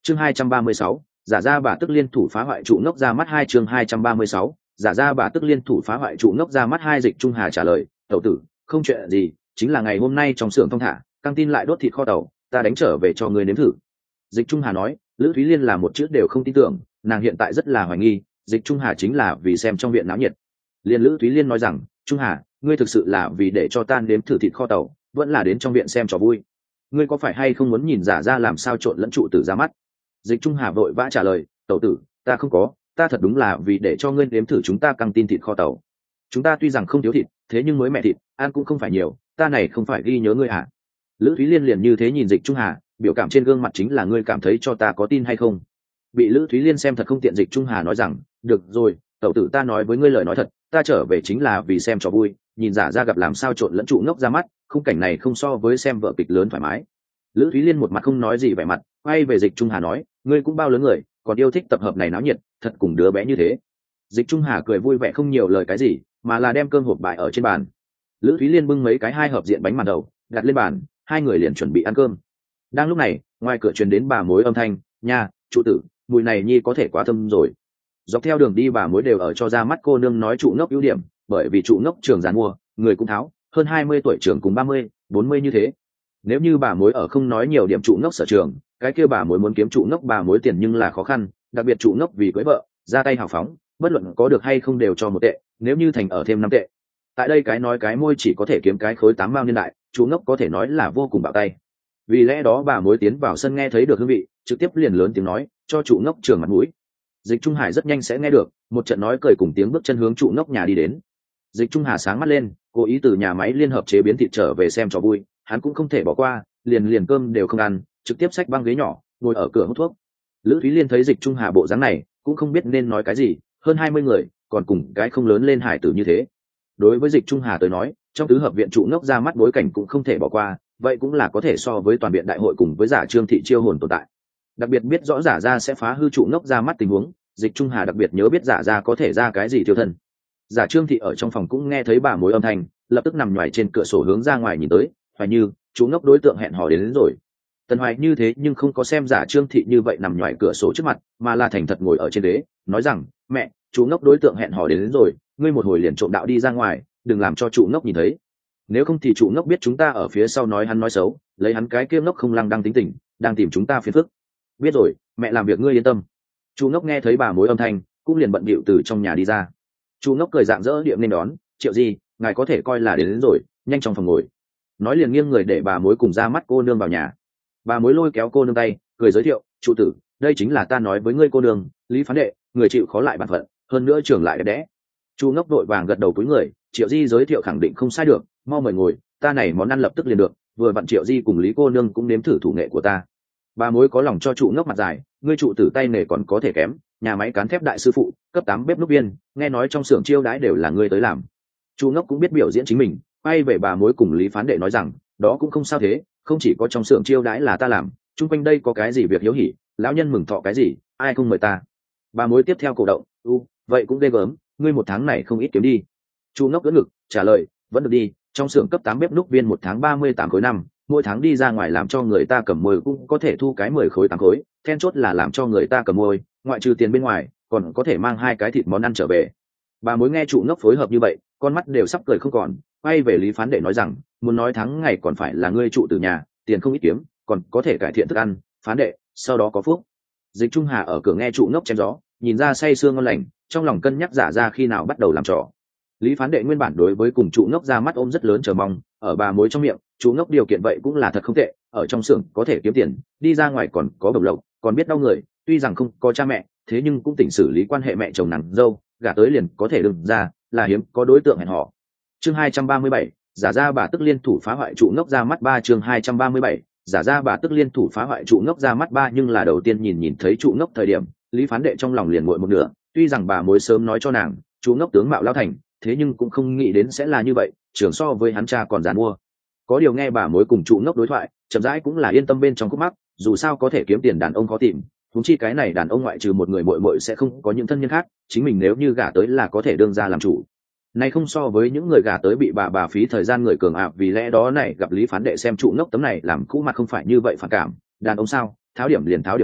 chương 236, giả ra bà tức liên thủ phá hoại trụ ngốc ra mắt hai. Chương 236, giả ra bà tức liên thủ phá hoại trụ ngốc ra mắt hai. Dịch Trung Hà trả lời, tẩu tử, không chuyện gì, chính là ngày hôm nay trong xưởng thong thả, căng tin lại đốt thịt kho tàu, ta đánh trở về cho người nếm thử. Dịch Trung Hà nói. Lữ Thúy Liên là một chữ đều không tin tưởng, nàng hiện tại rất là hoài nghi Dịch Trung Hà chính là vì xem trong viện náo nhiệt. Liên Lữ Thúy Liên nói rằng, Trung Hà, ngươi thực sự là vì để cho ta nếm thử thịt kho tàu, vẫn là đến trong viện xem trò vui? Ngươi có phải hay không muốn nhìn giả ra làm sao trộn lẫn trụ tử ra mắt? Dịch Trung Hà vội vã trả lời, tẩu tử, ta không có, ta thật đúng là vì để cho ngươi nếm thử chúng ta căng tin thịt kho tàu. Chúng ta tuy rằng không thiếu thịt, thế nhưng mới mẹ thịt ăn cũng không phải nhiều, ta này không phải ghi nhớ ngươi à? Lữ Thúy Liên liền như thế nhìn Dịch Trung Hà, biểu cảm trên gương mặt chính là ngươi cảm thấy cho ta có tin hay không. Bị Lữ Thúy Liên xem thật không tiện, Dịch Trung Hà nói rằng, được rồi, tẩu tử, ta nói với ngươi lời nói thật, ta trở về chính là vì xem trò vui, nhìn giả ra gặp làm sao trộn lẫn trụ ngốc ra mắt, khung cảnh này không so với xem vở kịch lớn thoải mái. Lữ Thúy Liên một mặt không nói gì vẻ mặt, quay về Dịch Trung Hà nói, ngươi cũng bao lớn người, còn yêu thích tập hợp này náo nhiệt, thật cùng đứa bé như thế. Dịch Trung Hà cười vui vẻ không nhiều lời cái gì, mà là đem cơm hộp bày ở trên bàn. Lữ Thúy Liên bưng mấy cái hai hợp diện bánh màn đầu đặt lên bàn, hai người liền chuẩn bị ăn cơm. Đang lúc này, ngoài cửa truyền đến bà mối âm thanh, nha, trụ tử, mùi này nhi có thể quá thơm rồi. Dọc theo đường đi bà mối đều ở cho ra mắt cô nương nói trụ ngốc ưu điểm, bởi vì trụ ngốc trường giàn mua, người cũng tháo, hơn 20 tuổi trường cùng 30, 40 như thế. Nếu như bà mối ở không nói nhiều điểm trụ ngốc sở trường, cái kia bà mối muốn kiếm trụ ngốc bà mối tiền nhưng là khó khăn, đặc biệt trụ ngốc vì cưới vợ, ra tay hào phóng, bất luận có được hay không đều cho 1 tệ, nếu như thành ở thêm 5 tệ. Tại đây cái nói cái môi chỉ có thể kiếm cái khối 8 mao niên đại, trụ ngốc có thể nói là vô cùng bạo tay. Vì lẽ đó bà mối tiến vào sân nghe thấy được hương vị, trực tiếp liền lớn tiếng nói, cho trụ ngốc trường mặt mũi. Dịch Trung Hải rất nhanh sẽ nghe được, một trận nói cười cùng tiếng bước chân hướng trụ ngốc nhà đi đến. Dịch Trung Hà sáng mắt lên, cố ý từ nhà máy liên hợp chế biến thịt trở về xem trò vui, hắn cũng không thể bỏ qua, liền cơm đều không ăn, trực tiếp xách băng ghế nhỏ, ngồi ở cửa hút thuốc. Lữ Thúy Liên thấy Dịch Trung Hà bộ dáng này, cũng không biết nên nói cái gì, hơn 20 người, còn cùng cái không lớn lên hải tử như thế. Đối với Dịch Trung Hà tới nói, trong tứ hợp viện trụ ngốc ra mắt bối cảnh cũng không thể bỏ qua, vậy cũng là có thể so với toàn viện đại hội cùng với giả Trương thị chiêu hồn tồn tại. Đặc biệt biết rõ giả ra sẽ phá hư trụ ngốc ra mắt tình huống, Dịch Trung Hà đặc biệt nhớ biết giả ra có thể ra cái gì tiêu thân. Giả Trương thị ở trong phòng cũng nghe thấy bà mối âm thanh, lập tức nằm nhoài trên cửa sổ hướng ra ngoài nhìn tới, Hoài Như, chú ngốc đối tượng hẹn hò đến rồi. Tần Hoài Như thế nhưng không có xem giả Trương thị như vậy nằm nhoài cửa sổ trước mặt, mà là thành thật ngồi ở trên ghế, nói rằng, mẹ, chú ngốc đối tượng hẹn hò đến rồi, ngươi một hồi liền trộm đạo đi ra ngoài, đừng làm cho chủ ngốc nhìn thấy. Nếu không thì chủ ngốc biết chúng ta ở phía sau nói hắn nói xấu, lấy hắn cái kia ngốc không lăng đang tính tình, đang tìm chúng ta phiền phức. Biết rồi, mẹ làm việc ngươi yên tâm. Chủ ngốc nghe thấy bà mối âm thanh, cũng liền bận bịu từ trong nhà đi ra. Chủ ngốc cười rạng rỡ điệm nên đón, Triệu gì, ngài có thể coi là đến rồi, nhanh trong phòng ngồi. Nói liền nghiêng người để bà mối cùng ra mắt cô nương vào nhà. Bà mối lôi kéo cô nương tay, cười giới thiệu, trụ tử, đây chính là ta nói với ngươi cô nương, Lý Phán Đệ, người chịu khó lại bản phận, hơn nữa trưởng lại đẹp đẽ. Chu ngốc đội vàng gật đầu cúi người, Triệu Di giới thiệu khẳng định không sai được, mau mời ngồi, ta này món ăn lập tức liền được, vừa vặn Triệu Di cùng Lý cô nương cũng nếm thử thủ nghệ của ta. Bà mối có lòng cho trụ ngốc mặt dài, ngươi trụ tử tay nghề còn có thể kém, nhà máy cán thép đại sư phụ, cấp 8 bếp núc viên, nghe nói trong xưởng chiêu đãi đều là ngươi tới làm. Chu ngốc cũng biết biểu diễn chính mình, quay về bà mối cùng Lý Phán Đệ nói rằng, đó cũng không sao thế, không chỉ có trong xưởng chiêu đãi là ta làm, chung quanh đây có cái gì việc hiếu hỉ, lão nhân mừng thọ cái gì, ai không mời ta. Bà mối tiếp theo cổ động, vậy cũng ghê gớm, ngươi một tháng này không ít kiếm đi. Chu ngốc ưỡn ngực trả lời, vẫn được đi, trong xưởng cấp 8 bếp núc viên 1 tháng 38 khối năm, mỗi tháng đi ra ngoài làm cho người ta cầm mồi cũng có thể thu cái 10 khối 8 khối, then chốt là làm cho người ta cầm mồi, ngoại trừ tiền bên ngoài, còn có thể mang 2 cái thịt món ăn trở về. Bà mối nghe Chu ngốc phối hợp như vậy, con mắt đều sắp cười không còn, quay về Lý Phán Đệ nói rằng, muốn nói tháng ngày còn phải là ngươi trụ từ nhà, tiền không ít kiếm, còn có thể cải thiện thức ăn, Phán Đệ, sau đó có phúc. Dịch Trung Hà ở cửa nghe Chu ngốc chém gió, nhìn ra say sưa ngon lành, trong lòng cân nhắc giả ra khi nào bắt đầu làm trò. Lý Phán Đệ nguyên bản đối với cùng trụ ngốc ra mắt ôm rất lớn chờ mong, ở bà mối trong miệng, trụ ngốc điều kiện vậy cũng là thật không tệ, ở trong xưởng có thể kiếm tiền, đi ra ngoài còn có bổng lộc, còn biết đau người, tuy rằng không có cha mẹ, thế nhưng cũng tỉnh xử lý quan hệ mẹ chồng nàng dâu, gả tới liền có thể đừng ra, là hiếm có đối tượng hẹn hò. Chương 237, giả ra bà tức liên thủ phá hoại trụ ngốc ra mắt 3. Chương 237, giả ra bà tức liên thủ phá hoại trụ ngốc ra mắt 3. Nhưng là đầu tiên nhìn thấy trụ ngốc thời điểm, Lý Phán Đệ trong lòng liền nguội một nửa, tuy rằng bà mối sớm nói cho nàng chú ngốc tướng mạo lão thành, thế nhưng cũng không nghĩ đến sẽ là như vậy, trưởng so với hắn cha còn giàn mua. Có điều nghe bà mối cùng trụ ngốc đối thoại, chậm rãi cũng là yên tâm bên trong khúc mắc, dù sao có thể kiếm tiền đàn ông khó tìm, huống chi cái này đàn ông ngoại trừ một người muội muội sẽ không có những thân nhân khác, chính mình nếu như gả tới là có thể đương ra làm chủ. Này không so với những người gả tới bị bà phí thời gian người cường vì lẽ đó này gặp Lý Phán Đệ xem trụ ngốc tấm này làm cũ mặt không phải như vậy phản cảm, đàn ông sao, tháo điểm liền tháo điểm đi,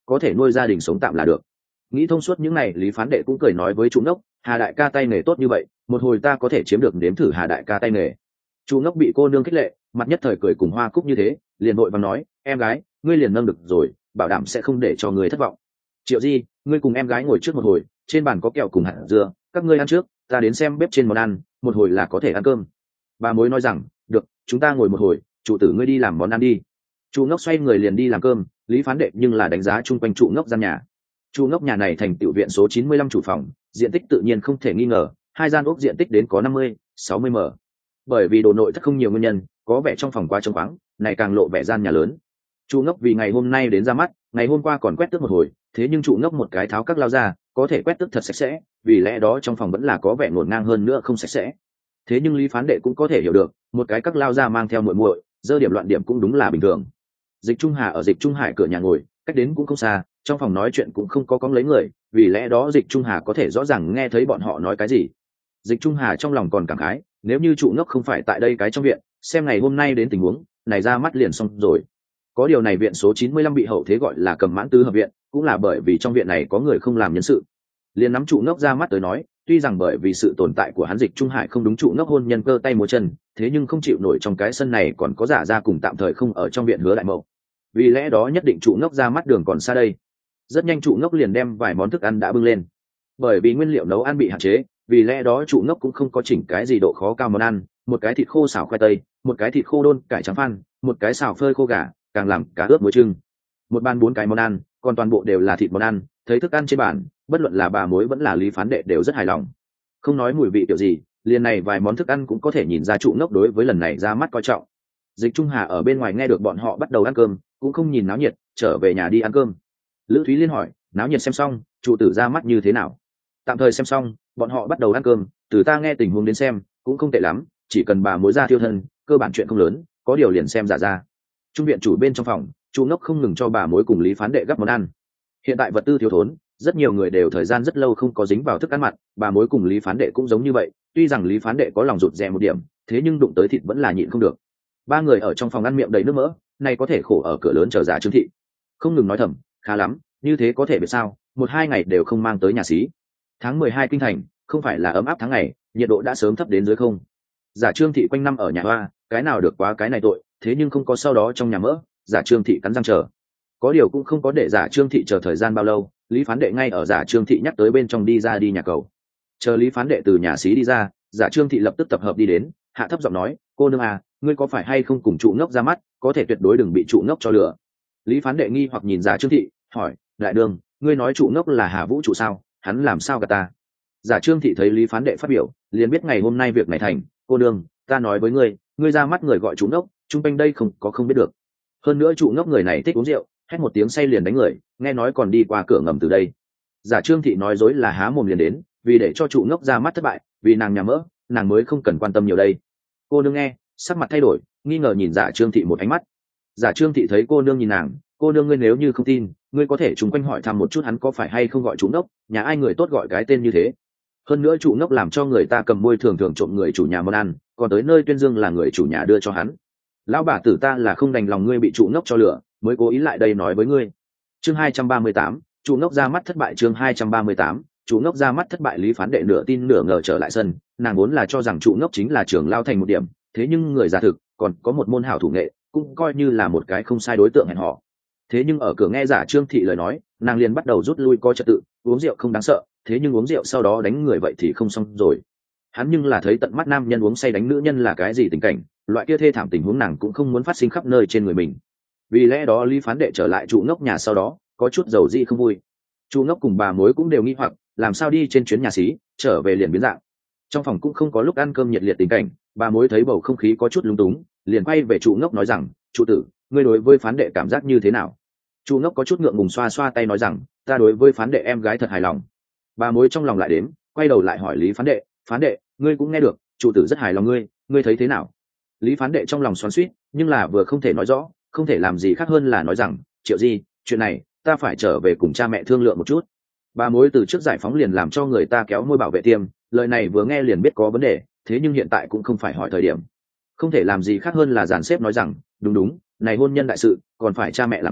có thể nuôi gia đình sống tạm là được. Nghĩ thông suốt những này, Lý Phán Đệ cũng cười nói với trụ ngốc, Hà đại ca tay nghề tốt như vậy, một hồi ta có thể chiếm được nếm thử Hà đại ca tay nghề. Trụ ngốc bị cô nương khích lệ, mặt nhất thời cười cùng hoa cúc như thế, liền vội vàng nói, em gái, ngươi liền nâng được rồi, bảo đảm sẽ không để cho người thất vọng. Triệu Di, ngươi cùng em gái ngồi trước một hồi, trên bàn có kẹo cùng hạt dưa, các ngươi ăn trước, ta đến xem bếp trên món ăn, một hồi là có thể ăn cơm. Bà mối nói rằng, được, chúng ta ngồi một hồi, chủ tử ngươi đi làm món ăn đi. Trụ ngốc xoay người liền đi làm cơm. Lý Phán Đệ nhưng là đánh giá chung quanh trụ ngốc gian nhà. Trụ ngốc nhà này thành tiểu viện số 95 chủ phòng, diện tích tự nhiên không thể nghi ngờ, hai gian ốc diện tích đến có 50-60 m. Bởi vì đồ nội thất không nhiều nguyên nhân, có vẻ trong phòng quá trống vắng, này càng lộ vẻ gian nhà lớn. Trụ ngốc vì ngày hôm nay đến ra mắt, ngày hôm qua còn quét tước một hồi, thế nhưng trụ ngốc một cái tháo các lao ra, có thể quét tước thật sạch sẽ, vì lẽ đó trong phòng vẫn là có vẻ ngổn ngang hơn nữa không sạch sẽ. Thế nhưng Lý Phán Đệ cũng có thể hiểu được, một cái các lao ra mang theo muội muội, dơ điểm loạn điểm cũng đúng là bình thường. Dịch Trung Hà ở Dịch Trung Hải cửa nhà ngồi, cách đến cũng không xa, trong phòng nói chuyện cũng không có cóng lấy người, vì lẽ đó Dịch Trung Hà có thể rõ ràng nghe thấy bọn họ nói cái gì. Dịch Trung Hà trong lòng còn cảm khái, nếu như trụ ngốc không phải tại đây cái trong viện, xem ngày hôm nay đến tình huống này ra mắt liền xong rồi. Có điều này viện số 95 bị hậu thế gọi là Cầm Mãn Tứ hợp viện, cũng là bởi vì trong viện này có người không làm nhân sự. Liền nắm trụ ngốc ra mắt tới nói, tuy rằng bởi vì sự tồn tại của hắn Dịch Trung Hải không đúng trụ ngốc hôn nhân cơ tay múa chân, thế nhưng không chịu nổi trong cái sân này còn có giả ra cùng tạm thời không ở trong viện Hứa Đại Mậu. Vì lẽ đó nhất định trụ ngốc ra mắt đường còn xa đây. Rất nhanh trụ ngốc liền đem vài món thức ăn đã bưng lên. Bởi vì nguyên liệu nấu ăn bị hạn chế, vì lẽ đó trụ ngốc cũng không có chỉnh cái gì độ khó cao món ăn, một cái thịt khô xào khoai tây, một cái thịt khô đôn cải trắng phan, một cái xào phơi khô gà, càng làm cá ướp muối trưng. Một bàn 4 cái món ăn, còn toàn bộ đều là thịt món ăn, thấy thức ăn trên bàn, bất luận là bà mối vẫn là Lý Phán Đệ đều rất hài lòng. Không nói mùi vị kiểu gì, liền này vài món thức ăn cũng có thể nhìn ra trụ ngốc đối với lần này ra mắt coi trọng. Dịch Trung Hà ở bên ngoài nghe được bọn họ bắt đầu ăn cơm, cũng không nhìn náo nhiệt, trở về nhà đi ăn cơm. Lữ Thúy Liên hỏi, náo nhiệt xem xong, trụ tử ra mắt như thế nào? Tạm thời xem xong, bọn họ bắt đầu ăn cơm, từ ta nghe tình huống đến xem, cũng không tệ lắm, chỉ cần bà mối ra thiêu thân, cơ bản chuyện không lớn, có điều liền xem giả ra. Trung viện chủ bên trong phòng, trụ ngốc không ngừng cho bà mối cùng Lý Phán Đệ gắp món ăn. Hiện tại vật tư thiếu thốn, rất nhiều người đều thời gian rất lâu không có dính vào thức ăn mặn, bà mối cùng Lý Phán Đệ cũng giống như vậy, tuy rằng Lý Phán Đệ có lòng rụt rè một điểm, thế nhưng đụng tới thịt vẫn là nhịn không được. Ba người ở trong phòng ăn miệng đầy nước mỡ, này có thể khổ ở cửa lớn chờ giả Trương Thị. Không ngừng nói thầm, khá lắm, như thế có thể biết sao, 1-2 ngày đều không mang tới nhà xí. Tháng 12 kinh thành, không phải là ấm áp tháng ngày, nhiệt độ đã sớm thấp đến dưới không. Giả Trương Thị quanh năm ở nhà hoa, cái nào được quá cái này tội, thế nhưng không có sau đó trong nhà mỡ, giả Trương Thị cắn răng chờ. Có điều cũng không có để giả Trương Thị chờ thời gian bao lâu, Lý Phán Đệ ngay ở giả Trương Thị nhắc tới bên trong đi ra đi nhà cầu. Chờ Lý Phán Đệ từ nhà xí đi ra, giả Trương Thị lập tức tập hợp đi đến, hạ thấp giọng nói, cô nương à, ngươi có phải hay không cùng trụ ngốc ra mắt, có thể tuyệt đối đừng bị trụ ngốc cho lừa. Lý Phán Đệ nghi hoặc nhìn giả Trương Thị, hỏi, đại đường, ngươi nói trụ ngốc là Hà Vũ trụ sao, hắn làm sao gạt ta? Giả Trương Thị thấy Lý Phán Đệ phát biểu, liền biết ngày hôm nay việc này thành, cô nương, ta nói với ngươi ra mắt người gọi trụ ngốc, chung quanh đây không biết được. Hơn nữa trụ ngốc người này thích uống rượu, hét một tiếng say liền đánh người, nghe nói còn đi qua cửa ngầm từ đây. Giả Trương Thị nói dối là há mồm liền đến, vì để cho trụ ngốc ra mắt thất bại, vì nàng nhà mỡ, nàng mới không cần quan tâm nhiều đây. Cô nương nghe, sắc mặt thay đổi, nghi ngờ nhìn Giả Trương Thị một ánh mắt. Giả Trương Thị thấy cô nương nhìn nàng, cô nương ngươi nếu như không tin, ngươi có thể chung quanh hỏi thăm một chút hắn có phải hay không gọi trụ ngốc, nhà ai người tốt gọi cái tên như thế. Hơn nữa trụ ngốc làm cho người ta cầm môi thường thường trộm người chủ nhà món ăn, còn tới nơi tuyên dương là người chủ nhà đưa cho hắn. Lão bà tử ta là không đành lòng ngươi bị trụ ngốc cho lửa, mới cố ý lại đây nói với ngươi. Chương 238, trụ ngốc ra mắt thất bại. Chương 238, trụ ngốc ra mắt thất bại. Lý Phán Đệ nửa tin nửa ngờ trở lại sân, nàng vốn là cho rằng trụ ngốc chính là trưởng lao thành một điểm, thế nhưng người giả thực, còn có một môn hảo thủ nghệ, cũng coi như là một cái không sai đối tượng hẹn hò. Thế nhưng ở cửa nghe giả Trương Thị lời nói, nàng liền bắt đầu rút lui coi trật tự, uống rượu không đáng sợ, thế nhưng uống rượu sau đó đánh người vậy thì không xong rồi. Hắn nhưng là thấy tận mắt nam nhân uống say đánh nữ nhân là cái gì tình cảnh, loại kia thê thảm tình huống nàng cũng không muốn phát sinh khắp nơi trên người mình. Vì lẽ đó Lý Phán Đệ trở lại trụ ngốc nhà sau đó, có chút dầu dị không vui. Trụ ngốc cùng bà mối cũng đều nghi hoặc, làm sao đi trên chuyến nhà xí, trở về liền biến dạng. Trong phòng cũng không có lúc ăn cơm nhiệt liệt tình cảnh, bà mối thấy bầu không khí có chút lúng túng, liền quay về trụ ngốc nói rằng, trụ tử, ngươi đối với Phán Đệ cảm giác như thế nào? Trụ ngốc có chút ngượng ngùng xoa xoa tay nói rằng, ta đối với Phán Đệ em gái thật hài lòng. Bà mối trong lòng lại đếm, quay đầu lại hỏi Lý Phán Đệ, ngươi cũng nghe được, trụ tử rất hài lòng ngươi thấy thế nào? Lý Phán Đệ trong lòng xoắn xuýt, nhưng là vừa không thể nói rõ, không thể làm gì khác hơn là nói rằng, Triệu Di, chuyện này ta phải trở về cùng cha mẹ thương lượng một chút. Bà mối từ trước giải phóng liền làm cho người ta kéo môi bảo vệ tiêm, lời này vừa nghe liền biết có vấn đề, thế nhưng hiện tại cũng không phải hỏi thời điểm. Không thể làm gì khác hơn là dàn xếp nói rằng, đúng, này hôn nhân đại sự, còn phải cha mẹ làm chủ,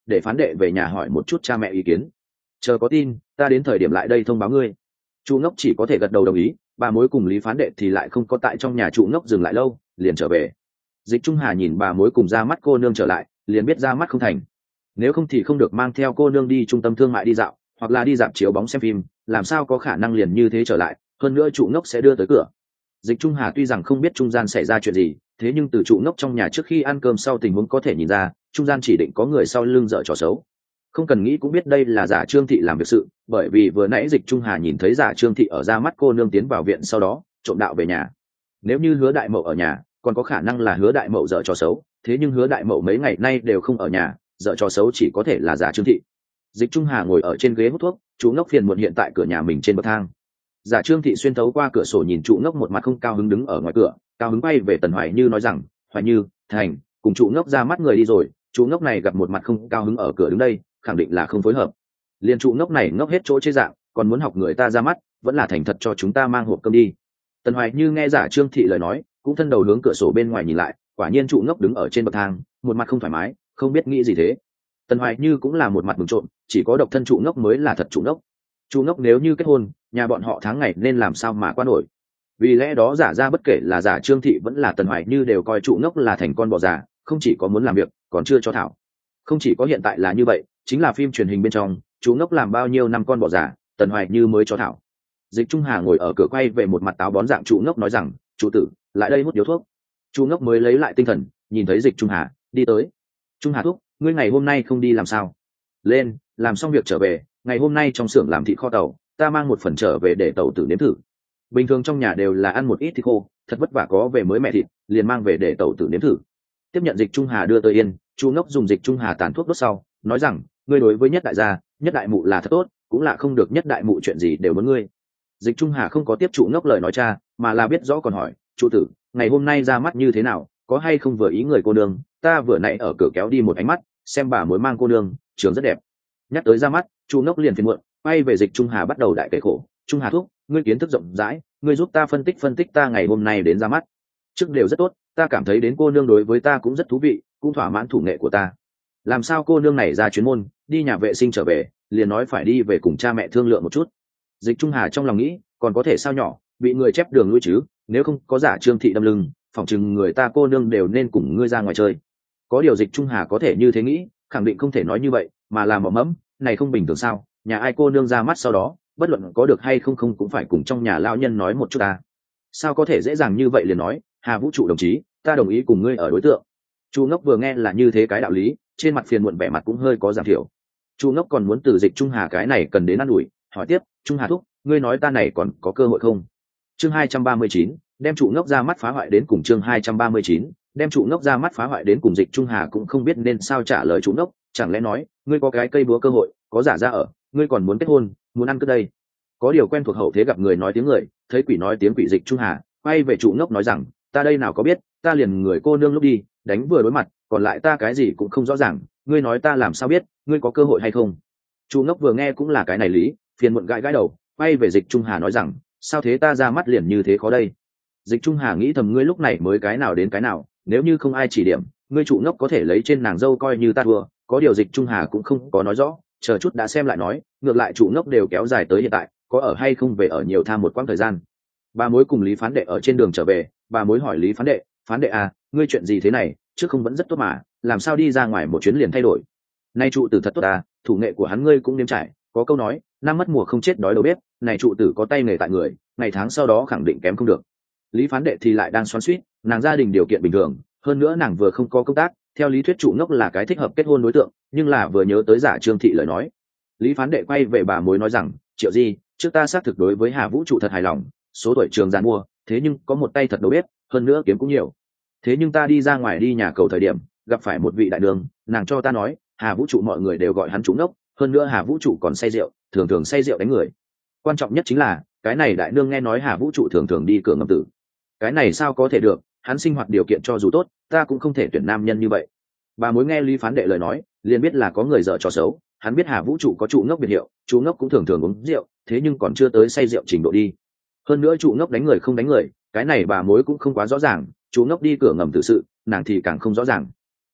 để phán đệ về nhà hỏi một chút cha mẹ ý kiến. Chờ có tin ta đến thời điểm lại đây thông báo ngươi. Chu Ngốc chỉ có thể gật đầu đồng ý. Bà mối cùng Lý phán đệ thì lại không có tại trong nhà Chu Ngốc dừng lại lâu, liền trở về. Dịch Trung Hà nhìn bà mối cùng ra mắt cô nương trở lại, liền biết ra mắt không thành. Nếu không thì không được mang theo cô nương đi trung tâm thương mại đi dạo, hoặc là đi dạp chiếu bóng xem phim, làm sao có khả năng liền như thế trở lại, hơn nữa Chu Ngốc sẽ đưa tới cửa. Dịch Trung Hà tuy rằng không biết trung gian xảy ra chuyện gì, thế nhưng từ Chu Ngốc trong nhà trước khi ăn cơm sau tình huống có thể nhìn ra, trung gian chỉ định có người sau lưng dở trò xấu. Không cần nghĩ cũng biết đây là giả Trương thị làm việc sự, bởi vì vừa nãy Dịch Trung Hà nhìn thấy giả Trương thị ở ra mắt cô nương tiến vào viện sau đó trộm đạo về nhà. Nếu như Hứa Đại Mậu ở nhà, còn có khả năng là Hứa Đại Mậu dở trò xấu, thế nhưng Hứa Đại Mậu mấy ngày nay đều không ở nhà, dở trò xấu chỉ có thể là giả Trương thị. Dịch Trung Hà ngồi ở trên ghế hút thuốc, Chu Ngốc phiền muộn hiện tại cửa nhà mình trên bậc thang. Giả Trương thị xuyên thấu qua cửa sổ nhìn Chu Ngốc một mặt không cao hứng đứng ở ngoài cửa, cao hứng bay về Tần Hoài Như nói rằng, Hoài Như, Thành, cùng Chu Ngốc ra mắt người đi rồi. Chu Ngốc này gặp một mặt không cao hứng ở cửa đứng đây, khẳng định là không phối hợp. Liên Chu Ngốc này ngốc hết chỗ chế dạng, còn muốn học người ta ra mắt, vẫn là thành thật cho chúng ta mang hộp cơm đi. Tần Hoài Như nghe Giả Trương thị lời nói, cũng thân đầu hướng cửa sổ bên ngoài nhìn lại, quả nhiên Chu Ngốc đứng ở trên bậc thang, một mặt không thoải mái, không biết nghĩ gì thế. Tần Hoài Như cũng là một mặt bừng trộn, chỉ có độc thân Chu Ngốc mới là thật Chu Ngốc. Chu Ngốc nếu như kết hôn, nhà bọn họ tháng ngày nên làm sao mà qua nổi. Vì lẽ đó giả ra bất kể là Giả Trương thị vẫn là Tần Hoài Như đều coi Chu Ngốc là thành con bò già, không chỉ có muốn làm việc, còn chưa cho thảo. Không chỉ có hiện tại là như vậy, chính là phim truyền hình bên trong, Chu Ngốc làm bao nhiêu năm con bò già, Tần Hoài Như mới cho thảo. Dịch Trung Hà ngồi ở cửa quay về một mặt táo bón dạng Chu Ngốc nói rằng, chủ tử, lại đây hút điếu thuốc. Chu Ngốc mới lấy lại tinh thần, nhìn thấy Dịch Trung Hà đi tới. Trung Hà thúc, ngươi ngày hôm nay không đi làm sao? Lên, làm xong việc trở về, ngày hôm nay trong xưởng làm thịt kho tàu, ta mang một phần trở về để tàu tử nếm thử. Bình thường trong nhà đều là ăn một ít thịt khô, thật vất vả có về mới mẹ thịt, liền mang về để tàu tử nếm thử. Tiếp nhận Dịch Trung Hà đưa tới yên, Chu Ngốc dùng Dịch Trung Hà tàn thuốc đốt sau, nói rằng, ngươi đối với Nhất đại gia, Nhất đại mụ là thật tốt, cũng là không được Nhất đại mụ chuyện gì đều muốn ngươi. Dịch Trung Hà không có tiếp Chu Ngốc lời nói cha, mà là biết rõ còn hỏi, chủ tử, ngày hôm nay ra mắt như thế nào, có hay không vừa ý người cô nương, ta vừa nãy ở cửa kéo đi một ánh mắt, xem bà mối mang cô nương, trường rất đẹp. Nhắc tới ra mắt, Chu Ngốc liền phiền muộn, quay về Dịch Trung Hà bắt đầu đại kể khổ. Trung Hà thúc, ngươi kiến thức rộng rãi, ngươi giúp ta phân tích ta ngày hôm nay đến ra mắt. Trước đều rất tốt, ta cảm thấy đến cô nương đối với ta cũng rất thú vị, cũng thỏa mãn thủ nghệ của ta. Làm sao cô nương này ra chuyến môn, đi nhà vệ sinh trở về, liền nói phải đi về cùng cha mẹ thương lượng một chút. Dịch Trung Hà trong lòng nghĩ, còn có thể sao nhỏ, bị người chép đường lui chứ, nếu không có giả Trương thị đâm lưng, phỏng chừng người ta cô nương đều nên cùng ngươi ra ngoài chơi. Có điều Dịch Trung Hà có thể như thế nghĩ, khẳng định không thể nói như vậy, mà làm mỏ mẫm, này không bình thường sao? Nhà ai cô nương ra mắt sau đó, bất luận có được hay không cũng phải cùng trong nhà lao nhân nói một chút ta. Sao có thể dễ dàng như vậy liền nói, Hà Vũ trụ đồng chí, ta đồng ý cùng ngươi ở đối tượng. Chu Ngốc vừa nghe là như thế cái đạo lý, trên mặt phiền muộn vẻ mặt cũng hơi có giảm thiểu. Chu Ngốc còn muốn từ Dịch Trung Hà cái này cần đến ăn ủi, hỏi tiếp, Trung Hà thúc, ngươi nói ta này còn có cơ hội không? Chương 239, đem Chu Ngốc ra mắt phá hoại đến cùng chương 239, đem Chu Ngốc ra mắt phá hoại đến cùng Dịch Trung Hà cũng không biết nên sao trả lời Chu Ngốc, chẳng lẽ nói, ngươi có cái cây búa cơ hội, có giả ra ở, ngươi còn muốn kết hôn, muốn ăn cướp đây. Có điều quen thuộc hậu thế gặp người nói tiếng người, thấy quỷ nói tiếng quỷ. Dịch Trung Hà quay về Chu Ngốc nói rằng, ta đây nào có biết, ta liền người cô nương lúc đi đánh vừa đối mặt, còn lại ta cái gì cũng không rõ ràng, ngươi nói ta làm sao biết ngươi có cơ hội hay không. Chu Ngốc vừa nghe cũng là cái này lý, phiền muộn gãi đầu, quay về Dịch Trung Hà nói rằng, sao thế ta ra mắt liền như thế khó đây. Dịch Trung Hà nghĩ thầm, ngươi lúc này mới cái nào đến cái nào, nếu như không ai chỉ điểm, ngươi Chu Ngốc có thể lấy trên nàng dâu coi như ta thua. Có điều Dịch Trung Hà cũng không có nói rõ, chờ chút đã xem lại nói, ngược lại Chu Ngốc đều kéo dài tới hiện tại, có ở hay không về ở nhiều tham một quãng thời gian. Bà mối cùng Lý phán đệ ở trên đường trở về, bà mối hỏi Lý phán đệ à, ngươi chuyện gì thế này, trước không vẫn rất tốt mà, làm sao đi ra ngoài một chuyến liền thay đổi. Nay trụ tử thật tốt à, thủ nghệ của hắn ngươi cũng nếm trải, có câu nói, năm mất mùa không chết đói đầu bếp, này trụ tử có tay nghề tại người, ngày tháng sau đó khẳng định kém không được. Lý phán đệ thì lại đang xoắn xuýt, nàng gia đình điều kiện bình thường, hơn nữa nàng vừa không có công tác, theo lý thuyết Chu Ngốc là cái thích hợp kết hôn đối tượng, nhưng là vừa nhớ tới giả Trương thị lời nói. Lý phán đệ quay về bà mối nói rằng, Triệu Di, trước ta xác thực đối với Hà Vũ trụ thật hài lòng, số tuổi trường giàn mua, thế nhưng có một tay thật đầu bếp, hơn nữa kiếm cũng nhiều. Thế nhưng ta đi ra ngoài đi nhà cầu thời điểm, gặp phải một vị đại đường, nàng cho ta nói, Hà Vũ trụ mọi người đều gọi hắn Chu Ngốc, hơn nữa Hà Vũ trụ còn say rượu, thường thường say rượu đánh người. Quan trọng nhất chính là, cái này đại nương nghe nói Hà Vũ trụ thường thường đi cửa ngầm tử. Cái này sao có thể được, hắn sinh hoạt điều kiện cho dù tốt, ta cũng không thể tuyển nam nhân như vậy. Bà mối nghe Lý phán đệ lời nói, liền biết là có người dở trò xấu, hắn biết Hà Vũ trụ có Chu Ngốc biệt hiệu, Chu Ngốc cũng thường thường uống rượu, thế nhưng còn chưa tới say rượu trình độ đi. Hơn nữa Chu Ngốc đánh người không đánh người, cái này bà mối cũng không quá rõ ràng, Chu Ngốc đi cửa ngầm tử sự, nàng thì càng không rõ ràng.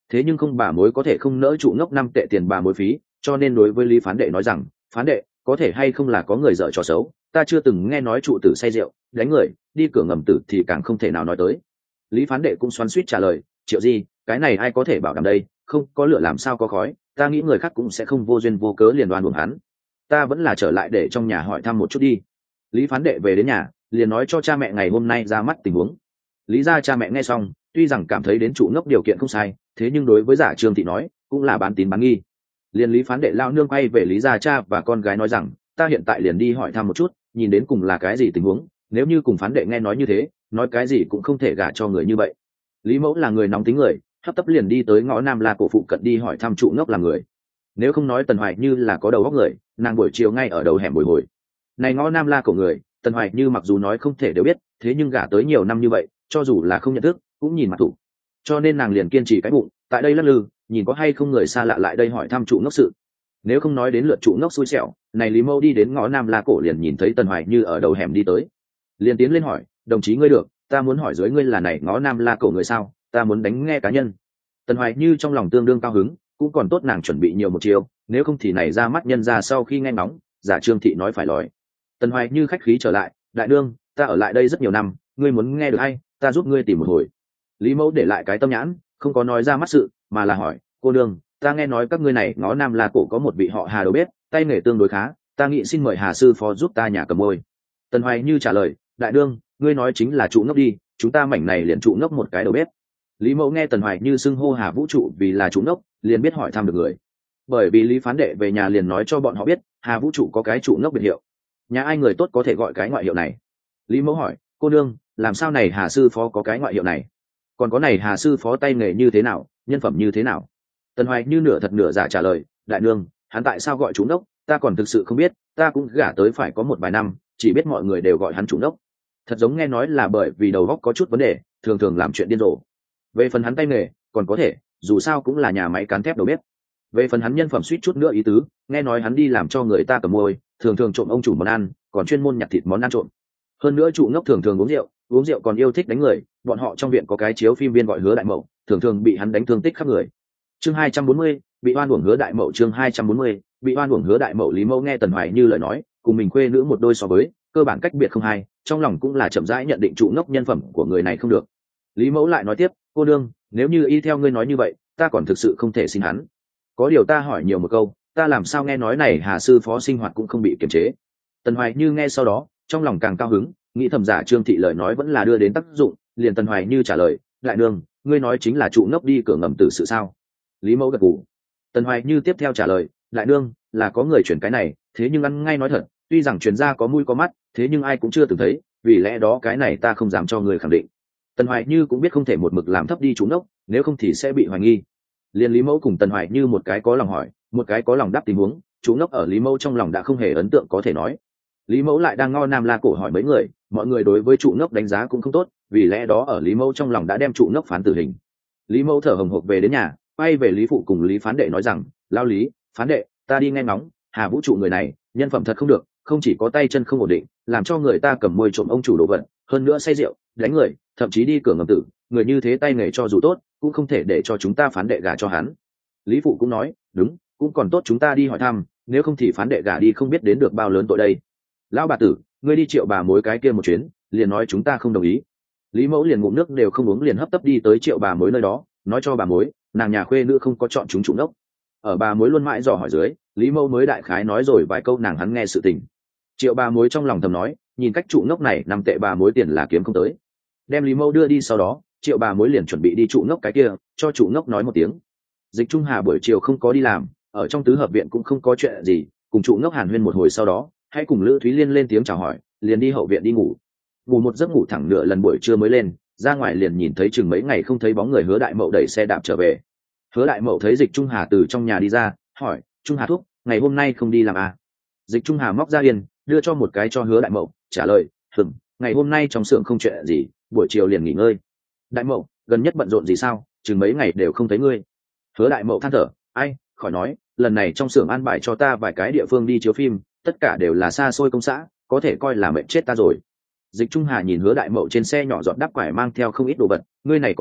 thế nhưng không bà mối có thể không nỡ trụ ngốc 5 tệ tiền bà mối phí, cho nên đối với Lý Phán Đệ nói rằng, Phán Đệ, có thể hay không là có người dở trò xấu, ta chưa từng nghe nói trụ tử say rượu đánh người, đi cửa ngầm tử thì càng không thể nào nói tới. Lý Phán Đệ cũng xoắn xuýt trả lời, Triệu Di, cái này ai có thể bảo đảm đây, không có lửa làm sao có khói, ta nghĩ người khác cũng sẽ không vô duyên vô cớ liền đoan uổng hắn, ta vẫn là trở lại để trong nhà hỏi thăm một chút đi. Lý Phán Đệ về đến nhà liền nói cho cha mẹ ngày hôm nay ra mắt tình huống. Lý gia cha mẹ nghe xong tuy rằng cảm thấy đến trụ ngốc điều kiện không sai, thế nhưng đối với giả Trương Thị nói cũng là bán tín bán nghi. Liền Lý Phán Đệ lao nương quay về Lý gia cha và con gái nói rằng, ta hiện tại liền đi hỏi thăm một chút, nhìn đến cùng là cái gì tình huống, nếu như cùng Phán Đệ nghe nói như thế, nói cái gì cũng không thể gả cho người như vậy. Lý Mẫu là người nóng tính người, hấp tấp liền đi tới ngõ Nam La cổ phụ cận đi hỏi thăm trụ ngốc là người. Nếu không nói Tần Hoài Như là có đầu óc người, nàng buổi chiều ngay ở đầu hẻm bồi hồi. Này ngõ Nam La cổ người, Tần Hoài Như mặc dù nói không thể đều biết, thế nhưng gả tới nhiều năm như vậy, cho dù là không nhận thức, cũng nhìn mặt thủ. Cho nên nàng liền kiên trì cái bụng, tại đây lắc lư, nhìn có hay không người xa lạ lại đây hỏi thăm trụ ngốc sự. Nếu không nói đến lượt trụ ngốc xui xẻo, này Lý Mâu đi đến ngõ Nam La cổ liền nhìn thấy Tần Hoài Như ở đầu hẻm đi tới, liền tiến lên hỏi, đồng chí ngươi được, ta muốn hỏi dưới ngươi là này ngõ Nam La cổ người sao, ta muốn đánh nghe cá nhân. Tần Hoài Như trong lòng tương đương cao hứng, cũng còn tốt nàng chuẩn bị nhiều một chiều, nếu không thì này ra mắt nhân ra sau khi nghe ngóng, giả Trương Thị nói phải lòi. Tần Hoài Như khách khí trở lại, đại đương, ta ở lại đây rất nhiều năm, ngươi muốn nghe được hay, ta giúp ngươi tìm một hồi. Lý Mẫu để lại cái tâm nhãn, không có nói ra mắt sự, mà là hỏi, cô đương, ta nghe nói các ngươi này ngõ Nam La cổ có một vị họ Hà đầu bếp, tay nghề tương đối khá, ta nghĩ xin mời Hà sư phó giúp ta nhà cầm môi. Tần Hoài Như trả lời, đại đương, ngươi nói chính là trụ ngốc đi, chúng ta mảnh này liền trụ ngốc một cái đầu bếp. Lý Mẫu nghe Tần Hoài Như xưng hô Hà Vũ Trụ vì là trụ ngốc, liền biết hỏi thăm được người. Bởi vì Lý Phán Đệ về nhà liền nói cho bọn họ biết, Hà Vũ Trụ có cái trụ ngốc biệt hiệu. Nhà ai người tốt có thể gọi cái ngoại hiệu này? Lý Mẫu hỏi, cô nương, làm sao này Hà sư phó có cái ngoại hiệu này? Còn có này Hà sư phó tay nghề như thế nào, nhân phẩm như thế nào? Tần Hoài Như nửa thật nửa giả trả lời, đại nương, hắn tại sao gọi trụ ngốc, ta còn thực sự không biết, ta cũng gả tới phải có một vài năm, chỉ biết mọi người đều gọi hắn trụ ngốc. Thật giống nghe nói là bởi vì đầu óc có chút vấn đề, thường thường làm chuyện điên rồ. Về phần hắn tay nghề, còn có thể, dù sao cũng là nhà máy cán thép đầu bếp. Về phần hắn nhân phẩm suýt chút nữa ý tứ, nghe nói hắn đi làm cho người ta cầm môi, thường thường trộm ông chủ món ăn, còn chuyên môn nhặt thịt món ăn trộm. Hơn nữa trụ ngốc thường thường uống rượu còn yêu thích đánh người, bọn họ trong viện có cái chiếu phim viên gọi Hứa Đại Mậu, thường thường bị hắn đánh thương tích khắp người. Chương 240, bị oan uổng Hứa Đại Mậu. Chương 240, bị oan uổng Hứa Đại Mậu. Lý Mẫu nghe Tần Hoài Như lời nói, cùng mình khuê nữ một đôi so với, cơ bản cách biệt không hai, trong lòng cũng là chậm rãi nhận định trụ ngốc nhân phẩm của người này không được. Lý Mẫu lại nói tiếp, cô đương, nếu như y theo ngươi nói như vậy, ta còn thực sự không thể xin hắn. Có điều ta hỏi nhiều một câu, ta làm sao nghe nói này Hà sư phó sinh hoạt cũng không bị kiềm chế. Tần Hoài Như nghe sau đó, trong lòng càng cao hứng, nghĩ thầm giả Trương Thị lời nói vẫn là đưa đến tác dụng, liền Tần Hoài Như trả lời, đại nương, ngươi nói chính là trụ ngốc đi cửa ngầm tử sự sao? Lý Mẫu gật gù. Tần Hoài Như tiếp theo trả lời, đại nương, là có người chuyển cái này, thế nhưng ăn ngay nói thật, tuy rằng chuyển ra có mũi có mắt, thế nhưng ai cũng chưa từng thấy, vì lẽ đó cái này ta không dám cho người khẳng định. Tần Hoài Như cũng biết không thể một mực làm thấp đi trụ ngốc, nếu không thì sẽ bị hoài nghi. Liên Lý Mẫu cùng Tần Hoài Như một cái có lòng hỏi, một cái có lòng đáp tình huống, trụ ngốc ở Lý Mẫu trong lòng đã không hề ấn tượng có thể nói. Lý Mẫu lại đang ngó Nam La cổ hỏi mấy người, mọi người đối với trụ ngốc đánh giá cũng không tốt, vì lẽ đó ở Lý Mẫu trong lòng đã đem trụ ngốc phán tử hình. Lý Mẫu thở hồng hộc về đến nhà, quay về Lý Phụ cùng Lý Phán Đệ nói rằng, lao Lý, Phán Đệ, ta đi nghe ngóng, Hà Vũ Trụ người này, nhân phẩm thật không được, không chỉ có tay chân không ổn định, làm cho người ta cầm môi trộm ông chủ đồ vật, hơn nữa say rượu, đánh người, thậm chí đi cửa ngầm tử, người như thế tay nghề cho dù tốt, cũng không thể để cho chúng ta Phán Đệ gả cho hắn. Lý Phụ cũng nói, đúng, cũng còn tốt chúng ta đi hỏi thăm, nếu không thì Phán Đệ gả đi không biết đến được bao lớn tội đây. Lão bà tử, ngươi đi Triệu bà mối cái kia một chuyến, liền nói chúng ta không đồng ý. Lý Mẫu liền ngụm nước đều không uống liền hấp tấp đi tới Triệu bà mối nơi đó, nói cho bà mối, nàng nhà khuê nữ không có chọn chúng trụ ngốc. Ở bà mối luôn mãi dò hỏi dưới, Lý Mẫu mới đại khái nói rồi vài câu nàng hắn nghe sự tình. Triệu bà mối trong lòng thầm nói, nhìn cách trụ ngốc này nằm tệ bà mối tiền là kiếm không tới. Đem Lý Mẫu đưa đi sau đó, Triệu bà mối liền chuẩn bị đi trụ ngốc cái kia, cho trụ ngốc nói một tiếng. Dịch Trung Hà buổi chiều không có đi làm, ở trong tứ hợp viện cũng không có chuyện gì, cùng trụ ngốc hàn huyên một hồi sau đó, hãy cùng Lữ Thúy Liên lên tiếng chào hỏi, liền đi hậu viện đi ngủ. Ngủ một giấc ngủ thẳng nửa lần buổi trưa mới lên, ra ngoài liền nhìn thấy chừng mấy ngày không thấy bóng người Hứa Đại Mậu đẩy xe đạp trở về. Hứa Đại Mậu thấy Dịch Trung Hà từ trong nhà đi ra, hỏi, Trung Hà thúc, ngày hôm nay không đi làm à? Dịch Trung Hà móc ra yên, đưa cho một cái cho Hứa Đại Mậu, trả lời, ngày hôm nay trong xưởng không chuyện gì, buổi chiều liền nghỉ ngơi. Đại Mậu, gần nhất bận rộn gì sao, chừng mấy ngày đều không thấy ngươi. Hứa Đại Mậu than thở, ai, khỏi nói, lần này trong xưởng an bài cho ta vài cái địa phương đi chiếu phim, tất cả đều là xa xôi công xã, có thể coi là mệt chết ta rồi. Dịch Trung Hà nhìn Hứa Đại Mậu trên xe nhỏ giọt đắp quải mang theo không ít đồ vật, ngươi này có thể,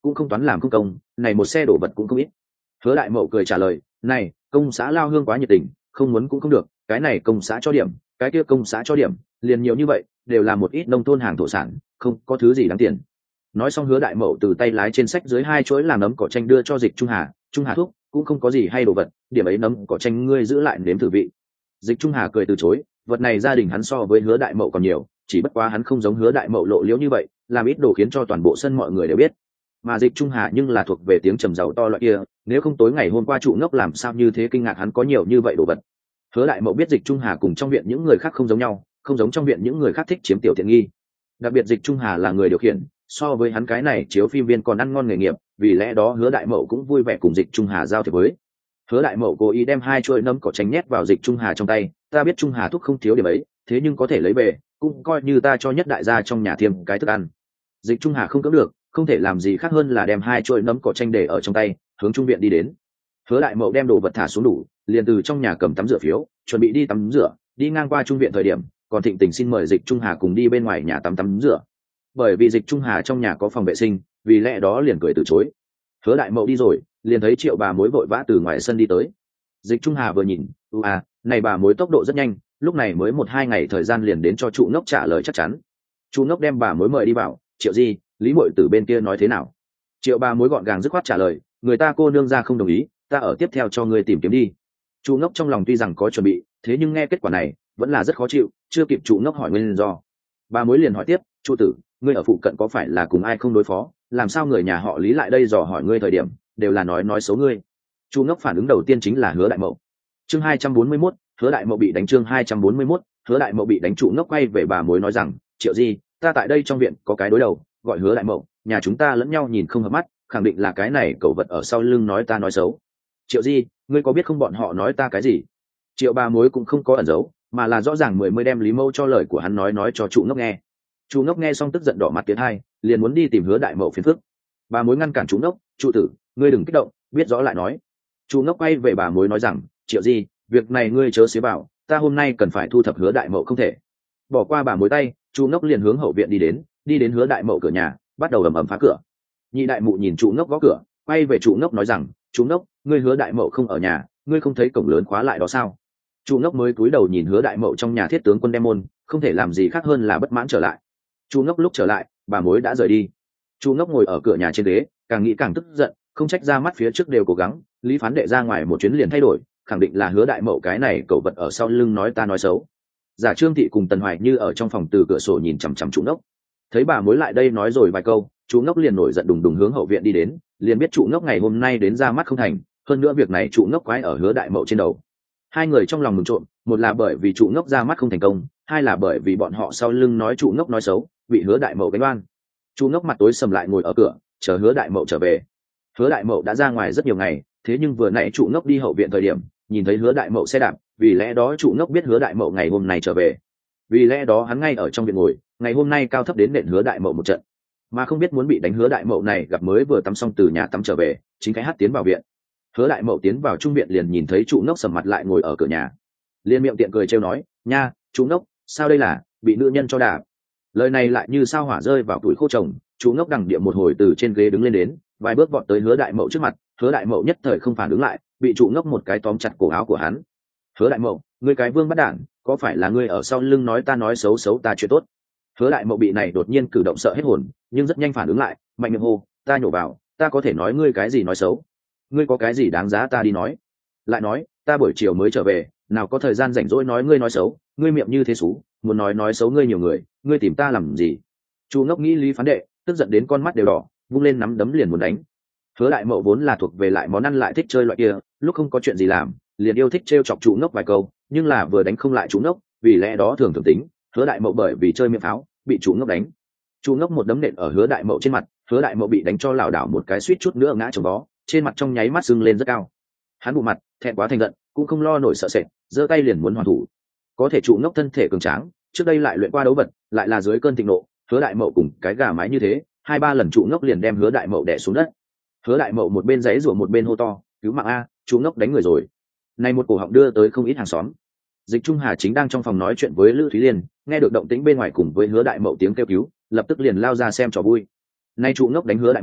cũng không toán làm không công, này một xe đổ vật cũng không ít. Hứa Đại Mậu cười trả lời, này công xã lao hương quá nhiệt tình, không muốn cũng không được, cái này công xã cho điểm, cái kia công xã cho điểm, liền nhiều như vậy, đều là một ít nông thôn hàng thổ sản, không có thứ gì đáng tiền. Nói xong Hứa Đại Mậu từ tay lái trên sách dưới 2 chuỗi làm nấm cỏ tranh đưa cho Dịch Trung Hà. Trung Hà thúc, cũng không có gì hay đồ vật, điểm ấy nấm cỏ tranh ngươi giữ lại nếm thử vị. Dịch Trung Hà cười từ chối, vật này gia đình hắn so với Hứa Đại Mậu còn nhiều, chỉ bất quá hắn không giống Hứa Đại Mậu lộ liễu như vậy, làm ít đồ khiến cho toàn bộ sân mọi người đều biết. Mà Dịch Trung Hà nhưng là thuộc về tiếng trầm giàu to loại kia, nếu không tối ngày hôm qua trụ ngốc làm sao như thế kinh ngạc hắn có nhiều như vậy đồ vật. Hứa Đại Mậu biết Dịch Trung Hà cùng trong viện những người khác không giống nhau, không giống trong viện những người khác thích chiếm tiểu tiện nghi. Đặc biệt Dịch Trung Hà là người điều khiển, so với hắn cái này chiếu phim viên còn ăn ngon nghề nghiệp, vì lẽ đó Hứa Đại Mậu cũng vui vẻ cùng Dịch Trung Hà giao thiệp với. Hứa Đại Mậu cố ý đem 2 chuỗi nấm cỏ tranh nhét vào Dịch Trung Hà trong tay, ta biết Trung Hà thúc không thiếu điểm ấy, thế nhưng có thể lấy về, cũng coi như ta cho nhất đại gia trong nhà thêm cái thức ăn. Dịch Trung Hà không cưỡng được, không thể làm gì khác hơn là đem 2 chuỗi nấm cỏ tranh để ở trong tay, hướng trung viện đi đến. Hứa Đại Mậu đem đồ vật thả xuống đủ, liền từ trong nhà cầm tắm rửa phiếu, chuẩn bị đi tắm rửa, đi ngang qua trung viện thời điểm, còn thịnh tình xin mời Dịch Trung Hà cùng đi bên ngoài nhà tắm rửa. Bởi vì Dịch Trung Hà trong nhà có phòng vệ sinh, vì lẽ đó liền cười từ chối. Hứa Đại Mậu đi rồi, liền thấy Triệu bà mối vội vã từ ngoài sân đi tới. Dịch Trung Hà vừa nhìn, này bà mối tốc độ rất nhanh, lúc này mới 1-2 ngày thời gian liền đến cho trụ ngốc trả lời chắc chắn. Trụ ngốc đem bà mối mời đi vào, Triệu gì, Lý Mội từ bên kia nói thế nào? Triệu bà mối gọn gàng dứt khoát trả lời, người ta cô nương ra không đồng ý, ta ở tiếp theo cho ngươi tìm kiếm đi. Trụ ngốc trong lòng tuy rằng có chuẩn bị, thế nhưng nghe kết quả này vẫn là rất khó chịu, chưa kịp trụ ngốc hỏi nguyên do. Bà mối liền hỏi tiếp, trụ tử, ngươi ở phụ cận có phải là cùng ai không đối phó, làm sao người nhà họ Lý lại đây dò hỏi ngươi thời điểm đều là nói xấu ngươi? Trụ ngốc phản ứng đầu tiên chính là Hứa Đại Mậu. Chương 241, Hứa Đại Mậu bị đánh. Chương 241, Hứa Đại Mậu bị đánh. Trụ ngốc quay về bà mối nói rằng, Triệu gì, ta tại đây trong viện có cái đối đầu, gọi Hứa Đại Mậu, nhà chúng ta lẫn nhau nhìn không hợp mắt, khẳng định là cái này cẩu vật ở sau lưng nói ta nói xấu. Triệu gì, ngươi có biết không bọn họ nói ta cái gì? Triệu bà mối cũng không có ẩn giấu, mà là rõ ràng mới đem Lý Mâu cho lời của hắn nói cho trụ ngốc nghe. Trụ ngốc nghe xong tức giận đỏ mặt tiến hai, liền muốn đi tìm Hứa Đại Mậu phiền phức. Bà mối ngăn cản trụ ngốc, trụ tử, ngươi đừng kích động, biết rõ lại nói. Trụ ngốc quay về bà mối nói rằng, Triệu gì, việc này ngươi chớ xế vào, ta hôm nay cần phải thu thập Hứa Đại Mậu không thể. Bỏ qua bà mối tay, trụ ngốc liền hướng hậu viện đi đến Hứa Đại Mậu cửa nhà, bắt đầu ầm ầm phá cửa. Nhị đại mụ nhìn trụ ngốc gõ cửa, quay về trụ ngốc nói rằng, trụ ngốc, ngươi Hứa Đại Mậu không ở nhà, ngươi không thấy cổng lớn khóa lại đó sao? Trụ ngốc mới cúi đầu nhìn Hứa Đại Mậu trong nhà thiết tướng quân đem môn, không thể làm gì khác hơn là bất mãn trở lại. Trụ ngốc lúc trở lại, bà mối đã rời đi. Trụ ngốc ngồi ở cửa nhà trên ghế, càng nghĩ càng tức giận, không trách ra mắt phía trước đều cố gắng, Lý Phán Đệ ra ngoài một chuyến liền thay đổi, khẳng định là Hứa Đại Mậu cái này cẩu vật ở sau lưng nói ta nói xấu. Giả Trương Thị cùng Tần Hoài Như ở trong phòng từ cửa sổ nhìn chằm chằm trụ ngốc. Thấy bà mối lại đây nói rồi vài câu, trụ ngốc liền nổi giận đùng đùng hướng hậu viện đi đến, liền biết trụ ngốc ngày hôm nay đến ra mắt không thành, hơn nữa việc này trụ ngốc quái ở Hứa Đại Mậu trên đầu. Hai người trong lòng mừng trộm, một là bởi vì trụ ngốc ra mắt không thành công, hai là bởi vì bọn họ sau lưng nói trụ ngốc nói xấu, bị Hứa Đại Mậu gánh oan. Trụ ngốc mặt tối sầm lại ngồi ở cửa, chờ Hứa Đại Mậu trở về. Hứa Đại Mậu đã ra ngoài rất nhiều ngày, thế nhưng vừa nãy trụ ngốc đi hậu viện thời điểm, nhìn thấy Hứa Đại Mậu xe đạp, vì lẽ đó trụ ngốc biết Hứa Đại Mậu ngày hôm nay trở về. Vì lẽ đó hắn ngay ở trong viện ngồi, ngày hôm nay cao thấp đến nện Hứa Đại Mậu một trận, mà không biết muốn bị đánh Hứa Đại Mậu này gặp mới vừa tắm xong từ nhà tắm trở về, chính cái hát tiến vào viện. Hứa Đại Mậu tiến vào trung viện liền nhìn thấy trụ ngốc sầm mặt lại ngồi ở cửa nhà, liền miệng tiện cười trêu nói, nha, trụ ngốc, sao đây là bị nữ nhân cho đạp? Lời này lại như sao hỏa rơi vào tuổi khô chồng, trụ ngốc đằng địa một hồi từ trên ghế đứng lên đến, vài bước vọt tới Hứa Đại Mậu trước mặt. Hứa Đại Mậu nhất thời không phản ứng lại, bị trụ ngốc một cái tóm chặt cổ áo của hắn. Hứa Đại Mậu, ngươi cái vương bắt đản, có phải là ngươi ở sau lưng nói ta nói xấu ta chuyện tốt? Hứa Đại Mậu bị này đột nhiên cử động sợ hết hồn, nhưng rất nhanh phản ứng lại, mạnh miệng hô, ta nhổ vào, ta có thể nói ngươi cái gì nói xấu? Ngươi có cái gì đáng giá ta đi nói? Lại nói, ta buổi chiều mới trở về, nào có thời gian rảnh rỗi nói ngươi nói xấu, ngươi miệng như thế xú, muốn nói xấu ngươi nhiều người, ngươi tìm ta làm gì? Chu ngốc nghĩ Lý Phán Đệ, tức giận đến con mắt đều đỏ, vung lên nắm đấm liền muốn đánh. Hứa Đại Mậu vốn là thuộc về lại món ăn lại thích chơi loại kia, lúc không có chuyện gì làm, liền yêu thích trêu chọc Chu ngốc vài câu, nhưng là vừa đánh không lại Chu ngốc, vì lẽ đó thường tính, Hứa Đại Mậu bởi vì chơi miệng pháo, bị Chu ngốc đánh. Chu ngốc một đấm nện ở Hứa Đại Mậu trên mặt, Hứa Đại Mậu bị đánh cho lảo đảo một cái suýt chút nữa ngã chồng vó, trên mặt trong nháy mắt sưng lên rất cao. Hắn bụng mặt, thẹn quá thành giận, cũng không lo nổi sợ sệt, giơ tay liền muốn hoàn thủ. Có thể Chu ngốc thân thể cường tráng, trước đây lại luyện qua đấu vật, lại là dưới cơn thịnh nộ, Hứa Đại Mậu cùng cái gà mái như thế, 2-3 lần Chu ngốc liền đem Hứa Đại Mậu đè xuống đất. Hứa Đại Mậu một bên giãy giụa một bên hô to, cứu mạng a, Chu ngốc đánh người rồi. Này một cổ họng đưa tới không ít hàng xóm. Dịch Trung Hà chính đang trong phòng nói chuyện với Lữ Thúy Liên, nghe được động tĩnh bên ngoài cùng với Hứa Đại Mậu tiếng kêu cứu, lập tức liền lao ra xem trò vui. Nay Chu ngốc đánh Hứa Đại Mậu,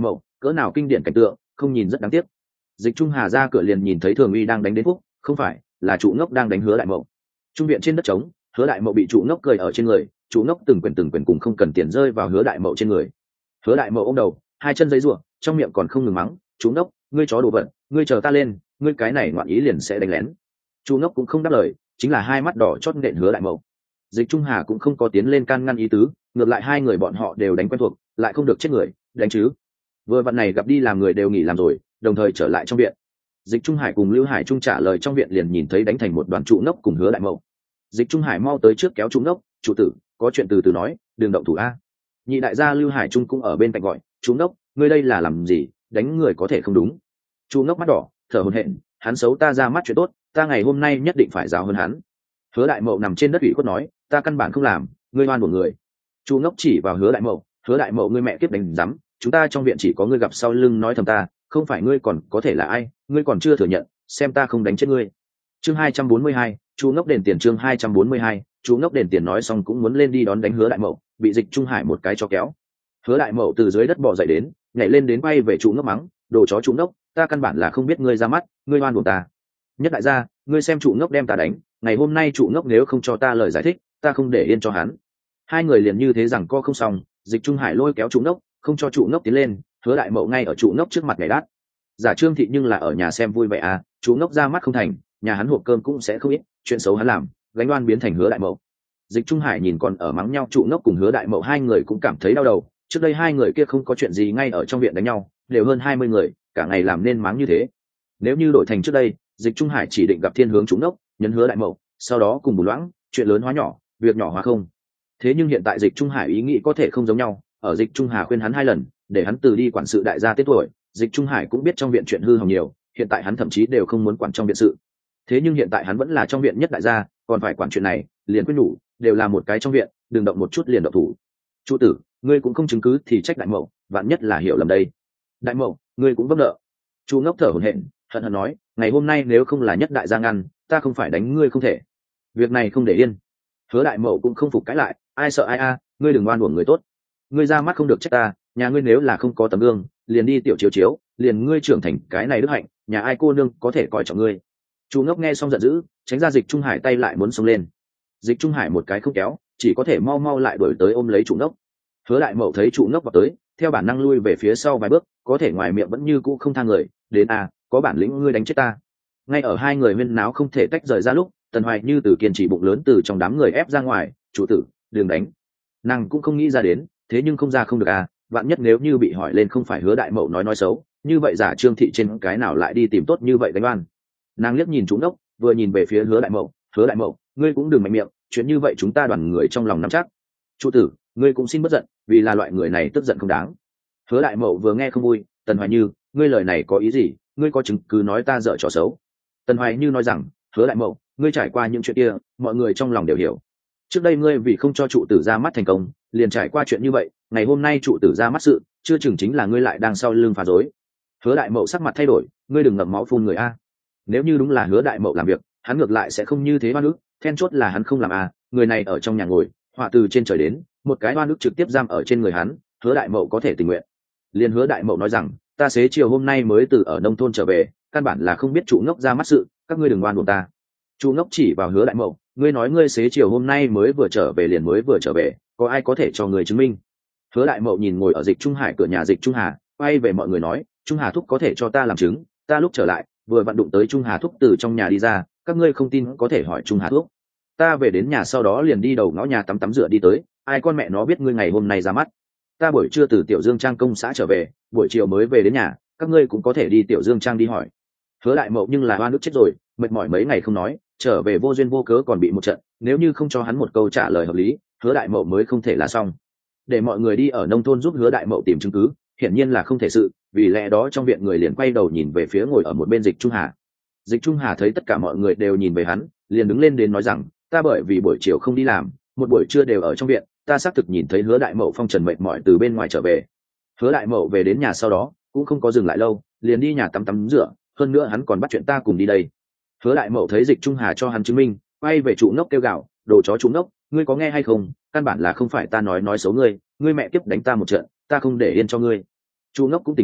cỡ nào kinh điển cảnh tượng, không nhìn rất đáng tiếc. Dịch Trung Hà ra cửa liền nhìn thấy Thường Uy đang đánh đến Phúc, không phải, là trụ ngốc đang đánh Hứa Đại Mậu. Trung viện trên đất trống, Hứa Đại Mậu bị trụ ngốc cười ở trên người, trụ ngốc từng quyền cùng không cần tiền rơi vào Hứa Đại Mậu trên người. Hứa Đại Mậu ôm đầu, hai chân giãy giụa, trong miệng còn không ngừng mắng, "Trụ ngốc, ngươi chó đồ vật, ngươi chờ ta lên, ngươi cái này ngoạn ý liền sẽ đánh lén." Trụ ngốc cũng không đáp lời, chính là hai mắt đỏ chót nện Hứa Đại Mậu. Dịch Trung Hà cũng không có tiến lên can ngăn ý tứ, ngược lại hai người bọn họ đều đánh quen thuộc, lại không được chết người, đánh chứ. Vừa vặn này gặp đi làm người đều nghỉ làm rồi, đồng thời trở lại trong viện. Dịch Trung Hải cùng Lưu Hải Trung trả lời trong viện liền nhìn thấy đánh thành một đoàn trụ ngốc cùng Hứa Đại Mậu. Dịch Trung Hải mau tới trước kéo trụ ngốc, "Chủ tử, có chuyện từ từ nói, đừng động thủ a." Nhị đại gia Lưu Hải Trung cũng ở bên cạnh gọi, "Trụ ngốc, ngươi đây là làm gì, đánh người có thể không đúng." Trụ ngốc mắt đỏ, thở hổn hển, "Hắn xấu ta ra mắt chuyện tốt, ta ngày hôm nay nhất định phải giáo hơn hắn." Hứa Đại Mậu nằm trên đất ủy khuất nói, "Ta căn bản không làm, ngươi oan của người." Trụ ngốc chỉ vào Hứa Đại Mậu, "Hứa Đại Mậu ngươi mẹ kiếp đánh rắm, chúng ta trong viện chỉ có ngươi gặp sau lưng nói thầm ta, không phải ngươi còn có thể là ai, ngươi còn chưa thừa nhận, xem ta không đánh chết ngươi." Chương 242, Chu ngốc đền tiền. Chương 242, Chu ngốc đền tiền. Nói xong cũng muốn lên đi đón đánh Hứa Đại Mậu, bị Dịch Trung Hải một cái cho kéo. Hứa Đại Mậu từ dưới đất bò dậy đến, nhảy lên đến bay về trụ ngốc mắng, "Đồ chó trụ ngốc, ta căn bản là không biết ngươi ra mắt, ngươi oan uổng ta. Nhất đại gia, ngươi xem trụ ngốc đem ta đánh, ngày hôm nay trụ ngốc nếu không cho ta lời giải thích, ta không để yên cho hắn." Hai người liền như thế rằng co không xong, Dịch Trung Hải lôi kéo trụ ngốc, không cho trụ ngốc tiến lên, Hứa Đại Mậu ngay ở trụ ngốc trước mặt nhảy đát. Giả Trương Thị nhưng là ở nhà xem vui vẻ à, trụ ngốc ra mắt không thành, nhà hắn hộp cơm cũng sẽ không ít, chuyện xấu hắn làm, gánh oan biến thành Hứa Đại Mậu. Dịch Trung Hải nhìn còn ở mắng nhau trụ ngốc cùng Hứa Đại Mậu hai người cũng cảm thấy đau đầu, trước đây hai người kia không có chuyện gì ngay ở trong viện đánh nhau, đều hơn 20 người, cả ngày làm nên mắng như thế. Nếu như đổi thành trước đây, Dịch Trung Hải chỉ định gặp thiên hướng trụ ngốc, nhấn Hứa Đại Mậu, sau đó cùng bù loãng, chuyện lớn hóa nhỏ, việc nhỏ hóa không. Thế nhưng hiện tại Dịch Trung Hải ý nghĩ có thể không giống nhau, ở Dịch Trung Hà khuyên hắn 2 lần, để hắn từ đi quản sự đại gia Tết tuổi, Dịch Trung Hải cũng biết trong viện chuyện hư hỏng nhiều, hiện tại hắn thậm chí đều không muốn quản trong viện sự. Thế nhưng hiện tại hắn vẫn là trong viện nhất đại gia, còn phải quản chuyện này, liền quyết nhủ, đều là một cái trong viện, đừng động một chút liền động thủ. "Chủ tử, ngươi cũng không chứng cứ thì trách Đại Mậu, vạn nhất là hiểu lầm đây." "Đại Mậu, ngươi cũng vấp nợ." Chu ngốc thở hổn hển, hận hận nói, "Ngày hôm nay nếu không là nhất đại gia ngăn, ta không phải đánh ngươi không thể. Việc này không để yên." Hứa Đại Mậu cũng không phục cãi lại, "Ai sợ ai a, ngươi đừng oan uổng người tốt. Ngươi ra mắt không được trách ta, nhà ngươi nếu là không có tấm gương, liền đi tiểu chiếu chiếu, liền ngươi trưởng thành cái này đức hạnh, nhà ai cô nương có thể coi trọng ngươi." Chu ngốc nghe xong giận dữ, tránh ra Dịch Trung Hải tay lại muốn xông lên. Dịch Trung Hải một cái không kéo, chỉ có thể mau mau lại đuổi tới ôm lấy Chu ngốc. Hứa Đại Mậu thấy Chu ngốc vào tới, theo bản năng lui về phía sau vài bước, có thể ngoài miệng vẫn như cũ không tha người, "Đến a, có bản lĩnh ngươi đánh chết ta." Ngay ở hai người huyên náo không thể tách rời ra lúc, Tần Hoài Như từ kiên trì bụng lớn từ trong đám người ép ra ngoài, "Chủ tử, đừng đánh." Nàng cũng không nghĩ ra đến, thế nhưng không ra không được à, vạn nhất nếu như bị hỏi lên không phải Hứa Đại Mậu nói xấu, như vậy Giả Trương Thị trên cái nào lại đi tìm tốt như vậy đánh oan. Nàng liếc nhìn Trúng Đốc, vừa nhìn về phía Hứa Đại Mậu, "Hứa Đại Mậu, ngươi cũng đừng mạnh miệng, chuyện như vậy chúng ta đoàn người trong lòng nắm chắc. Chủ tử, ngươi cũng xin bất giận, vì là loại người này tức giận không đáng." Hứa Đại Mậu vừa nghe không vui, "Tần Hoài Như, ngươi lời này có ý gì, ngươi có chứng cứ nói ta dở trò xấu." Tần Hoài Như nói rằng, "Hứa Đại Mậu, ngươi trải qua những chuyện kia, mọi người trong lòng đều hiểu. Trước đây ngươi vì không cho trụ tử ra mắt thành công, liền trải qua chuyện như vậy, ngày hôm nay trụ tử ra mắt sự, chưa chừng chính là ngươi lại đang sau lưng phá rối." Hứa Đại Mậu sắc mặt thay đổi, "Ngươi đừng ngậm máu phun người a." Nếu như đúng là Hứa Đại Mậu làm việc, hắn ngược lại sẽ không như thế oan ức, then chốt là hắn không làm a, người này ở trong nhà ngồi, họa từ trên trời đến, một cái oan ức trực tiếp giam ở trên người hắn, Hứa Đại Mậu có thể tình nguyện. Liên Hứa Đại Mậu nói rằng, "Ta xế chiều hôm nay mới từ ở nông thôn trở về, căn bản là không biết trụ ngốc ra mắt sự, các ngươi đừng oan uổng ta." Trụ ngốc chỉ vào Hứa Đại Mậu, "Ngươi nói ngươi xế chiều hôm nay mới vừa trở về liền mới vừa trở về, có ai có thể cho người chứng minh?" Hứa Đại Mậu nhìn ngồi ở Dịch Trung Hải cửa nhà Dịch Trung Hà, quay về mọi người nói, "Trung Hà thúc có thể cho ta làm chứng, ta lúc trở lại vừa vặn đụng tới Trung Hà thúc từ trong nhà đi ra, các ngươi không tin có thể hỏi Trung Hà thúc. Ta về đến nhà sau đó liền đi đầu ngõ nhà tắm tắm rửa đi tới, ai con mẹ nó biết ngươi ngày hôm nay ra mắt. Ta buổi trưa từ Tiểu Dương Trang công xã trở về, buổi chiều mới về đến nhà, các ngươi cũng có thể đi Tiểu Dương Trang đi hỏi." Hứa Đại Mậu nhưng là oan ức chết rồi, mệt mỏi mấy ngày không nói, trở về vô duyên vô cớ còn bị một trận, nếu như không cho hắn một câu trả lời hợp lý, Hứa Đại Mậu mới không thể là xong. Để mọi người đi ở nông thôn giúp Hứa Đại Mậu tìm chứng cứ, hiển nhiên là không thể sự, vì lẽ đó trong viện người liền quay đầu nhìn về phía ngồi ở một bên Dịch Trung Hà. Dịch Trung Hà thấy tất cả mọi người đều nhìn về hắn, liền đứng lên đến nói rằng, "Ta bởi vì buổi chiều không đi làm, một buổi trưa đều ở trong viện, ta xác thực nhìn thấy Hứa Đại Mậu phong trần mệt mỏi từ bên ngoài trở về." Hứa Đại Mậu về đến nhà sau đó cũng không có dừng lại lâu, liền đi nhà tắm tắm rửa, hơn nữa hắn còn bắt chuyện ta cùng đi đây. Hứa Đại Mậu thấy Dịch Trung Hà cho hắn chứng minh, quay về trụ ngốc kêu gào, "Đồ chó trụ ngốc, ngươi có nghe hay không, căn bản là không phải ta nói xấu ngươi, ngươi mẹ kiếp đánh ta một trận, ta không để yên cho ngươi." Trụ ngốc cũng tỉnh lại,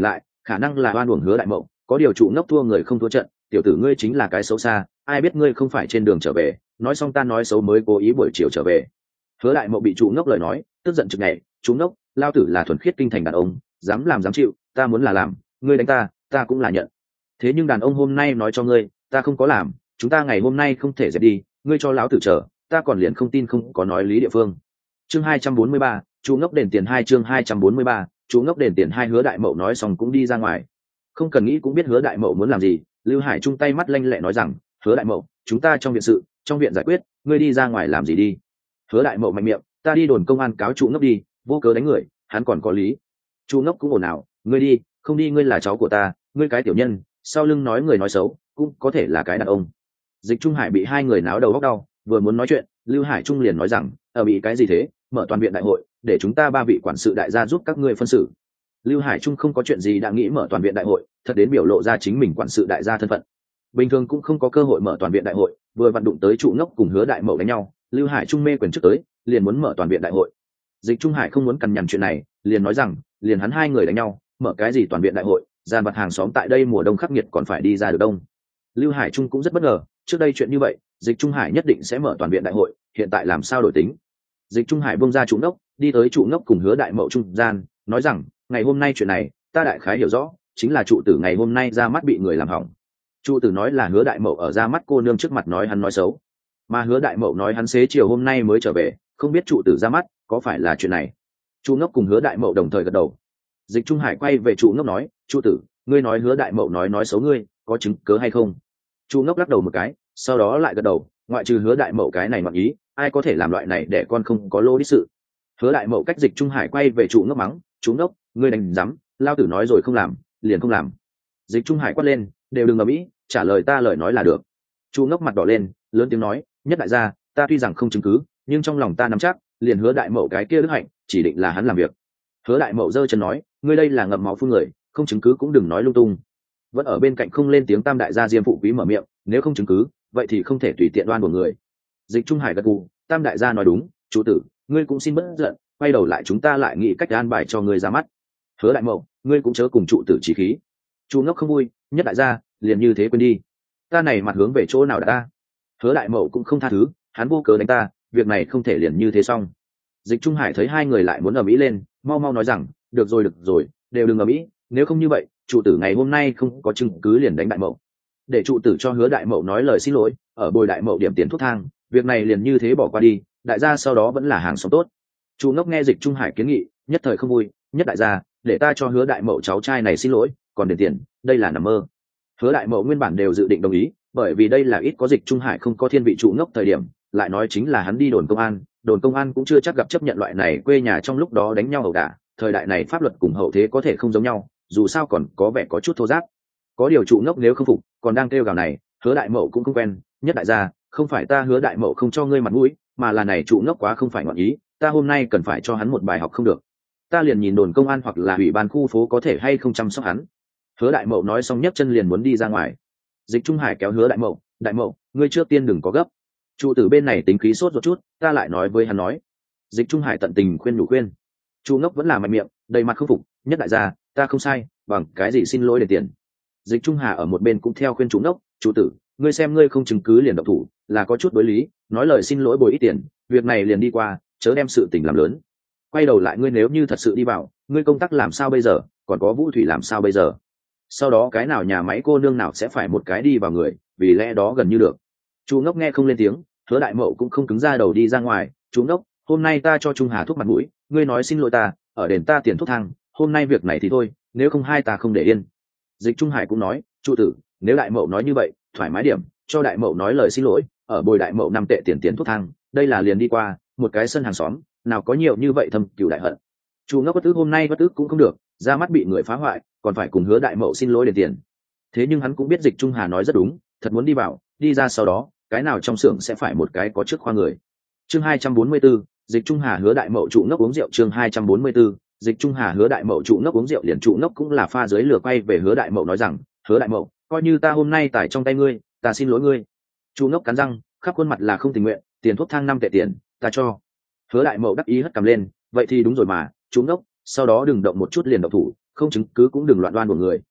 khả năng là oan uổng Hứa Đại Mậu, có điều trụ ngốc thua người không thua trận, tiểu tử ngươi chính là cái xấu xa, ai biết ngươi không phải trên đường trở về. Nói xong ta nói xấu mới cố ý buổi chiều trở về. Hứa Đại Mậu bị trụ ngốc lời nói tức giận chực nhảy, trụ ngốc, lao tử là thuần khiết kinh thành đàn ông, dám làm dám chịu, ta muốn là làm, ngươi đánh ta cũng là nhận. Thế nhưng đàn ông hôm nay nói cho ngươi, ta không có làm, chúng ta ngày hôm nay không thể dẹp đi, ngươi cho lão tử chờ, ta còn liền không tin không có nói lý địa phương. Chương 243, chú ngốc đền tiền 2 chương 243, chú ngốc đền tiền 2 Hứa Đại Mậu nói xong cũng đi ra ngoài. Không cần nghĩ cũng biết Hứa Đại Mậu muốn làm gì, Lưu Hải chung tay mắt lanh lẹ nói rằng, Hứa Đại Mậu, chúng ta trong viện sự, trong viện giải quyết, ngươi đi ra ngoài làm gì đi. Hứa Đại Mậu mạnh miệng, ta đi đồn công an cáo trụ ngốc đi, vô cớ đánh người, hắn còn có lý. Trụ ngốc cũng ồn ào, ngươi đi, không đi ngươi là cháu của ta, ngươi cái tiểu nhân, sau lưng nói người nói xấu, cũng có thể là cái đàn ông. Dịch Trung Hải bị hai người náo đầu góc đau, vừa muốn nói chuyện, Lưu Hải Trung liền nói rằng, ở bị cái gì thế, mở toàn viện đại hội, để chúng ta ba vị quản sự đại gia giúp các ngươi phân xử. Lưu Hải Trung không có chuyện gì đã nghĩ mở toàn viện đại hội, thật đến biểu lộ ra chính mình quản sự đại gia thân phận. Bình thường cũng không có cơ hội mở toàn viện đại hội, vừa vặn đụng tới trụ ngốc cùng Hứa Đại Mậu đánh nhau, Lưu Hải Trung mê quyền trước tới, liền muốn mở toàn viện đại hội. Dịch Trung Hải không muốn cằn nhằn chuyện này, liền nói rằng, liền hắn hai người đánh nhau, mở cái gì toàn viện đại hội, gian vật hàng xóm tại đây mùa đông khắc nghiệt còn phải đi ra được đông. Lưu Hải Trung cũng rất bất ngờ, trước đây chuyện như vậy, Dịch Trung Hải nhất định sẽ mở toàn viện đại hội, hiện tại làm sao đổi tính. Dịch Trung Hải bông ra trụ ngốc, đi tới trụ ngốc cùng Hứa Đại Mậu trung gian, nói rằng, ngày hôm nay chuyện này, ta đại khái hiểu rõ, chính là trụ tử ngày hôm nay ra mắt bị người làm hỏng. Trụ tử nói là Hứa Đại Mậu ở ra mắt cô nương trước mặt nói hắn nói xấu, mà Hứa Đại Mậu nói hắn xế chiều hôm nay mới trở về, không biết trụ tử ra mắt, có phải là chuyện này. Trụ ngốc cùng Hứa Đại Mậu đồng thời gật đầu. Dịch Trung Hải quay về trụ ngốc nói, trụ tử, ngươi nói Hứa Đại Mậu nói xấu ngươi, có chứng cớ hay không? Trụ ngốc lắc đầu một cái, sau đó lại gật đầu, ngoại trừ Hứa Đại Mậu cái này ngoạn ý, ai có thể làm loại này để con không có lô đích sự. Hứa Đại Mậu cách Dịch Trung Hải quay về trụ ngốc mắng, trụ ngốc, ngươi đánh rắm, lao tử nói rồi không làm, liền không làm. Dịch Trung Hải quát lên, đều đừng ở mỹ, trả lời ta lời nói là được. Trụ ngốc mặt đỏ lên, lớn tiếng nói, nhất đại gia, ta tuy rằng không chứng cứ, nhưng trong lòng ta nắm chắc, liền Hứa Đại Mậu cái kia đức hạnh, chỉ định là hắn làm việc. Hứa Đại Mậu giơ chân nói, ngươi đây là ngậm máu phun người, không chứng cứ cũng đừng nói lung tung. Vẫn ở bên cạnh không lên tiếng tam đại gia Diêm Phụ Quý mở miệng, nếu không chứng cứ, vậy thì không thể tùy tiện đoan của người. Dịch Trung Hải gật gù, tam đại gia nói đúng, chủ tử, ngươi cũng xin bất giận, quay đầu lại chúng ta lại nghĩ cách an bài cho ngươi ra mắt. Hứa Đại Mậu, ngươi cũng chớ cùng trụ tử chí khí. Chu ngốc không vui, nhất đại gia, liền như thế quên đi. Ta này mặt hướng về chỗ nào đã ta? Hứa Đại Mậu cũng không tha thứ, hắn vô cớ đánh ta, việc này không thể liền như thế xong. Dịch Trung Hải thấy hai người lại muốn ầm ĩ lên, mau mau nói rằng, được rồi, đều đừng ầm ĩ, nếu không như vậy, trụ tử ngày hôm nay không có chứng cứ liền đánh Đại Mậu. Để trụ tử cho Hứa Đại Mậu nói lời xin lỗi, ở bồi Đại Mậu điểm tiền thuốc thang, việc này liền như thế bỏ qua đi, đại gia sau đó vẫn là hàng xóm tốt. Chu ngốc nghe Dịch Trung Hải kiến nghị, nhất thời không vui, nhất đại gia, để ta cho Hứa Đại Mậu cháu trai này xin lỗi, còn đền tiền, đây là nằm mơ. Hứa Đại Mậu nguyên bản đều dự định đồng ý, bởi vì đây là ít có Dịch Trung Hải không có thiên vị trụ ngốc thời điểm, lại nói chính là hắn đi đồn công an cũng chưa chắc gặp chấp nhận loại này quê nhà trong lúc đó đánh nhau ẩu đả, thời đại này pháp luật cùng hậu thế có thể không giống nhau, dù sao còn có vẻ có chút thô ráp. Có điều trụ ngốc nếu không phục, còn đang kêu gào này, Hứa Đại Mậu cũng không quen, nhất đại gia, không phải ta Hứa Đại Mậu không cho ngươi mặt mũi, mà là này trụ ngốc quá không phải ngọn ý, ta hôm nay cần phải cho hắn một bài học không được. Ta liền nhìn đồn công an hoặc là ủy ban khu phố có thể hay không chăm sóc hắn. Hứa Đại Mậu nói xong nhấc chân liền muốn đi ra ngoài. Dịch Trung Hải kéo Hứa Đại Mậu, ngươi trước tiên đừng có gấp. Trụ tử bên này tính khí sốt một chút, ta lại nói với hắn nói. Dịch Trung Hải tận tình khuyên nhủ khuyên. Trụ ngốc vẫn là mạnh miệng, đầy mặt không phục, nhất đại gia, ta không sai, bằng cái gì xin lỗi để tiền. Dịch Trung Hà ở một bên cũng theo khuyên trụ ngốc, trụ tử, ngươi xem ngươi không chứng cứ liền động thủ, là có chút đối lý, nói lời xin lỗi bồi ít tiền, việc này liền đi qua, chớ đem sự tình làm lớn. Quay đầu lại ngươi nếu như thật sự đi vào, ngươi công tác làm sao bây giờ, còn có Vũ Thủy làm sao bây giờ? Sau đó cái nào nhà máy cô nương nào sẽ phải một cái đi vào người, vì lẽ đó gần như được. Chu ngốc nghe không lên tiếng, Hứa Đại Mậu cũng không cứng ra đầu đi ra ngoài, chú ngốc, hôm nay ta cho Trung Hà thuốc mặt mũi, ngươi nói xin lỗi ta, ở đền ta tiền thuốc thang, hôm nay việc này thì thôi, nếu không hai ta không để yên. Dịch Trung Hải cũng nói, trụ tử, nếu Đại Mậu nói như vậy, thoải mái điểm, cho Đại Mậu nói lời xin lỗi, ở bồi Đại Mậu 5 tệ tiền thuốc thang, đây là liền đi qua, một cái sân hàng xóm, nào có nhiều như vậy thâm cừu đại hận. Chu ngốc bất tức hôm nay bất tức cũng không được, ra mắt bị người phá hoại, còn phải cùng Hứa Đại Mậu xin lỗi đền tiền. Thế nhưng hắn cũng biết Dịch Trung Hà nói rất đúng, thật muốn đi vào, đi ra sau đó, cái nào trong xưởng sẽ phải một cái có trước khoa người. Chương 244, Dịch Trung Hà Hứa Đại Mậu trụ ngốc uống rượu. Chương 244, Dịch Trung Hà Hứa Đại Mậu trụ ngốc uống rượu. Liền trụ ngốc cũng là pha dưới lửa quay về Hứa Đại Mậu nói rằng, Hứa Đại Mậu, coi như ta hôm nay tải trong tay ngươi, ta xin lỗi ngươi. Trụ ngốc cắn răng, khắp khuôn mặt là không tình nguyện, tiền thuốc thang 5 tệ tiền, ta cho. Hứa Đại Mậu đắc ý hất cầm lên, vậy thì đúng rồi mà, trụ ngốc, sau đó đừng động một chút liền động thủ, không chứng cứ cũng đừng loạn đoan của người,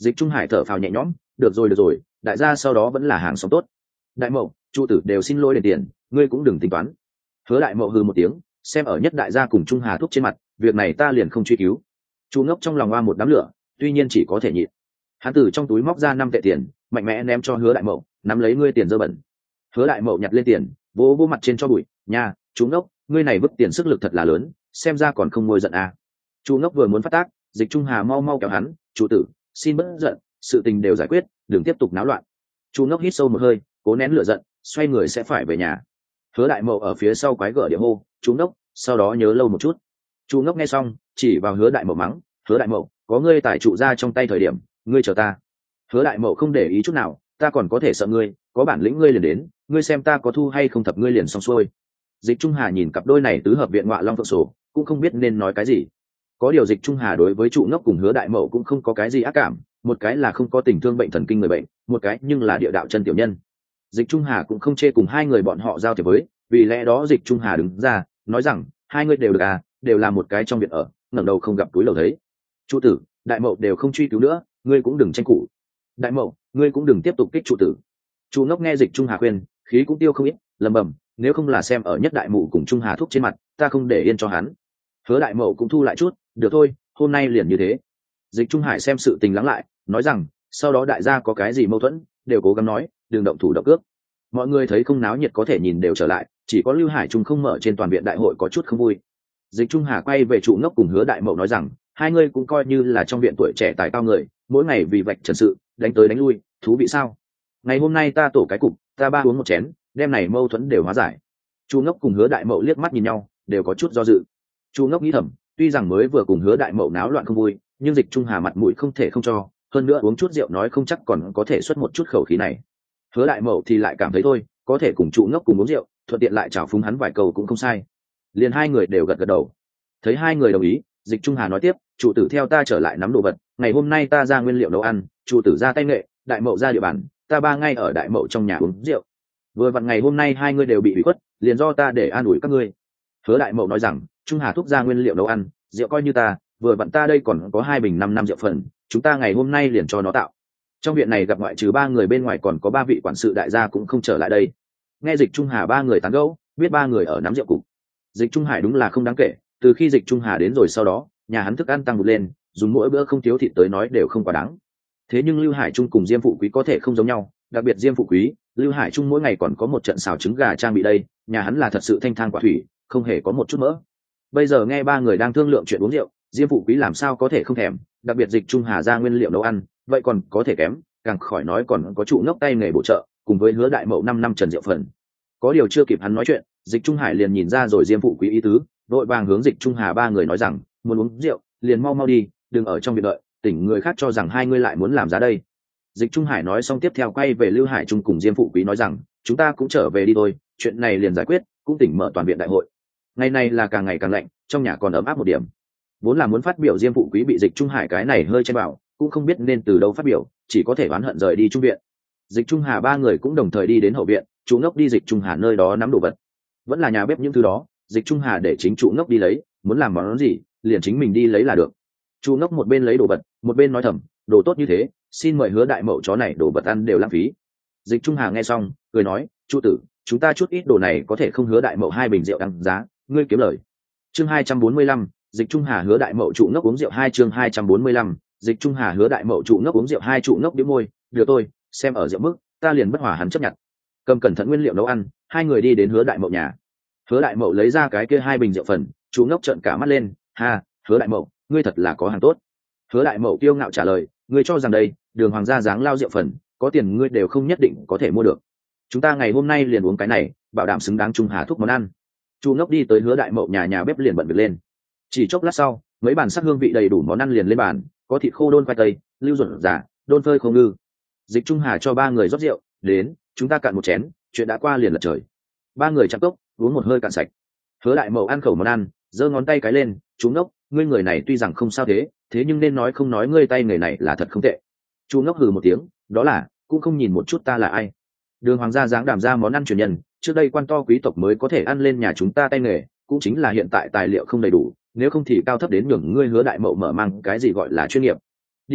Dịch Trung Hải thở phào nhẹ nhõm, được rồi, đại gia sau đó vẫn là hàng xóm tốt. Đại Mậu, Chu tử đều xin lỗi đền tiền, ngươi cũng đừng tính toán. Hứa Đại Mậu hừ một tiếng, xem ở nhất đại gia cùng Trung Hà thúc trên mặt, việc này ta liền không truy cứu. Chu Ngốc trong lòng oa một đám lửa, tuy nhiên chỉ có thể nhịn. Hắn từ trong túi móc ra 5 tệ tiền, mạnh mẽ ném cho Hứa Đại Mậu, nắm lấy ngươi tiền dơ bẩn. Hứa Đại Mậu nhặt lên tiền, vỗ mặt trên cho bụi, nha, Chu Ngốc, ngươi này vứt tiền sức lực thật là lớn, xem ra còn không ngồi giận à. Chu Ngốc vừa muốn phát tác, Dịch Trung Hà mau kéo hắn, chủ tử, xin bớt giận, sự tình đều giải quyết, đừng tiếp tục náo loạn. Chu Ngốc hít sâu một hơi, cố nén lửa giận, xoay người sẽ phải về nhà. Hứa Đại Mậu ở phía sau quái gở địa hô, Chu Ngốc, sau đó nhớ lâu một chút. Chu Ngốc nghe xong, chỉ vào Hứa Đại Mậu mắng, Hứa Đại Mậu, có ngươi tài trụ ra trong tay thời điểm, ngươi chờ ta. Hứa Đại Mậu không để ý chút nào, ta còn có thể sợ ngươi, có bản lĩnh ngươi liền đến, ngươi xem ta có thu hay không thập ngươi liền xong xuôi. Dịch Trung Hà nhìn cặp đôi này tứ hợp viện ngọa long phượng sổ, cũng không biết nên nói cái gì. Có điều Dịch Trung Hà đối với Trụ Ngốc cùng Hứa Đại Mậu cũng không có cái gì ác cảm, một cái là không có tình thương bệnh thần kinh người bệnh, một cái nhưng là địa đạo chân tiểu nhân. Dịch Trung Hà cũng không chê cùng hai người bọn họ giao thiệp với, vì lẽ đó Dịch Trung Hà đứng ra nói rằng hai người đều được à, đều là một cái trong viện ở, ngẩng đầu không gặp túi lầu thấy. Trụ tử, Đại Mậu đều không truy cứu nữa, ngươi cũng đừng tranh cãi. Đại Mậu, ngươi cũng đừng tiếp tục kích trụ tử. Trụ Ngốc nghe Dịch Trung Hà khuyên, khí cũng tiêu không ít, lầm bầm, nếu không là xem ở nhất đại mụ cùng Trung Hà thúc trên mặt, ta không để yên cho hắn. Hứa Đại Mậu cũng thu lại chút, được thôi, hôm nay liền như thế. Dịch Trung Hải xem sự tình lắng lại, nói rằng sau đó đại gia có cái gì mâu thuẫn đều cố gắng nói, đừng động thủ động cước. Mọi người thấy không náo nhiệt có thể nhìn đều trở lại, chỉ có Lưu Hải Trung không mở trên toàn viện đại hội có chút không vui. Dịch Trung Hà quay về Trụ Ngốc cùng Hứa Đại Mậu nói rằng hai người cũng coi như là trong viện tuổi trẻ tài cao người, mỗi ngày vì vạch trần sự đánh tới đánh lui, thú vị sao? Ngày hôm nay ta tổ cái cục, ta ba uống một chén, đêm này mâu thuẫn đều hóa giải. Trụ Ngốc cùng Hứa Đại Mậu liếc mắt nhìn nhau, đều có chút do dự. Trụ Ngốc nghĩ thầm, tuy rằng mới vừa cùng Hứa Đại Mậu náo loạn không vui, nhưng Dịch Trung Hà mặt mũi không thể không cho, hơn nữa uống chút rượu nói không chắc còn có thể xuất một chút khẩu khí này. Hứa Đại Mậu thì lại cảm thấy thôi, có thể cùng Trụ Ngốc cùng uống rượu, thuận tiện lại chào phúng hắn vài câu cũng không sai. Liền hai người đều gật gật đầu. Thấy hai người đồng ý, Dịch Trung Hà nói tiếp, trụ tử theo ta trở lại nắm đồ vật, ngày hôm nay ta ra nguyên liệu nấu ăn, trụ tử ra tay nghệ, Đại Mậu ra địa bàn, ta ba ngay ở Đại Mậu trong nhà uống rượu. Vừa vặn ngày hôm nay hai người đều bị ủy khuất, liền do ta để an ủi các ngươi. Hứa Đại Mậu nói rằng, Trung Hà thúc ra nguyên liệu nấu ăn, rượu coi như ta, vừa vặn ta đây còn có 2 bình 5 năm rượu phần, chúng ta ngày hôm nay liền cho nó tạo. Trong viện này gặp ngoại trừ 3 người bên ngoài còn có 3 vị quản sự đại gia cũng không trở lại đây. Nghe Dịch Trung Hà 3 người tán gẫu, biết 3 người ở nắm rượu cục. Dịch Trung Hải đúng là không đáng kể, từ khi Dịch Trung Hà đến rồi sau đó, nhà hắn thức ăn tăng vụt lên, dùng mỗi bữa không thiếu thịt tới nói đều không quá đáng. Thế nhưng Lưu Hải Trung cùng Diêm Phụ Quý có thể không giống nhau, đặc biệt Diêm Phụ Quý, Lưu Hải Trung mỗi ngày còn có một trận xào trứng gà trang bị đây, nhà hắn là thật sự thanh thang quả thủy, không hề có một chút mỡ. Bây giờ nghe 3 người đang thương lượng chuyện uống rượu, Diêm Phụ Quý làm sao có thể không thèm, đặc biệt Dịch Trung Hà ra nguyên liệu nấu ăn, vậy còn có thể kém, càng khỏi nói còn có trụ ngốc tay nghề bổ trợ, cùng với Hứa Đại Mậu 5 năm trần rượu phần. Có điều chưa kịp hắn nói chuyện, Dịch Trung Hải liền nhìn ra rồi Diêm Phụ Quý ý tứ, đội vàng hướng Dịch Trung Hà 3 người nói rằng, muốn uống rượu, liền mau mau đi, đừng ở trong viện đợi, tỉnh người khác cho rằng hai ngươi lại muốn làm giá đây. Dịch Trung Hải nói xong tiếp theo quay về Lưu Hải Trung cùng Diêm Phụ Quý nói rằng, chúng ta cũng trở về đi thôi, chuyện này liền giải quyết, cũng tỉnh mở toàn viện đại hội. Ngày này là càng ngày càng lạnh, trong nhà còn ấm áp một điểm. Vốn là muốn phát biểu Diêm Phụ Quý bị Dịch Trung Hải cái này hơi chen vào, cũng không biết nên từ đâu phát biểu, chỉ có thể oán hận rời đi trung viện. Dịch Trung Hà 3 người cũng đồng thời đi đến hậu viện, Trụ Ngốc đi Dịch Trung Hà nơi đó nắm đồ vật. Vẫn là nhà bếp những thứ đó, Dịch Trung Hà để chính Trụ Ngốc đi lấy, muốn làm món gì, liền chính mình đi lấy là được. Trụ Ngốc một bên lấy đồ vật, một bên nói thầm, đồ tốt như thế, xin mời Hứa Đại Mậu chó này đồ vật ăn đều lãng phí. Dịch Trung Hà nghe xong, cười nói, Trụ tử, chúng ta chút ít đồ này có thể không Hứa Đại Mậu 2 bình rượu đăng giá, ngươi kiếm lời. Chương 245, Dịch Trung Hà Hứa Đại Mậu Trụ Ngốc uống rượu 2 chương 245, Dịch Trung Hà Hứa Đại Mậu Trụ Ngốc uống rượu 2 Trụ Ngốc bĩu môi, được tôi, xem ở rượu mức, ta liền bất hòa hắn chấp nhận. Cầm cẩn thận nguyên liệu nấu ăn, hai người đi đến Hứa Đại Mậu nhà. Hứa Đại Mậu lấy ra cái kia 2 bình rượu phần, Trụ Ngốc trợn cả mắt lên, ha, Hứa Đại Mậu, ngươi thật là có hàng tốt. Hứa Đại Mậu kiêu ngạo trả lời, ngươi cho rằng đây, đường hoàng gia dáng lao rượu phần, có tiền ngươi đều không nhất định có thể mua được. Chúng ta ngày hôm nay liền uống cái này, bảo đảm xứng đáng Trung Hà thúc món ăn. Trụ Ngốc đi tới Hứa Đại Mậu nhà bếp liền bận việc lên. Chỉ chốc lát sau, mấy bàn sắc hương vị đầy đủ món ăn liền lên bàn, có thịt khô đôn khoai tây, lưu ruột giả, đôn phơi không ngư. Dịch Trung Hà cho 3 người rót rượu, đến, chúng ta cạn một chén, chuyện đã qua liền lật trời. 3 người chạm cốc, uống một hơi cạn sạch. Hứa Đại Mậu ăn khẩu món ăn, giơ ngón tay cái lên, Chú Ngốc, ngươi người này tuy rằng không sao thế nhưng nên nói không nói ngươi tay người này là thật không tệ. Chú Ngốc hừ một tiếng, đó là, cũng không nhìn một chút ta là ai. Đường hoàng gia dáng đảm ra món ăn truyền nhân, trước đây quan to quý tộc mới có thể ăn lên nhà chúng ta tay nghề, cũng chính là hiện tại tài liệu không đầy đủ, nếu không thì cao thấp đến nhường ngươi Hứa Đại Mậu mở mang cái gì gọi là chuyên nghiệp. Đi ăn,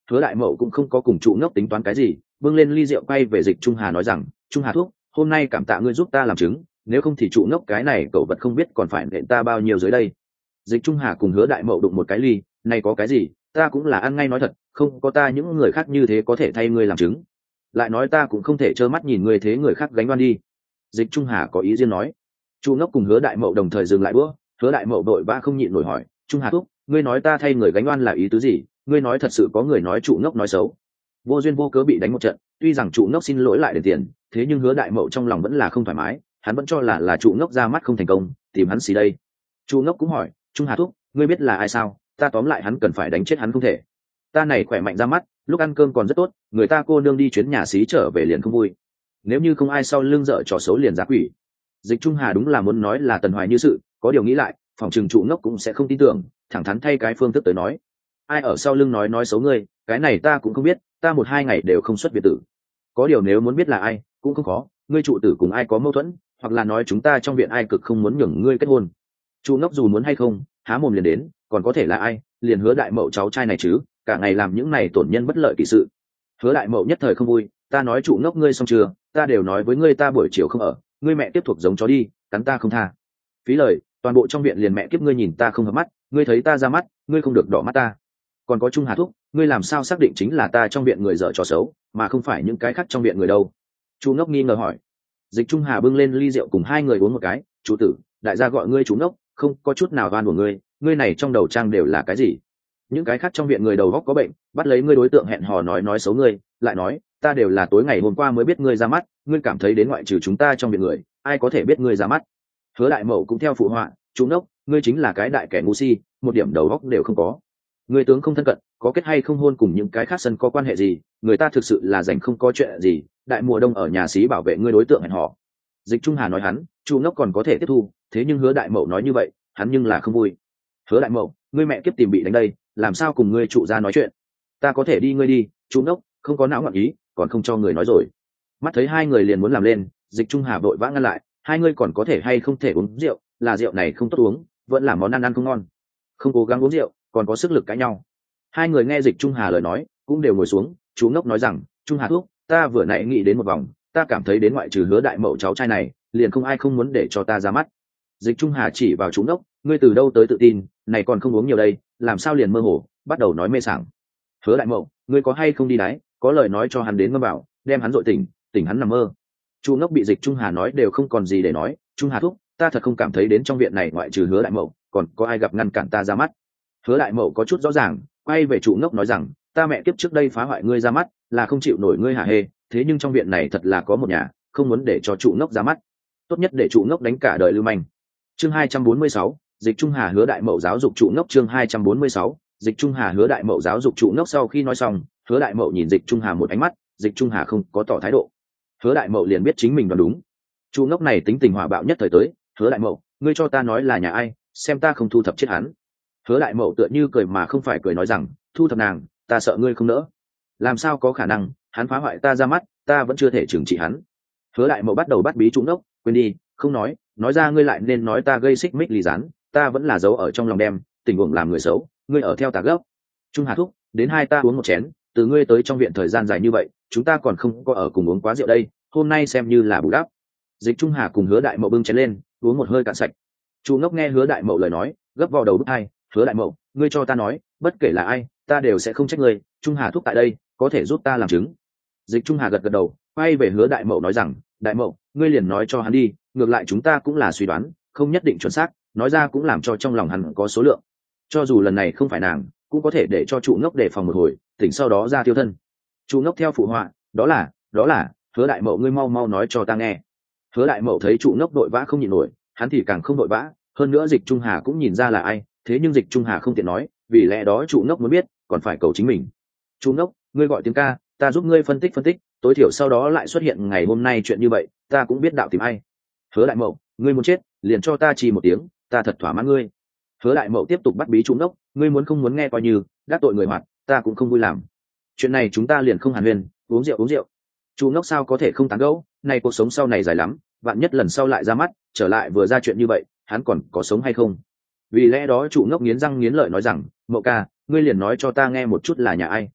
Hứa đại mậu cũng không có cùng trụ ngốc tính toán cái gì, bưng lên ly rượu quay về Dịch Trung Hà nói rằng, Trung Hà thúc, hôm nay cảm tạ ngươi giúp ta làm chứng, nếu không thì trụ ngốc cái này cậu vật không biết còn phải nện ta bao nhiêu dưới đây. Dịch Trung Hà cùng Hứa đại mậu đụng một cái ly, này có cái gì, ta cũng là ăn ngay nói thật, không có ta những người khác như thế có thể thay ngươi làm chứng. Lại nói ta cũng không thể trơ mắt nhìn ngươi thế người khác gánh oan đi. Dịch Trung Hà có ý riêng nói. Trụ ngốc cùng Hứa đại mậu đồng thời dừng lại bữa, Hứa đại mậu đội vã không nhịn nổi hỏi, Trung Hà thúc, ngươi nói ta thay người gánh oan là ý tứ gì? Ngươi nói thật sự có người nói trụ ngốc nói xấu, vô duyên vô cớ bị đánh một trận, tuy rằng trụ ngốc xin lỗi lại đền tiền, thế nhưng Hứa đại mậu trong lòng vẫn là không thoải mái, hắn vẫn cho là trụ ngốc ra mắt không thành công, tìm hắn xì đây. Trụ ngốc cũng hỏi, Trung Hà thúc, ngươi biết là ai sao? Ta tóm lại hắn cần phải đánh chết hắn không thể. Ta này khỏe mạnh ra mắt, lúc ăn cơm còn rất tốt, người ta cô nương đi chuyến nhà xí trở về liền không vui. Nếu như không ai sau lưng dở trò xấu liền giá quỷ. Dịch Trung Hà đúng là muốn nói là Tần Hoài như sự, có điều nghĩ lại, phòng trường trụ ngốc cũng sẽ không tin tưởng, thẳng thắn thay cái phương thức tới nói. Ai ở sau lưng nói xấu ngươi, cái này ta cũng không biết, ta 1-2 ngày đều không xuất biệt tử. Có điều nếu muốn biết là ai, cũng không khó, ngươi trụ tử cùng ai có mâu thuẫn, hoặc là nói chúng ta trong viện ai cực không muốn nhường ngươi kết hôn. Trụ ngốc dù muốn hay không, há mồm liền đến, còn có thể là ai, liền Hứa đại mậu cháu trai này chứ, cả ngày làm những này tổn nhân bất lợi kỳ sự. Hứa đại mậu nhất thời không vui, ta nói trụ ngốc ngươi xong chưa, ta đều nói với ngươi ta buổi chiều không ở, ngươi mẹ tiếp tục giống chó đi, cắn ta không tha. Phí lời, toàn bộ trong viện liền mẹ kiếp ngươi nhìn ta không hợp mắt, ngươi thấy ta ra mắt, ngươi không được đỏ mắt ta. Còn có Trung Hà thúc, ngươi làm sao xác định chính là ta trong viện người dở trò xấu, mà không phải những cái khác trong viện người đâu? Chu ngốc nghi ngờ hỏi. Dịch Trung Hà bưng lên ly rượu cùng hai người uống một cái, chủ tử, đại gia gọi ngươi chú ngốc, không có chút nào oan của ngươi, ngươi này trong đầu trang đều là cái gì? Những cái khác trong viện người đầu góc có bệnh, bắt lấy ngươi đối tượng hẹn hò nói xấu ngươi, lại nói, ta đều là tối ngày hôm qua mới biết ngươi ra mắt, ngươi cảm thấy đến ngoại trừ chúng ta trong viện người, ai có thể biết ngươi ra mắt? Hứa đại mậu cũng theo phụ họa, chú ngốc, ngươi chính là cái đại kẻ ngu si, một điểm đầu góc đều không có. Ngươi tướng không thân cận, có kết hay không hôn cùng những cái khác sân có quan hệ gì, người ta thực sự là rảnh không có chuyện gì, đại mùa đông ở nhà xí bảo vệ ngươi đối tượng hẹn hò. Dịch Trung Hà nói hắn, chu ngốc còn có thể tiếp thu, thế nhưng Hứa đại mậu nói như vậy, hắn nhưng là không vui. Hứa đại mậu, ngươi mẹ kiếp tìm bị đánh đây, làm sao cùng ngươi trụ ra nói chuyện? Ta có thể đi ngươi đi, chu ngốc, không có não ngọn ý, còn không cho người nói rồi. Mắt thấy hai người liền muốn làm lên, Dịch Trung Hà vội vã ngăn lại, hai ngươi còn có thể hay không thể uống rượu, là rượu này không tốt uống, vẫn là món ăn không ngon. Không cố gắng uống rượu, còn có sức lực cãi nhau. Hai người nghe Dịch Trung Hà lời nói, cũng đều ngồi xuống. Chú ngốc nói rằng, Trung Hà thuốc, ta vừa nãy nghĩ đến một vòng, ta cảm thấy đến ngoại trừ Hứa đại mậu cháu trai này, liền không ai không muốn để cho ta ra mắt. Dịch Trung Hà chỉ vào chú ngốc, ngươi từ đâu tới tự tin, này còn không uống nhiều đây, làm sao liền mơ hồ, bắt đầu nói mê sảng. Hứa đại mậu, ngươi có hay không đi đái, có lời nói cho hắn đến ngâm bảo, đem hắn dội tỉnh hắn nằm mơ. Chú ngốc bị Dịch Trung Hà nói đều không còn gì để nói. Trung Hà thuốc, ta thật không cảm thấy đến trong viện này ngoại trừ Hứa đại mậu, còn có ai gặp ngăn cản ta ra mắt. Hứa đại mậu có chút rõ ràng, quay về trụ ngốc nói rằng, ta mẹ kiếp trước đây phá hoại ngươi ra mắt, là không chịu nổi ngươi hả hê, thế nhưng trong viện này thật là có một nhà, không muốn để cho trụ ngốc ra mắt, tốt nhất để trụ ngốc đánh cả đời lưu manh. Chương 246, Dịch Trung Hà Hứa đại mậu giáo dục trụ ngốc. Chương 246, Dịch Trung Hà Hứa đại mậu giáo dục trụ ngốc. Sau khi nói xong, Hứa đại mậu nhìn Dịch Trung Hà một ánh mắt, Dịch Trung Hà không có tỏ thái độ. Hứa đại mậu liền biết chính mình đoán đúng. Trụ ngốc này tính tình hỏa bạo nhất thời tới, Hứa đại mậu, ngươi cho ta nói là nhà ai, xem ta không thu thập chết hắn. Hứa đại mậu tựa như cười mà không phải cười nói rằng, thu thập nàng, ta sợ ngươi không nỡ. Làm sao có khả năng, hắn phá hoại ta ra mắt, ta vẫn chưa thể trừng trị hắn. Hứa đại mậu bắt đầu bắt bí trụ ngốc, quên đi, không nói ra ngươi lại nên nói ta gây xích mích ly gián, ta vẫn là giấu ở trong lòng đem, tình huống làm người xấu, ngươi ở theo ta gốc. Trung Hà thúc, đến hai ta uống một chén, từ ngươi tới trong viện thời gian dài như vậy, chúng ta còn không có ở cùng uống quá rượu đây, hôm nay xem như là bù đắp. Dịch Trung Hà cùng Hứa đại mậu bưng chén lên, uống một hơi cạn sạch. Chu ngốc nghe Hứa đại mậu lời nói, gấp vào đầu bức hai, Hứa đại mậu, ngươi cho ta nói, bất kể là ai, ta đều sẽ không trách ngươi. Trung Hà thúc tại đây, có thể giúp ta làm chứng. Dịch Trung Hà gật gật đầu, quay về Hứa đại mậu nói rằng, đại mậu, ngươi liền nói cho hắn đi, ngược lại chúng ta cũng là suy đoán, không nhất định chuẩn xác, nói ra cũng làm cho trong lòng hắn có số lượng. Cho dù lần này không phải nàng, cũng có thể để cho trụ ngốc đề phòng một hồi, tỉnh sau đó ra tiêu thân. Trụ ngốc theo phụ họa, đó là, Hứa đại mậu ngươi mau nói cho ta nghe. Hứa đại mậu thấy trụ ngốc đội vã không nhịn nổi, hắn thì càng không đội vã, hơn nữa Dịch Trung Hà cũng nhìn ra là ai, thế nhưng Dịch Trung Hà không tiện nói, vì lẽ đó trụ ngốc muốn biết, còn phải cầu chính mình. Trụ ngốc, ngươi gọi tiếng ca, ta giúp ngươi phân tích, tối thiểu sau đó lại xuất hiện ngày hôm nay chuyện như vậy, ta cũng biết đạo tìm ai. Hứa đại mậu, ngươi muốn chết, liền cho ta chỉ một tiếng, ta thật thỏa mãn ngươi. Hứa đại mậu tiếp tục bắt bí trụ ngốc, ngươi muốn không muốn nghe coi như, đắc tội người hoạt, ta cũng không vui làm. Chuyện này chúng ta liền không hàn huyên, uống rượu. Trụ ngốc sao có thể không tán gẫu, này cuộc sống sau này dài lắm, vạn nhất lần sau lại ra mắt, trở lại vừa ra chuyện như vậy, hắn còn có sống hay không? Vì lẽ đó trụ ngốc nghiến răng nghiến lợi nói rằng, mậu ca, ngươi liền nói cho ta nghe một chút là nhà ai.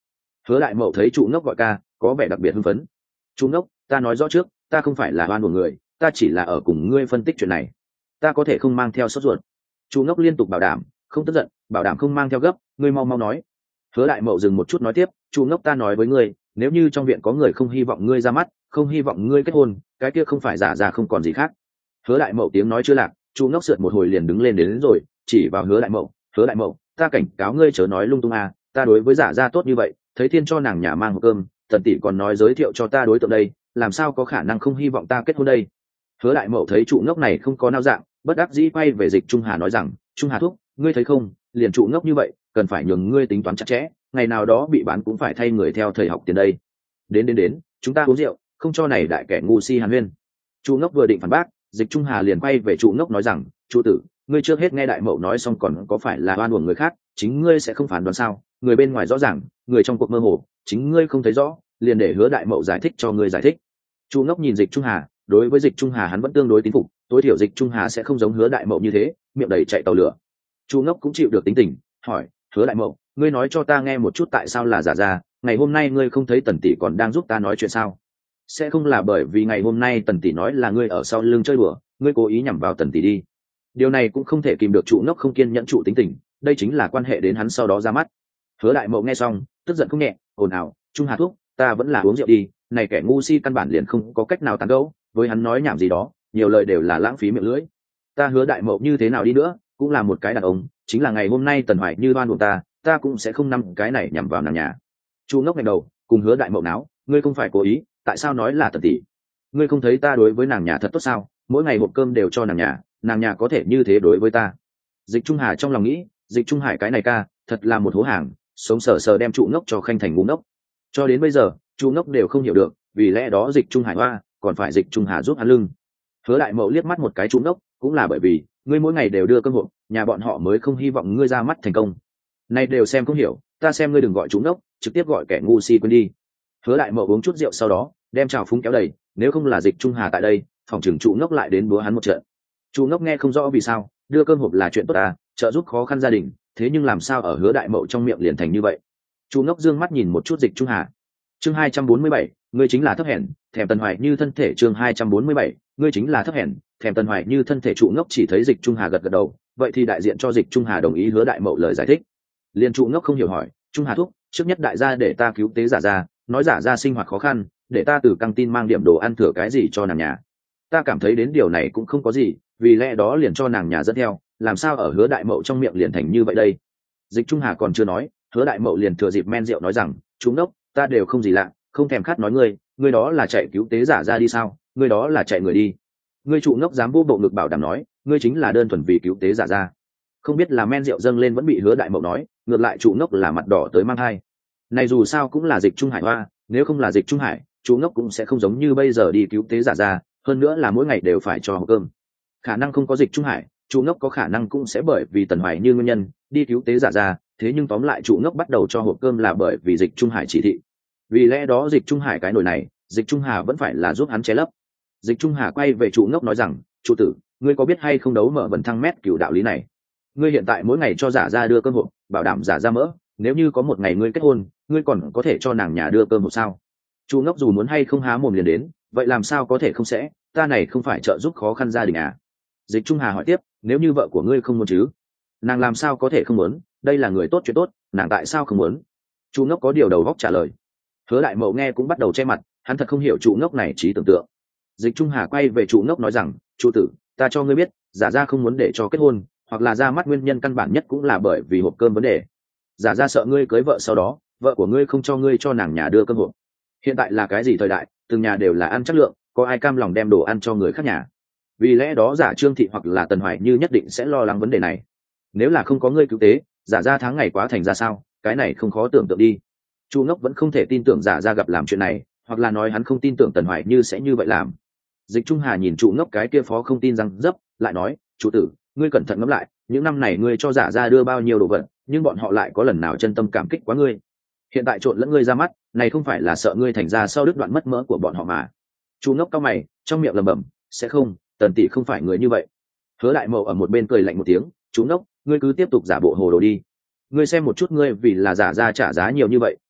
Hứa đại mậu thấy trụ ngốc gọi ca có vẻ đặc biệt hưng phấn. Trụ ngốc, ta nói rõ trước, ta không phải là oan của người, ta chỉ là ở cùng ngươi phân tích chuyện này, ta có thể không mang theo sốt ruột. Trụ ngốc liên tục bảo đảm không tức giận, bảo đảm không mang theo gấp, ngươi mau mau nói. Hứa đại mậu dừng một chút nói tiếp, trụ ngốc, ta nói với ngươi, nếu như trong viện có người không hy vọng ngươi ra mắt, không hy vọng ngươi kết hôn, cái kia không phải giả ra không còn gì khác. Hứa đại mậu tiếng nói chưa lạc, trụ ngốc sượt một hồi liền đứng lên đến rồi, chỉ vào hứa đại mậu, hứa đại mậu, ta cảnh cáo ngươi chớ nói lung tung à, ta đối với giả ra tốt như vậy, thấy thiên cho nàng nhà mang hộp cơm, Tần tỷ còn nói giới thiệu cho ta đối tượng đây, làm sao có khả năng không hy vọng ta kết hôn đây. Hứa đại mậu thấy trụ ngốc này không có nao dạng, bất đắc dĩ quay về Dịch Trung Hà nói rằng, Trung Hà thúc, ngươi thấy không, liền trụ ngốc như vậy, cần phải nhường ngươi tính toán chặt chẽ, ngày nào đó bị bán cũng phải thay người theo thầy học tiền đây. Đến, chúng ta uống rượu, không cho này đại kẻ ngu si hàn huyên. Trụ ngốc vừa định phản bác, Dịch Trung Hà liền quay về trụ ngốc nói rằng, trụ tử, ngươi trước hết nghe đại mậu nói xong còn có phải là oan uổng người khác, chính ngươi sẽ không phán đoán sao? Người bên ngoài rõ ràng, người trong cuộc mơ hồ, chính ngươi không thấy rõ, liền để hứa đại mậu giải thích cho ngươi giải thích. Trụ ngốc nhìn Dịch Trung Hà, đối với Dịch Trung Hà hắn vẫn tương đối tín phục, tối thiểu Dịch Trung Hà sẽ không giống hứa đại mậu như thế, miệng đầy chạy tàu lửa. Trụ ngốc cũng chịu được tính tình, hỏi, hứa đại mậu, ngươi nói cho ta nghe một chút tại sao là giả ra, ngày hôm nay ngươi không thấy Tần tỷ còn đang giúp ta nói chuyện sao? Sẽ không là bởi vì ngày hôm nay Tần tỷ nói là ngươi ở sau lưng chơi đùa, ngươi cố ý nhằm vào Tần tỷ đi. Điều này cũng không thể kìm được trụ ngốc không kiên nhẫn trụ tính tình, đây chính là quan hệ đến hắn sau đó ra mắt. Hứa đại mậu nghe xong tức giận không nhẹ, ồn ào, Trung Hà thuốc, ta vẫn là uống rượu đi, này kẻ ngu si căn bản liền không có cách nào tán gẫu, với hắn nói nhảm gì đó, nhiều lời đều là lãng phí miệng lưỡi. Ta hứa đại mậu như thế nào đi nữa cũng là một cái đàn ông, chính là ngày hôm nay Tần Hoài như đoan buộc ta cũng sẽ không nắm cái này nhằm vào nàng nhà. Chu ngốc ngày đầu cùng hứa đại mậu náo, ngươi không phải cố ý, tại sao nói là Tần tỷ? Ngươi không thấy ta đối với nàng nhà thật tốt sao, mỗi ngày hộp cơm đều cho nàng nhà có thể như thế đối với ta. Dịch Trung Hà trong lòng nghĩ, Dịch Trung Hải cái này ca thật là một hố hàng, sống sờ sờ đem trụ ngốc cho khanh thành ngu ngốc. Cho đến bây giờ trụ ngốc đều không hiểu được, vì lẽ đó Dịch Trung Hải hoa còn phải Dịch Trung Hà giúp hắn lưng. Hứa đại mậu liếc mắt một cái trụ ngốc, cũng là bởi vì ngươi mỗi ngày đều đưa cơm hộp, nhà bọn họ mới không hy vọng ngươi ra mắt thành công. Này đều xem không hiểu, ta xem ngươi đừng gọi trụ ngốc, trực tiếp gọi kẻ ngu si quên đi. Hứa đại mậu uống chút rượu sau đó đem trào phúng kéo đầy, nếu không là Dịch Trung Hà tại đây, phòng trưởng trụ ngốc lại đến búa hắn một trận. Trụ ngốc nghe không rõ vì sao, đưa cơm hộp là chuyện tốt à, trợ giúp khó khăn gia đình, thế nhưng làm sao ở hứa đại mậu trong miệng liền thành như vậy. Trụ ngốc dương mắt nhìn một chút Dịch Trung Hà. Chương 247, ngươi chính là thấp hèn, thèm Tần Hoài như thân thể. Chương 247, ngươi chính là thấp hèn, thèm Tần Hoài như thân thể. Trụ ngốc chỉ thấy Dịch Trung Hà gật gật đầu, vậy thì đại diện cho Dịch Trung Hà đồng ý hứa đại mậu lời giải thích. Liên trụ ngốc không hiểu hỏi, Trung Hà thúc, trước nhất đại gia để ta cứu tế giả ra, nói giả ra sinh hoạt khó khăn, để ta từ căng tin mang điểm đồ ăn thừa cái gì cho nàng nhà. Ta cảm thấy đến điều này cũng không có gì, vì lẽ đó liền cho nàng nhà dẫn theo, làm sao ở hứa đại mậu trong miệng liền thành như vậy đây. Dịch Trung Hà còn chưa nói, hứa đại mậu liền thừa dịp men rượu nói rằng, chúng đốc, ta đều không gì lạ, không thèm khát nói ngươi đó là chạy cứu tế giả ra đi sao, ngươi đó là chạy người đi. Ngươi trụ ngốc dám vô bộ ngực bảo đảm nói, ngươi chính là đơn thuần vì cứu tế giả ra. Không biết là men rượu dâng lên vẫn bị hứa đại mậu nói, ngược lại trụ ngốc là mặt đỏ tới mang hai. Này dù sao cũng là Dịch Trung Hải hoa, nếu không là Dịch Trung Hải, trụ ngốc cũng sẽ không giống như bây giờ đi cứu tế giả ra, hơn nữa là mỗi ngày đều phải cho hộp cơm. Khả năng không có Dịch Trung Hải, trụ ngốc có khả năng cũng sẽ bởi vì Tần Hoài như nguyên nhân đi cứu tế giả ra, thế nhưng tóm lại trụ ngốc bắt đầu cho hộp cơm là bởi vì Dịch Trung Hải chỉ thị. Vì lẽ đó Dịch Trung Hải cái nồi này, Dịch Trung Hà vẫn phải là giúp hắn che lấp. Dịch Trung Hà quay về trụ ngốc nói rằng, trụ tử, ngươi có biết hay không đấu mở vận thăng mét cửu đạo lý này? Ngươi hiện tại mỗi ngày cho giả ra đưa cơm hộp, bảo đảm giả ra mỡ, nếu như có một ngày ngươi kết hôn, ngươi còn có thể cho nàng nhà đưa cơm hộp sao? Trụ ngốc dù muốn hay không há mồm liền đến, vậy làm sao có thể không sẽ, ta này không phải trợ giúp khó khăn gia đình à? Dịch Trung Hà hỏi tiếp, nếu như vợ của ngươi không muốn chứ? Nàng làm sao có thể không muốn, đây là người tốt chuyện tốt, nàng tại sao không muốn? Trụ ngốc có điều đầu góc trả lời. Hứa đại mậu nghe cũng bắt đầu che mặt, hắn thật không hiểu trụ ngốc này trí tưởng tượng. Dịch Trung Hà quay về trụ ngốc nói rằng, trụ tử, ta cho ngươi biết, giả ra không muốn để cho kết hôn, hoặc là ra mắt nguyên nhân căn bản nhất cũng là bởi vì hộp cơm vấn đề. Giả ra sợ ngươi cưới vợ sau đó, vợ của ngươi không cho ngươi cho nàng nhà đưa cơm hộp. Hiện tại là cái gì thời đại, từng nhà đều là ăn chất lượng, có ai cam lòng đem đồ ăn cho người khác nhà. Vì lẽ đó giả Trương thị hoặc là Tần Hoài như nhất định sẽ lo lắng vấn đề này. Nếu là không có ngươi cứu tế, giả ra tháng ngày quá thành ra sao, cái này không khó tưởng tượng đi. Chu ngốc vẫn không thể tin tưởng giả ra gặp làm chuyện này, hoặc là nói hắn không tin tưởng Tần Hoài như sẽ như vậy làm. Dịch Trung Hà nhìn trụ ngốc cái kia phó không tin răng dấp, lại nói, chủ tử, ngươi cẩn thận ngẫm lại, những năm này ngươi cho giả ra đưa bao nhiêu đồ vật, nhưng bọn họ lại có lần nào chân tâm cảm kích quá ngươi. Hiện tại trộn lẫn ngươi ra mắt, này không phải là sợ ngươi thành ra sau đứt đoạn mất mỡ của bọn họ mà. Chu ngốc cao mày, trong miệng lẩm bẩm, sẽ không, Tần tỷ không phải người như vậy. Hứa đại mậu ở một bên cười lạnh một tiếng, chú ngốc, ngươi cứ tiếp tục giả bộ hồ đồ đi. Ngươi xem một chút ngươi vì là giả ra trả giá nhiều như vậy,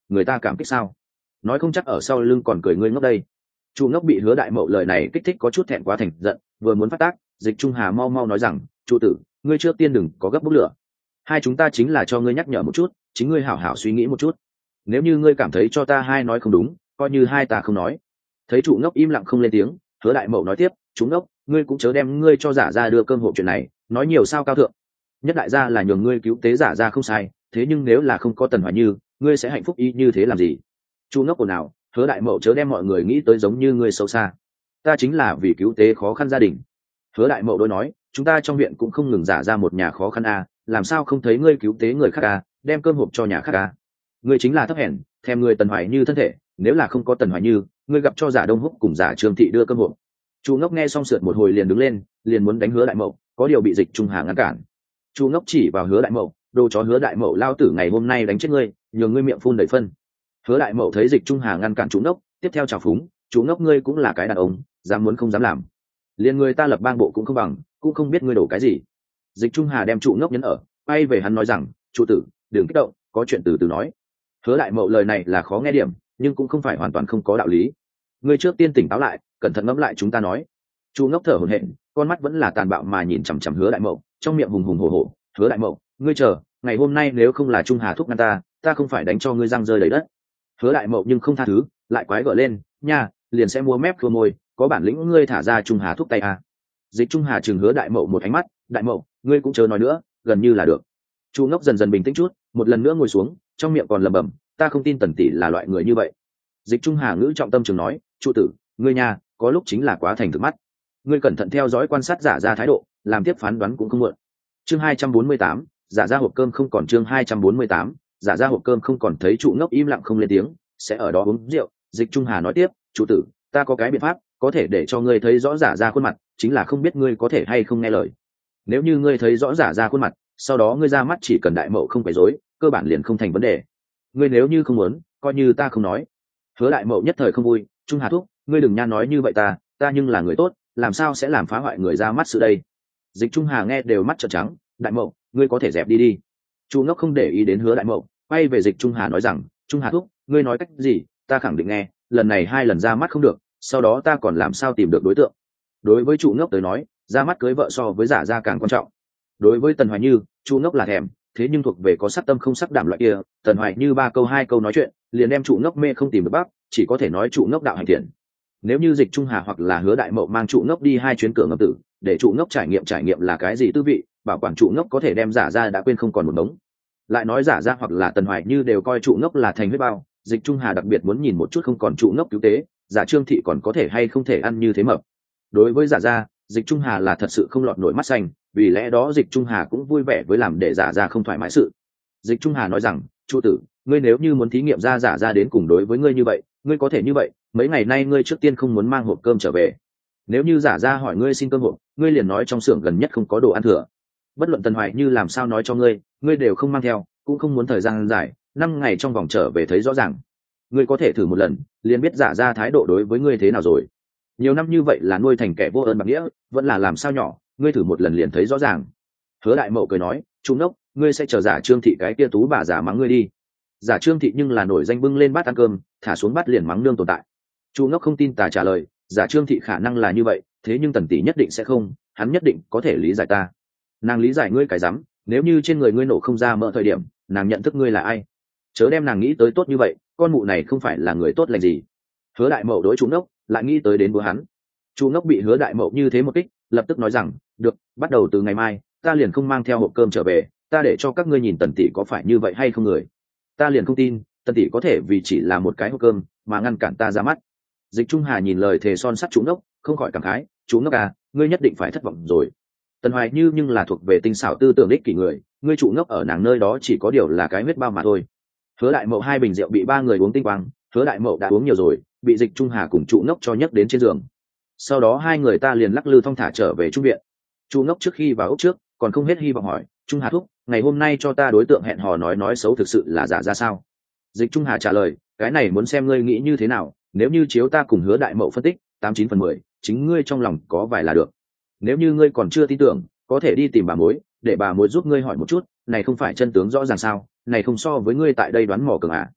người ta cảm kích sao? Nói không chắc ở sau lưng còn cười ngươi ngốc đây. Chu ngốc bị Hứa Đại Mậu lời này kích thích có chút thẹn quá thành giận, vừa muốn phát tác, Dịch Trung Hà mau mau nói rằng, "Chu tử, ngươi trước tiên đừng có gấp bút lửa. Hai chúng ta chính là cho ngươi nhắc nhở một chút, chính ngươi hảo hảo suy nghĩ một chút. Nếu như ngươi cảm thấy cho ta hai nói không đúng, coi như hai ta không nói." Thấy Chu ngốc im lặng không lên tiếng, Hứa Đại Mậu nói tiếp, "Chu ngốc, ngươi cũng chớ đem ngươi cho giả ra đưa cơm hộp chuyện này, nói nhiều sao cao thượng. Nhất đại gia là nhường ngươi cứu tế giả ra không sai, thế nhưng nếu là không có Tần Hoài Như, ngươi sẽ hạnh phúc y như thế làm gì?" Chu ngốc ồn ào, Hứa Đại Mậu chớ đem mọi người nghĩ tới giống như ngươi xấu xa. Ta chính là vì cứu tế khó khăn gia đình. Hứa Đại Mậu đối nói, chúng ta trong viện cũng không ngừng giả ra một nhà khó khăn a, làm sao không thấy ngươi cứu tế người khác a, đem cơm hộp cho nhà khác a. Ngươi chính là thấp hèn, thèm người Tần Hoài Như thân thể, nếu là không có Tần Hoài Như, ngươi gặp cho giả Đông Húc cùng giả Trương Thị đưa cơm hộp. Chu ngốc nghe xong sượt một hồi liền đứng lên, liền muốn đánh Hứa Đại Mậu, có điều bị Dịch Trung Hà ngăn cản. Chu ngốc chỉ vào Hứa Đại Mậu, đồ chó Hứa Đại Mậu lao tử ngày hôm nay đánh chết ngươi, nhường ngươi miệng phun đầy phân. Hứa Đại Mậu thấy Dịch Trung Hà ngăn cản Chu ngốc, tiếp theo chào phúng, Chu ngốc ngươi cũng là cái đàn ông, dám muốn không dám làm, liền người ta lập bang bộ cũng không bằng, cũng không biết ngươi đổ cái gì. Dịch Trung Hà đem Chu ngốc nhấn ở, bay về hắn nói rằng, Chu tử, đừng kích động, có chuyện từ từ nói. Hứa Đại Mậu lời này là khó nghe điểm, nhưng cũng không phải hoàn toàn không có đạo lý. Ngươi trước tiên tỉnh táo lại, cẩn thận ngẫm lại chúng ta nói. Chu ngốc thở hổn hển, con mắt vẫn là tàn bạo mà nhìn chằm chằm Hứa Đại Mậu, trong miệng hùng hùng hổ hổ, Hứa Đại Mậu, ngươi chờ, ngày hôm nay nếu không là Trung Hà thúc ngăn ta không phải đánh cho ngươi răng rơi đầy đất. Hứa Đại Mậu nhưng không tha thứ, lại quái gở lên, nha, liền sẽ mua mép khua môi, có bản lĩnh ngươi thả ra Trung Hà thúc tay à. Dịch Trung Hà chừng Hứa Đại Mậu một ánh mắt, Đại Mậu, ngươi cũng chớ nói nữa, gần như là được. Chu ngốc dần dần bình tĩnh chút, một lần nữa ngồi xuống, trong miệng còn lẩm bẩm, ta không tin Tần tỷ là loại người như vậy. Dịch Trung Hà ngữ trọng tâm trường nói, Chu tử, ngươi nha, có lúc chính là quá thành thực mắt. Ngươi cẩn thận theo dõi quan sát giả ra thái độ, làm tiếp phán đoán cũng không muộn. Chương 248, giả ra hộp cơm không còn. Chương 248, giả ra hộp cơm không còn. Thấy Chu ngốc im lặng không lên tiếng, sẽ ở đó uống rượu, Dịch Trung Hà nói tiếp, Chu tử, ta có cái biện pháp, có thể để cho ngươi thấy rõ giả ra khuôn mặt, chính là không biết ngươi có thể hay không nghe lời. Nếu như ngươi thấy rõ giả ra khuôn mặt, sau đó ngươi ra mắt chỉ cần Đại Mậu không phải dối, cơ bản liền không thành vấn đề. Ngươi nếu như không muốn, coi như ta không nói. Hứa Đại Mậu nhất thời không vui, Trung Hà thúc, ngươi đừng nha nói như vậy ta nhưng là người tốt, làm sao sẽ làm phá hoại người ra mắt sự đây. Dịch Trung Hà nghe đều mắt trợn trắng, Đại Mậu, ngươi có thể dẹp đi đi. Chu ngốc không để ý đến Hứa Đại Mậu, quay về Dịch Trung Hà nói rằng, Trung Hà thúc, ngươi nói cách gì, ta khẳng định nghe, lần này hai lần ra mắt không được, sau đó ta còn làm sao tìm được đối tượng. Đối với Chu ngốc tới nói, ra mắt cưới vợ so với giả ra càng quan trọng. Đối với Tần Hoài Như, Chu ngốc là thèm, thế nhưng thuộc về có sắc tâm không sắc đảm loại kia, Tần Hoài Như ba câu hai câu nói chuyện, liền đem Chu ngốc mê không tìm được bác, chỉ có thể nói Chu ngốc đạo hành thiện. Nếu như Dịch Trung Hà hoặc là Hứa Đại Mậu mang Chu ngốc đi hai chuyến cửa ngầm tử, để Chu ngốc trải nghiệm là cái gì tư vị, bảo quản Chu ngốc có thể đem giả ra đã quên không còn một đống. Lại nói giả ra hoặc là Tần Hoài Như đều coi Chu ngốc là thành huyết bao, Dịch Trung Hà đặc biệt muốn nhìn một chút không còn Chu ngốc cứu tế, giả Trương Thị còn có thể hay không thể ăn như thế mập. Đối với giả ra, Dịch Trung Hà là thật sự không lọt nổi mắt xanh, vì lẽ đó Dịch Trung Hà cũng vui vẻ với làm để giả ra không thoải mái sự. Dịch Trung Hà nói rằng, Chu tử, ngươi nếu như muốn thí nghiệm ra giả ra đến cùng đối với ngươi như vậy, ngươi có thể như vậy, mấy ngày nay ngươi trước tiên không muốn mang hộp cơm trở về. Nếu như giả ra hỏi ngươi xin cơm hộp, ngươi liền nói trong xưởng gần nhất không có đồ ăn thừa. Bất luận Tần Hoài Như làm sao nói cho ngươi đều không mang theo, cũng không muốn thời gian dài, 5 ngày trong vòng trở về thấy rõ ràng. Ngươi có thể thử một lần, liền biết giả ra thái độ đối với ngươi thế nào rồi. Nhiều năm như vậy là nuôi thành kẻ vô ơn bạc nghĩa, vẫn là làm sao nhỏ, ngươi thử một lần liền thấy rõ ràng. Hứa Đại Mậu cười nói, Trung ngốc, ngươi sẽ chờ giả Trương Thị cái kia tú bà giả mắng ngươi đi. Giả Trương Thị nhưng là nổi danh bưng lên bát ăn cơm, thả xuống bát liền mắng nương tồn tại. Chu ngốc không tin tà trả lời, giả Trương Thị khả năng là như vậy, thế nhưng Tần tỷ nhất định sẽ không, hắn nhất định có thể lý giải ta. Nàng lý giải ngươi cái rắm, nếu như trên người ngươi nổ không ra mỡ thời điểm, nàng nhận thức ngươi là ai. Chớ đem nàng nghĩ tới tốt như vậy, con mụ này không phải là người tốt lành gì. Hứa Đại Mậu đối Chu ngốc, lại nghĩ tới đến bữa hắn. Chu ngốc bị Hứa Đại Mậu như thế một kích, lập tức nói rằng, được, bắt đầu từ ngày mai, ta liền không mang theo hộp cơm trở về, ta để cho các ngươi nhìn Tần tỷ có phải như vậy hay không người. Ta liền không tin Tần tỷ có thể vì chỉ là một cái hộp cơm mà ngăn cản ta ra mắt. Dịch Trung Hà nhìn lời thề son sắt Chu ngốc, không khỏi cảm khái, Chu ngốc à, ngươi nhất định phải thất vọng rồi. Tần Hoài Như nhưng là thuộc về tinh xảo tư tưởng ích kỷ người, ngươi Chu ngốc ở nàng nơi đó chỉ có điều là cái huyết bao mà thôi. Hứa Đại Mậu hai bình rượu bị ba người uống tinh quang, Hứa Đại Mậu đã uống nhiều rồi, bị Dịch Trung Hà cùng Chu ngốc cho nhấc đến trên giường. Sau đó hai người ta liền lắc lư thong thả trở về trung viện. Chu ngốc trước khi vào ốc trước còn không hết hy vọng hỏi, Trung Hà thúc, ngày hôm nay cho ta đối tượng hẹn hò nói xấu thực sự là giả ra sao? Dịch Trung Hà trả lời, cái này muốn xem ngươi nghĩ như thế nào, nếu như chiếu ta cùng Hứa Đại Mậu phân tích 89/10, chính ngươi trong lòng có vài là được. Nếu như ngươi còn chưa tin tưởng, có thể đi tìm bà mối, để bà mối giúp ngươi hỏi một chút, này không phải chân tướng rõ ràng sao, này không so với ngươi tại đây đoán mò cường à.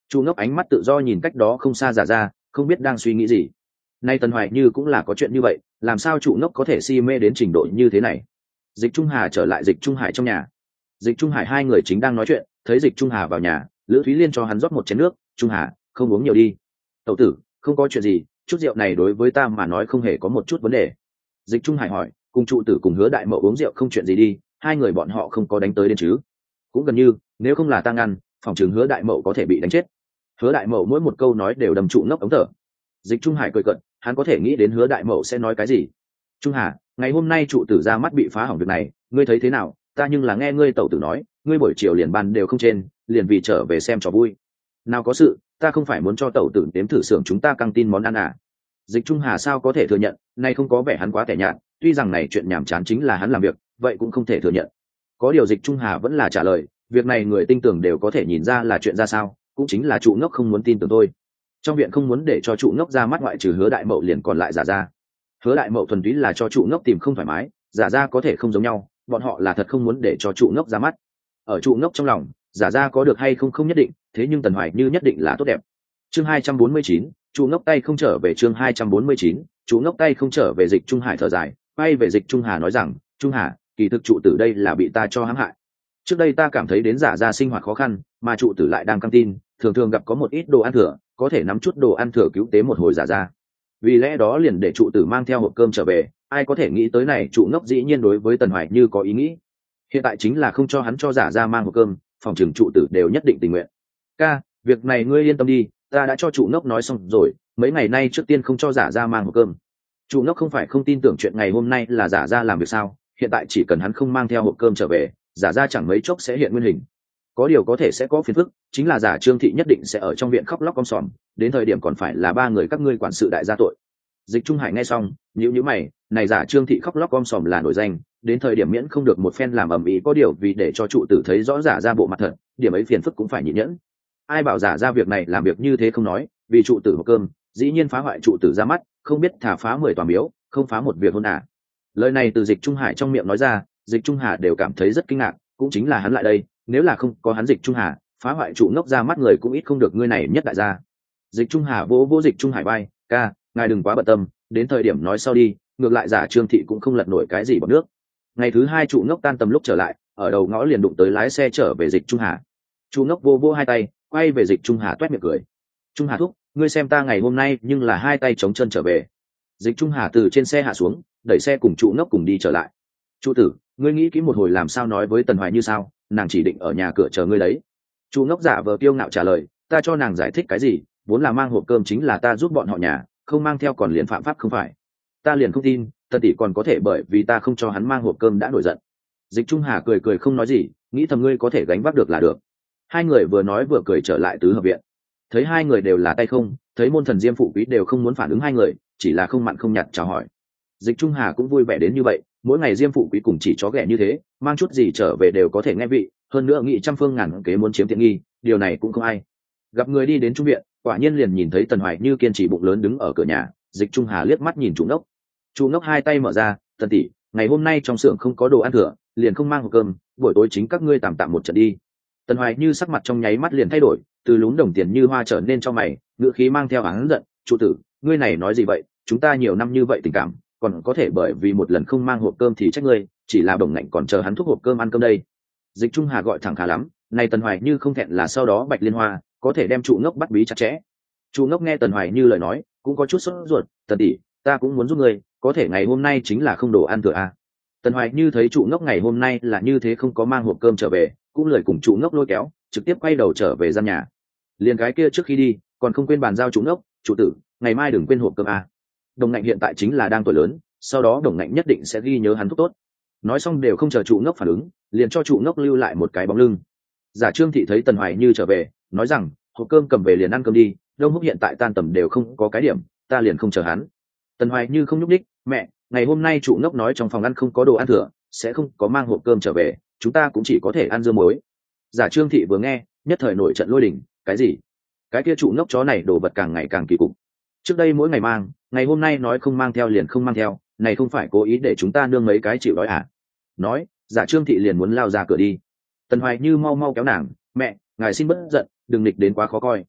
Chu ngốc ánh mắt tự do nhìn cách đó không xa giả ra, không biết đang suy nghĩ gì. Nay Tần Hoài Như cũng là có chuyện như vậy, làm sao Chu ngốc có thể si mê đến trình độ như thế này. Dịch Trung Hà trở lại Dịch Trung Hải trong nhà. Dịch Trung Hải hai người chính đang nói chuyện, thấy Dịch Trung Hà vào nhà, Lữ Thúy Liên cho hắn rót một chén nước. Trung Hà, không uống nhiều đi. Tẩu tử, không có chuyện gì, chút rượu này đối với ta mà nói không hề có một chút vấn đề. Dịch Trung Hải hỏi, cùng trụ tử cùng Hứa Đại Mậu uống rượu không chuyện gì đi, hai người bọn họ không có đánh tới đến chứ? Cũng gần như, nếu không là ta ngăn, phòng trường Hứa Đại Mậu có thể bị đánh chết. Hứa Đại Mậu mỗi một câu nói đều đâm trụ ngốc ống thở. Dịch Trung Hải cười cận, hắn có thể nghĩ đến Hứa Đại Mậu sẽ nói cái gì. Trung Hà, ngày hôm nay trụ tử ra mắt bị phá hỏng việc này, ngươi thấy thế nào? Ta nhưng là nghe ngươi tẩu tử nói, ngươi buổi chiều liền ban đều không trên, liền vì trở về xem trò vui. Nào có sự, ta không phải muốn cho tẩu tử đếm thử xưởng chúng ta căng tin món ăn à? Dịch Trung Hà sao có thể thừa nhận, nay không có vẻ hắn quá tẻ nhạt, tuy rằng này chuyện nhảm chán chính là hắn làm việc, vậy cũng không thể thừa nhận. Có điều Dịch Trung Hà vẫn là trả lời, việc này người tinh tưởng đều có thể nhìn ra là chuyện ra sao, cũng chính là trụ ngốc không muốn tin tưởng tôi. Trong viện không muốn để cho trụ ngốc ra mắt, ngoại trừ Hứa Đại Mậu liền còn lại giả ra. Hứa Đại Mậu thuần túy là cho trụ ngốc tìm không thoải mái, giả ra có thể không giống nhau, bọn họ là thật không muốn để cho trụ ngốc ra mắt. Ở trụ ngốc trong lòng, giả ra có được hay không không nhất định, thế nhưng Tần Hoài Như nhất định là tốt đẹp. Chương 249, trụ ngốc tay không trở về. Chương 249, trụ ngốc tay không trở về. Dịch Trung Hải thở dài, quay về Dịch Trung Hà nói rằng, Trung Hà, kỳ thực trụ tử đây là bị ta cho hãm hại. Trước đây ta cảm thấy đến giả ra sinh hoạt khó khăn, mà trụ tử lại đang căng tin, thường thường gặp có một ít đồ ăn thừa, có thể nắm chút đồ ăn thừa cứu tế một hồi giả ra. Vì lẽ đó liền để trụ tử mang theo hộp cơm trở về, ai có thể nghĩ tới này trụ ngốc dĩ nhiên đối với Tần Hoài Như có ý nghĩ. Hiện tại chính là không cho hắn cho giả ra mang hộp cơm, phòng trưởng trụ tử đều nhất định tình nguyện. Ca, việc này ngươi yên tâm đi, ta đã cho trụ ngốc nói xong rồi, mấy ngày nay trước tiên không cho giả ra mang hộp cơm. Trụ ngốc không phải không tin tưởng chuyện ngày hôm nay là giả ra làm việc sao, hiện tại chỉ cần hắn không mang theo hộp cơm trở về, giả ra chẳng mấy chốc sẽ hiện nguyên hình. Có điều có thể sẽ có phiền phức, chính là giả Trương thị nhất định sẽ ở trong viện khóc lóc om sòm, đến thời điểm còn phải là ba người các ngươi quản sự đại gia tội. Dịch Trung Hải nghe xong, nhíu mày, này giả Trương thị khóc lóc om sòm là nổi danh, đến thời điểm miễn không được một phen làm ầm ĩ, có điều vì để cho trụ tử thấy rõ giả ra bộ mặt thật, điểm ấy phiền phức cũng phải nhịn nhẫn. Ai bảo giả ra việc này làm việc như thế không nói, vì trụ tử hộp cơm, dĩ nhiên phá hoại trụ tử ra mắt, không biết thả phá 10 tòa miếu, không phá một việc hôn à. Lời này từ Dịch Trung Hải trong miệng nói ra, Dịch Trung Hà đều cảm thấy rất kinh ngạc, cũng chính là hắn lại đây, nếu là không có hắn Dịch Trung Hà, phá hoại trụ ngốc ra mắt người cũng ít không được ngươi này nhất đại gia. Dịch Trung Hà vỗ vỗ Dịch Trung Hải bay, ca, ngài đừng quá bận tâm, đến thời điểm nói sau đi, ngược lại giả Trương thị cũng không lật nổi cái gì bằng nước. Ngày thứ hai trụ ngốc tan tầm lúc trở lại, ở đầu ngõ liền đụng tới lái xe trở về Dịch Trung Hà. Trụ ngốc vô vô hai tay, quay về Dịch Trung Hà toét miệng cười. Trung Hà thúc, ngươi xem ta ngày hôm nay nhưng là hai tay chống chân trở về. Dịch Trung Hà từ trên xe hạ xuống, đẩy xe cùng trụ ngốc cùng đi trở lại. Trụ tử, ngươi nghĩ kỹ một hồi làm sao nói với Tần Hoài Như sao, nàng chỉ định ở nhà cửa chờ ngươi đấy. Trụ ngốc giả vờ kiêu ngạo trả lời, ta cho nàng giải thích cái gì, vốn là mang hộp cơm chính là ta giúp bọn họ nhà, không mang theo còn liền phạm pháp không phải. Ta liền không tin, Tần tỷ còn có thể bởi vì ta không cho hắn mang hộp cơm đã nổi giận. Dịch Trung Hà cười cười không nói gì, nghĩ thầm ngươi có thể gánh vác được là được. Hai người vừa nói vừa cười trở lại tứ hợp viện. Thấy hai người đều là tay không, thấy môn thần Diêm phụ quý đều không muốn phản ứng hai người, chỉ là không mặn không nhạt chào hỏi. Dịch Trung Hà cũng vui vẻ đến như vậy, mỗi ngày Diêm phụ quý cùng chỉ chó ghẻ như thế, mang chút gì trở về đều có thể nghe vị, hơn nữa nghị trăm phương ngàn kế muốn chiếm tiện nghi, điều này cũng không ai. Gặp người đi đến trung viện, quả nhiên liền nhìn thấy Tần Hoài Như kiên trì bụng lớn đứng ở cửa nhà. Dịch Trung Hà liếc mắt nhìn Trụ Ngốc. Trụ Ngốc hai tay mở ra, Tần tỷ, ngày hôm nay trong xưởng không có đồ ăn thừa, liền không mang hộp cơm, buổi tối chính các ngươi tạm tạm một trận đi. Tần Hoài Như sắc mặt trong nháy mắt liền thay đổi, từ lún đồng tiền như hoa trở nên cho mày, ngữ khí mang theo oán giận, "Trụ tử, ngươi này nói gì vậy? Chúng ta nhiều năm như vậy tình cảm, còn có thể bởi vì một lần không mang hộp cơm thì trách ngươi, chỉ là bổng ngạnh còn chờ hắn thúc hộp cơm ăn cơm đây." Dịch Trung Hà gọi thẳng khá lắm, này Tần Hoài Như không thẹn là sau đó Bạch Liên Hoa, có thể đem Trụ Ngốc bắt bí chặt chẽ. Trụ Ngốc nghe Tần Hoài Như lời nói, cũng có chút sốt ruột, "Tần tỷ, ta cũng muốn giúp ngươi, có thể ngày hôm nay chính là không đồ ăn thừa à?" Tần Hoài Như thấy Trụ Ngốc ngày hôm nay là như thế không có mang hộp cơm trở về, cũng lời cùng Trụ Ngốc lôi kéo, trực tiếp quay đầu trở về gian nhà. Liền cái kia trước khi đi, còn không quên bàn giao Trụ Ngốc, "Trụ tử, ngày mai đừng quên hộp cơm à. Đồng Ngạnh hiện tại chính là đang tuổi lớn, sau đó Đồng Ngạnh nhất định sẽ ghi nhớ hắn thúc tốt." Nói xong đều không chờ Trụ Ngốc phản ứng, liền cho Trụ Ngốc lưu lại một cái bóng lưng. Giả Trương thị thấy Tần Hoài Như trở về, nói rằng, "Hộp cơm cầm về liền ăn cơm đi, Đông Húc hiện tại tan tầm đều không có cái điểm, ta liền không chờ hắn." Tần Hoài Như không nhúc đích, "Mẹ, ngày hôm nay Trụ Ngốc nói trong phòng ăn không có đồ ăn thừa, sẽ không có mang hộp cơm trở về, chúng ta cũng chỉ có thể ăn dưa muối." Giả Trương thị vừa nghe, nhất thời nổi trận lôi đình, "Cái gì? Cái kia Trụ Ngốc chó này đồ vật càng ngày càng kỳ cục. Trước đây mỗi ngày mang, ngày hôm nay nói không mang theo liền không mang theo, này không phải cố ý để chúng ta nương mấy cái chịu đói à?" Nói, Giả Trương thị liền muốn lao ra cửa đi. Tần Hoài Như mau mau kéo nàng, "Mẹ, ngài xin bớt giận, đừng nghịch đến quá khó coi.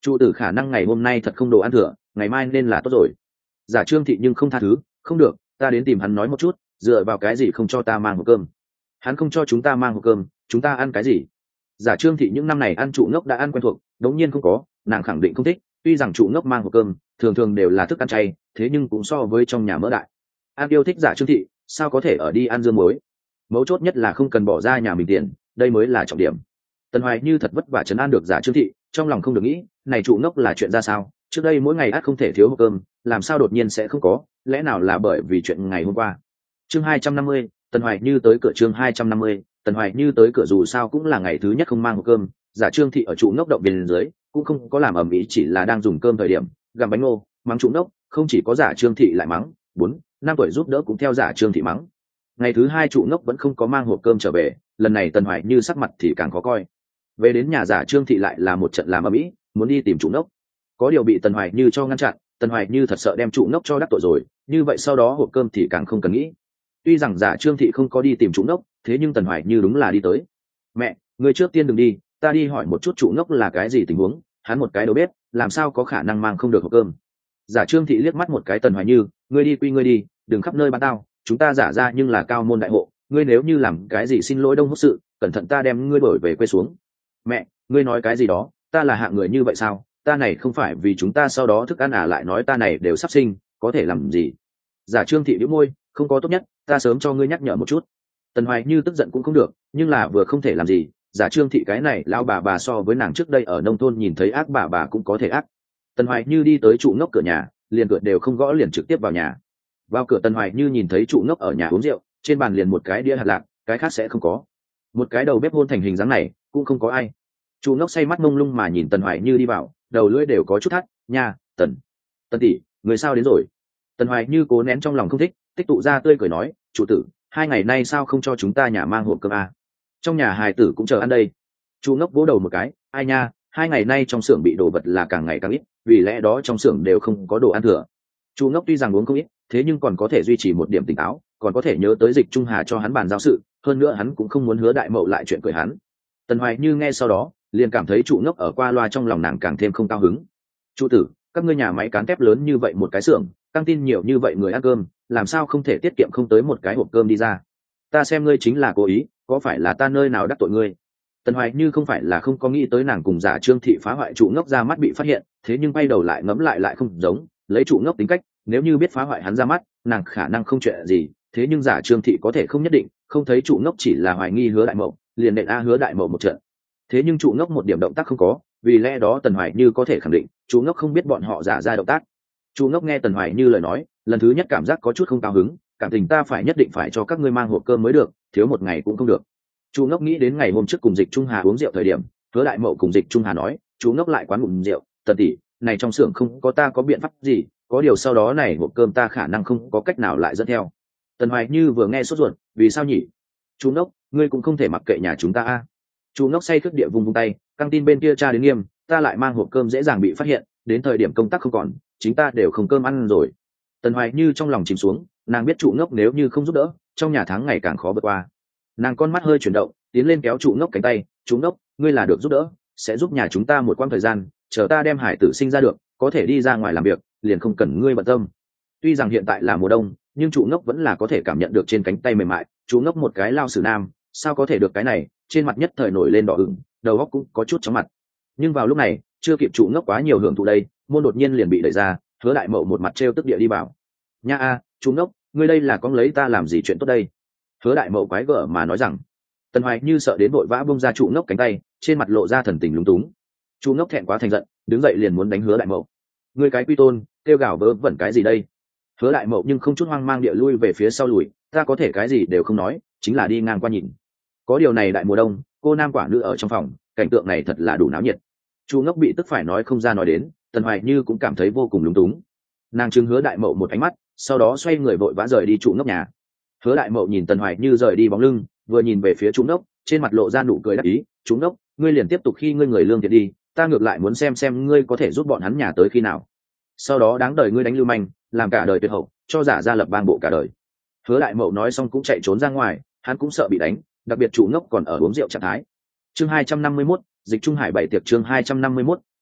trụ tử khả năng ngày hôm nay thật không đồ ăn thừa, ngày mai nên là tốt rồi. Giả Trương Thị nhưng không tha thứ, không được, ta đến tìm hắn nói một chút, dựa vào cái gì không cho ta mang hộp cơm? Hắn không cho chúng ta mang hộp cơm, chúng ta ăn cái gì? Giả Trương Thị những năm này ăn trụ ngốc đã ăn quen thuộc, đống nhiên không có, nàng khẳng định không thích. Tuy rằng trụ ngốc mang hộp cơm thường thường đều là thức ăn chay, thế nhưng cũng so với trong nhà mỡ đại. An yêu thích Giả Trương Thị, sao có thể ở đi ăn dương muối? Mấu chốt nhất là không cần bỏ ra nhà mình tiền, đây mới là trọng điểm. Tần Hoài Như thật vất vả trấn an được Giả Trương Thị, trong lòng không được nghĩ, này trụ ngốc là chuyện ra sao? Trước đây mỗi ngày ắt không thể thiếu hộp cơm, làm sao đột nhiên sẽ không có? Lẽ nào là bởi vì chuyện ngày hôm qua? Chương 250, Tần Hoài Như tới cửa. Chương 250, Tần Hoài Như tới cửa, dù sao cũng là ngày thứ nhất không mang hộp cơm, Giả Trương Thị ở trụ ngốc động viên dưới cũng không có làm ầm ĩ, chỉ là đang dùng cơm thời điểm gặm bánh ngô mắng trụ ngốc. Không chỉ có Giả Trương Thị lại mắng, 4-5 tuổi giúp đỡ cũng theo Giả Trương Thị mắng. Ngày thứ hai trụ ngốc vẫn không có mang hộp cơm trở về, lần này Tần Hoài Như sắc mặt thì càng khó coi. Về đến nhà Giả Trương Thị lại là một trận làm ầm ĩ, muốn đi tìm trụ ngốc, có điều bị Tần Hoài Như cho ngăn chặn. Tần Hoài Như thật sợ đem trụ ngốc cho đắc tội rồi, như vậy sau đó hộp cơm thì càng không cần nghĩ. Tuy rằng Giả Trương Thị không có đi tìm trụ ngốc, thế nhưng Tần Hoài Như đúng là đi tới. Mẹ, người trước tiên đừng đi, ta đi hỏi một chút trụ ngốc là cái gì tình huống, hắn một cái đầu bếp làm sao có khả năng mang không được hộp cơm. Giả Trương Thị liếc mắt một cái Tần Hoài Như, ngươi đi quy ngươi đi, đừng khắp nơi bán tao, chúng ta giả ra nhưng là cao môn đại hộ, ngươi nếu như làm cái gì xin lỗi đông hốt sự, cẩn thận ta đem ngươi đổi về quê xuống. Mẹ, ngươi nói cái gì đó, ta là hạng người như vậy sao? Ta này không phải vì chúng ta sau đó thức ăn à, lại nói ta này đều sắp sinh, có thể làm gì? Giả Trương Thị bĩu môi, không có tốt nhất, ta sớm cho ngươi nhắc nhở một chút. Tần Hoài Như tức giận cũng không được, nhưng là vừa không thể làm gì. Giả Trương Thị cái này lao bà so với nàng trước đây ở nông thôn nhìn thấy ác bà cũng có thể ác. Tần Hoài Như đi tới trụ ngốc cửa nhà, liền cửa đều không gõ liền trực tiếp vào nhà. Vào cửa Tần Hoài Như nhìn thấy trụ ngốc ở nhà uống rượu, trên bàn liền một cái đĩa hạt lạc, cái khác sẽ không có. Một cái đầu bếp hôn thành hình dáng này cũng không có ai. Trụ ngốc say mắt mông lung mà nhìn Tần Hoài Như đi vào, đầu lưỡi đều có chút thắt. Nha, Tần tỷ, người sao đến rồi? Tần Hoài Như cố nén trong lòng không thích, tích tụ ra tươi cười nói, chủ tử, 2 ngày nay sao không cho chúng ta nhà mang hộp cơm à? Trong nhà hài tử cũng chờ ăn đây. Trụ ngốc vỗ đầu một cái, ai nha, 2 ngày nay trong xưởng bị đồ vật là càng ngày càng ít, vì lẽ đó trong xưởng đều không có đồ ăn thừa. Trụ ngốc tuy rằng uống không ít, thế nhưng còn có thể duy trì một điểm tỉnh táo, còn có thể nhớ tới Dịch Trung Hà cho hắn bàn giao sự, hơn nữa hắn cũng không muốn Hứa Đại Mậu lại chuyện cười hắn. Tần Hoài Như nghe sau đó liền cảm thấy trụ ngốc ở qua loa, trong lòng nàng càng thêm không cao hứng. Trụ tử, các ngươi nhà máy cán thép lớn như vậy một cái xưởng, căng tin nhiều như vậy người ăn cơm, làm sao không thể tiết kiệm không tới một cái hộp cơm đi ra? Ta xem ngươi chính là cố ý, có phải là ta nơi nào đắc tội ngươi? Tần Hoài Như không phải là không có nghĩ tới nàng cùng Giả Trương Thị phá hoại trụ ngốc ra mắt bị phát hiện, thế nhưng bay đầu lại ngẫm lại không giống, lấy trụ ngốc tính cách, nếu như biết phá hoại hắn ra mắt, nàng khả năng không chuyện gì, thế nhưng Giả Trương Thị có thể không nhất định, không thấy trụ ngốc chỉ là hoài nghi Hứa Đại Mậu, liền nện Hứa Đại Mậu một trận. Thế nhưng trụ ngốc một điểm động tác không có, vì lẽ đó Tần Hoài Như có thể khẳng định, trụ ngốc không biết bọn họ giả ra động tác. Trụ ngốc nghe Tần Hoài Như lời nói, lần thứ nhất cảm giác có chút không cao hứng, cảm tình ta phải nhất định phải cho các ngươi mang hộp cơm mới được, thiếu một ngày cũng không được. Trụ ngốc nghĩ đến ngày hôm trước cùng Dịch Trung Hà uống rượu thời điểm, Hứa Đại Mậu cùng Dịch Trung Hà nói, trụ ngốc lại quán ngụm rượu, Tần tỷ, này trong xưởng không có ta có biện pháp gì, có điều sau đó này hộp cơm ta khả năng không có cách nào lại dẫn theo. Tần Hoài Như vừa nghe sốt ruột, vì sao nhỉ? Trụ ngốc, ngươi cũng không thể mặc kệ nhà chúng ta a. Trụ ngốc say khướt địa vung tay, căng tin bên kia tra đến nghiêm, ta lại mang hộp cơm dễ dàng bị phát hiện, đến thời điểm công tác không còn, chính ta đều không cơm ăn rồi. Tần Hoài Như trong lòng chìm xuống, nàng biết trụ ngốc nếu như không giúp đỡ, trong nhà tháng ngày càng khó vượt qua. Nàng con mắt hơi chuyển động, tiến lên kéo trụ ngốc cánh tay, trụ ngốc, ngươi là được giúp đỡ, sẽ giúp nhà chúng ta một quãng thời gian, chờ ta đem hải tử sinh ra được, có thể đi ra ngoài làm việc, liền không cần ngươi bận tâm. Tuy rằng hiện tại là mùa đông, nhưng trụ ngốc vẫn là có thể cảm nhận được trên cánh tay mềm mại, trụ ngốc một cái lao sử nam, sao có thể được cái này, trên mặt nhất thời nổi lên đỏ ửng, đầu óc cũng có chút chóng mặt. Nhưng vào lúc này, chưa kịp trụ ngốc quá nhiều hưởng thụ đây, môn đột nhiên liền bị đẩy ra, Hứa Đại Mậu một mặt trêu tức địa đi vào. Nha a, trụ ngốc, ngươi đây là con lấy ta làm gì chuyện tốt đây? Hứa Đại Mậu quái gở mà nói rằng. Tần Hoài Như sợ đến vội vã bung ra trụ ngốc cánh tay, trên mặt lộ ra thần tình lúng túng. Trụ ngốc thẹn quá thành giận, đứng dậy liền muốn đánh Hứa Đại Mậu. Ngươi cái quy tôn, kêu gào vớ vẩn cái gì đây? Hứa Đại Mậu nhưng không chút hoang mang địa lui về phía sau lùi, ta có thể cái gì đều không nói, chính là đi ngang qua nhìn. Có điều này đại mùa đông, cô nam quả nữ ở trong phòng, cảnh tượng này thật là đủ náo nhiệt. Chu ngốc bị tức phải nói không ra nói đến, Tần Hoài Như cũng cảm thấy vô cùng lúng túng. Nàng trừng Hứa Đại Mậu một ánh mắt, sau đó xoay người vội vã rời đi trụ ngốc nhà. Hứa Đại Mậu nhìn Tần Hoài Như rời đi bóng lưng, vừa nhìn về phía trụ ngốc, trên mặt lộ ra nụ cười đắc ý. Trụ ngốc, ngươi liền tiếp tục khi ngươi người lương thiện đi, ta ngược lại muốn xem ngươi có thể giúp bọn hắn nhà tới khi nào. Sau đó đáng đời ngươi đánh lưu manh, làm cả đời tuyệt hậu, cho giả ra lập bang bộ cả đời. Hứa Đại Mậu nói xong cũng chạy trốn ra ngoài, hắn cũng sợ bị đánh, đặc biệt trụ ngốc còn ở uống rượu trạng thái. Chương 251, Dịch Trung Hải bảy tiệc. Chương 251,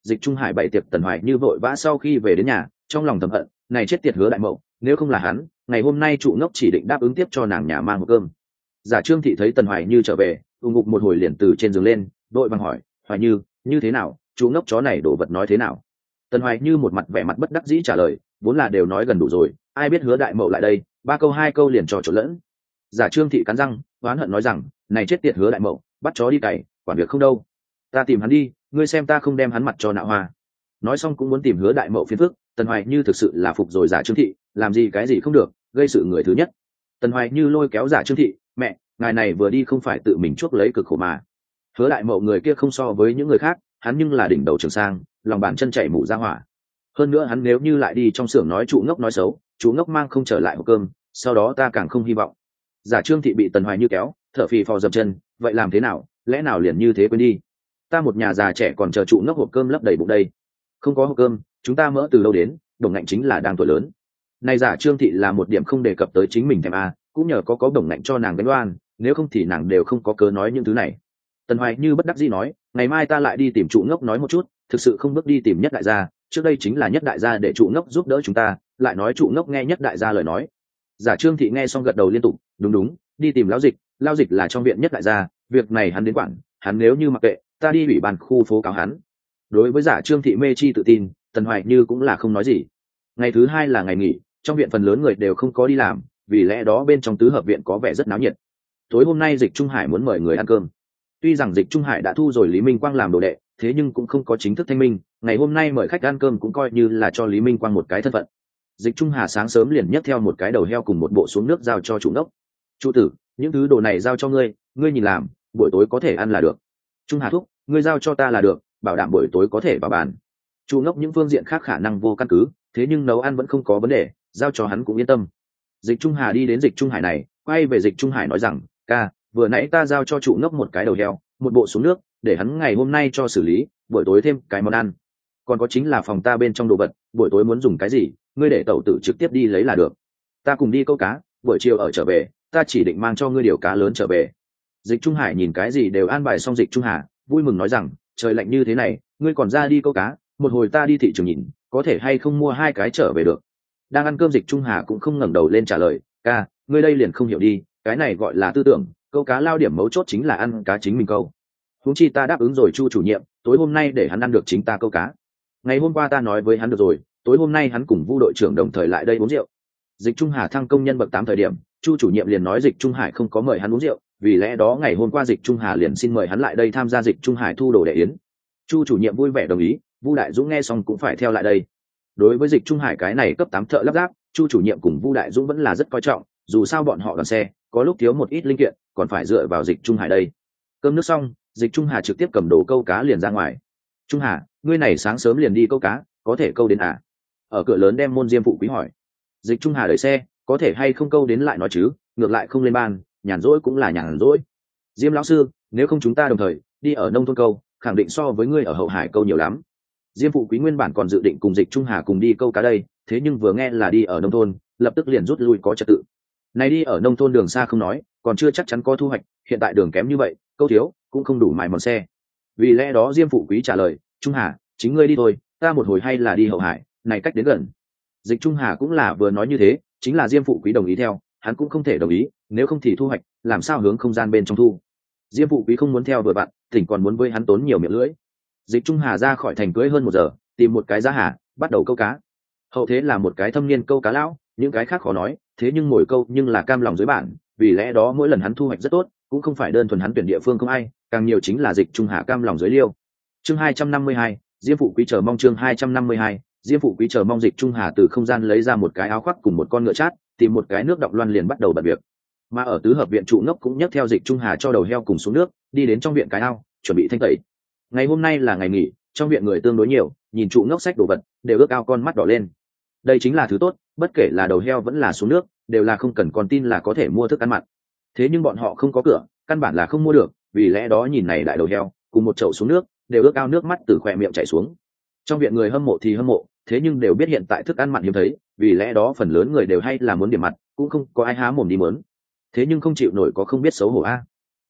Dịch Trung Hải bày tiệc Tần Hoài Như vội vã sau khi về đến nhà, trong lòng thầm hận, này chết tiệt Hứa Đại Mậu, nếu không là hắn, ngày hôm nay trụ ngốc chỉ định đáp ứng tiếp cho nàng nhà mang hộp cơm. Giả Trương Thị thấy Tần Hoài Như trở về, ngục một hồi liền từ trên giường lên, đội vàng hỏi, Hoài Như, như thế nào, trụ ngốc chó này đổ vật nói thế nào? Tần Hoài Như một mặt vẻ mặt bất đắc dĩ trả lời, vốn là đều nói gần đủ rồi, ai biết Hứa Đại Mậu lại đây, ba câu hai câu liền trò trộn lẫn. Giả Trương Thị cắn răng, oán hận nói rằng, này chết tiệt Hứa Đại Mậu, bắt chó đi cày, quản việc không đâu. Ta tìm hắn đi, ngươi xem ta không đem hắn mặt cho nạo hoa. Nói xong cũng muốn tìm Hứa Đại Mậu phiền phức. Tần Hoài Như thực sự là phục rồi Giả Trương Thị, làm gì cái gì không được, gây sự người thứ nhất. Tần Hoài Như lôi kéo Giả Trương Thị, mẹ, ngài này vừa đi không phải tự mình chuốc lấy cực khổ mà. Hứa Đại Mậu người kia không so với những người khác, hắn nhưng là đỉnh đầu trường sang, lòng bàn chân chảy mũ ra hỏa. Hơn nữa hắn nếu như lại đi trong xưởng nói trụ ngốc nói xấu, chú ngốc mang không trở lại hộp cơm, sau đó ta càng không hy vọng. Giả Trương Thị bị Tần Hoài Như kéo, thở phì phò dập chân, vậy làm thế nào, lẽ nào liền như thế quên đi? Ta một nhà già trẻ còn chờ trụ ngốc hộp cơm lấp đầy bụng đây. Không có hộp cơm, chúng ta mỡ từ đâu đến, Đồng Ngạnh chính là đang tuổi lớn. Này Giả Trương Thị là một điểm không đề cập tới chính mình thèm a, cũng nhờ có Đồng Ngạnh cho nàng đánh đoan, nếu không thì nàng đều không có cớ nói những thứ này. Tần Hoài Như bất đắc dĩ nói, ngày mai ta lại đi tìm trụ ngốc nói một chút, thực sự không bước đi tìm Nhất đại gia, trước đây chính là Nhất đại gia để trụ ngốc giúp đỡ chúng ta, lại nói trụ ngốc nghe Nhất đại gia lời nói. Giả Trương Thị nghe xong gật đầu liên tục, đúng đúng, đi tìm Lão Dịch là trong viện Nhất đại gia, việc này hắn đến quản, hắn nếu như mặc kệ, ta đi ủy ban khu phố cáo hắn. Đối với Giả Trương Thị mê chi tự tin, Tần Hoài Như cũng là không nói gì. Ngày thứ hai là ngày nghỉ, trong viện phần lớn người đều không có đi làm, vì lẽ đó bên trong tứ hợp viện có vẻ rất náo nhiệt. Tối hôm nay Dịch Trung Hải muốn mời người ăn cơm. Tuy rằng Dịch Trung Hải đã thu rồi Lý Minh Quang làm đồ đệ, thế nhưng cũng không có chính thức thanh minh, ngày hôm nay mời khách ăn cơm cũng coi như là cho Lý Minh Quang một cái thân phận. Dịch Trung Hà sáng sớm liền nhấc theo một cái đầu heo cùng một bộ xuống nước giao cho chủ ngốc. Chủ tử, những thứ đồ này giao cho ngươi, ngươi nhìn làm, buổi tối có thể ăn là được. Trung Hà thúc, ngươi giao cho ta là được, bảo đảm buổi tối có thể vào bàn. Chủ ngốc những phương diện khác khả năng vô căn cứ, thế nhưng nấu ăn vẫn không có vấn đề, giao cho hắn cũng yên tâm. Dịch Trung Hà đi đến Dịch Trung Hải này, quay về Dịch Trung Hải nói rằng, ca, vừa nãy ta giao cho chủ ngốc một cái đầu heo, một bộ xuống nước, để hắn ngày hôm nay cho xử lý, buổi tối thêm cái món ăn. Còn có chính là phòng ta bên trong đồ vật, buổi tối muốn dùng cái gì, ngươi để tẩu tử trực tiếp đi lấy là được. Ta cùng đi câu cá, buổi chiều ở trở về, ta chỉ định mang cho ngươi điều cá lớn trở về. Dịch Trung Hải nhìn cái gì đều an bài xong. Dịch Trung Hà vui mừng nói rằng, trời lạnh như thế này, ngươi còn ra đi câu cá, một hồi ta đi thị trường nhìn, có thể hay không mua hai cái trở về được. Đang ăn cơm Dịch Trung Hà cũng không ngẩng đầu lên trả lời, ca, ngươi đây liền không hiểu đi, cái này gọi là tư tưởng, câu cá lao điểm mấu chốt chính là ăn cá chính mình câu. Huống chi ta đáp ứng rồi Chu chủ nhiệm, tối hôm nay để hắn ăn được chính ta câu cá. Ngày hôm qua ta nói với hắn được rồi, tối hôm nay hắn cùng Vu đội trưởng đồng thời lại đây uống rượu. Dịch Trung Hà thăng công nhân bậc 8 thời điểm, Chu chủ nhiệm liền nói Dịch Trung Hải không có mời hắn uống rượu, vì lẽ đó ngày hôm qua Dịch Trung Hà liền xin mời hắn lại đây tham gia Dịch Trung Hải thu đồ đệ yến. Chu chủ nhiệm vui vẻ đồng ý, Vu Đại Dũng nghe xong cũng phải theo lại đây. Đối với Dịch Trung Hải cái này cấp 8 thợ lắp ráp, Chu chủ nhiệm cùng Vu Đại Dũng vẫn là rất coi trọng, dù sao bọn họ đoàn xe, có lúc thiếu một ít linh kiện, còn phải dựa vào Dịch Trung Hải đây. Cơm nước xong, Dịch Trung Hà trực tiếp cầm đồ câu cá liền ra ngoài. Trung Hà, ngươi này sáng sớm liền đi câu cá, có thể câu đến à? Ở cửa lớn đem môn Diêm phụ quý hỏi. Dịch Trung Hà đợi xe, có thể hay không câu đến lại nói chứ, ngược lại không lên ban, nhàn rỗi cũng là nhàn rỗi. Diêm lão sư, nếu không chúng ta đồng thời đi ở nông thôn câu, khẳng định so với ngươi ở hậu hải câu nhiều lắm. Diêm phụ quý nguyên bản còn dự định cùng Dịch Trung Hà cùng đi câu cá đây, thế nhưng vừa nghe là đi ở nông thôn, lập tức liền rút lui có trật tự. Này đi ở nông thôn đường xa không nói, còn chưa chắc chắn có thu hoạch, hiện tại đường kém như vậy, câu thiếu cũng không đủ mài mòn xe. Vì lẽ đó Diêm phụ quý trả lời, Trung Hà, chính ngươi đi thôi, ta một hồi hay là đi hậu hải, này cách đến gần. Dịch Trung Hà cũng là vừa nói như thế, chính là Diêm phụ quý đồng ý theo, hắn cũng không thể đồng ý, nếu không thì thu hoạch làm sao hướng không gian bên trong thu. Diêm phụ quý không muốn theo vừa bạn, tỉnh còn muốn với hắn tốn nhiều miệng lưỡi. Dịch Trung Hà ra khỏi thành cưới hơn 1 giờ, tìm một cái giá hà, bắt đầu câu cá. Hậu thế là một cái thâm niên câu cá lão, những cái khác khó nói, thế nhưng ngồi câu nhưng là cam lòng dưới bản, vì lẽ đó mỗi lần hắn thu hoạch rất tốt, cũng không phải đơn thuần hắn tuyển địa phương không ai, càng nhiều chính là Dịch Trung Hà cam lòng dưới liêu. Chương 252, Diêm phụ quý chờ mong. Chương 252, Diêm phụ quý chờ mong. Dịch Trung Hà từ không gian lấy ra một cái áo khoác cùng một con ngựa chát, tìm một cái nước đọng loan liền bắt đầu bận việc. Mà ở tứ hợp viện trụ ngốc cũng nhấc theo Dịch Trung Hà cho đầu heo cùng xuống nước, đi đến trong viện cái ao, chuẩn bị thanh tẩy. Ngày hôm nay là ngày nghỉ, trong viện người tương đối nhiều, nhìn trụ ngốc xách đồ vật, đều ước ao con mắt đỏ lên. Đây chính là thứ tốt, bất kể là đầu heo vẫn là xuống nước, đều là không cần con tin là có thể mua thức ăn mặn. Thế nhưng bọn họ không có cửa, căn bản là không mua được, vì lẽ đó nhìn này đại đầu heo cùng một chậu xuống nước, đều ước ao nước mắt từ khóe miệng chảy xuống. Trong viện người hâm mộ thì hâm mộ, thế nhưng đều biết hiện tại thức ăn mặn hiếm thấy, vì lẽ đó phần lớn người đều hay là muốn điểm mặt, cũng không có ai há mồm đi muốn. Thế nhưng không chịu nổi có không biết xấu hổ a.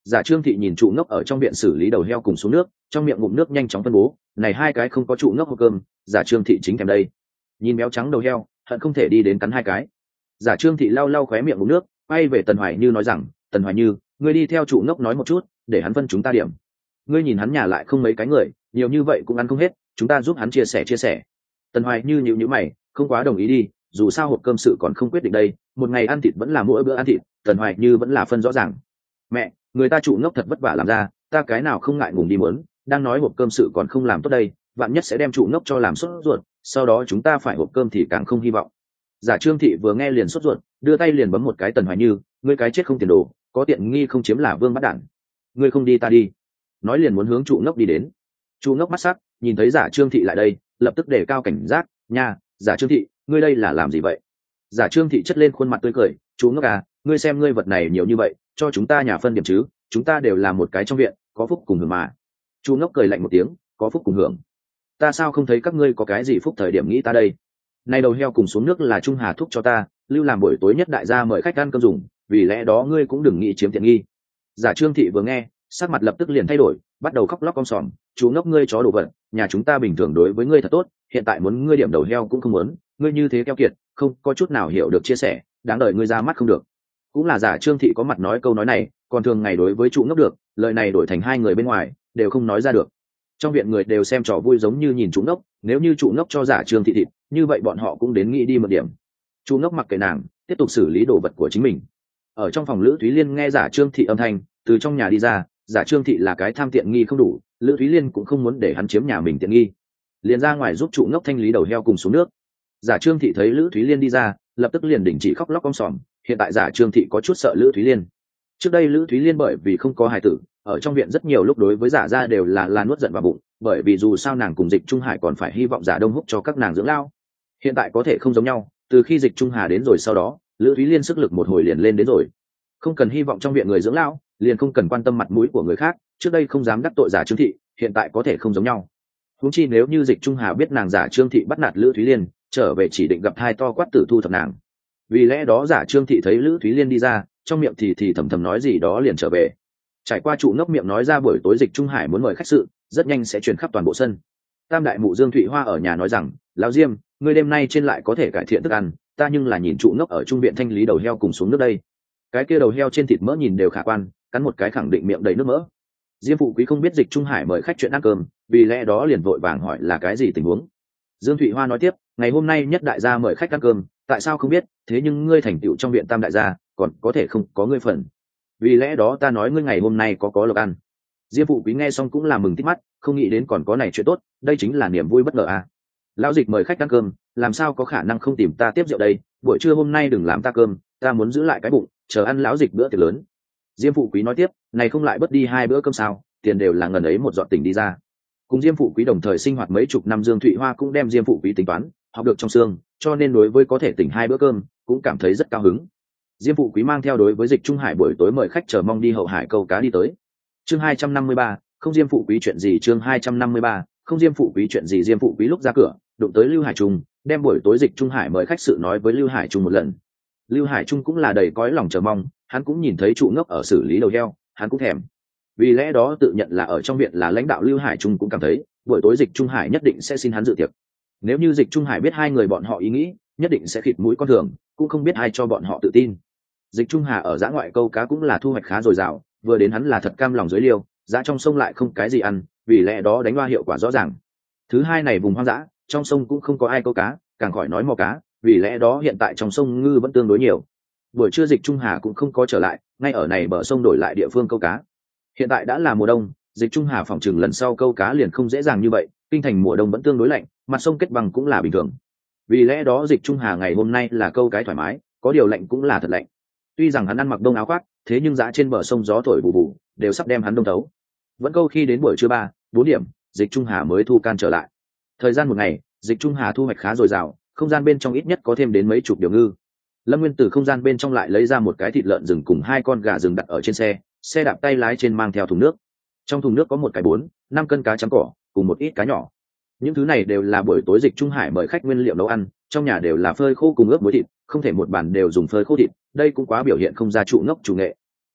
Giả Trương Thị nhìn trụ ngốc ở trong viện xử lý đầu heo cùng xuống nước, trong miệng ngụm nước nhanh chóng phân bố, này hai cái không có trụ ngốc hộp cơm, Giả Trương Thị chính thèm đây. Nhìn béo trắng đầu heo, hận không thể đi đến cắn hai cái. Giả Trương Thị lau lau khóe miệng ngụm nước, quay về Tần Hoài Như nói rằng, Tần Hoài Như, ngươi đi theo trụ ngốc nói một chút, để hắn phân chúng ta điểm. Ngươi nhìn hắn nhà lại không mấy cái người, nhiều như vậy cũng ăn không hết, chúng ta giúp hắn chia sẻ. Tần Hoài Như nhíu mày, không quá đồng ý đi, dù sao hộp cơm sự còn không quyết định đây, một ngày ăn thịt vẫn là mỗi bữa ăn thịt, Tần Hoài Như vẫn là phân rõ ràng. Mẹ, người ta trụ ngốc thật vất vả làm ra, ta cái nào không ngại ngùng đi muốn, đang nói hộp cơm sự còn không làm tốt đây, vạn nhất sẽ đem trụ ngốc cho làm sốt ruột, sau đó chúng ta phải hộp cơm thì càng không hy vọng. Giả Trương Thị vừa nghe liền sốt ruột, đưa tay liền bấm một cái Tần Hoài Như, ngươi cái chết không tiền đồ, có tiện nghi không chiếm là vương bắt đản. Ngươi không đi ta đi. Nói liền muốn hướng trụ ngốc đi đến. Trụ ngốc mắt sắc, nhìn thấy Giả Trương Thị lại đây, lập tức đề cao cảnh giác, nha, Giả Trương Thị, ngươi đây là làm gì vậy? Giả Trương Thị chất lên khuôn mặt tươi cười, chú ngốc à, ngươi xem ngươi vật này nhiều như vậy, cho chúng ta nhà phân điểm chứ, chúng ta đều là một cái trong viện, có phúc cùng hưởng mà. Chú ngốc cười lạnh một tiếng, có phúc cùng hưởng. Ta sao không thấy các ngươi có cái gì phúc thời điểm nghĩ ta đây? Nay đầu heo cùng xuống nước là Trung Hà thúc cho ta, lưu làm buổi tối nhất đại gia mời khách ăn cơm dùng, vì lẽ đó ngươi cũng đừng nghĩ chiếm tiện nghi. Giả Trương Thị vừa nghe, sắc mặt lập tức liền thay đổi, bắt đầu khóc lóc om sòm, chú ngốc ngươi chó đồ vật, nhà chúng ta bình thường đối với ngươi thật tốt, hiện tại muốn ngươi điểm đầu heo cũng không muốn, ngươi như thế keo kiệt, không có chút nào hiểu được chia sẻ, đáng đời ngươi ra mắt không được. Cũng là Giả Trương Thị có mặt nói câu nói này, còn thường ngày đối với trụ ngốc được, lời này đổi thành hai người bên ngoài đều không nói ra được. Trong viện người đều xem trò vui giống như nhìn trụ ngốc, nếu như trụ ngốc cho Giả Trương Thị thịt, như vậy bọn họ cũng đến nghĩ đi một điểm. Trụ ngốc mặc kệ nàng, tiếp tục xử lý đồ vật của chính mình. Ở trong phòng Lữ Thúy Liên nghe Giả Trương Thị âm thanh từ trong nhà đi ra, Giả Trương Thị là cái tham tiện nghi không đủ, Lữ Thúy Liên cũng không muốn để hắn chiếm nhà mình tiện nghi, liền ra ngoài giúp trụ ngốc thanh lý đầu heo cùng xuống nước. Giả Trương Thị thấy Lữ Thúy Liên đi ra, lập tức liền đình chỉ khóc lóc om sòm, hiện tại Giả Trương Thị có chút sợ Lữ Thúy Liên. Trước đây Lữ Thúy Liên bởi vì không có hài tử, ở trong viện rất nhiều lúc đối với Giả gia đều là nuốt giận vào bụng, bởi vì dù sao nàng cùng Dịch Trung Hải còn phải hy vọng Giả Đông Húc cho các nàng dưỡng lao. Hiện tại có thể không giống nhau, từ khi Dịch Trung Hà đến rồi sau đó, Lữ Thúy Liên sức lực một hồi liền lên đến rồi. Không cần hy vọng trong viện người dưỡng lao, liền không cần quan tâm mặt mũi của người khác, trước đây không dám đắc tội Giả Trương Thị, hiện tại có thể không giống nhau. Huống chi nếu như Dịch Trung Hà biết nàng Giả Trương Thị bắt nạt Lữ Thúy Liên, trở về chỉ định gặp hai to quát tử thu thập nàng. Vì lẽ đó Giả Trương Thị thấy Lữ Thúy Liên đi ra, trong miệng thì thầm thầm nói gì đó liền trở về. Trải qua trụ ngốc miệng nói ra buổi tối Dịch Trung Hải muốn mời khách sự, rất nhanh sẽ truyền khắp toàn bộ sân. Tam đại mụ Dương Thụy Hoa ở nhà nói rằng, lão Diêm, ngươi đêm nay trên lại có thể cải thiện thức ăn, ta nhưng là nhìn trụ ngốc ở trung viện thanh lý đầu heo cùng xuống nước đây. Cái kia đầu heo trên thịt mỡ nhìn đều khả quan, cắn một cái khẳng định miệng đầy nước mỡ. Diêm phụ quý không biết Dịch Trung Hải mời khách chuyện ăn cơm, vì lẽ đó liền vội vàng hỏi là cái gì tình huống. Dương Thụy Hoa nói tiếp, ngày hôm nay nhất đại gia mời khách ăn cơm, tại sao không biết, thế nhưng ngươi thành tựu trong viện tam đại gia, còn có thể không có ngươi phần. Vì lẽ đó ta nói ngươi ngày hôm nay có lộc ăn. Diêm phụ quý nghe xong cũng là mừng tít mắt, không nghĩ đến còn có này chuyện tốt, đây chính là niềm vui bất ngờ à. Lão Dịch mời khách ăn cơm, làm sao có khả năng không tìm ta tiếp rượu đây, buổi trưa hôm nay đừng làm ta cơm, ta muốn giữ lại cái bụng, chờ ăn lão Dịch bữa tiệc lớn. Diêm phụ quý nói tiếp, này không lại bớt đi hai bữa cơm sao, tiền đều là ngần ấy một giọt tình đi ra. Cùng Diêm phụ quý đồng thời sinh hoạt mấy chục năm Dương Thụy Hoa cũng đem Diêm phụ quý tính toán, học được trong xương, cho nên đối với có thể tỉnh hai bữa cơm, cũng cảm thấy rất cao hứng. Diêm phụ quý mang theo đối với Dịch Trung Hải buổi tối mời khách chờ mong đi hậu hải câu cá đi tới. Chương 253, không Diêm phụ quý chuyện gì, chương 253, không Diêm phụ quý chuyện gì. Diêm phụ quý lúc ra cửa, đụng tới Lưu Hải Trung, đem buổi tối Dịch Trung Hải mời khách sự nói với Lưu Hải Trung một lần. Lưu Hải Trung cũng là đầy cõi lòng chờ mong, hắn cũng nhìn thấy trụ ngốc ở xử lý đầu heo, hắn cũng thèm. Vì lẽ đó tự nhận là ở trong viện là lãnh đạo Lưu Hải Trung cũng cảm thấy, buổi tối Dịch Trung Hải nhất định sẽ xin hắn dự tiệc. Nếu như Dịch Trung Hải biết hai người bọn họ ý nghĩ, nhất định sẽ khịt mũi con thường, cũng không biết ai cho bọn họ tự tin. Dịch Trung Hà ở dã ngoại câu cá cũng là thu hoạch khá dồi dào, vừa đến hắn là thật cam lòng dưới liêu, dã trong sông lại không cái gì ăn, vì lẽ đó đánh loa hiệu quả rõ ràng. Thứ hai này vùng hoang dã, trong sông cũng không có ai câu cá, càng khỏi nói mò cá, vì lẽ đó hiện tại trong sông ngư vẫn tương đối nhiều. Buổi trưa Dịch Trung Hà cũng không có trở lại, ngay ở này bờ sông đổi lại địa phương câu cá. Hiện tại đã là mùa đông, Dịch Trung Hà phòng chừng lần sau câu cá liền không dễ dàng như vậy, kinh thành mùa đông vẫn tương đối lạnh, mặt sông kết bằng cũng là bình thường. Vì lẽ đó Dịch Trung Hà ngày hôm nay là câu cái thoải mái, có điều lạnh cũng là thật lạnh. Tuy rằng hắn ăn mặc đông áo khoác, thế nhưng dã trên bờ sông gió thổi bù bù, đều sắp đem hắn đông thấu. Vẫn câu khi đến buổi trưa 3-4 điểm, Dịch Trung Hà mới thu can trở lại. Thời gian một ngày, Dịch Trung Hà thu hoạch khá dồi dào, không gian bên trong ít nhất có thêm đến mấy chục điều ngư. Lâm Nguyên từ không gian bên trong lại lấy ra một cái thịt lợn rừng cùng hai con gà rừng đặt ở trên xe đạp tay lái trên mang theo thùng nước. Trong thùng nước có một cái 4-5 cân cá chấm cỏ, cùng một ít cá nhỏ. Những thứ này đều là buổi tối Dịch Trung Hải mời khách nguyên liệu nấu ăn, trong nhà đều là phơi khô cùng ướp muối thịt, không thể một bàn đều dùng phơi khô thịt, đây cũng quá biểu hiện không ra trụ ngốc chủ nghệ.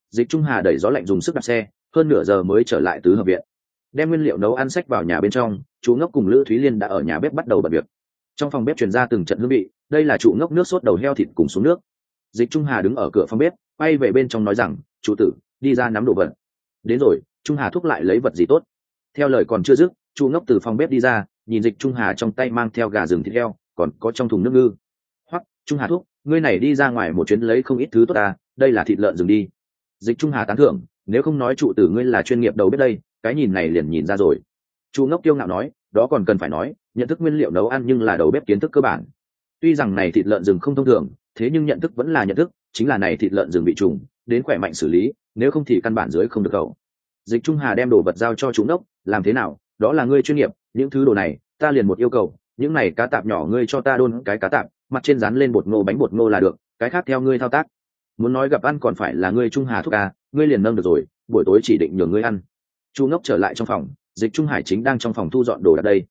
Dịch Trung Hà đẩy gió lạnh dùng sức đạp xe hơn nửa giờ mới trở lại tứ hợp viện, đem nguyên liệu nấu ăn xách vào nhà bên trong. Chú Ngốc cùng Lữ Thúy Liên đã ở nhà bếp bắt đầu bận việc. Trong phòng bếp truyền ra từng trận hương vị, đây là Trụ Ngốc nước sốt đầu heo thịt cùng xuống nước. Dịch Trung Hà đứng ở cửa phòng bếp quay về bên trong nói rằng, chủ tử, đi ra nắm đồ vật. Đến rồi. Trung Hà thúc lại lấy vật gì tốt. Theo lời còn chưa dứt, Chu Ngốc từ phòng bếp đi ra, nhìn Dịch Trung Hà trong tay mang theo gà rừng thịt heo, còn có trong thùng nước ngư. Hoắc, Trung Hà thúc, ngươi này đi ra ngoài một chuyến lấy không ít thứ tốt à, đây là thịt lợn rừng đi. Dịch Trung Hà tán thưởng, nếu không nói trụ tử ngươi là chuyên nghiệp đầu bếp đây, cái nhìn này liền nhìn ra rồi. Chu Ngốc kiêu ngạo nói, đó còn cần phải nói, nhận thức nguyên liệu nấu ăn nhưng là đầu bếp kiến thức cơ bản. Tuy rằng này thịt lợn rừng không thông thường, thế nhưng nhận thức vẫn là nhận thức, chính là này thịt lợn rừng bị trùng, đến khỏe mạnh xử lý, nếu không thì căn bản dưới không được khẩu. Dịch Trung Hà đem đồ vật giao cho Chu Ngốc, làm thế nào, đó là ngươi chuyên nghiệp, những thứ đồ này ta liền một yêu cầu, những này cá tạp nhỏ ngươi cho ta đôn cái cá tạp, mặt trên dán lên bột ngô bánh bột ngô là được, cái khác theo ngươi thao tác. Muốn nói gặp ăn còn phải là ngươi Trung Hà thúc à, ngươi liền nâng được rồi, buổi tối chỉ định nhường ngươi ăn. Chu Ngốc trở lại trong phòng, Dịch Trung Hải chính đang trong phòng thu dọn đồ đạc đây.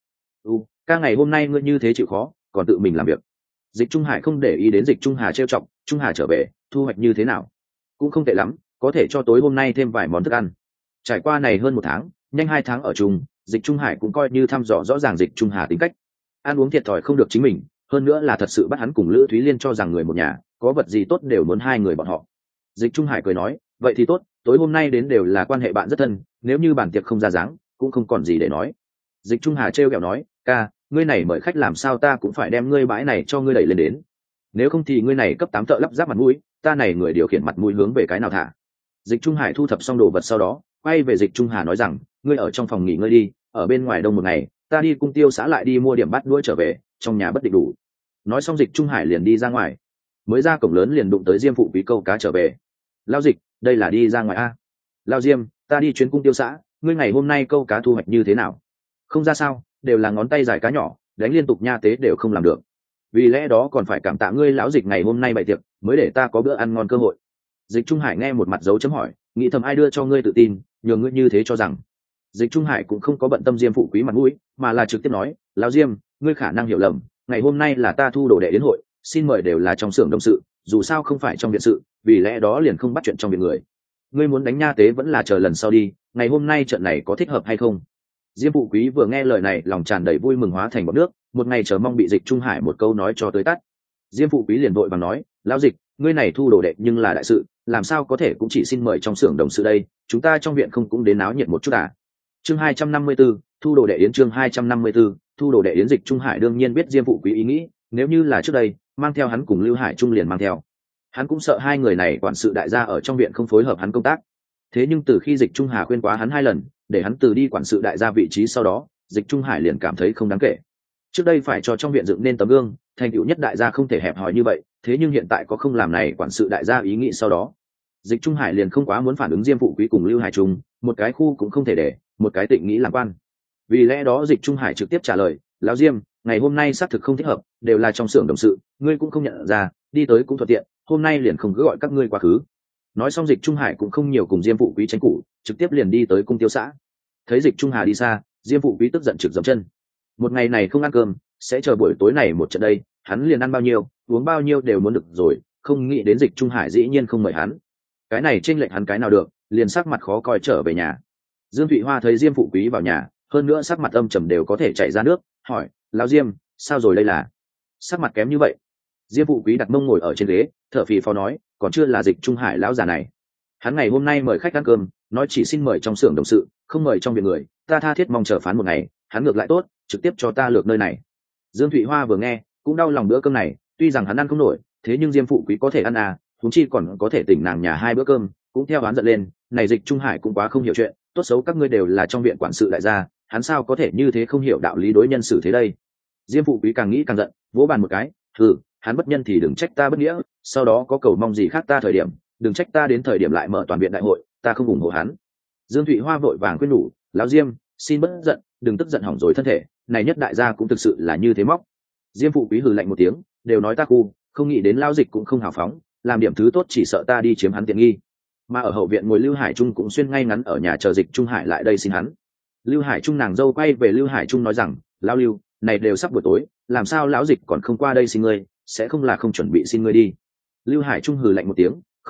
Ca ngày hôm nay ngươi như thế chịu khó, còn tự mình làm việc. Dịch Trung Hải không để ý đến Dịch Trung Hà trêu chọc. Trung Hà trở về, thu hoạch như thế nào? Cũng không tệ lắm, có thể cho tối hôm nay thêm vài món thức ăn. Trải qua này hơn 1 tháng, nhanh 2 tháng ở chung, Dịch Trung Hải cũng coi như thăm dò rõ ràng Dịch Trung Hà tính cách. Ăn uống thiệt thòi không được chính mình, hơn nữa là thật sự bắt hắn cùng Lữ Thúy Liên cho rằng người một nhà, có vật gì tốt đều muốn hai người bọn họ. Dịch Trung Hải cười nói, vậy thì tốt, tối hôm nay đến đều là quan hệ bạn rất thân, nếu như bản tiệc không ra dáng, cũng không còn gì để nói. Dịch Trung Hà trêu ghẹo nói, ca, ngươi này mời khách làm sao ta cũng phải đem ngươi bãi này cho ngươi đẩy lên đến, nếu không thì ngươi này cấp 8 thợ lắp ráp mặt mũi, ta này người điều khiển mặt mũi hướng về cái nào thả. Dịch Trung Hải thu thập xong đồ vật sau đó quay về Dịch Trung Hà nói rằng, ngươi ở trong phòng nghỉ ngơi đi, ở bên ngoài đông một ngày, ta đi cung tiêu xã lại đi mua điểm bát đũa trở về, trong nhà bất định đủ. Nói xong Dịch Trung Hải liền đi ra ngoài, mới ra cổng lớn liền đụng tới Diêm phụ quý câu cá trở về. Lao Dịch, đây là đi ra ngoài a? Lao Diêm, ta đi chuyến cung tiêu xã, ngươi ngày hôm nay câu cá thu hoạch như thế nào? Không ra sao, đều là ngón tay dài cá nhỏ, đánh liên tục nha tế đều không làm được, vì lẽ đó còn phải cảm tạ ngươi lão Dịch ngày hôm nay bày tiệc, mới để ta có bữa ăn ngon cơ hội. Dịch Trung Hải nghe một mặt dấu chấm hỏi, nghĩ thầm ai đưa cho ngươi tự tin nhường ngươi như thế cho rằng. Dịch Trung Hải cũng không có bận tâm Diêm phụ quý mặt mũi, mà là trực tiếp nói, lão Diêm, ngươi khả năng hiểu lầm, ngày hôm nay là ta thu đồ đệ đến hội, xin mời đều là trong xưởng đồng sự, dù sao không phải trong viện sự, vì lẽ đó liền không bắt chuyện trong viện người. Ngươi muốn đánh nha tế vẫn là chờ lần sau đi, ngày hôm nay trận này có thích hợp hay không? Diêm phụ quý vừa nghe lời này lòng tràn đầy vui mừng hóa thành bọt nước, một ngày chờ mong bị Dịch Trung Hải một câu nói cho tới tắt. Diêm phụ quý liền vội bằng nói, lão Dịch, ngươi này thu đồ đệ nhưng là đại sự, làm sao có thể cũng chỉ xin mời trong xưởng đồng sự đây, chúng ta trong viện không cũng đến náo nhiệt một chút à? Chương 254, thu đồ đệ yến. Chương 254, thu đồ đệ yến. Dịch Trung Hải đương nhiên biết Diêm phụ quý ý nghĩ, nếu như là trước đây mang theo hắn cùng Lưu Hải Trung liền mang theo, hắn cũng sợ hai người này quản sự đại gia ở trong viện không phối hợp hắn công tác. Thế nhưng từ khi Dịch Trung Hà khuyên quá hắn 2 lần để hắn từ đi quản sự đại gia vị trí sau đó, Dịch Trung Hải liền cảm thấy không đáng kể. Trước đây phải cho trong viện dựng nên tấm gương, thành tựu nhất đại gia không thể hẹp hòi như vậy, thế nhưng hiện tại có không làm này quản sự đại gia ý nghĩ sau đó, Dịch Trung Hải liền không quá muốn phản ứng Diêm phụ quý cùng Lưu Hải Trung, một cái khu cũng không thể để, một cái tịnh nghĩ làm quan. Vì lẽ đó Dịch Trung Hải trực tiếp trả lời, lão Diêm, ngày hôm nay xác thực không thích hợp, đều là trong xưởng đồng sự, ngươi cũng không nhận ra, đi tới cũng thuận tiện, hôm nay liền không cứ gọi các ngươi quá khứ. Nói xong Dịch Trung Hải cũng không nhiều cùng Diêm phụ quý tranh cũ, trực tiếp liền đi tới cung tiêu xã. Thấy Dịch Trung Hà đi xa, Diêm phụ quý tức giận trực dậm chân. Một ngày này không ăn cơm, sẽ chờ buổi tối này một trận đây, hắn liền ăn bao nhiêu, uống bao nhiêu đều muốn được rồi, không nghĩ đến Dịch Trung Hải dĩ nhiên không mời hắn. Cái này chênh lệch hắn cái nào được, liền sắc mặt khó coi trở về nhà. Dương Thụy Hoa thấy Diêm phụ quý vào nhà, hơn nữa sắc mặt âm trầm đều có thể chảy ra nước, hỏi, lão Diêm, sao rồi đây là? Sắc mặt kém như vậy. Diêm phụ quý đặt mông ngồi ở trên ghế, thở phì phò nói, còn chưa là Dịch Trung Hải lão già này. Hắn ngày hôm nay mời khách ăn cơm, nói chỉ xin mời trong xưởng đồng sự, không mời trong viện người, ta tha thiết mong chờ phán một ngày, hắn ngược lại tốt, trực tiếp cho ta lược nơi này. Dương Thụy Hoa vừa nghe, cũng đau lòng bữa cơm này, tuy rằng hắn ăn không nổi, thế nhưng Diêm phụ quý có thể ăn à, huống chi còn có thể tỉnh nàng nhà 2 bữa cơm, cũng theo hắn giận lên, này Dịch Trung Hải cũng quá không hiểu chuyện, tốt xấu các ngươi đều là trong viện quản sự đại gia, hắn sao có thể như thế không hiểu đạo lý đối nhân xử thế đây. Diêm phụ quý càng nghĩ càng giận, vỗ bàn một cái, hắn bất nhân thì đừng trách ta bất nghĩa, sau đó có cầu mong gì khác ta thời điểm, đừng trách ta đến thời điểm lại mở toàn viện đại hội, ta không ủng hộ hắn. Dương Thụy Hoa vội vàng khuyên nhủ, lão Diêm, xin bất giận, đừng tức giận hỏng rồi thân thể, này nhất đại gia cũng thực sự là như thế móc. Diêm phụ quý hừ lạnh một tiếng, đều nói ta khu, không nghĩ đến lão Dịch cũng không hào phóng, làm điểm thứ tốt chỉ sợ ta đi chiếm hắn tiện nghi. Mà ở hậu viện ngồi Lưu Hải Trung cũng xuyên ngay ngắn ở nhà chờ Dịch Trung Hải lại đây xin hắn. Lưu Hải Trung nàng dâu quay về Lưu Hải Trung nói rằng, lão Lưu, này đều sắp buổi tối, làm sao lão Dịch còn không qua đây xin ngươi, sẽ không là không chuẩn bị xin ngươi đi. Lưu Hải Trung hừ lạnh một tiếng, không thể,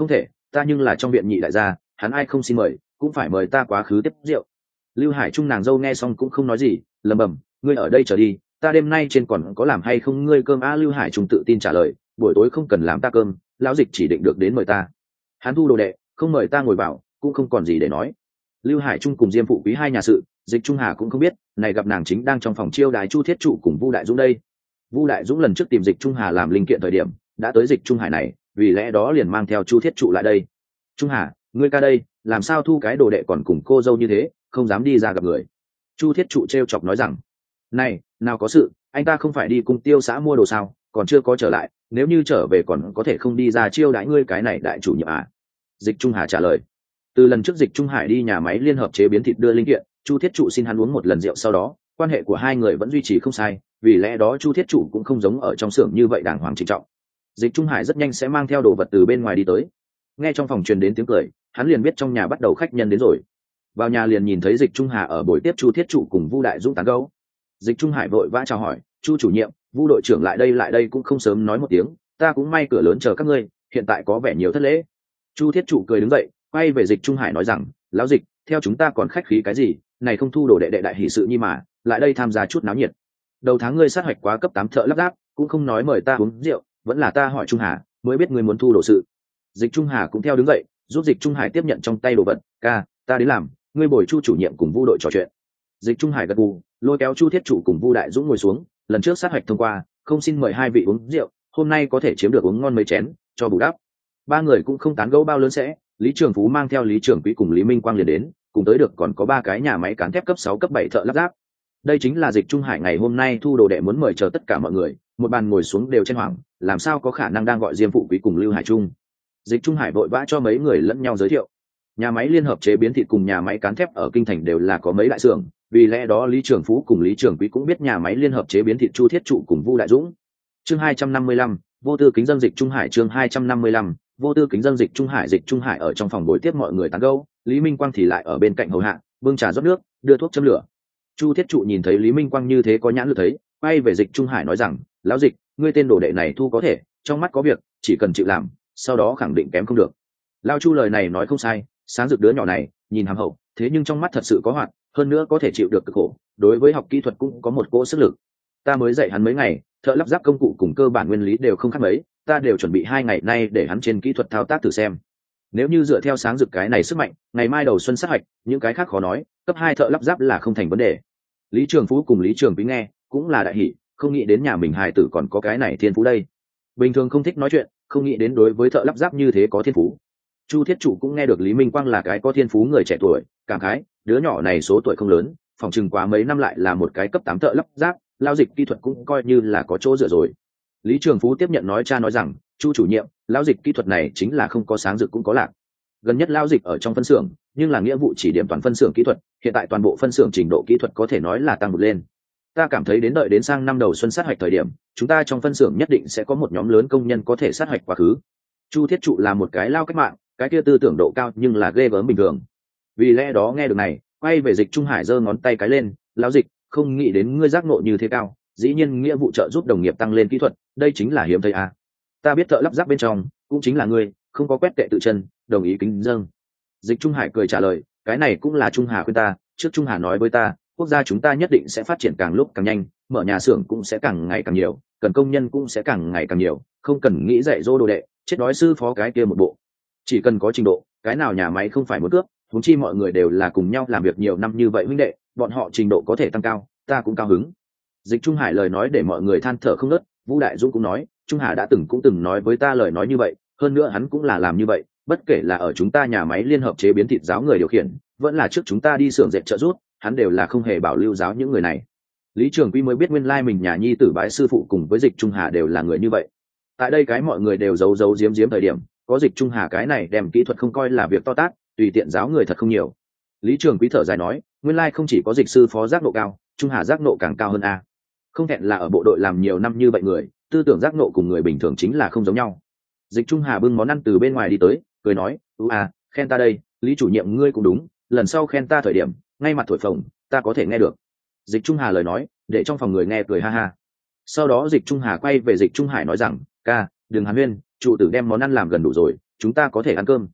ta nhưng là trong viện nhị đại gia, hắn ai không xin mời cũng phải mời ta quá khứ tiếp rượu. Lưu Hải Trung nàng dâu nghe xong cũng không nói gì, lầm bầm, ngươi ở đây chờ đi, ta đêm nay trên còn có làm hay không ngươi cơm. Lưu Hải Trung tự tin trả lời, buổi tối không cần làm ta cơm, lão dịch chỉ định được đến mời ta. Hắn thu đồ đệ, không mời ta ngồi vào cũng không còn gì để nói. Lưu Hải Trung cùng Diêm Phụ Quý hai nhà sự, Dịch Trung Hà cũng không biết, này gặp nàng chính đang trong phòng chiêu đái Chu Thiết Trụ cùng Vu Đại Dũng đây. Vu Đại Dũng lần trước tìm Dịch Trung Hà làm linh kiện thời điểm đã tới Dịch Trung Hải này, vì lẽ đó liền mang theo Chu Thiết Trụ lại đây. Trung Hà, ngươi ca đây làm sao thu cái đồ đệ còn cùng cô dâu như thế, không dám đi ra gặp người. Chu Thiết Trụ trêu chọc nói rằng, này nào có sự, anh ta không phải đi cùng Tiêu xã mua đồ sao, còn chưa có trở lại, nếu như trở về còn có thể không đi ra chiêu đãi ngươi cái này đại chủ nhiệm à? Dịch Trung Hà trả lời. Từ lần trước Dịch Trung Hải đi nhà máy liên hợp chế biến thịt đưa linh kiện, Chu Thiết Trụ xin hắn uống một lần rượu, sau đó quan hệ của hai người vẫn duy trì không sai, vì lẽ đó Chu Thiết Trụ cũng không giống ở trong xưởng như vậy đàng hoàng trịnh trọng. Dịch Trung Hải rất nhanh sẽ mang theo đồ vật từ bên ngoài đi tới. Nghe trong phòng truyền đến tiếng cười, hắn liền biết trong nhà bắt đầu khách nhân đến rồi. Vào nhà liền nhìn thấy Dịch Trung Hà ở buổi tiếp Chu Thiết Trụ cùng Vu Đại Dũng tán gẫu. Dịch Trung Hải vội vã chào hỏi, Chu chủ nhiệm, Vu đội trưởng lại đây cũng không sớm nói một tiếng, ta cũng may cửa lớn chờ các ngươi, hiện tại có vẻ nhiều thất lễ. Chu Thiết Trụ cười đứng dậy, quay về Dịch Trung Hải nói rằng, lão Dịch, theo chúng ta còn khách khí cái gì, này không thu đồ đệ đại hỷ sự nhi mà, lại đây tham gia chút náo nhiệt. Đầu tháng ngươi sát hạch quá cấp 8 thợ lắp ráp, cũng không nói mời ta uống rượu, vẫn là ta hỏi Trung Hà mới biết ngươi muốn thu đồ sự. Dịch Trung Hà cũng theo đứng dậy, giúp Dịch Trung Hải tiếp nhận trong tay đồ vật, ca, ta đến làm, ngươi bồi Chu chủ nhiệm cùng Vu đội trò chuyện. Dịch Trung Hải gật gù, lôi kéo Chu Thiết Trụ cùng Vu Đại Dũng ngồi xuống, lần trước sát hạch thông qua, không xin mời hai vị uống rượu, hôm nay có thể chiếm được uống ngon mấy chén, cho bù đắp. Ba người cũng không tán gẫu bao lớn sẽ, Lý Trường Phú mang theo Lý Trường Quý cùng Lý Minh Quang liền đến, cùng tới được còn có ba cái nhà máy cán thép cấp 6 cấp 7 thợ lắp ráp. Đây chính là Dịch Trung Hải ngày hôm nay thu đồ đệ muốn mời chờ tất cả mọi người, một bàn ngồi xuống đều chen hoảng, làm sao có khả năng đang gọi Diêm Phụ Quý cùng Lưu Hải Trung. Dịch Trung Hải vội vã cho mấy người lẫn nhau giới thiệu. Nhà máy liên hợp chế biến thịt cùng nhà máy cán thép ở kinh thành đều là có mấy đại xưởng, vì lẽ đó Lý Trường Phú cùng Lý Trường Quý cũng biết nhà máy liên hợp chế biến thịt Chu Thiết Trụ cùng Vu Đại Dũng. Chương 255, vô tư kính dân Dịch Trung Hải. Chương 255, vô tư kính dân Dịch Trung Hải. Dịch Trung Hải ở trong phòng buổi tiếp mọi người tán gẫu, Lý Minh Quang thì lại ở bên cạnh hầu hạ, bưng trà rót nước, đưa thuốc châm lửa. Chu Thiết Trụ nhìn thấy Lý Minh Quang như thế có nhãn lực thấy, quay về Dịch Trung Hải nói rằng, lão Dịch, ngươi tên đồ đệ này thu có thể, trong mắt có việc, chỉ cần chịu làm, sau đó khẳng định kém không được. Lao Chu lời này nói không sai, sáng rực đứa nhỏ này nhìn hàm hậu, thế nhưng trong mắt thật sự có hoạt, hơn nữa có thể chịu được cực khổ, đối với học kỹ thuật cũng có một cỗ sức lực. Ta mới dạy hắn mấy ngày, thợ lắp ráp công cụ cùng cơ bản nguyên lý đều không khác mấy, ta đều chuẩn bị 2 ngày nay để hắn trên kỹ thuật thao tác thử xem. Nếu như dựa theo sáng rực cái này sức mạnh, ngày mai đầu xuân sát hạch, những cái khác khó nói, cấp 2 thợ lắp ráp là không thành vấn đề. Lý Trường Phú cùng Lý Trường Quý nghe cũng là đại hỷ, không nghĩ đến nhà mình hài tử còn có cái này thiên phú đây. Bình thường không thích nói chuyện, không nghĩ đến đối với thợ lắp ráp như thế có thiên phú. Chu Thiết Trụ cũng nghe được Lý Minh Quang là cái có thiên phú người trẻ tuổi, cảm khái, đứa nhỏ này số tuổi không lớn, phòng chừng quá mấy năm lại là một cái cấp 8 thợ lắp ráp, lao dịch kỹ thuật cũng coi như là có chỗ dựa rồi. Lý Trường Phú tiếp nhận nói rằng, Chu chủ nhiệm, lao dịch kỹ thuật này chính là không có sáng rực cũng có lạc. Gần nhất lao dịch ở trong phân xưởng, nhưng là nghĩa vụ chỉ điểm toàn phân xưởng kỹ thuật, hiện tại toàn bộ phân xưởng trình độ kỹ thuật có thể nói là tăng vượt lên. Ta cảm thấy đợi đến sang năm đầu xuân sát hoạch thời điểm, chúng ta trong phân xưởng nhất định sẽ có một nhóm lớn công nhân có thể sát hoạch quá khứ. Chu Thiết Trụ là một cái lao cách mạng, cái kia tư tưởng độ cao nhưng là ghê gớm bình thường. Vì lẽ đó nghe được này, quay về Dịch Trung Hải giơ ngón tay cái lên, lão Dịch, không nghĩ đến ngươi giác ngộ như thế cao, dĩ nhiên nghĩa vụ trợ giúp đồng nghiệp tăng lên kỹ thuật, đây chính là hiếm thấy à. Ta biết thợ lắp ráp bên trong cũng chính là ngươi, không có quét tệ tự chân, đồng ý kính dâng. Dịch Trung Hải cười trả lời, cái này cũng là Trung Hà khuyên ta, trước Trung Hà nói với ta, quốc gia chúng ta nhất định sẽ phát triển càng lúc càng nhanh, mở nhà xưởng cũng sẽ càng ngày càng nhiều, cần công nhân cũng sẽ càng ngày càng nhiều, không cần nghĩ dạy dỗ đồ đệ, chết đói sư phó cái kia một bộ. Chỉ cần có trình độ, cái nào nhà máy không phải một cướp, huống chi mọi người đều là cùng nhau làm việc nhiều năm như vậy huynh đệ, bọn họ trình độ có thể tăng cao, ta cũng cao hứng. Dịch Trung Hải lời nói để mọi người than thở không ngớt, Vũ Đại Dũng cũng nói, Trung Hà đã cũng từng nói với ta lời nói như vậy, hơn nữa hắn cũng là làm như vậy, bất kể là ở chúng ta nhà máy liên hợp chế biến thịt giáo người điều khiển, vẫn là trước chúng ta đi xưởng dệt trợ rút, hắn đều là không hề bảo lưu giáo những người này. Lý Trường Quy mới biết nguyên lai mình nhà nhi tử bái sư phụ cùng với Dịch Trung Hà đều là người như vậy. Tại đây cái mọi người đều giấu giếm thời điểm, có Dịch Trung Hà cái này đem kỹ thuật không coi là việc to tát, tùy tiện giáo người thật không nhiều. Lý Trường Quý thở dài nói, nguyên lai không chỉ có Dịch sư phó giác nộ cao, Trung Hà giác nộ càng cao hơn a. Không hẹn là ở bộ đội làm nhiều năm như vậy người, tư tưởng giác nộ cùng người bình thường chính là không giống nhau. Dịch Trung Hà bưng món ăn từ bên ngoài đi tới, cười nói, khen ta đây, Lý chủ nhiệm ngươi cũng đúng, lần sau khen ta thời điểm, ngay mặt thổi phồng, ta có thể nghe được. Dịch Trung Hà lời nói, để trong phòng người nghe cười ha ha. Sau đó Dịch Trung Hà quay về Dịch Trung Hải nói rằng, ca, đừng hàn huyên, trụ tử đem món ăn làm gần đủ rồi, chúng ta có thể ăn cơm,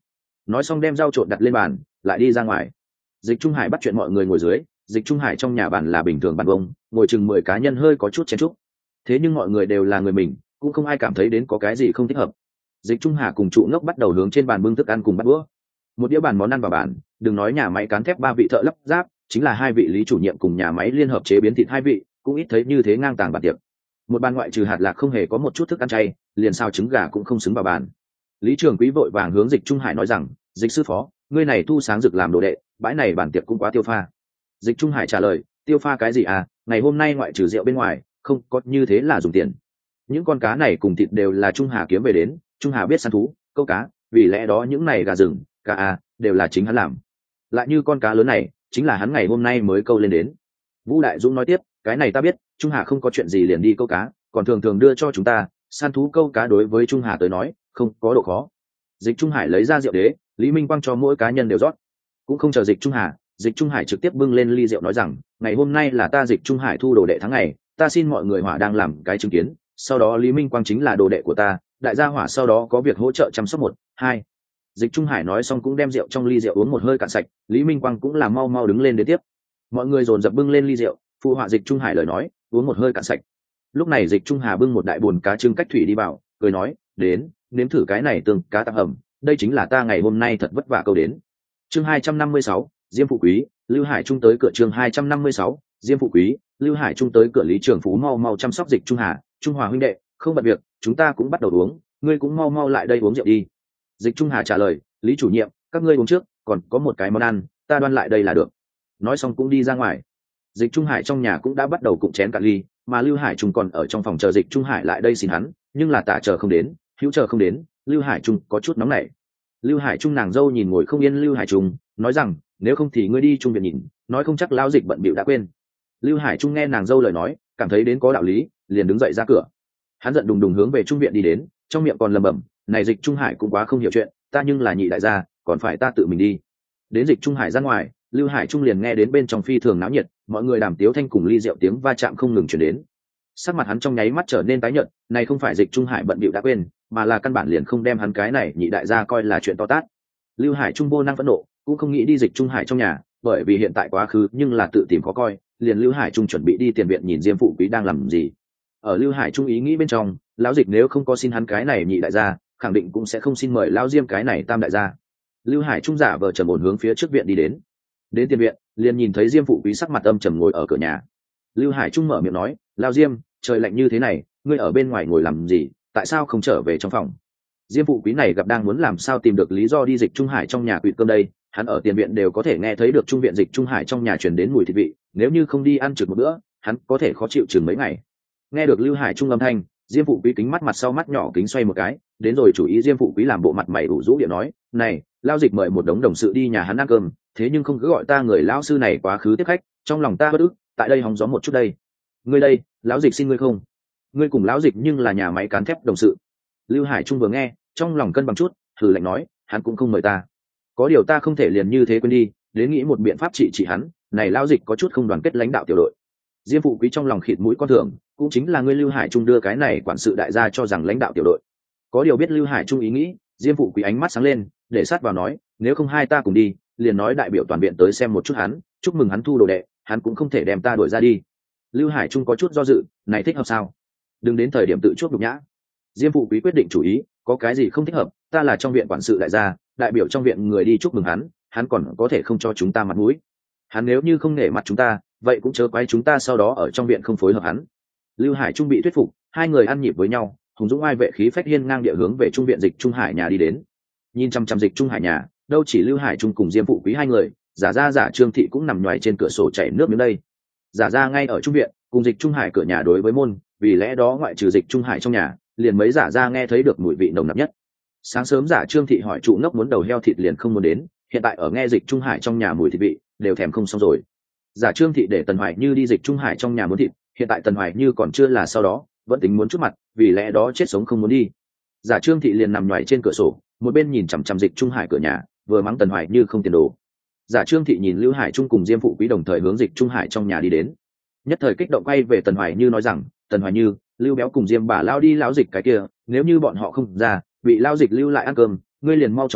nói xong đem rau trộn đặt lên bàn lại đi ra ngoài. Dịch Trung Hải bắt chuyện mọi người ngồi dưới. Dịch Trung Hải trong nhà bàn là bình thường bàn bông, ngồi chừng 10 cá nhân hơi có chút chen chúc. Thế nhưng mọi người đều là người mình, cũng không ai cảm thấy đến có cái gì không thích hợp. Dịch Trung Hà cùng trụ ngốc bắt đầu hướng trên bàn bưng thức ăn cùng bắt đũa. Một đĩa bàn món ăn vào bàn, đừng nói nhà máy cán thép 3 vị thợ lắp ráp, chính là 2 vị lý chủ nhiệm cùng nhà máy liên hợp chế biến thịt 2 vị, cũng ít thấy như thế ngang tàng bàn tiệc. Một bàn ngoại trừ hạt lạc không hề có một chút thức ăn chay, liền sao trứng gà cũng không xứng vào bàn. Lý Trường Quý vội vàng hướng Dịch Trung Hải nói rằng, Dịch sư phó, ngươi này thu sáng Dực làm đồ đệ, bãi này bàn tiệc cũng quá tiêu pha. Dịch Trung Hải trả lời, tiêu pha cái gì à, ngày hôm nay ngoại trừ rượu bên ngoài, không có như thế là dùng tiền. Những con cá này cùng thịt đều là Trung Hà kiếm về đến, Trung Hà biết săn thú, câu cá, vì lẽ đó những này gà rừng, cá đều là chính hắn làm. Lại như con cá lớn này, chính là hắn ngày hôm nay mới câu lên đến. Vũ Đại Dũng nói tiếp, cái này ta biết, Trung Hà không có chuyện gì liền đi câu cá, còn thường thường đưa cho chúng ta, săn thú câu cá đối với Trung Hà tới nói, không có độ khó. Dịch Trung Hải lấy ra rượu đế, Lý Minh Quang cho mỗi cá nhân đều rót. Cũng không chờ Dịch Trung Hà, Dịch Trung Hải trực tiếp bưng lên ly rượu nói rằng, ngày hôm nay là ta Dịch Trung Hải thu đồ đệ tháng ngày, ta xin mọi người hỏa đang làm cái chứng kiến, sau đó Lý Minh Quang chính là đồ đệ của ta, đại gia hỏa sau đó có việc hỗ trợ chăm sóc 1, 2. Dịch Trung Hải nói xong cũng đem rượu trong ly rượu uống một hơi cạn sạch, Lý Minh Quang cũng là mau mau đứng lên đến tiếp. Mọi người dồn dập bưng lên ly rượu, phụ họa Dịch Trung Hải lời nói, uống một hơi cạn sạch. Lúc này Dịch Trung Hà bưng một đại bồn cá trưng cách thủy đi vào, cười nói, đến, nếm thử cái này tương cá tạm hầm, đây chính là ta ngày hôm nay thật vất vả câu đến. Chương 256, Diêm Phụ Quý, Lưu Hải Trung tới cửa. Chương 256, Diêm Phụ Quý, Lưu Hải Trung tới cửa. Lý Trường Phú mau mau chăm sóc Dịch Trung Hà, Trung Hòa huynh đệ, không bận việc, chúng ta cũng bắt đầu uống, ngươi cũng mau mau lại đây uống rượu đi. Dịch Trung Hà trả lời, Lý chủ nhiệm, các ngươi uống trước, còn có một cái món ăn, ta đoan lại đây là được. Nói xong cũng đi ra ngoài. Dịch Trung Hải trong nhà cũng đã bắt đầu cụm chén cạn ly, mà Lưu Hải Trung còn ở trong phòng chờ Dịch Trung Hải lại đây xin hắn, nhưng là tạ chờ không đến, hữu chờ không đến, Lưu Hải Trung có chút nóng nảy. Lưu Hải Trung nàng dâu nhìn ngồi không yên Lưu Hải Trung, nói rằng, nếu không thì ngươi đi trung viện nhìn, nói không chắc lão Dịch bận bịu đã quên. Lưu Hải Trung nghe nàng dâu lời nói, cảm thấy đến có đạo lý, liền đứng dậy ra cửa. Hắn giận đùng đùng hướng về trung viện đi đến, trong miệng còn lẩm bẩm, này Dịch Trung Hải cũng quá không hiểu chuyện, ta nhưng là nhị đại gia, còn phải ta tự mình đi. Đến Dịch Trung Hải ra ngoài, Lưu Hải Trung liền nghe đến bên trong phi thường náo nhiệt, mọi người đàm tiếu thanh cùng ly rượu tiếng va chạm không ngừng truyền đến. Sắc mặt hắn trong nháy mắt trở nên tái nhợt, này không phải Dịch Trung Hải bận bịu đã quên, mà là căn bản liền không đem hắn cái này nhị đại gia coi là chuyện to tát. Lưu Hải Trung vô năng phẫn nộ, cũng không nghĩ đi Dịch Trung Hải trong nhà, bởi vì hiện tại quá khứ nhưng là tự tìm khó coi, liền Lưu Hải Trung chuẩn bị đi tiền viện nhìn Diêm Phụ Quý đang làm gì. Ở Lưu Hải Trung ý nghĩ bên trong, lão Dịch nếu không có xin hắn cái này nhị đại gia, khẳng định cũng sẽ không xin mời lão Diêm cái này tam đại gia. Lưu Hải Trung giả vờ trầm ổn hướng phía trước viện đi đến. Đến tiền viện, liền nhìn thấy Diêm Phụ Quý sắc mặt âm trầm ngồi ở cửa nhà. Lưu Hải Trung mở miệng nói, lão Diêm, trời lạnh như thế này, ngươi ở bên ngoài ngồi làm gì, tại sao không trở về trong phòng? Diêm Phụ Quý này gặp đang muốn làm sao tìm được lý do đi Dịch Trung Hải trong nhà quỵt cơm đây, hắn ở tiền viện đều có thể nghe thấy được trung viện Dịch Trung Hải trong nhà truyền đến mùi thịt vị, nếu như không đi ăn trực một bữa, hắn có thể khó chịu chừng mấy ngày. Nghe được Lưu Hải Trung âm thanh, Diêm Phụ Quý kính mắt mặt sau mắt nhỏ kính xoay một cái, đến rồi chủ ý Diêm Phụ Quý làm bộ mặt mày ủ rũ điện nói, này, lao Dịch mời một đống đồng sự đi nhà hắn ăn cơm, thế nhưng không cứ gọi ta người lão sư này quá khứ tiếp khách, trong lòng ta bất ức, tại đây hóng gió một chút đây. Ngươi đây, lão Dịch xin ngươi không? Ngươi cùng lão Dịch nhưng là nhà máy cán thép đồng sự. Lưu Hải Trung vừa nghe, trong lòng cân bằng chút, thử lạnh nói, hắn cũng không mời ta. Có điều ta không thể liền như thế quên đi, đến nghĩ một biện pháp trị hắn, này lão Dịch có chút không đoàn kết lãnh đạo tiểu đội. Diêm Phụ Quý trong lòng khịt mũi con thường, cũng chính là ngươi Lưu Hải Trung đưa cái này quản sự đại gia cho rằng lãnh đạo tiểu đội. Có điều biết Lưu Hải Trung ý nghĩ, Diêm Phụ Quý ánh mắt sáng lên, để sát vào nói, nếu không hai ta cùng đi, liền nói đại biểu toàn viện tới xem một chút hắn, chúc mừng hắn thu đồ đệ, hắn cũng không thể đem ta đuổi ra đi. Lưu Hải Trung có chút do dự, này thích hợp sao? Đừng đến thời điểm tự chuốc nhục nhã. Diêm Phụ Quý quyết định chủ ý, có cái gì không thích hợp, ta là trong viện quản sự đại gia, đại biểu trong viện người đi chúc mừng hắn còn có thể không cho chúng ta mặt mũi. Hắn nếu như không nể mặt chúng ta, vậy cũng chớ quái chúng ta sau đó ở trong viện không phối hợp hắn. Lưu Hải Trung bị thuyết phục, hai người ăn nhịp với nhau, hùng dũng ai vệ khí phách hiên ngang địa hướng về trung viện Dịch Trung Hải nhà đi đến. Nhìn chăm chăm Dịch Trung Hải nhà, đâu chỉ Lưu Hải Trung cùng Diêm Phụ Quý hai người, giả ra giả Trương Thị cũng nằm nhoài trên cửa sổ chảy nước miếng đây. Giả ra ngay ở trung viện, cùng Dịch Trung Hải cửa nhà đối với môn, vì lẽ đó ngoại trừ Dịch Trung Hải trong nhà, liền mấy giả ra nghe thấy được mùi vị nồng nặc nhất. Sáng sớm giả Trương Thị hỏi trụ ngốc muốn đầu heo thịt liền không muốn đến, hiện tại ở nghe Dịch Trung Hải trong nhà mùi thịt vị, đều thèm không xong rồi. Giả Trương Thị để Tần Hoài Như đi Dịch Trung Hải trong nhà muốn thịt, hiện tại Tần Hoài Như còn chưa là sau đó, vẫn tính muốn chút mặt, vì lẽ đó chết sống không muốn đi. Giả Trương Thị liền nằm nhoài trên cửa sổ, một bên nhìn chằm chằm Dịch Trung Hải cửa nhà, vừa mắng Tần Hoài Như không tiền đồ. Giả Trương Thị nhìn Lưu Hải Trung cùng Diêm Phụ Quý đồng thời hướng Dịch Trung Hải trong nhà đi đến, nhất thời kích động quay về Tần Hoài Như nói rằng, Tần Hoài Như, Lưu Béo cùng Diêm bà lao đi lão Dịch cái kia, nếu như bọn họ không ra, bị lao Dịch lưu lại ăn cơm, ngươi liền mau chóng tới,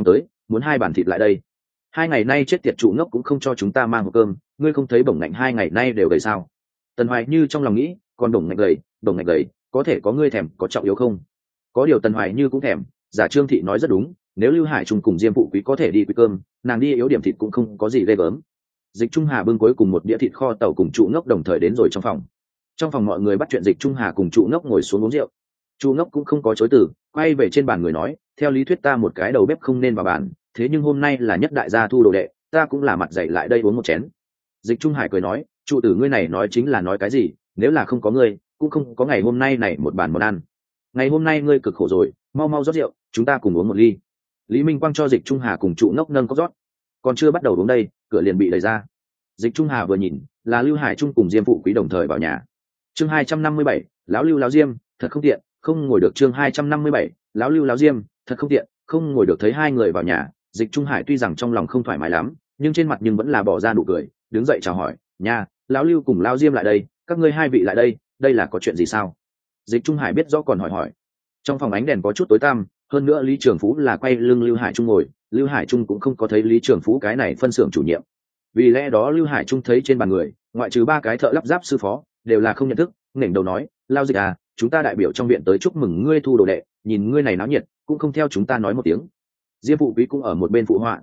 muốn 2 bàn thịt lại đây. 2 ngày nay chết tiệt trụ ngốc cũng không cho chúng ta mang hộp cơm, ngươi không thấy bổng ngạnh 2 ngày nay đều gầy sao? Tần Hoài Như trong lòng nghĩ, còn bổng ngạnh gầy, có thể có ngươi thèm có trọng yếu không? Có điều Tần Hoài Như cũng thèm, giả Trương Thị nói rất đúng, nếu Lưu Hải Trung cùng Diêm Phụ Quý có thể đi quý cơm, nàng đi yếu điểm thịt cũng không có gì ghê gớm. Dịch Trung Hà bưng cuối cùng một đĩa thịt kho tàu cùng trụ ngốc đồng thời đến rồi trong phòng mọi người bắt chuyện Dịch Trung Hà cùng trụ ngốc ngồi xuống uống rượu. Trụ ngốc cũng không có chối từ, quay về trên bàn người nói, theo lý thuyết ta một cái đầu bếp không nên vào bàn, thế nhưng hôm nay là nhất đại gia thu đồ đệ, ta cũng là mặt dày lại đây uống một chén. Dịch Trung Hải cười nói, trụ tử ngươi này nói chính là nói cái gì, nếu là không có ngươi cũng không có ngày hôm nay này một bàn món ăn. Ngày hôm nay ngươi cực khổ rồi, mau mau rót rượu, chúng ta cùng uống một ly. Lý Minh Quang cho Dịch Trung Hà cùng trụ ngốc nâng cốc rót, còn chưa bắt đầu uống đây, cửa liền bị đẩy ra. Dịch Trung Hà vừa nhìn, là Lưu Hải Trung cùng Diêm Phụ Quý đồng thời vào nhà. Chương 257, lão Lưu lão Diêm, thật không tiện, không ngồi được. Chương 257, lão Lưu lão Diêm, thật không tiện, không ngồi được. Thấy hai người vào nhà, Dịch Trung Hải tuy rằng trong lòng không thoải mái lắm, nhưng trên mặt nhưng vẫn là bỏ ra nụ cười, đứng dậy chào hỏi, "Nha, lão Lưu cùng lão Diêm lại đây, các ngươi hai vị lại đây, đây là có chuyện gì sao?" Dịch Trung Hải biết rõ còn hỏi. Trong phòng ánh đèn có chút tối tăm, hơn nữa Lý Trường Phú là quay lưng Lưu Hải Trung ngồi, Lưu Hải Trung cũng không có thấy Lý Trường Phú cái này phân xưởng chủ nhiệm. Vì lẽ đó Lưu Hải Trung thấy trên bàn người, ngoại trừ 3 cái thợ lắp ráp sư phó, đều là không nhận thức, nghển đầu nói, "Lao Dịch à, chúng ta đại biểu trong viện tới chúc mừng ngươi thu đồ đệ, nhìn ngươi này náo nhiệt, cũng không theo chúng ta nói một tiếng." Diêm Phụ Quý cũng ở một bên phụ họa,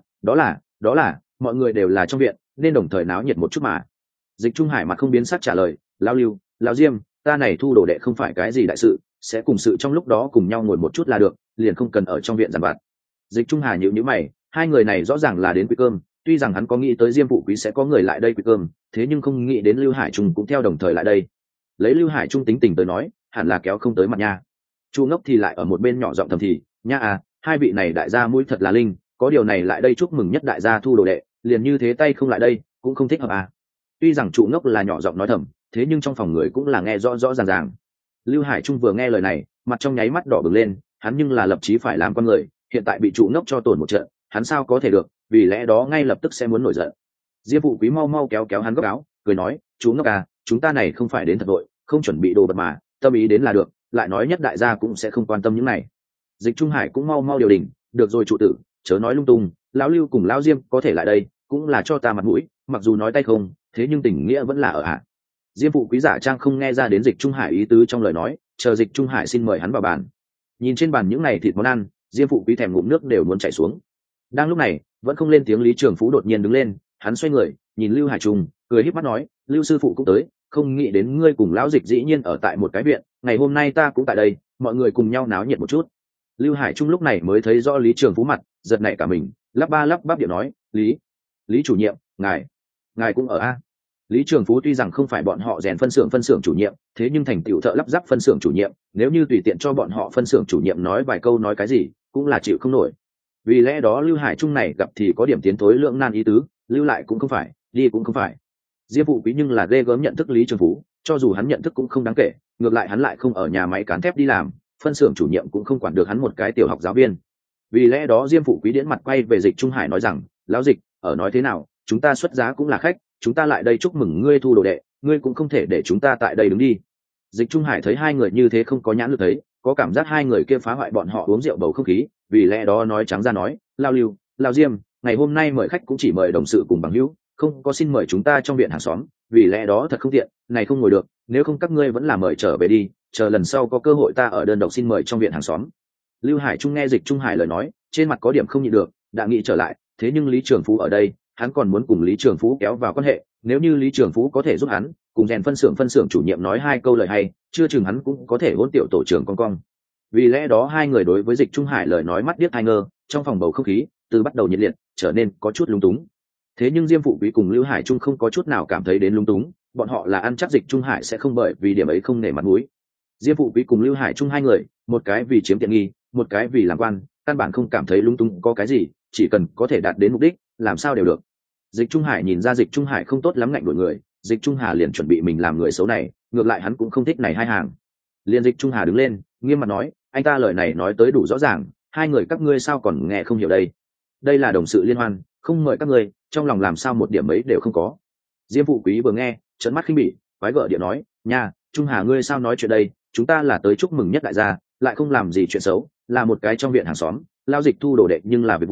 đó là, mọi người đều là trong viện, nên đồng thời náo nhiệt một chút mà. Dịch Trung Hải mặt không biến sắc trả lời, "Lao Lưu, Lão Diêm, ta này thu đồ đệ không phải cái gì đại sự, sẽ cùng sự trong lúc đó cùng nhau ngồi một chút là được, liền không cần ở trong viện giàn vặt." Dịch Trung Hà nhíu nhíu mày, hai người này rõ ràng là đến quý cơm, tuy rằng hắn có nghĩ tới Diêm Phụ Quý sẽ có người lại đây quý cơm, thế nhưng không nghĩ đến Lưu Hải Trung cũng theo đồng thời lại đây. Lấy Lưu Hải Trung tính tình tới nói, hẳn là kéo không tới mặt nha. Chu Ngốc thì lại ở một bên nhỏ giọng thầm thì, "Nha à, hai vị này đại gia mũi thật là linh, có điều này lại đây chúc mừng nhất đại gia thu đồ đệ, liền như thế tay không lại đây, cũng không thích hợp à." Tuy rằng Chu Ngốc là nhỏ giọng nói thầm, thế nhưng trong phòng người cũng là nghe rõ rõ ràng. Lưu Hải Trung vừa nghe lời này, mặt trong nháy mắt đỏ bừng lên, hắn nhưng là lập chí phải làm con người, hiện tại bị Chu Ngốc cho tổn một trận, hắn sao có thể được, vì lẽ đó ngay lập tức sẽ muốn nổi giận. Diêm Phụ Quý mau mau kéo hắn góc áo, cười nói, "Chú Ngốc à, chúng ta này không phải đến thật đội, không chuẩn bị đồ vật mà, tâm ý đến là được, lại nói nhất đại gia cũng sẽ không quan tâm những này." Dịch Trung Hải cũng mau mau điều đình, "Được rồi trụ tử, chớ nói lung tung, lão Lưu cùng lão Diêm có thể lại đây, cũng là cho ta mặt mũi, mặc dù nói tay không, thế nhưng tình nghĩa vẫn là ở ạ." Diêm Phụ Quý giả trang không nghe ra đến Dịch Trung Hải ý tứ trong lời nói, chờ Dịch Trung Hải xin mời hắn vào bàn. Nhìn trên bàn những này thịt món ăn, Diêm Phụ Quý thèm ngụm nước đều muốn chảy xuống. Đang lúc này, vẫn không lên tiếng Lý Trường Phú đột nhiên đứng lên, hắn xoay người, nhìn Lưu Hải Trung, cười híp mắt nói, "Lưu sư phụ cũng tới, không nghĩ đến ngươi cùng lão Dịch dĩ nhiên ở tại một cái viện, ngày hôm nay ta cũng tại đây, mọi người cùng nhau náo nhiệt một chút." Lưu Hải Trung lúc này mới thấy rõ Lý Trường Phú mặt, giật nảy cả mình, lắp bắp điệu nói, Lý chủ nhiệm, ngài cũng ở a?" Lý Trường Phú tuy rằng không phải bọn họ rèn phân xưởng chủ nhiệm, thế nhưng thành tựu thợ lắp ráp phân xưởng chủ nhiệm, nếu như tùy tiện cho bọn họ phân xưởng chủ nhiệm nói vài câu nói cái gì, cũng là chịu không nổi. Vì lẽ đó Lưu Hải Trung này gặp thì có điểm tiến thối lưỡng nan ý tứ, lưu lại cũng không phải, đi cũng không phải. Diêm Phụ Quý nhưng là ghê gớm nhận thức Lý Trường Phú, cho dù hắn nhận thức cũng không đáng kể, ngược lại hắn lại không ở nhà máy cán thép đi làm, phân xưởng chủ nhiệm cũng không quản được hắn một cái tiểu học giáo viên. Vì lẽ đó Diêm Phụ Quý điễn mặt quay về Dịch Trung Hải nói rằng, "Lão Dịch, ở nói thế nào, chúng ta xuất giá cũng là khách, chúng ta lại đây chúc mừng ngươi thu đồ đệ, ngươi cũng không thể để chúng ta tại đây đứng đi." Dịch Trung Hải thấy hai người như thế không có nhãn lực thấy, có cảm giác hai người kia phá hoại bọn họ uống rượu bầu không khí, vì lẽ đó nói trắng ra nói, "Lao Lưu, Lao Diêm, ngày hôm nay mời khách cũng chỉ mời đồng sự cùng bằng hữu, không có xin mời chúng ta trong viện hàng xóm, vì lẽ đó thật không tiện, này không ngồi được, nếu không các ngươi vẫn là mời trở về đi, chờ lần sau có cơ hội ta ở đơn độc xin mời trong viện hàng xóm." Lưu Hải Trung nghe Dịch Trung Hải lời nói, trên mặt có điểm không nhịn được, đã nghĩ trở lại, thế nhưng Lý Trường Phú ở đây, hắn còn muốn cùng Lý Trường Phú kéo vào quan hệ, nếu như Lý Trường Phú có thể giúp hắn, cùng rèn phân xưởng chủ nhiệm nói hai câu lời hay, chưa chừng hắn cũng có thể hôn tiểu tổ trưởng con cong. Vì lẽ đó hai người đối với Dịch Trung Hải lời nói mắt điếc tai ngơ, trong phòng bầu không khí từ bắt đầu nhiệt liệt trở nên có chút lúng túng. Thế nhưng Diêm Phụ Quý cùng Lưu Hải Trung không có chút nào cảm thấy đến lúng túng, bọn họ là ăn chắc Dịch Trung Hải sẽ không bởi vì điểm ấy không nể mặt mũi. Diêm Phụ Quý cùng Lưu Hải Trung hai người, một cái vì chiếm tiện nghi, một cái vì làm quan, căn bản không cảm thấy lúng túng có cái gì, chỉ cần có thể đạt đến mục đích, làm sao đều được. Dịch Trung Hải nhìn ra Dịch Trung Hải không tốt lắm ngạnh đuổi người, Dịch Trung Hà liền chuẩn bị mình làm người xấu này, ngược lại hắn cũng không thích này hai hàng. Liền Dịch Trung Hà đứng lên, nghiêm mặt nói, "Anh ta lời này nói tới đủ rõ ràng, hai người các ngươi sao còn nghe không hiểu đây? Đây là đồng sự liên hoan, không mời các ngươi, trong lòng làm sao một điểm ấy đều không có." Diêm Phụ Quý vừa nghe, trợn mắt khinh bỉ, quái gở điện nói, "Nha, Trung Hà ngươi sao nói chuyện đây, chúng ta là tới chúc mừng nhất đại gia, lại không làm gì chuyện xấu, là một cái trong viện hàng xóm, lao Dịch thu đồ đệ nhưng là việc vui,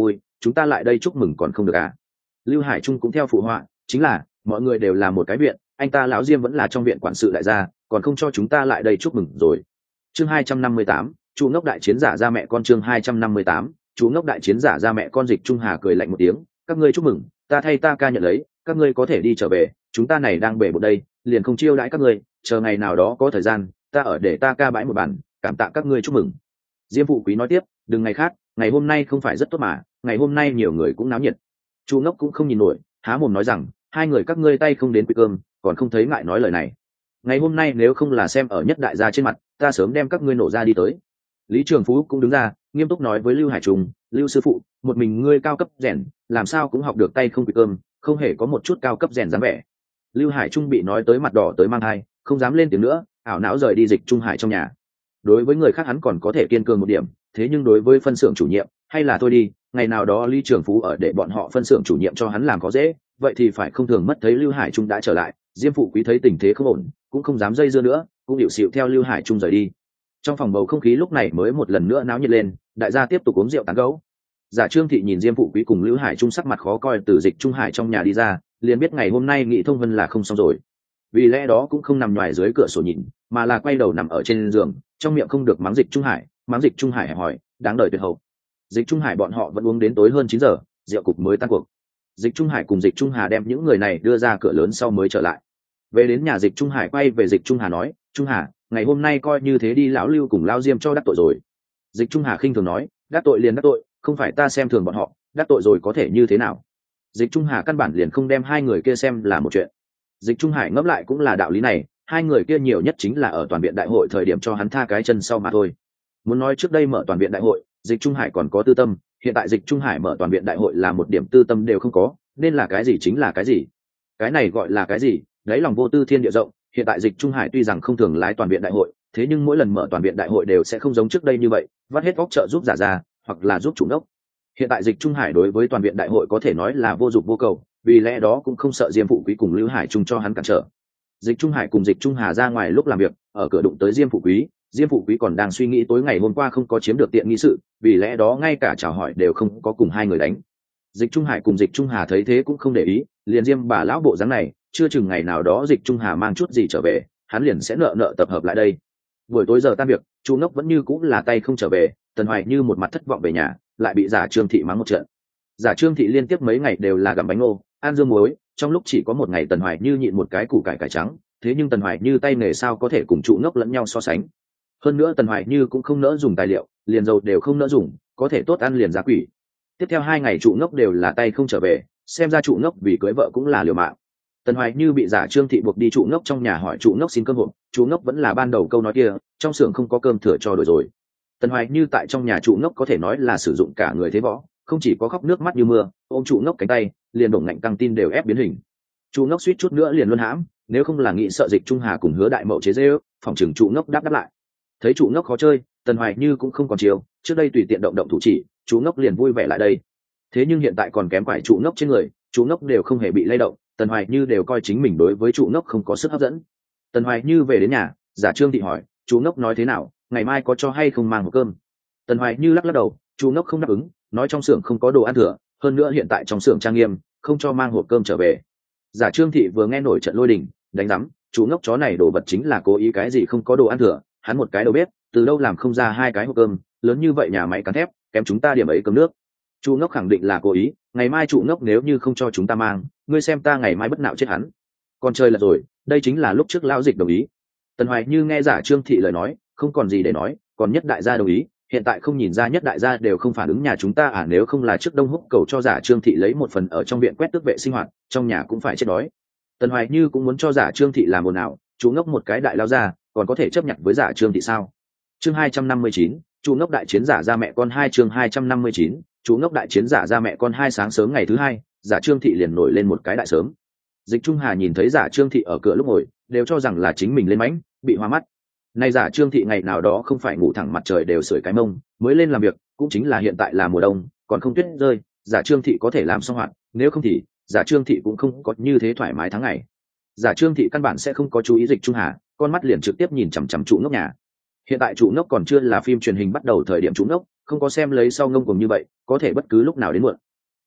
chúng ta lại đây chúc mừng còn không được à? Lưu Hải Trung cũng theo phụ họa, chính là mọi người đều là một cái viện, anh ta lão Diêm vẫn là trong viện quản sự đại gia, còn không cho chúng ta lại đây chúc mừng rồi. Chương 258, chú ngốc đại chiến giả ra mẹ con. Chương 258, chú ngốc đại chiến giả ra mẹ con. Dịch Trung Hà cười lạnh một tiếng, các ngươi chúc mừng, ta thay ta ca nhận lấy, các ngươi có thể đi trở về, chúng ta này đang bể bộn đây, liền không chiêu đãi các ngươi, chờ ngày nào đó có thời gian, ta ở để ta ca bãi một bàn, cảm tạ các ngươi chúc mừng. Diêm Phụ Quý nói tiếp, đừng ngày khác, ngày hôm nay không phải rất tốt mà, ngày hôm nay nhiều người cũng náo nhiệt. Chu Ngốc cũng không nhìn nổi, há mồm nói rằng, hai người các ngươi tay không đến quỳ cơm, còn không thấy ngại nói lời này. Ngày hôm nay nếu không là xem ở nhất đại gia trên mặt, ta sớm đem các ngươi nổ ra đi tới. Lý Trường Phú cũng đứng ra, nghiêm túc nói với Lưu Hải Trung, Lưu sư phụ, một mình ngươi cao cấp rèn, làm sao cũng học được tay không quỳ cơm, không hề có một chút cao cấp rèn dáng vẻ. Lưu Hải Trung bị nói tới mặt đỏ tới mang hai, không dám lên tiếng nữa, ảo não rời đi Dịch Trung Hải trong nhà. Đối với người khác hắn còn có thể kiên cường một điểm, thế nhưng đối với phân xưởng chủ nhiệm, hay là thôi đi, ngày nào đó Lý Trường Phú ở để bọn họ phân xưởng chủ nhiệm cho hắn làm có dễ, vậy thì phải không thường mất thấy Lưu Hải Trung đã trở lại. Diêm Phụ Quý thấy tình thế không ổn, cũng không dám dây dưa nữa, cũng điệu xịu theo Lưu Hải Trung rời đi. Trong phòng bầu không khí lúc này mới một lần nữa náo nhiệt lên, đại gia tiếp tục uống rượu tán gẫu. Giả Trương Thị nhìn Diêm Phụ Quý cùng Lưu Hải Trung sắc mặt khó coi từ Dịch Trung Hải trong nhà đi ra, liền biết ngày hôm nay nghị thông vân là không xong rồi. Vì lẽ đó cũng không nằm ngoài dưới cửa sổ nhìn, mà là quay đầu nằm ở trên giường, trong miệng không được mắng Dịch Trung Hải, mắng Dịch Trung Hải hỏi, đáng đời tuyệt hậu. Dịch Trung Hải bọn họ vẫn uống đến tối hơn 9 giờ, rượu cục mới tan cuộc. Dịch Trung Hải cùng Dịch Trung Hà đem những người này đưa ra cửa lớn sau mới trở lại. Về đến nhà Dịch Trung Hải quay về Dịch Trung Hà nói, Trung Hà, ngày hôm nay coi như thế đi lão Lưu cùng lão Diêm cho đắc tội rồi. Dịch Trung Hà khinh thường nói, đắc tội liền đắc tội, không phải ta xem thường bọn họ, đắc tội rồi có thể như thế nào? Dịch Trung Hà căn bản liền không đem hai người kia xem là một chuyện. Dịch Trung Hải ngẫm lại cũng là đạo lý này, hai người kia nhiều nhất chính là ở toàn viện đại hội thời điểm cho hắn tha cái chân sau mà thôi. Muốn nói trước đây mở toàn viện đại hội, Dịch Trung Hải còn có tư tâm, hiện tại Dịch Trung Hải mở toàn viện đại hội là một điểm tư tâm đều không có, nên là cái gì chính là cái gì. Cái này gọi là cái gì? Đấy lòng vô tư thiên địa rộng, hiện tại Dịch Trung Hải tuy rằng không thường lái toàn viện đại hội, thế nhưng mỗi lần mở toàn viện đại hội đều sẽ không giống trước đây như vậy, vắt hết óc trợ giúp giả ra, hoặc là giúp chủ đốc. Hiện tại Dịch Trung Hải đối với toàn viện đại hội có thể nói là vô dụng vô cầu, vì lẽ đó cũng không sợ Diêm Phụ Quý cùng Lưu Hải Trung cho hắn cản trở. Dịch Trung Hải cùng Dịch Trung Hà ra ngoài lúc làm việc, ở cửa đụng tới Diêm Phụ Quý, Diêm Phụ Quý còn đang suy nghĩ tối ngày hôm qua không có chiếm được tiện nghi sự, vì lẽ đó ngay cả chào hỏi đều không có cùng hai người đánh. Dịch Trung Hải cùng Dịch Trung Hà thấy thế cũng không để ý, liền Diêm bà lão bộ dáng này, chưa chừng ngày nào đó Dịch Trung Hà mang chút gì trở về, hắn liền sẽ nợ tập hợp lại đây. Buổi tối giờ tan việc, Chu Ngốc vẫn như cũng là tay không trở về, Tần Hoài Như một mặt thất vọng về nhà, lại bị Giả Trương Thị mắng một trận. Giả Trương Thị liên tiếp mấy ngày đều là gặm bánh ngô, ăn dương muối, trong lúc chỉ có một ngày Tần Hoài Như nhịn một cái củ cải trắng, thế nhưng Tần Hoài Như tay nghề sao có thể cùng Chu Ngốc lẫn nhau so sánh. Hơn nữa Tần Hoài Như cũng không nỡ dùng tài liệu, liền dầu đều không nỡ dùng, có thể tốt ăn liền giá quỷ. Tiếp theo 2 ngày Chu Ngốc đều là tay không trở về, xem ra Chu Ngốc vì cưới vợ cũng là liều mạng. Tần Hoài Như bị Giả Trương Thị buộc đi Chu Ngốc trong nhà hỏi Chu Ngốc xin cơm hộp, Chu Ngốc vẫn là ban đầu câu nói kia, trong xưởng không có cơm thừa cho đổi rồi. Tần Hoài Như tại trong nhà Chu Ngốc có thể nói là sử dụng cả người thế võ, không chỉ có khóc nước mắt như mưa, ôm Chu Ngốc cánh tay, liền đổng ngạnh căng tin đều ép biến hình. Chu Ngốc suýt chút nữa liền luân hãm, nếu không là nghĩ sợ Dịch Trung Hà cùng Hứa Đại Mậu chế giễu, phòng trừng Chu Ngốc đáp lại. Thấy Chu Ngốc khó chơi, Tần Hoài Như cũng không còn chiều, trước đây tùy tiện động động thủ chỉ, Chu Ngốc liền vui vẻ lại đây. Thế nhưng hiện tại còn kém quải Chu Ngốc trên người, Chu Ngốc đều không hề bị lay động, Tần Hoài Như đều coi chính mình đối với Chu Ngốc không có sức hấp dẫn. Tần Hoài Như về đến nhà, Giả Trương Thị hỏi, Chu Ngốc nói thế nào, ngày mai có cho hay không mang một cơm? Tần Hoài Như lắc đầu, Chu Ngốc không đáp ứng, nói trong xưởng không có đồ ăn thừa, hơn nữa hiện tại trong xưởng trang nghiêm, không cho mang hộp cơm trở về. Giả Trương Thị vừa nghe nổi trận lôi đình, đánh rắm, Chu Ngốc chó này đồ vật chính là cố ý cái gì không có đồ ăn thừa, hắn một cái đầu bếp, từ đâu làm không ra 2 cái hộp cơm, lớn như vậy nhà máy cán thép, kém chúng ta điểm ấy cơm nước. Chu Ngốc khẳng định là cố ý, ngày mai Chu Ngốc nếu như không cho chúng ta mang, ngươi xem ta ngày mai bất nạo chết hắn. Còn chơi là rồi, đây chính là lúc trước lão Dịch đồng ý. Tần Hoài Như nghe Giả Trương Thị lời nói, không còn gì để nói, còn Nhất Đại gia đồng ý, hiện tại không nhìn ra Nhất Đại gia đều không phản ứng nhà chúng ta à, nếu không là trước Đông Húc cầu cho Giả Trương Thị lấy một phần ở trong viện quét tước vệ sinh hoạt, trong nhà cũng phải chết đói. Tần Hoài Như cũng muốn cho Giả Trương Thị làm ồn ào, Chu Ngốc một cái đại lao ra, còn có thể chấp nhận với Giả Trương Thị sao? Chương 259, Chu Ngốc đại chiến giả ra mẹ con 2. Chương 259, Chu Ngốc đại chiến giả ra mẹ con 2. Sáng sớm ngày thứ 2, Giả Trương Thị liền nổi lên một cái đại sớm. Dịch Trung Hà nhìn thấy Giả Trương Thị ở cửa lúc ngồi, đều cho rằng là chính mình lên mánh, bị hoa mắt. Nay Giả Trương Thị ngày nào đó không phải ngủ thẳng mặt trời đều sưởi cái mông, mới lên làm việc, cũng chính là hiện tại là mùa đông, còn không tuyết rơi, Giả Trương Thị có thể làm xong hoạt, nếu không thì Giả Trương Thị cũng không có như thế thoải mái tháng ngày. Giả Trương Thị căn bản sẽ không có chú ý Dịch Trung Hà, con mắt liền trực tiếp nhìn chằm chằm Chu Ngốc nhà. Hiện tại Chu Ngốc còn chưa là phim truyền hình bắt đầu thời điểm Chu Ngốc, không có xem lấy sau ngông cuồng như vậy, có thể bất cứ lúc nào đến muộn.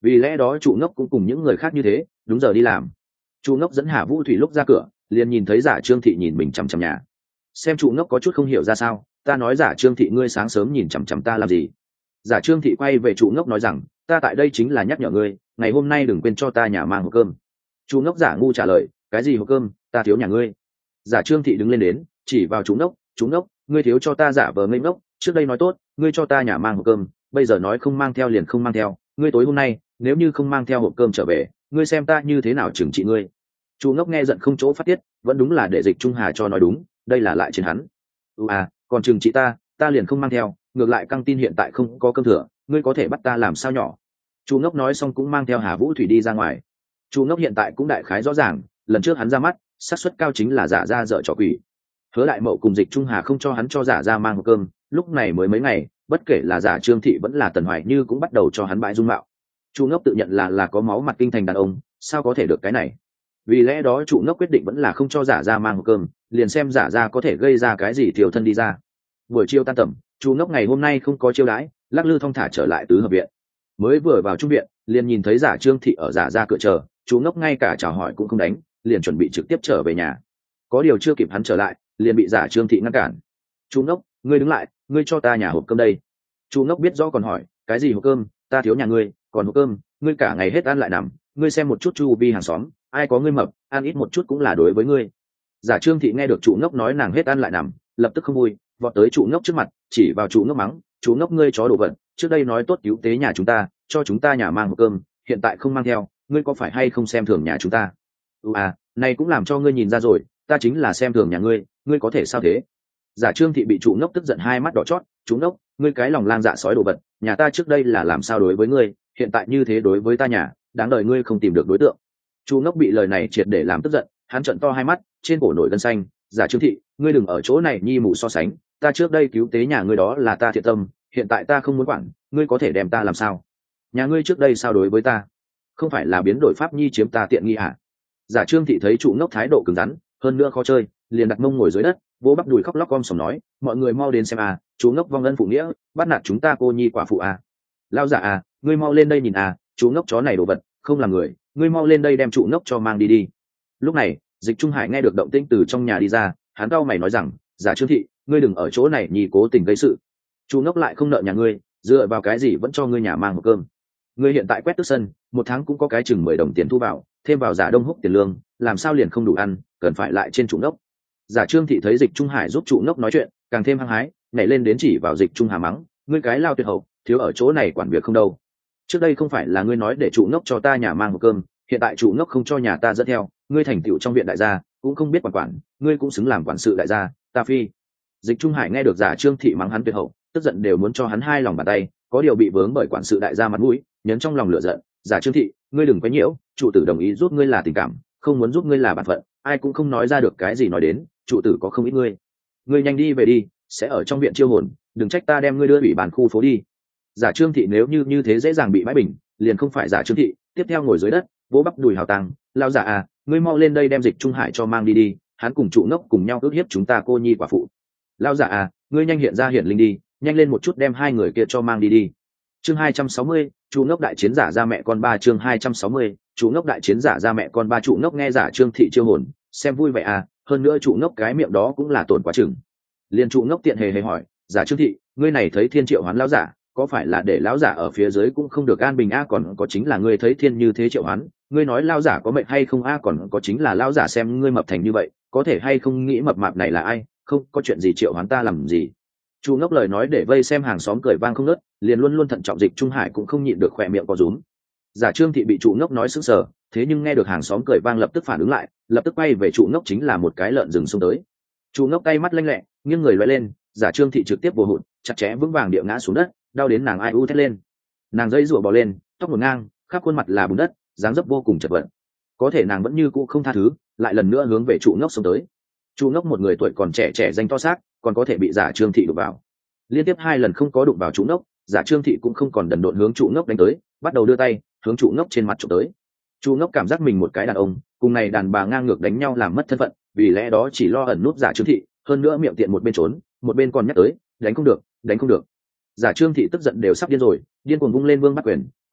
vì lẽ đó trụ ngốc cũng cùng những người khác như thế đúng giờ đi làm. Trụ ngốc dẫn Hà Vũ Thủy lúc ra cửa liền nhìn thấy giả Trương Thị nhìn mình chằm chằm nhà. Xem trụ ngốc có chút không hiểu ra sao, ta nói giả Trương Thị ngươi sáng sớm nhìn chằm chằm ta làm gì? Giả Trương Thị quay về trụ ngốc nói rằng, ta tại đây chính là nhắc nhở ngươi, ngày hôm nay đừng quên cho ta nhà mang hộp cơm. Trụ ngốc giả ngu trả lời, cái gì hộp cơm, ta thiếu nhà ngươi. Giả Trương Thị đứng lên đến, chỉ vào trụ ngốc, ngươi thiếu cho ta giả vờ ngây ngốc, trước đây nói tốt, ngươi cho ta nhà mang hộp cơm, bây giờ nói không mang theo liền không mang theo, ngươi tối hôm nay nếu như không mang theo hộp cơm trở về, ngươi xem ta như thế nào trừng trị ngươi. Trụ ngốc nghe giận không chỗ phát tiết, vẫn đúng là để Dịch Trung Hà cho nói đúng, đây là lại trên hắn. Còn trừng trị ta liền không mang theo, ngược lại căng tin hiện tại không có cơm thừa, ngươi có thể bắt ta làm sao nhỏ. Trụ ngốc nói xong cũng mang theo Hà Vũ Thủy đi ra ngoài. Trụ ngốc hiện tại cũng đại khái rõ ràng, lần trước hắn ra mắt xác suất cao chính là giả ra dợ trò quỷ. Hứa Đại Mậu cùng Dịch Trung Hà không cho hắn cho giả ra mang hộp cơm, lúc này mới mấy ngày, bất kể là giả Trương Thị vẫn là Tần Hoài Như cũng bắt đầu cho hắn bãi dung mạo. Trụ ngốc tự nhận là có máu mặt kinh thành đàn ông, sao có thể được cái này. Vì lẽ đó trụ ngốc quyết định vẫn là không cho giả ra mang hộp cơm, liền xem giả ra có thể gây ra cái gì thiểu thân đi ra. Buổi chiều tan tầm, trụ ngốc ngày hôm nay không có chiêu đãi, lắc lư thong thả trở lại tứ hợp viện. Mới vừa vào trung viện liền nhìn thấy giả Trương Thị ở giả ra cửa chờ, trụ ngốc ngay cả chào hỏi cũng không đánh, liền chuẩn bị trực tiếp trở về nhà. Có điều chưa kịp hắn trở lại liền bị giả Trương Thị ngăn cản. Trụ ngốc, ngươi đứng lại, ngươi cho ta nhà hộp cơm đây. Trụ ngốc biết rõ còn hỏi, cái gì hộp cơm, ta thiếu nhà ngươi, còn hộp cơm, ngươi cả ngày hết ăn lại nằm, ngươi xem một chút chu vi hàng xóm, ai có ngươi mập, ăn ít một chút cũng là đối với ngươi. Giả Trương Thị nghe được trụ ngốc nói nàng hết ăn lại nằm, lập tức không vui, vọt tới trụ ngốc trước mặt, chỉ vào trụ ngốc mắng, trụ ngốc ngươi chó đồ vật, trước đây nói tốt cứu tế nhà chúng ta, cho chúng ta nhà mang hộp cơm, hiện tại không mang theo, ngươi có phải hay không xem thường nhà chúng ta? Này cũng làm cho ngươi nhìn ra rồi, ta chính là xem thường nhà ngươi có thể sao thế? Giả Trương Thị bị trụ ngốc tức giận hai mắt đỏ chót, trụ ngốc, ngươi cái lòng lang dạ sói đồ vật, nhà ta trước đây là làm sao đối với ngươi, hiện tại như thế đối với ta nhà, đáng đời ngươi không tìm được đối tượng. Trụ ngốc bị lời này triệt để làm tức giận, hắn trợn to hai mắt, trên cổ nổi gân xanh. Giả Trương Thị, ngươi đừng ở chỗ này nhi mụ so sánh, ta trước đây cứu tế nhà ngươi đó là ta thiện tâm, hiện tại ta không muốn quản, ngươi có thể đem ta làm sao? Nhà ngươi trước đây sao đối với ta, không phải là biến đổi pháp nhi chiếm ta tiện nghi à? Giả Trương Thị thấy trụ ngốc thái độ cứng rắn, hơn nữa khó chơi, liền đặt mông ngồi dưới đất, vỗ bắp đùi khóc lóc om sòm nói, mọi người mau đến xem à, chú ngốc vong ân phụ nghĩa, bắt nạt chúng ta cô nhi quả phụ à. Lao giả à, ngươi mau lên đây nhìn à, chú ngốc chó này đồ vật, không làm người, ngươi mau lên đây đem trụ ngốc cho mang đi đi. Lúc này Dịch Trung Hải nghe được động tĩnh từ trong nhà đi ra, hắn cau mày nói rằng, Giả Trương Thị, ngươi đừng ở chỗ này nhì cố tình gây sự. Chú ngốc lại không nợ nhà ngươi, dựa vào cái gì vẫn cho ngươi nhà mang một cơm? Ngươi hiện tại quét tước sân, một tháng cũng có cái chừng 10 đồng tiền thu vào, thêm vào Giả Đông Húc tiền lương, làm sao liền không đủ ăn, cần phải lại trên trụ ngốc. Giả Trương Thị thấy Dịch Trung Hải giúp trụ ngốc nói chuyện, càng thêm hăng hái, nhảy lên đến chỉ vào Dịch Trung Hà mắng, ngươi cái lao tuyệt hậu, thiếu ở chỗ này quản việc không đâu. Trước đây không phải là ngươi nói để trụ ngốc cho ta nhà mang một cơm, hiện tại trụ ngốc không cho nhà ta dẫn theo, ngươi thành tựu trong viện đại gia, cũng không biết quản, ngươi cũng xứng làm quản sự đại gia, ta phi. Dịch Trung Hải nghe được Giả Trương Thị mắng hắn tuyệt hậu, tức giận đều muốn cho hắn hai lòng bàn tay, có điều bị vướng bởi quản sự đại gia mặt mũi, nhấn trong lòng lửa giận, Giả Trương Thị, ngươi đừng quấy nhiễu, trụ tử đồng ý giúp ngươi là tình cảm, không muốn giúp ngươi là bản phận, ai cũng không nói ra được cái gì nói đến, trụ tử có không ít ngươi nhanh đi về đi, sẽ ở trong viện chiêu hồn, đừng trách ta đem ngươi đưa ủy bàn khu phố đi. Giả Trương Thị nếu như thế dễ dàng bị bãi bình, liền không phải Giả Trương Thị, tiếp theo ngồi dưới đất, vỗ bắp đùi hào tăng, lao giả à, ngươi mau lên đây đem Dịch Trung Hải cho mang đi đi, hắn cùng trụ ngốc cùng nhau ước hiếp chúng ta cô nhi quả phụ. Lao giả à, ngươi nhanh hiện ra hiển linh đi, nhanh lên một chút đem hai người kia cho mang đi đi. Chương 260, trụ ngốc đại chiến giả ra mẹ con ba. Chương 260, trụ ngốc đại chiến giả ra mẹ con ba. Trụ ngốc nghe Giả Trương Thị chiêu hồn, xem vui vẻ à, hơn nữa trụ ngốc cái miệng đó cũng là tổn quá chừng. Liên trụ ngốc tiện hề hỏi, Giả Trương Thị, ngươi này thấy thiên triệu hoán lão giả, có phải là để lão giả ở phía dưới cũng không được an bình a? Còn có chính là ngươi thấy thiên như thế triệu hoán, ngươi nói lão giả có mệnh hay không a? Còn có chính là lão giả xem ngươi mập thành như vậy, có thể hay không nghĩ mập mạp này là ai, không có chuyện gì triệu hoán ta làm gì? Trụ ngốc lời nói để vây xem hàng xóm cười vang không ngớt, liền luôn luôn thận trọng Dịch Trung Hải cũng không nhịn được khỏe miệng có rúm. Giả Trương Thị bị trụ ngốc nói sững sờ, thế nhưng nghe được hàng xóm cười vang lập tức phản ứng lại, lập tức quay về trụ ngốc chính là một cái lợn rừng xông tới. Trụ ngốc tay mắt lanh lẹ, nghiêng người lóe lên, Giả Trương Thị trực tiếp vồ hụt, chặt chẽ vững vàng địa ngã xuống đất, đau đến nàng ai u thét lên. Nàng dây rủa bò lên, tóc ngổn ngang, khắp khuôn mặt là bùn đất, dáng dấp vô cùng chật vật. Có thể nàng vẫn như cũ không tha thứ, lại lần nữa hướng về trụ ngốc xông tới. Trụ ngốc một người tuổi còn trẻ danh to xác, còn có thể bị Giả Trương Thị đụng vào. Liên tiếp 2 lần không có đụng vào trụ ngốc, Giả Trương Thị cũng không còn đần độn hướng trụ ngốc đánh tới, bắt đầu đưa tay hướng trụ ngốc trên mặt chụp tới. Trụ ngốc cảm giác mình một cái đàn ông, cùng này đàn bà ngang ngược đánh nhau làm mất thân phận, vì lẽ đó chỉ lo ẩn nút Giả Trương Thị, hơn nữa miệng tiện một bên trốn, một bên còn nhắc tới, đánh không được. Giả Trương Thị tức giận đều sắp điên rồi, điên cuồng vung lên vương bắt quyền,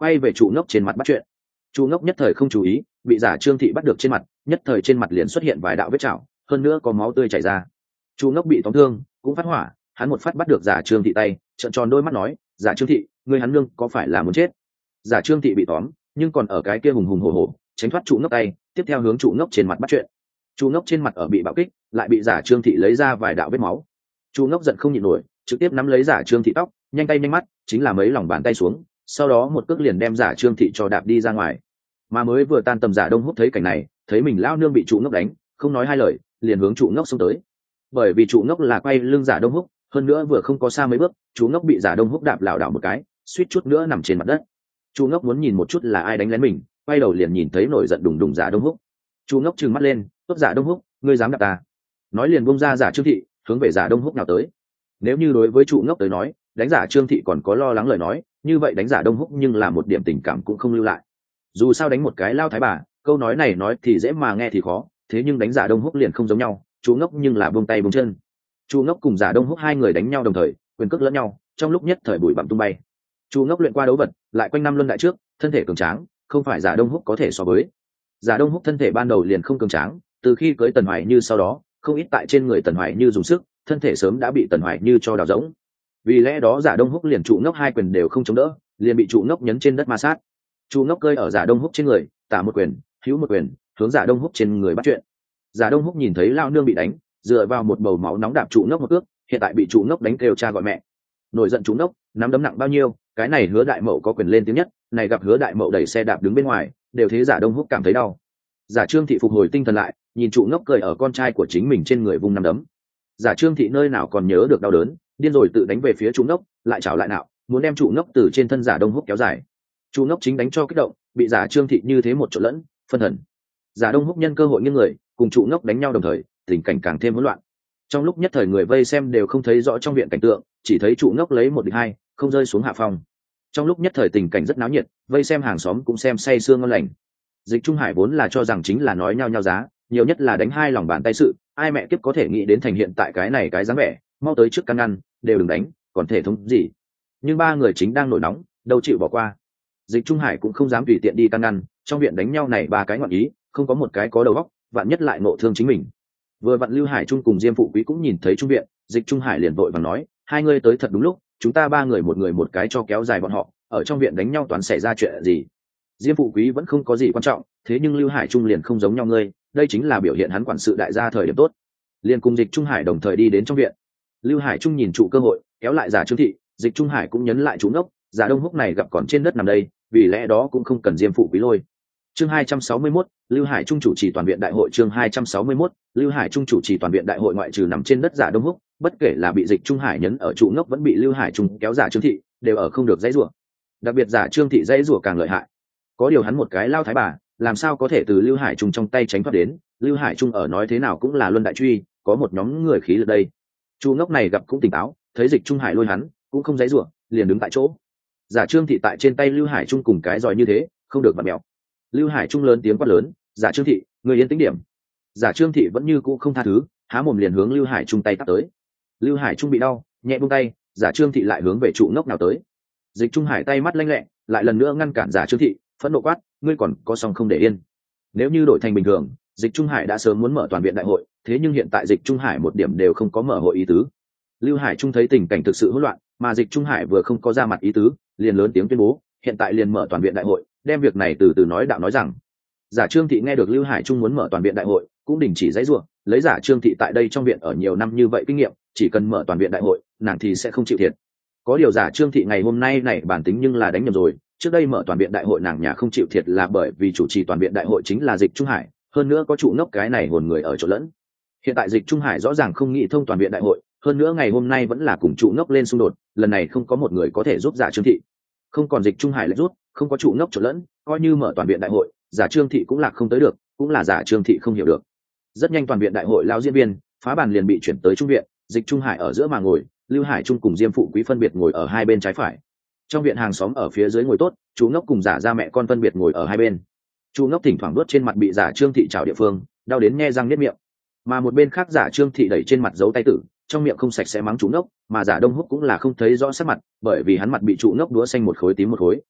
quay về trụ ngốc trên mặt bắt chuyện. Trụ ngốc nhất thời không chú ý, bị giả Trương Thị bắt được trên mặt, nhất thời trên mặt liền xuất hiện vài đạo vết chảo, hơn nữa có máu tươi chảy ra. Trụ ngốc bị tóm thương, cũng phát hỏa, hắn một phát bắt được giả Trương Thị tay, trợn tròn đôi mắt nói, giả Trương Thị, người hắn nương có phải là muốn chết? Giả Trương Thị bị tóm, nhưng còn ở cái kia hùng hùng hổ hổ, tránh thoát trụ ngốc tay, tiếp theo hướng trụ ngốc trên mặt bắt chuyện. Trụ ngốc trên mặt ở bị bạo kích, lại bị giả Trương Thị lấy ra vài đạo vết máu. Trụ ngốc giận không nhịn nổi, trực tiếp nắm lấy giả Trương Thị tóc, nhanh tay nhanh mắt, chính là mấy lòng bàn tay xuống, sau đó một cước liền đem giả Trương Thị cho đạp đi ra ngoài. Mà mới vừa tan tầm giả Đông Húc thấy cảnh này, thấy mình lao nương bị trụ ngốc đánh, không nói hai lời, liền hướng trụ ngốc xông tới. Bởi vì trụ ngốc là quay lưng giả Đông Húc, hơn nữa vừa không có xa mấy bước, trụ ngốc bị giả Đông Húc đạp lảo đảo một cái, suýt chút nữa nằm trên mặt đất. Trụ ngốc muốn nhìn một chút là ai đánh lén mình, quay đầu liền nhìn thấy nổi giận đùng đùng giả Đông Húc. Trụ ngốc trừng mắt lên, tốt giả Đông Húc, ngươi dám đạp ta? Nói liền bung ra giả Trương Thị, hướng về giả Đông Húc nào tới. Nếu như đối với trụ ngốc tới nói, đánh giả Trương Thị còn có lo lắng lời nói, như vậy đánh giả Đông Húc nhưng là một điểm tình cảm cũng không lưu lại. Dù sao đánh một cái lao thái bà, câu nói này nói thì dễ mà nghe thì khó, thế nhưng đánh giả Đông Húc liền không giống nhau, chú ngốc nhưng là buông tay buông chân. Chú ngốc cùng giả Đông Húc hai người đánh nhau đồng thời, quyền cước lẫn nhau, trong lúc nhất thời bụi bặm tung bay. Chú ngốc luyện qua đấu vật, lại quanh năm luân đại trước, thân thể cường tráng, không phải giả Đông Húc có thể so với. Giả Đông Húc thân thể ban đầu liền không cường tráng, từ khi cưới Tần Hoài Như sau đó, không ít tại trên người Tần Hoài Như dùng sức, thân thể sớm đã bị Tần Hoài Như cho đào rỗng. Vì lẽ đó giả Đông Húc liền trụ ngốc hai quyền đều không chống đỡ, liền bị trụ ngốc nhấn trên đất ma sát. Trụ ngốc cơi ở giả Đông Húc trên người, tả một quyền, hữu một quyền, hướng giả Đông Húc trên người bắt chuyện. Giả Đông Húc nhìn thấy lao nương bị đánh, dựa vào một bầu máu nóng đạp trụ ngốc một cước, hiện tại bị trụ ngốc đánh kêu cha gọi mẹ. Nổi giận trụ ngốc, nắm đấm nặng bao nhiêu, cái này Hứa Đại Mậu có quyền lên tiếng nhất, này gặp Hứa Đại Mậu đẩy xe đạp đứng bên ngoài, đều thế giả Đông Húc cảm thấy đau. Giả Trương Thị phục hồi tinh thần lại, nhìn trụ ngốc cười ở con trai của chính mình trên người vung nắm đấm. Giả Trương Thị nơi nào còn nhớ được đau đớn, điên rồi tự đánh về phía trụ ngốc, lại chảo lại nạo, muốn đem trụ ngốc từ trên thân giả Đông Húc kéo dài. Trụ ngốc chính đánh cho kích động, bị giả Trương Thị như thế một chỗ lẫn, phân thần. Giả Đông Húc nhân cơ hội nghiêng người, cùng trụ ngốc đánh nhau đồng thời, tình cảnh càng thêm hỗn loạn. Trong lúc nhất thời người vây xem đều không thấy rõ trong viện cảnh tượng, chỉ thấy trụ ngốc lấy một địch hai, không rơi xuống hạ phòng. Trong lúc nhất thời tình cảnh rất náo nhiệt, vây xem hàng xóm cũng xem say sưa ngon lành. Dịch Trung Hải vốn là cho rằng chính là nói nhau giá, nhiều nhất là đánh hai lòng bàn tay sự, ai mẹ kiếp có thể nghĩ đến thành hiện tại cái này cái dáng vẻ, mau tới trước căn ngăn, đều đừng đánh, còn thể thống gì. Nhưng ba người chính đang nổi nóng, đâu chịu bỏ qua. Dịch Trung Hải cũng không dám tùy tiện đi căn ngăn, trong viện đánh nhau này ba cái ngọn ý, không có một cái có đầu óc, vạn nhất lại nộ thương chính mình. Vừa vặn Lưu Hải Trung cùng Diêm Phụ Quý cũng nhìn thấy trung viện, Dịch Trung Hải liền vội vàng nói, hai người tới thật đúng lúc, chúng ta ba người một cái cho kéo dài bọn họ, ở trong viện đánh nhau toàn xảy ra chuyện gì. Diêm Phụ Quý vẫn không có gì quan trọng, thế nhưng Lưu Hải Trung liền không giống nhau ngươi, đây chính là biểu hiện hắn quản sự đại gia thời điểm tốt. Liền cùng Dịch Trung Hải đồng thời đi đến trong viện. Lưu Hải Trung nhìn trụ cơ hội, kéo lại giả Trương Thị, Dịch Trung Hải cũng nhấn lại trụ ngốc, giả Đông Húc này gặp còn trên đất nằm đây, vì lẽ đó cũng không cần Diêm Phụ Quý lôi. Chương 261, Lưu Hải Trung chủ trì toàn viện đại hội. Chương 261, Lưu Hải Trung chủ trì toàn viện đại hội. Ngoại trừ nằm trên đất giả Đông Húc, bất kể là bị Dịch Trung Hải nhấn ở trụ ngốc vẫn bị Lưu Hải Trung kéo giả Trương Thị, đều ở không được dãy rủa. Đặc biệt giả Trương Thị dãy rủa càng lợi hại. Có điều hắn một cái lao thái bà, làm sao có thể từ Lưu Hải Trung trong tay tránh thoát đến, Lưu Hải Trung ở nói thế nào cũng là luân đại truy, có một nhóm người khí lực đây. Chu ngốc này gặp cũng tỉnh táo, thấy Dịch Trung Hải lôi hắn, cũng không dãy rủa, liền đứng tại chỗ. Giả Trương Thị tại trên tay Lưu Hải Trung cùng cái giòi như thế, không được bật mèo. Lưu Hải Trung lớn tiếng quát lớn, "Giả Trương Thị, người yên tĩnh điểm." Giả Trương Thị vẫn như cũ không tha thứ, há mồm liền hướng Lưu Hải Trung tay tát tới. Lưu Hải Trung bị đau, nhẹ buông tay, Giả Trương Thị lại hướng về trụ ngốc nào tới. Dịch Trung Hải tay mắt lanh lẹ, lại lần nữa ngăn cản Giả Trương Thị, phẫn nộ quát, "Ngươi còn có xong không để yên." Nếu như đổi thành bình thường, Dịch Trung Hải đã sớm muốn mở toàn viện đại hội, thế nhưng hiện tại Dịch Trung Hải một điểm đều không có mở hội ý tứ. Lưu Hải Trung thấy tình cảnh thực sự hỗn loạn, mà Dịch Trung Hải vừa không có ra mặt ý tứ, liền lớn tiếng tuyên bố, hiện tại liền mở toàn viện đại hội, đem việc này từ từ nói đạo nói rằng. Giả Trương Thị nghe được Lưu Hải Trung muốn mở toàn viện đại hội, cũng đình chỉ giãy giụa, lấy Giả Trương Thị tại đây trong viện ở nhiều năm như vậy kinh nghiệm, chỉ cần mở toàn viện đại hội, nàng thì sẽ không chịu thiệt. Có điều Giả Trương Thị ngày hôm nay này bản tính nhưng là đánh nhầm rồi, trước đây mở toàn viện đại hội nàng nhà không chịu thiệt là bởi vì chủ trì toàn viện đại hội chính là Dịch Trung Hải, hơn nữa có trụ ngốc cái này hồn người ở chỗ lẫn. Hiện tại Dịch Trung Hải rõ ràng không nghĩ thông toàn viện đại hội, hơn nữa ngày hôm nay vẫn là cùng trụ ngốc lên xung đột, lần này không có một người có thể giúp Giả Trương Thị. Không còn Dịch Trung Hải lại rút, không có trụ ngốc chỗ lẫn, coi như mở toàn viện đại hội, Giả Trương Thị cũng lạc không tới được, cũng là Giả Trương Thị không hiểu được. Rất nhanh toàn viện đại hội lao diễn viên, phá bàn liền bị chuyển tới trung viện, Dịch Trung Hải ở giữa mà ngồi, Lưu Hải Trung cùng Diêm Phụ Quý phân biệt ngồi ở hai bên trái phải. Trong viện hàng xóm ở phía dưới ngồi tốt, chú ngốc cùng Giả gia mẹ con phân biệt ngồi ở hai bên. Chú ngốc thỉnh thoảng đốt trên mặt bị Giả Trương Thị trào địa phương, đau đến nhe răng niết miệng. Mà một bên khác Giả Trương Thị đẩy trên mặt dấu tay tử, trong miệng không sạch sẽ mắng chú ngốc, mà Giả Đông Húc cũng là không thấy rõ sắc mặt, bởi vì hắn mặt bị trụ ngốc đũa xanh một khối tím một khối.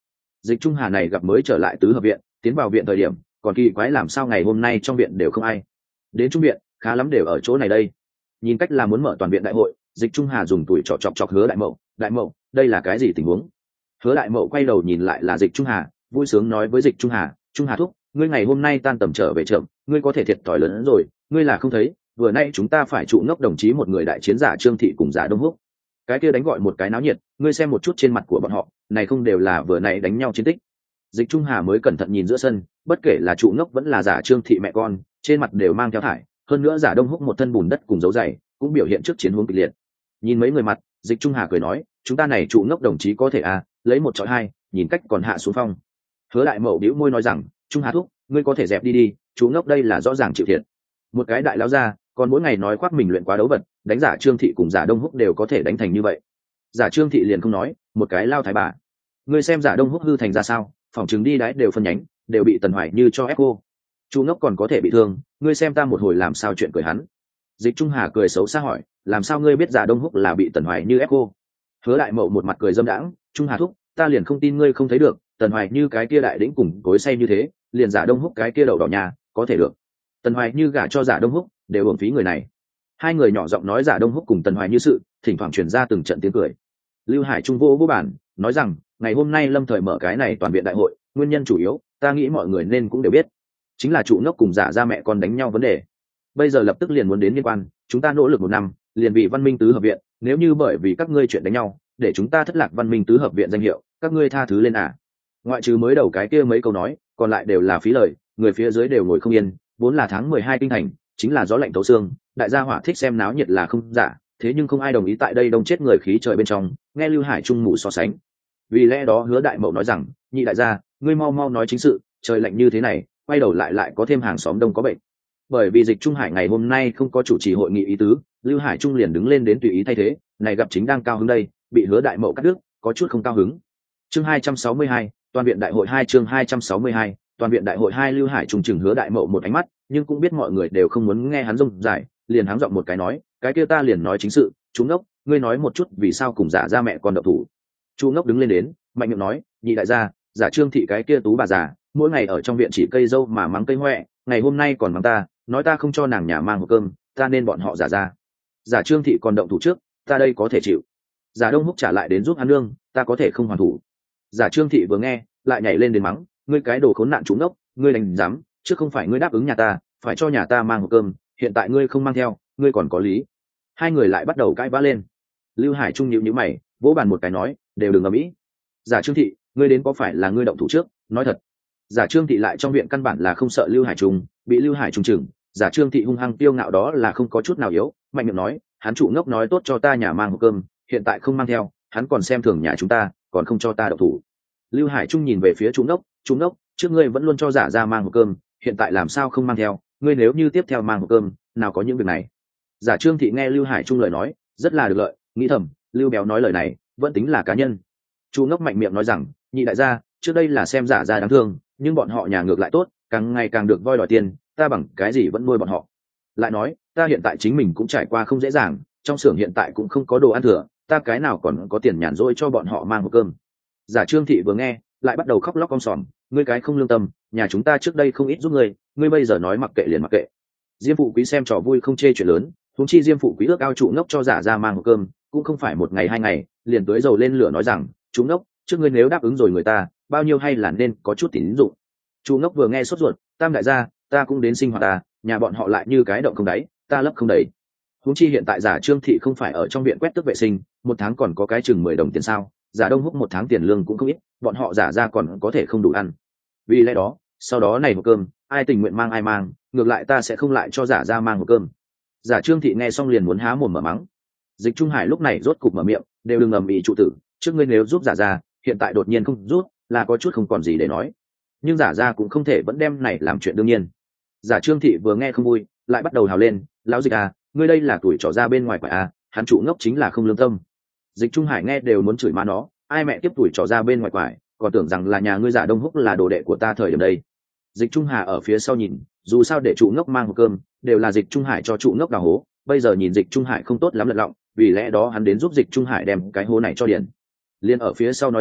Dịch Trung Hà này gặp mới trở lại tứ hợp viện, tiến vào viện thời điểm còn kỳ quái làm sao ngày hôm nay trong viện đều không ai, đến trung viện khá lắm đều ở chỗ này đây. Nhìn cách là muốn mở toàn viện đại hội, Dịch Trung Hà dùng tuổi trọ chọc chọc Hứa Đại Mậu, đây là cái gì tình huống? Hứa Đại Mậu quay đầu nhìn lại là Dịch Trung Hà, vui sướng nói với Dịch Trung Hà thúc, ngươi ngày hôm nay tan tầm trở về chậm, ngươi có thể thiệt thòi lớn hơn rồi, ngươi là không thấy, vừa nay chúng ta phải trụ ngốc đồng chí một người đại chiến giả Trương Thị cùng giả Đông Húc. Cái kia đánh gọi một cái náo nhiệt, ngươi xem một chút trên mặt của bọn họ, này không đều là vừa nãy đánh nhau chiến tích. Dịch Trung Hà mới cẩn thận nhìn giữa sân, bất kể là trụ ngốc vẫn là giả Trương Thị mẹ con, trên mặt đều mang theo thải, hơn nữa giả Đông Húc một thân bùn đất cùng dấu giày, cũng biểu hiện trước chiến hướng kịch liệt. Nhìn mấy người mặt, Dịch Trung Hà cười nói, chúng ta này trụ ngốc đồng chí có thể à, lấy một chọi hai, nhìn cách còn hạ xuống phong. Hứa Đại Mậu bĩu môi nói rằng, Trung Hà thúc, ngươi có thể dẹp đi đi, chú ngốc đây là rõ ràng chịu thiệt. Một cái đại lão gia, còn mỗi ngày nói khoác mình luyện quá đấu vật, đánh giả Trương Thị cùng giả Đông Húc đều có thể đánh thành như vậy. Giả Trương Thị liền không nói, một cái lao thái bà. Ngươi xem giả Đông Húc hư thành ra sao, phòng chứng đi đái đều phân nhánh, đều bị Tần Hoài Như cho ép cô. Chú ngốc còn có thể bị thương, ngươi xem ta một hồi làm sao chuyện cười hắn. Dịch Trung Hà cười xấu xa hỏi, làm sao ngươi biết giả Đông Húc là bị Tần Hoài Như ép cô? Hứa Đại Mậu một mặt cười dâm đãng, Trung Hà thúc, ta liền không tin ngươi không thấy được, Tần Hoài Như cái kia đại đĩnh cùng cối say như thế, liền giả Đông Húc cái kia đậu đỏ nhà, có thể được. Tần Hoài Như gả cho giả Đông Húc, đều hưởng phí người này. Hai người nhỏ giọng nói giả Đông Húc cùng Tần Hoài Như sự, thỉnh thoảng truyền ra từng trận tiếng cười. Lưu Hải Trung vô bản, nói rằng, ngày hôm nay Lâm Thời mở cái này toàn viện đại hội, nguyên nhân chủ yếu, ta nghĩ mọi người nên cũng đều biết, chính là trụ ngốc cùng giả ra mẹ con đánh nhau vấn đề. Bây giờ lập tức liền muốn đến liên quan, chúng ta nỗ lực một năm, liền vì Văn Minh tứ hợp viện, nếu như bởi vì các ngươi chuyện đánh nhau, để chúng ta thất lạc Văn Minh tứ hợp viện danh hiệu, các ngươi tha thứ lên à? Ngoại trừ mới đầu cái kia mấy câu nói, còn lại đều là phí lời, người phía dưới đều ngồi không yên, vốn là tháng 12 kinh thành, chính là gió lạnh tấu xương, đại gia hỏa thích xem náo nhiệt là không giả, thế nhưng không ai đồng ý tại đây đông chết người khí trời bên trong, nghe Lưu Hải Trung mù so sánh. Vì lẽ đó Hứa Đại Mậu nói rằng, nhị đại gia, ngươi mau mau nói chính sự, trời lạnh như thế này, quay đầu lại có thêm hàng xóm đông có bệnh. Bởi vì Dịch Trung Hải ngày hôm nay không có chủ trì hội nghị ý tứ, Lưu Hải Trung liền đứng lên đến tùy ý thay thế, này gặp chính đang cao hứng đây, bị Hứa Đại Mậu cắt đứt, có chút không cao hứng. Chương 262, toàn viện đại hội 2 chương 262, toàn viện đại hội 2 Lưu Hải Trung chừng Hứa Đại Mậu một ánh mắt, nhưng cũng biết mọi người đều không muốn nghe hắn rông dài, liền háng giọng một cái nói, cái kia ta liền nói chính sự, chú ngốc, ngươi nói một chút vì sao cùng giả ra mẹ con độc thủ. Chú ngốc đứng lên đến, mạnh miệng nói, nhị đại gia, giả Trương Thị cái kia tú bà già, mỗi ngày ở trong viện chỉ cây dâu mà mắng cây hoẹ, ngày hôm nay còn mắng ta, nói ta không cho nàng nhà mang hộp cơm, ta nên bọn họ giả ra. Giả Trương Thị còn động thủ trước, ta đây có thể chịu. Giả Đông Húc trả lại đến giúp hắn nương, ta có thể không hoàn thủ. Giả Trương Thị vừa nghe, lại nhảy lên đến mắng, ngươi cái đồ khốn nạn trúng đốc, ngươi đánh dám, trước không phải ngươi đáp ứng nhà ta, phải cho nhà ta mang hộp cơm, hiện tại ngươi không mang theo, ngươi còn có lý. Hai người lại bắt đầu cãi vã lên. Lưu Hải Trung nhíu mày, vỗ bàn một cái nói, đều đừng ầm ĩ. Giả Trương Thị, ngươi đến có phải là ngươi động thủ trước, nói thật. Giả Trương Thị lại trong viện căn bản là không sợ Lưu Hải Trung, bị Lưu Hải Trung chừng, Giả Trương Thị hung hăng tiêu ngạo đó là không có chút nào yếu, mạnh miệng nói, hắn trụ ngốc nói tốt cho ta nhà mang hộp cơm, hiện tại không mang theo, hắn còn xem thường nhà chúng ta, còn không cho ta động thủ. Lưu Hải Trung nhìn về phía trụ ngốc, trước ngươi vẫn luôn cho giả ra mang hộp cơm, hiện tại làm sao không mang theo, ngươi nếu như tiếp theo mang hộp cơm, nào có những việc này. Giả Trương Thị nghe Lưu Hải Trung lời nói, rất là được lợi, nghĩ thầm, Lưu Béo nói lời này, vẫn tính là cá nhân. Trụ ngốc mạnh miệng nói rằng, nhị đại gia, trước đây là xem giả ra đáng thương, nhưng bọn họ nhà ngược lại tốt, càng ngày càng được voi đòi tiền, ta bằng cái gì vẫn nuôi bọn họ. Lại nói, ta hiện tại chính mình cũng trải qua không dễ dàng, trong xưởng hiện tại cũng không có đồ ăn thừa, ta cái nào còn có tiền nhàn rỗi cho bọn họ mang hộp cơm. Giả Trương Thị vừa nghe, lại bắt đầu khóc lóc om sòm, ngươi cái không lương tâm, nhà chúng ta trước đây không ít giúp ngươi bây giờ nói mặc kệ liền mặc kệ. Diêm Phụ Quý xem trò vui không chê chuyện lớn, huống chi Diêm Phụ Quý ước ao trụ ngốc cho giả ra mang hộp cơm, cũng không phải một ngày hai ngày, liền tưới dầu lên lửa nói rằng, chú ngốc, trước ngươi nếu đáp ứng rồi người ta, bao nhiêu hay là nên có chút tín dụng. Chú ngốc vừa nghe sốt ruột, tam đại gia, ta cũng đến sinh hoạt ta, nhà bọn họ lại như cái động không đáy, ta lấp không đầy. Huống chi hiện tại giả Trương Thị không phải ở trong viện quét tước vệ sinh, một tháng còn có cái chừng 10 đồng tiền sao, giả Đông Húc một tháng tiền lương cũng không ít, bọn họ giả ra còn có thể không đủ ăn. Vì lẽ đó, sau đó này hộp cơm, ai tình nguyện mang ai mang, ngược lại ta sẽ không lại cho giả ra mang hộp cơm. Giả Trương Thị nghe xong liền muốn há mồm mở mắng. Dịch Trung Hải lúc này rốt cục mở miệng, đều đừng ầm ĩ trụ tử, trước ngươi nếu giúp giả ra, hiện tại đột nhiên không giúp, là có chút không còn gì để nói. Nhưng giả ra cũng không thể vẫn đem này làm chuyện đương nhiên. Giả Trương Thị vừa nghe không vui, lại bắt đầu hào lên, lão Dịch à, ngươi đây là tuổi trò ra bên ngoài quả à, hắn trụ ngốc chính là không lương tâm. Dịch Trung Hải nghe đều muốn chửi má nó, ai mẹ tiếp tuổi trò ra bên ngoài quải, còn tưởng rằng là nhà ngươi giả Đông Húc là đồ đệ của ta thời điểm đây. Dịch Trung Hà ở phía sau nhìn, dù sao để trụ ngốc mang hộp cơm, đều là Dịch Trung Hải cho trụ ngốc đào hố, bây giờ nhìn Dịch Trung Hải không tốt lắm lật lọng, vì lẽ đó hắn đến giúp Dịch Trung Hải đem cái hố này cho điền. Liên ở phía sau nói rằng,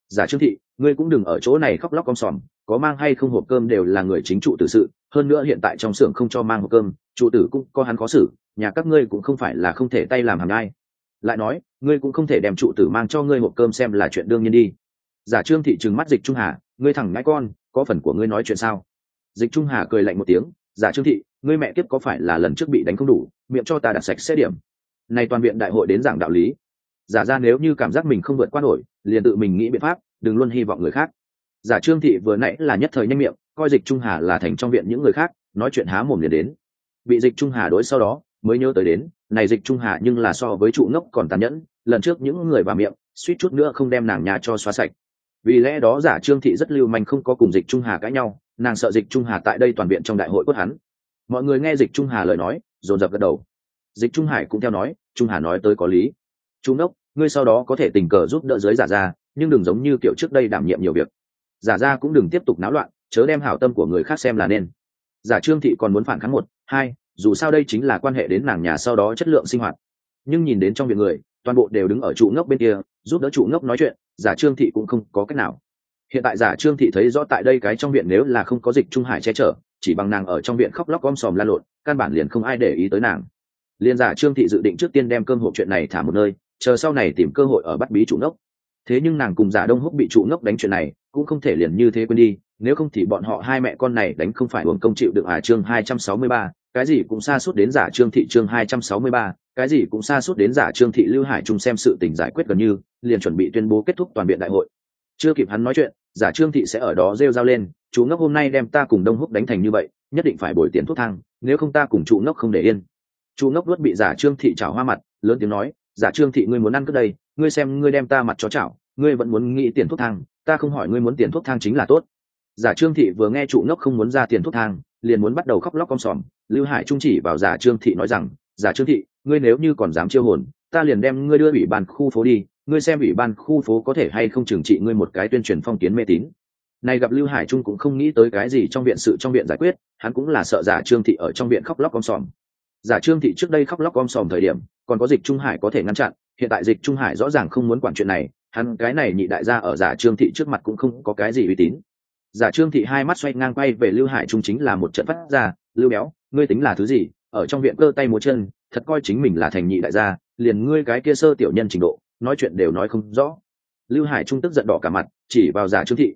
Giả Trương Thị, ngươi cũng đừng ở chỗ này khóc lóc om sòm, có mang hay không hộp cơm đều là người chính trụ tử sự, hơn nữa hiện tại trong xưởng không cho mang hộp cơm, trụ tử cũng có hắn khó xử, nhà các ngươi cũng không phải là không thể tay làm hàm nhai. Lại nói, ngươi cũng không thể đem trụ tử mang cho ngươi hộp cơm xem là chuyện đương nhiên đi. Giả Trương Thị trừng mắt Dịch Trung Hà, ngươi thẳng ngãi con, có phần của ngươi nói chuyện sao? Dịch Trung Hà cười lạnh một tiếng, Giả Trương Thị, ngươi mẹ kiếp có phải là lần trước bị đánh không đủ, miệng cho ta đặt sạch sẽ điểm. Này toàn viện đại hội đến giảng đạo lý. Giả ra nếu như cảm giác mình không vượt qua nổi, liền tự mình nghĩ biện pháp, đừng luôn hy vọng người khác. Giả Trương Thị vừa nãy là nhất thời nhanh miệng, coi Dịch Trung Hà là thành trong viện những người khác, nói chuyện há mồm liền đến. Bị Dịch Trung Hà đối sau đó, mới nhớ tới đến, này Dịch Trung Hà nhưng là so với trụ ngốc còn tàn nhẫn, lần trước những người vào miệng, suýt chút nữa không đem nàng nhà cho xóa sạch. Vì lẽ đó Giả Trương Thị rất lưu manh không có cùng Dịch Trung Hà cãi nhau, nàng sợ Dịch Trung Hà tại đây toàn viện trong đại hội quất hắn. Mọi người nghe Dịch Trung Hà lời nói, dồn dập gật đầu. Dịch Trung Hải cũng theo nói, Trung Hà nói tới có lý. Trung đốc, ngươi sau đó có thể tình cờ giúp đỡ giới Giả ra, nhưng đừng giống như kiểu trước đây đảm nhiệm nhiều việc. Giả ra cũng đừng tiếp tục náo loạn, chớ đem hảo tâm của người khác xem là nên. Giả Trương Thị còn muốn phản kháng 1, 2, dù sao đây chính là quan hệ đến nàng nhà sau đó chất lượng sinh hoạt. Nhưng nhìn đến trong viện người, toàn bộ đều đứng ở trụ ngốc bên kia, giúp đỡ trụ ngốc nói chuyện, Giả Trương Thị cũng không có cách nào. Hiện tại Giả Trương Thị thấy rõ tại đây cái trong viện nếu là không có Dịch Trung Hải che chở, chỉ bằng nàng ở trong viện khóc lóc om sòm la lộn, căn bản liền không ai để ý tới nàng. Liên Giả Trương Thị dự định trước tiên đem cơm hộp chuyện này thả một nơi, chờ sau này tìm cơ hội ở bắt bí trụ ngốc. Thế nhưng nàng cùng Giả Đông Húc bị trụ ngốc đánh chuyện này, cũng không thể liền như thế quên đi, nếu không thì bọn họ hai mẹ con này đánh không phải uổng công chịu được chương 263, cái gì cũng sa sút đến Giả Trương Thị chương 263, cái gì cũng sa sút đến Giả Trương Thị Lưu Hải Trung xem sự tình giải quyết gần như, liền chuẩn bị tuyên bố kết thúc toàn viện đại hội. Chưa kịp hắn nói chuyện, Giả Trương Thị sẽ ở đó rêu rao lên, chú ngốc hôm nay đem ta cùng Đông Húc đánh thành như vậy, nhất định phải bồi tiền thuốc thang, nếu không ta cùng chú ngốc không để yên. Chú ngốc nuốt bị Giả Trương Thị chảo hoa mặt, lớn tiếng nói, Giả Trương Thị ngươi muốn ăn cướp đây, ngươi xem ngươi đem ta mặt chó chảo, ngươi vẫn muốn nghĩ tiền thuốc thang, ta không hỏi ngươi muốn tiền thuốc thang chính là tốt. Giả Trương Thị vừa nghe trụ ngốc không muốn ra tiền thuốc thang, liền muốn bắt đầu khóc lóc om sòm. Lưu Hải Trung chỉ vào Giả Trương Thị nói rằng, Giả Trương Thị, ngươi nếu như còn dám chiêu hồn, ta liền đem ngươi đưa ủy ban khu phố đi, ngươi xem ủy ban khu phố có thể hay không trừng trị ngươi một cái tuyên truyền phong kiến mê tín. Này gặp Lưu Hải Trung cũng không nghĩ tới cái gì trong viện sự trong viện giải quyết, hắn cũng là sợ Giả Trương Thị ở trong viện khóc lóc om sòm. Giả Trương Thị trước đây khóc lóc om sòm thời điểm, còn có Dịch Trung Hải có thể ngăn chặn, hiện tại Dịch Trung Hải rõ ràng không muốn quản chuyện này, hắn cái này nhị đại gia ở Giả Trương Thị trước mặt cũng không có cái gì uy tín. Giả Trương Thị hai mắt xoay ngang quay về Lưu Hải Trung chính là một trận phát ra, Lưu béo, ngươi tính là thứ gì, ở trong viện cơ tay múa chân, thật coi chính mình là thành nhị đại gia, liền ngươi cái kia sơ tiểu nhân trình độ, nói chuyện đều nói không rõ. Lưu Hải Trung tức giận đỏ cả mặt, chỉ vào Giả Trương Thị,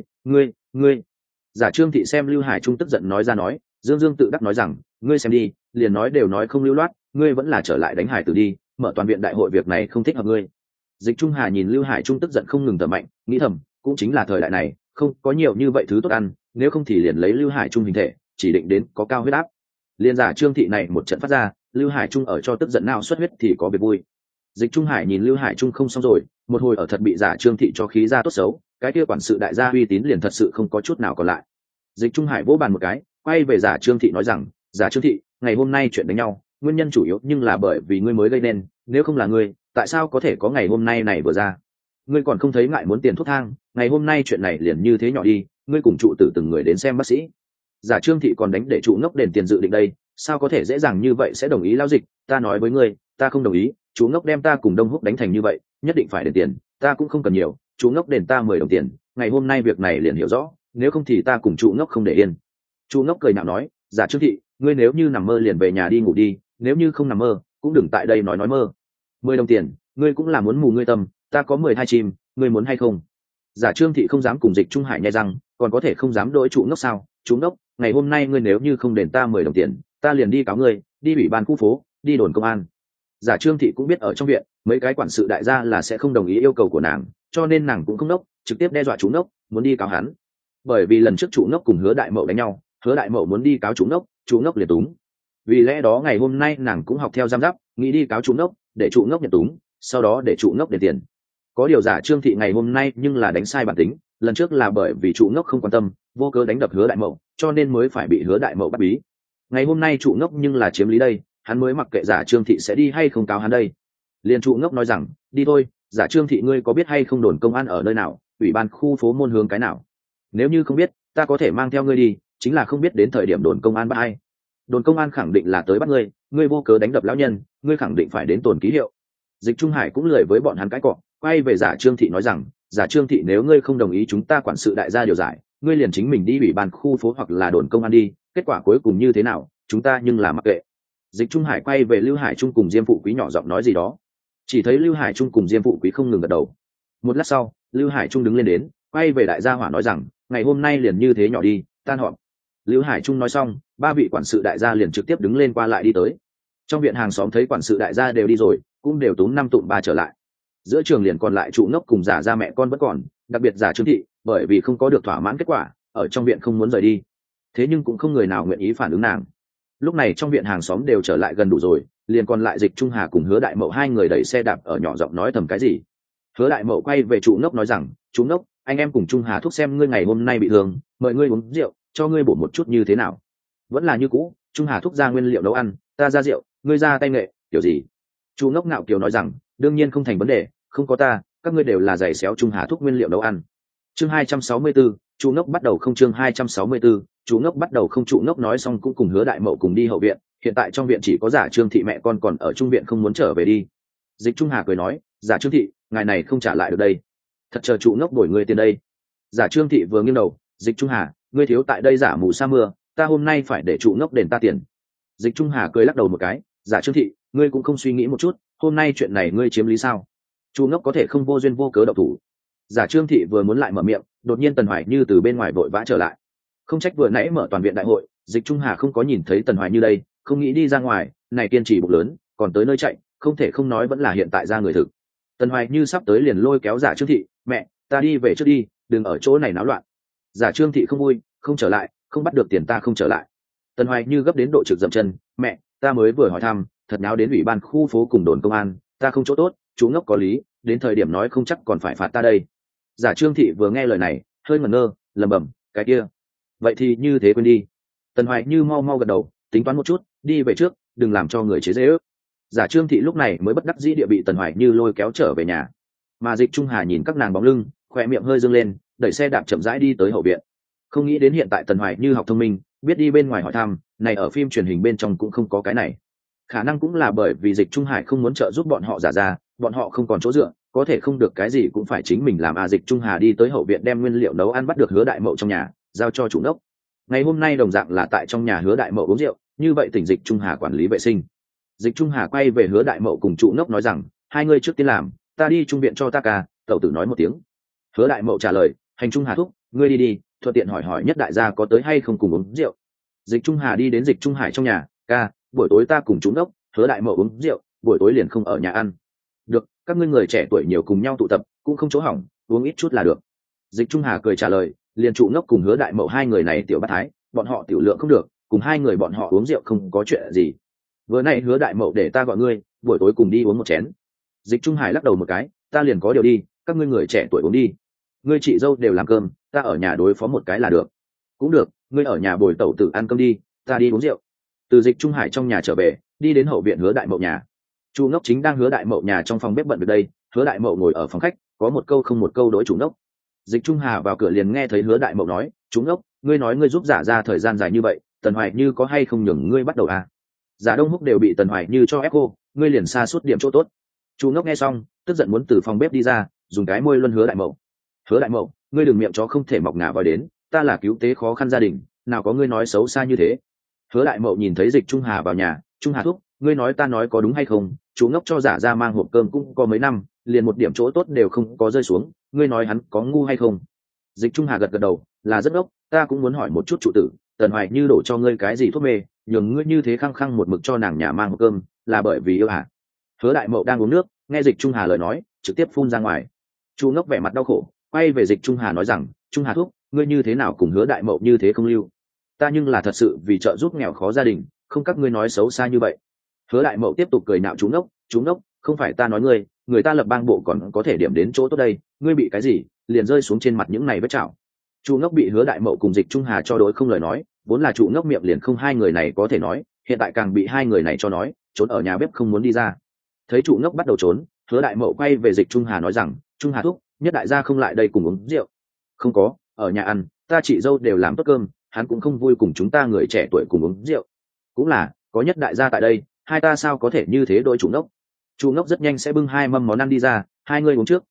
ngươi. Giả Trương Thị xem Lưu Hải Trung tức giận nói ra nói, Dương Dương tự đắc nói rằng, ngươi xem đi, liền nói đều nói không lưu loát, ngươi vẫn là trở lại đánh Hải Tử đi, mở toàn viện đại hội việc này không thích hợp ngươi. Dịch Trung Hà nhìn Lưu Hải Trung tức giận không ngừng thở mạnh, nghĩ thầm, cũng chính là thời đại này, không có nhiều như vậy thứ tốt ăn, nếu không thì liền lấy Lưu Hải Trung hình thể, chỉ định đến có cao huyết áp. Liên Giả Trương Thị này một trận phát ra, Lưu Hải Trung ở cho tức giận nào xuất huyết thì có việc vui. Dịch Trung Hải nhìn Lưu Hải Trung không xong rồi, một hồi ở thật bị Giả Trương Thị cho khí ra tốt xấu, cái kia quản sự đại gia uy tín liền thật sự không có chút nào còn lại. Dịch Trung Hải vỗ bàn một cái, quay về Giả Trương Thị nói rằng, Giả Trương Thị, ngày hôm nay chuyện đánh nhau, nguyên nhân chủ yếu nhưng là bởi vì ngươi mới gây nên, nếu không là ngươi, tại sao có thể có ngày hôm nay này vừa ra? Ngươi còn không thấy ngại muốn tiền thuốc thang, ngày hôm nay chuyện này liền như thế nhỏ đi, ngươi cùng trụ tử từng người đến xem bác sĩ. Giả Trương Thị còn đánh để trụ ngốc đền tiền dự định đây, sao có thể dễ dàng như vậy sẽ đồng ý lao Dịch, ta nói với ngươi, ta không đồng ý, chú ngốc đem ta cùng Đông Húc đánh thành như vậy, nhất định phải đền tiền, ta cũng không cần nhiều, chú ngốc đền ta 10 đồng tiền, ngày hôm nay việc này liền hiểu rõ, nếu không thì ta cùng trụ ngốc không để yên. Trụ ngốc cười nhạo nói, Giả Trương Thị, ngươi nếu như nằm mơ liền về nhà đi ngủ đi, nếu như không nằm mơ, cũng đừng tại đây nói mơ. 10 đồng tiền, ngươi cũng là muốn mù ngươi tâm, ta có 12 chim, ngươi muốn hay không? Giả Trương Thị không dám cùng Dịch Trung Hải nhai răng, còn có thể không dám đối trụ ngốc sao? Trụ ngốc, ngày hôm nay ngươi nếu như không đền ta 10 đồng tiền, ta liền đi cáo ngươi, đi ủy ban khu phố, đi đồn công an. Giả Trương Thị cũng biết ở trong viện, mấy cái quản sự đại gia là sẽ không đồng ý yêu cầu của nàng, cho nên nàng cũng không đốc, trực tiếp đe dọa trụ ngốc, muốn đi cáo hắn. Bởi vì lần trước trụ ngốc cùng Hứa Đại Mậu đánh nhau, Hứa Đại Mậu muốn đi cáo trụ ngốc liền túng. Vì lẽ đó ngày hôm nay nàng cũng học theo giam giáp, nghĩ đi cáo trụ ngốc, để trụ ngốc nhận túng, sau đó để trụ ngốc đền tiền. Có điều Giả Trương Thị ngày hôm nay nhưng là đánh sai bản tính, lần trước là bởi vì trụ ngốc không quan tâm, vô cớ đánh đập Hứa Đại Mậu, cho nên mới phải bị Hứa Đại Mậu bắt bí. Ngày hôm nay trụ ngốc nhưng là chiếm lý đây, hắn mới mặc kệ Giả Trương Thị sẽ đi hay không cáo hắn đây. Liên trụ ngốc nói rằng, đi thôi, Giả Trương Thị ngươi có biết hay không đồn công an ở nơi nào, ủy ban khu phố môn hướng cái nào? Nếu như không biết, ta có thể mang theo ngươi đi, chính là không biết đến thời điểm đồn công an bắt ai. Đồn công an khẳng định là tới bắt ngươi, ngươi vô cớ đánh đập lão nhân, ngươi khẳng định phải đến tồn ký hiệu. Dịch Trung Hải cũng lười với bọn hắn cái cọ, quay về Giả Trương Thị nói rằng, Giả Trương Thị, nếu ngươi không đồng ý chúng ta quản sự đại gia điều giải, ngươi liền chính mình đi ủy ban khu phố hoặc là đồn công an đi, kết quả cuối cùng như thế nào chúng ta nhưng là mặc kệ. Dịch Trung Hải quay về Lưu Hải Trung cùng Diêm Phụ Quý nhỏ giọng nói gì đó, chỉ thấy Lưu Hải Trung cùng Diêm Phụ Quý không ngừng gật đầu. Một lát sau, Lưu Hải Trung đứng lên đến, quay về đại gia hỏa nói rằng, ngày hôm nay liền như thế nhỏ đi, tan họp. Lưu Hải Trung nói xong, ba vị quản sự đại gia liền trực tiếp đứng lên qua lại đi tới. Trong viện hàng xóm thấy quản sự đại gia đều đi rồi, cũng đều túm năm tụm ba trở lại. Giữa trường liền còn lại trụ ngốc cùng Giả ra mẹ con vẫn còn, đặc biệt Giả Trương Thị, bởi vì không có được thỏa mãn kết quả, ở trong viện không muốn rời đi. Thế nhưng cũng không người nào nguyện ý phản ứng nàng. Lúc này trong viện hàng xóm đều trở lại gần đủ rồi, liền còn lại Dịch Trung Hà cùng Hứa Đại Mậu hai người đẩy xe đạp ở nhỏ giọng nói thầm cái gì. Hứa Đại Mậu quay về trụ ngốc nói rằng, chú ngốc, anh em cùng Trung Hà thúc xem ngươi ngày hôm nay bị thương, mời ngươi uống rượu, cho ngươi bổ một chút như thế nào. Vẫn là như cũ, Trung Hà thúc ra nguyên liệu nấu ăn, ta ra rượu, ngươi ra tay nghệ, kiểu gì. Trụ ngốc ngạo kiều nói rằng, đương nhiên không thành vấn đề, không có ta, các ngươi đều là giày xéo Trung Hà thúc nguyên liệu nấu ăn. Chương 264, Trụ ngốc bắt đầu không. Chương 264, Trụ ngốc bắt đầu không. Trụ ngốc nói xong cũng cùng Hứa Đại Mậu cùng đi hậu viện, hiện tại trong viện chỉ có Giả Trương Thị mẹ con còn ở trung viện không muốn trở về đi. Dịch Trung Hà cười nói, Giả Trương Thị, ngài này không trả lại được đây, thật chờ Trụ ngốc đổi người tiền đây. Giả Trương Thị vừa nghiêng đầu, Dịch Trung Hà, ngươi thiếu tại đây giả mù sa mưa, ta hôm nay phải để Trụ ngốc đền ta tiền. Dịch Trung Hà cười lắc đầu một cái, Giả Trương Thị, ngươi cũng không suy nghĩ một chút, hôm nay chuyện này ngươi chiếm lý sao? Trụ ngốc có thể không vô duyên vô cớ động thủ. Giả Trương Thị vừa muốn lại mở miệng, đột nhiên Tần Hoài Như từ bên ngoài vội vã trở lại. Không trách vừa nãy mở toàn viện đại hội, Dịch Trung Hà không có nhìn thấy Tần Hoài Như đây, không nghĩ đi ra ngoài, này kiên trì bụng lớn, còn tới nơi chạy, không thể không nói vẫn là hiện tại ra người thực. Tần Hoài Như sắp tới liền lôi kéo Giả Trương Thị, mẹ, ta đi về trước đi, đừng ở chỗ này náo loạn. Giả Trương Thị không vui, không trở lại, không bắt được tiền ta không trở lại. Tần Hoài Như gấp đến độ trực dậm chân, mẹ, ta mới vừa hỏi thăm, thật náo đến ủy ban khu phố cùng đồn công an, ta không chỗ tốt, chú ngốc có lý, đến thời điểm nói không chắc còn phải phạt ta đây. Giả Trương Thị vừa nghe lời này, hơi ngẩn ngơ, lẩm bẩm, cái kia, vậy thì như thế quên đi. Tần Hoài Như mau mau gật đầu, tính toán một chút, đi về trước, đừng làm cho người chế giễu. Giả Trương Thị lúc này mới bất đắc dĩ địa bị Tần Hoài Như lôi kéo trở về nhà. Mà Dịch Trung Hà nhìn các nàng bóng lưng, khóe miệng hơi dương lên, đẩy xe đạp chậm rãi đi tới hậu viện. Không nghĩ đến hiện tại Tần Hoài Như học thông minh, biết đi bên ngoài hỏi thăm, này ở phim truyền hình bên trong cũng không có cái này. Khả năng cũng là bởi vì Dịch Trung Hải không muốn trợ giúp bọn họ giả ra, bọn họ không còn chỗ dựa, có thể không được cái gì cũng phải chính mình làm. Dịch Trung Hà đi tới hậu viện đem nguyên liệu nấu ăn bắt được Hứa Đại Mậu trong nhà, giao cho chủ đốc. Ngày hôm nay đồng dạng là tại trong nhà Hứa Đại Mậu uống rượu, như vậy tỉnh Dịch Trung Hà quản lý vệ sinh. Dịch Trung Hà quay về Hứa Đại Mậu cùng trụ ngốc nói rằng, hai người trước tiên làm, ta đi trung viện cho ta ca. Tẩu tử nói một tiếng. Hứa Đại Mậu trả lời, hành Trung Hà thúc, ngươi đi đi, thuận tiện hỏi hỏi Nhất đại gia có tới hay không cùng uống rượu. Dịch Trung Hà đi đến Dịch Trung Hải trong nhà, ca, buổi tối ta cùng trụ ngốc, Hứa Đại Mậu uống rượu, buổi tối liền không ở nhà ăn. Được, các ngươi người trẻ tuổi nhiều cùng nhau tụ tập, cũng không chỗ hỏng, uống ít chút là được. Dịch Trung Hà cười trả lời, liền trụ ngốc cùng Hứa Đại Mậu hai người này tiểu bát thái, bọn họ tiểu lượng không được, cùng hai người bọn họ uống rượu không có chuyện gì. Vừa nay Hứa Đại Mậu để ta gọi ngươi, buổi tối cùng đi uống một chén. Dịch Trung Hải lắc đầu một cái, ta liền có điều đi, các ngươi người trẻ tuổi uống đi. Ngươi chị dâu đều làm cơm, ta ở nhà đối phó một cái là được. Cũng được, ngươi ở nhà bồi tẩu tử ăn cơm đi, ta đi uống rượu. Từ Dịch Trung Hải trong nhà trở về, đi đến hậu viện Hứa Đại Mậu nhà. Chu ngốc chính đang Hứa Đại Mậu nhà trong phòng bếp bận việc đây, Hứa Đại Mậu ngồi ở phòng khách, có một câu không một câu đối chủ ngốc. Dịch Trung Hà vào cửa liền nghe thấy Hứa Đại Mậu nói, chủ ngốc, ngươi nói ngươi giúp giả ra thời gian dài như vậy, Tần Hoài Như có hay không nhường ngươi bắt đầu à? Giả Đông Húc đều bị Tần Hoài Như cho ép cô, ngươi liền xa suốt điểm chỗ tốt. Chu ngốc nghe xong, tức giận muốn từ phòng bếp đi ra, dùng cái môi luân Hứa Đại Mậu. Hứa Đại Mậu, ngươi đừng miệng chó không thể mọc ngà vào đến, ta là cứu tế khó khăn gia đình, nào có ngươi nói xấu xa như thế. Hứa Đại Mậu nhìn thấy Dịch Trung Hà vào nhà, Trung Hà thúc, ngươi nói ta nói có đúng hay không? Chú ngốc cho giả ra mang hộp cơm cũng có mấy năm, liền một điểm chỗ tốt đều không có rơi xuống, ngươi nói hắn có ngu hay không? Dịch Trung Hà gật gật đầu, là rất ngốc, ta cũng muốn hỏi một chút trụ tử, Tần Hoài Như đổ cho ngươi cái gì thuốc mê, nhường ngươi như thế khăng khăng một mực cho nàng nhà mang hộp cơm, là bởi vì yêu hả? Hứa Đại Mậu đang uống nước, nghe Dịch Trung Hà lời nói, trực tiếp phun ra ngoài. Chu ngốc vẻ mặt đau khổ, quay về Dịch Trung Hà nói rằng, Trung Hà thúc, ngươi như thế nào cùng Hứa Đại Mậu như thế không lưu? Ta nhưng là thật sự vì trợ giúp nghèo khó gia đình, không các ngươi nói xấu xa như vậy. Hứa Đại Mậu tiếp tục cười nạo chú ngốc, không phải ta nói ngươi, người ta lập bang bộ còn có thể điểm đến chỗ tốt đây, ngươi bị cái gì, liền rơi xuống trên mặt những này vết chảo. Chú ngốc bị Hứa Đại Mậu cùng Dịch Trung Hà cho đối không lời nói, vốn là chú ngốc miệng liền không hai người này có thể nói, hiện tại càng bị hai người này cho nói, trốn ở nhà bếp không muốn đi ra. Thấy chú ngốc bắt đầu trốn, Hứa Đại Mậu quay về Dịch Trung Hà nói rằng, Trung Hà thúc, Nhất đại gia không lại đây cùng uống rượu. Không có, ở nhà ăn, ta chị dâu đều làm tốt cơm, hắn cũng không vui cùng chúng ta người trẻ tuổi cùng uống rượu. Cũng là, có Nhất đại gia tại đây, hai ta sao có thể như thế đôi chủ ngốc. Chủ ngốc rất nhanh sẽ bưng hai mâm món ăn đi ra, hai người uống trước,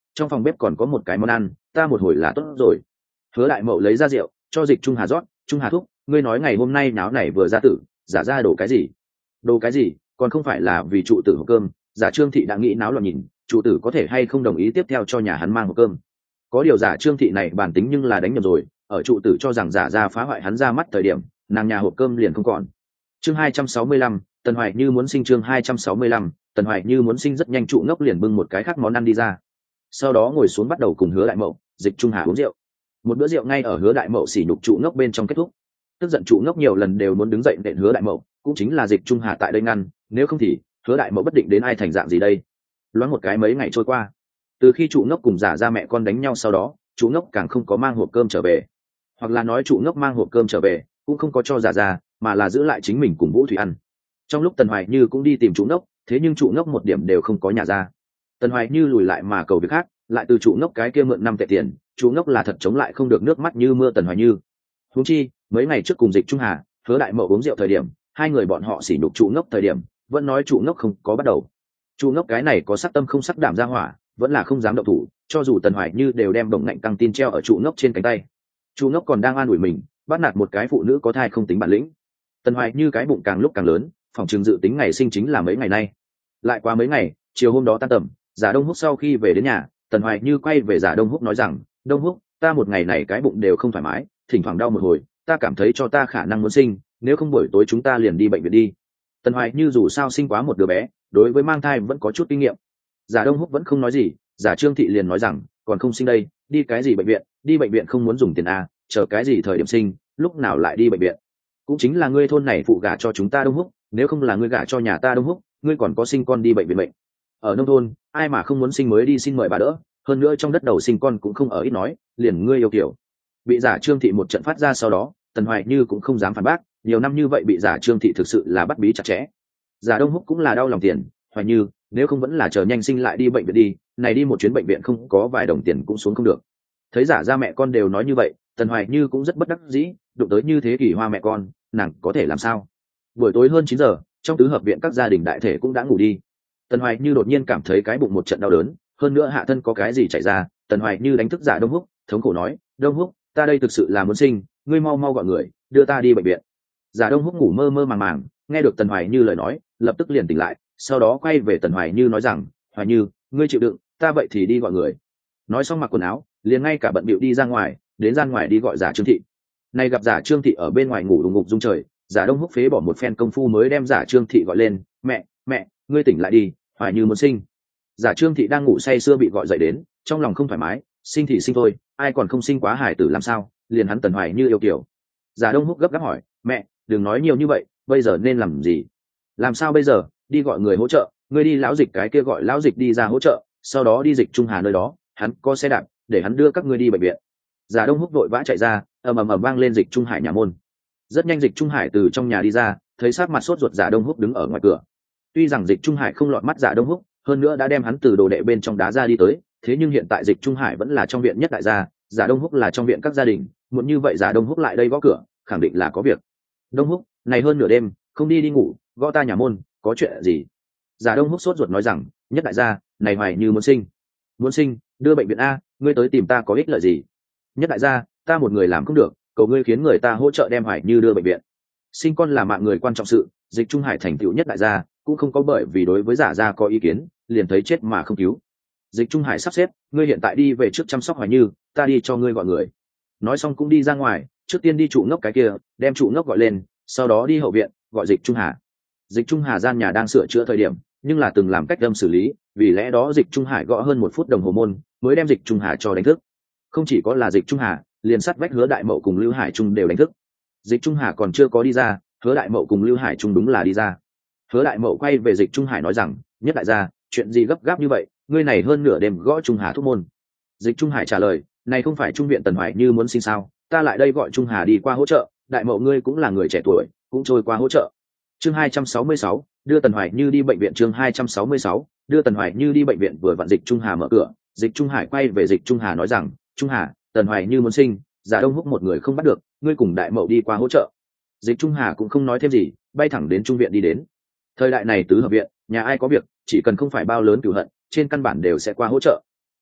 trong phòng bếp còn có một cái món ăn, ta một hồi là tốt rồi. Hứa đại mậu lấy ra rượu cho Dịch Trung Hà rót. Trung Hà thúc, ngươi nói ngày hôm nay náo này vừa ra tử, giả ra đổ cái gì? Đồ cái gì? Còn không phải là vì trụ tử hộp cơm. Giả Trương Thị đã nghĩ náo loạn nhìn trụ tử có thể hay không đồng ý tiếp theo cho nhà hắn mang hộp cơm. Có điều giả Trương Thị này bản tính nhưng là đánh nhầm rồi, ở trụ tử cho rằng giả ra phá hoại hắn ra mắt thời điểm, nàng nhà hộp cơm liền không còn. Chương 265, Tần Hoài Như muốn sinh. Chương 265, Tần Hoài Như muốn sinh. Rất nhanh trụ ngốc liền bưng một cái khác món ăn đi ra, sau đó ngồi xuống bắt đầu cùng Hứa đại mậu, Dịch Trung Hà uống rượu. Một bữa rượu ngay ở Hứa đại mậu sỉ nhục trụ ngốc bên trong kết thúc. Tức giận trụ ngốc nhiều lần đều muốn đứng dậy nện Hứa đại mậu, cũng chính là Dịch Trung Hà tại đây ngăn, nếu không thì Hứa đại mậu bất định đến ai thành dạng gì đây. Loáng một cái mấy ngày trôi qua, từ khi trụ ngốc cùng giả ra mẹ con đánh nhau sau đó, trụ ngốc càng không có mang hộp cơm trở về, hoặc là nói trụ ngốc mang hộp cơm trở về cũng không có cho giả ra, mà là giữ lại chính mình cùng Vũ Thủy ăn. Trong lúc Tần Hoài Như cũng đi tìm trụ ngốc, thế nhưng trụ ngốc một điểm đều không có nhà ra. Tần Hoài Như lùi lại mà cầu việc khác, lại từ trụ ngốc cái kia mượn 5 tệ tiền, trụ ngốc là thật chống lại không được, nước mắt như mưa Tần Hoài Như. Huống chi mấy ngày trước cùng Dịch Trung Hà, Hứa đại mậu uống rượu thời điểm, hai người bọn họ sỉ nhục trụ ngốc thời điểm, vẫn nói trụ ngốc không có bắt đầu. Trụ ngốc cái này có sắc tâm không sắc đảm ra hỏa, vẫn là không dám động thủ, cho dù Tần Hoài Như đều đem bổng ngạnh căng tin treo ở trụ ngốc trên cánh tay. Trụ ngốc còn đang an ủi mình, bắt nạt một cái phụ nữ có thai không tính bản lĩnh. Tần Hoài Như cái bụng càng lúc càng lớn, phòng trường dự tính ngày sinh chính là mấy ngày nay. Lại qua mấy ngày, chiều hôm đó tan tầm, giả Đông Húc sau khi về đến nhà, Tần Hoài Như quay về giả Đông Húc nói rằng, Đông Húc, ta một ngày này cái bụng đều không thoải mái, thỉnh thoảng đau một hồi, ta cảm thấy cho ta khả năng muốn sinh, nếu không buổi tối chúng ta liền đi bệnh viện đi. Tần Hoài Như dù sao sinh quá một đứa bé, đối với mang thai vẫn có chút kinh nghiệm. Giả Đông Húc vẫn không nói gì, giả Trương Thị liền nói rằng, còn không sinh đây, đi cái gì bệnh viện, đi bệnh viện không muốn dùng tiền à, chờ cái gì thời điểm sinh, lúc nào lại đi bệnh viện. Cũng chính là ngươi thôn này phụ gả cho chúng ta Đông Húc, nếu không là ngươi gả cho nhà ta Đông Húc, ngươi còn có sinh con đi bệnh viện bệnh. Ở nông thôn, ai mà không muốn sinh mới đi xin mời bà đỡ, hơn nữa trong đất đầu sinh con cũng không ở ít nói, liền ngươi yêu kiểu. Bị giả Trương Thị một trận phát ra sau đó, Tần Hoài Như cũng không dám phản bác, nhiều năm như vậy bị giả Trương Thị thực sự là bắt bí chặt chẽ. Giả Đông Húc cũng là đau lòng tiền, Hoài Như, nếu không vẫn là chờ nhanh sinh lại đi bệnh viện đi, này đi một chuyến bệnh viện không có vài đồng tiền cũng xuống không được. Thấy giả ra mẹ con đều nói như vậy, Tần Hoài Như cũng rất bất đắc dĩ, đụng tới như thế kỳ hoa mẹ con, nàng có thể làm sao. Buổi tối hơn 9 giờ, trong tứ hợp viện các gia đình đại thể cũng đã ngủ đi. Tần Hoài Như đột nhiên cảm thấy cái bụng một trận đau đớn, hơn nữa hạ thân có cái gì chảy ra. Tần Hoài Như đánh thức giả Đông Húc, thống khổ nói, Đông Húc, ta đây thực sự là muốn sinh, ngươi mau mau gọi người đưa ta đi bệnh viện. Giả Đông Húc ngủ mơ mơ màng màng, nghe được Tần Hoài Như lời nói, lập tức liền tỉnh lại, sau đó quay về Tần Hoài Như nói rằng, Hoài Như, ngươi chịu đựng, ta vậy thì đi gọi người. Nói xong mặc quần áo, liền ngay cả bận bịu đi ra ngoài, đến gian ngoài đi gọi giả Trương Thị. Này gặp giả Trương Thị ở bên ngoài ngủ đùng ngục rung trời, giả Đông Húc phế bỏ một phen công phu mới đem giả Trương Thị gọi lên, mẹ, ngươi tỉnh lại đi, Hoài Như muốn sinh. Giả Trương Thị đang ngủ say sưa bị gọi dậy đến, trong lòng không thoải mái, sinh thì sinh thôi, ai còn không sinh quá hải tử làm sao, liền hắn Tần Hoài Như yêu kiểu. Giả Đông Húc gấp gáp hỏi, mẹ, đừng nói nhiều như vậy, bây giờ nên làm gì? Làm sao bây giờ? Đi gọi người hỗ trợ, ngươi đi lão Dịch cái kia gọi lão Dịch đi ra hỗ trợ, sau đó đi Dịch Trung Hà nơi đó, hắn có xe đạp, để hắn đưa các ngươi đi bệnh viện. Giả Đông Húc vội vã chạy ra, ầm ầm ầm vang lên Dịch Trung Hải nhà môn. Rất nhanh Dịch Trung Hải từ trong nhà đi ra, thấy sát mặt sốt ruột Giả Đông Húc đứng ở ngoài cửa. Tuy rằng Dịch Trung Hải không lọt mắt Giả Đông Húc, hơn nữa đã đem hắn từ đồ đệ bên trong đá ra đi tới, thế nhưng hiện tại Dịch Trung Hải vẫn là trong viện nhất đại gia, Giả Đông Húc là trong viện các gia đình, muốn như vậy Giả Đông Húc lại đây gõ cửa, khẳng định là có việc. Đông Húc, này hơn nửa đêm, không đi đi ngủ, gõ ta nhà môn, có chuyện gì? Giả Đông Húc sốt ruột nói rằng, nhất đại gia, này Hoài Như muốn sinh, đưa bệnh viện a, ngươi tới tìm ta có ích lợi gì? Nhất đại gia, ta một người làm không được, cầu ngươi khiến người ta hỗ trợ đem Hoài Như đưa bệnh viện. Sinh con là mạng người quan trọng sự, Dịch Trung Hải thành tựu nhất đại gia, cũng không có bởi vì đối với giả gia có ý kiến, liền thấy chết mà không cứu. Dịch Trung Hải sắp xếp, ngươi hiện tại đi về trước chăm sóc Hoài Như, ta đi cho ngươi gọi người. Nói xong cũng đi ra ngoài, trước tiên đi trụ ngốc cái kia, đem trụ ngốc gọi lên, sau đó đi hậu viện, gọi Dịch Trung Hà. Dịch Trung Hà gian nhà đang sửa chữa thời điểm, nhưng là từng làm cách đâm xử lý, vì lẽ đó Dịch Trung Hải gõ hơn 1 phút đồng hồ môn, mới đem Dịch Trung Hà cho đánh thức. Không chỉ có là Dịch Trung Hà, liền sát vách Hứa Đại Mậu cùng Lưu Hải Trung đều đánh thức. Dịch Trung Hà còn chưa có đi ra, Hứa Đại Mậu cùng Lưu Hải Trung đúng là đi ra. Hứa Đại Mậu quay về Dịch Trung Hải nói rằng, nhất đại gia, chuyện gì gấp gáp như vậy, ngươi này hơn nửa đêm gõ Trung Hà thúc môn. Dịch Trung Hải trả lời, này không phải trung viện Tần Hoài Như muốn sinh sao, ta lại đây gọi Trung Hà đi qua hỗ trợ, Đại Mậu ngươi cũng là người trẻ tuổi, cũng trôi qua hỗ trợ. Chương 266, đưa Tần Hoài Như đi bệnh viện. Chương 266, đưa Tần Hoài Như đi bệnh viện. Vừa vặn Dịch Trung Hà mở cửa, Dịch Trung Hải quay về Dịch Trung Hà nói rằng, Trung Hà, Tần Hoài Như muốn sinh, Giả Đông Húc một người không bắt được, ngươi cùng Đại Mậu đi qua hỗ trợ. Dịch Trung Hà cũng không nói thêm gì, bay thẳng đến trung viện đi đến. Thời đại này tứ hợp viện, nhà ai có việc, chỉ cần không phải bao lớn cửu hận, trên căn bản đều sẽ qua hỗ trợ.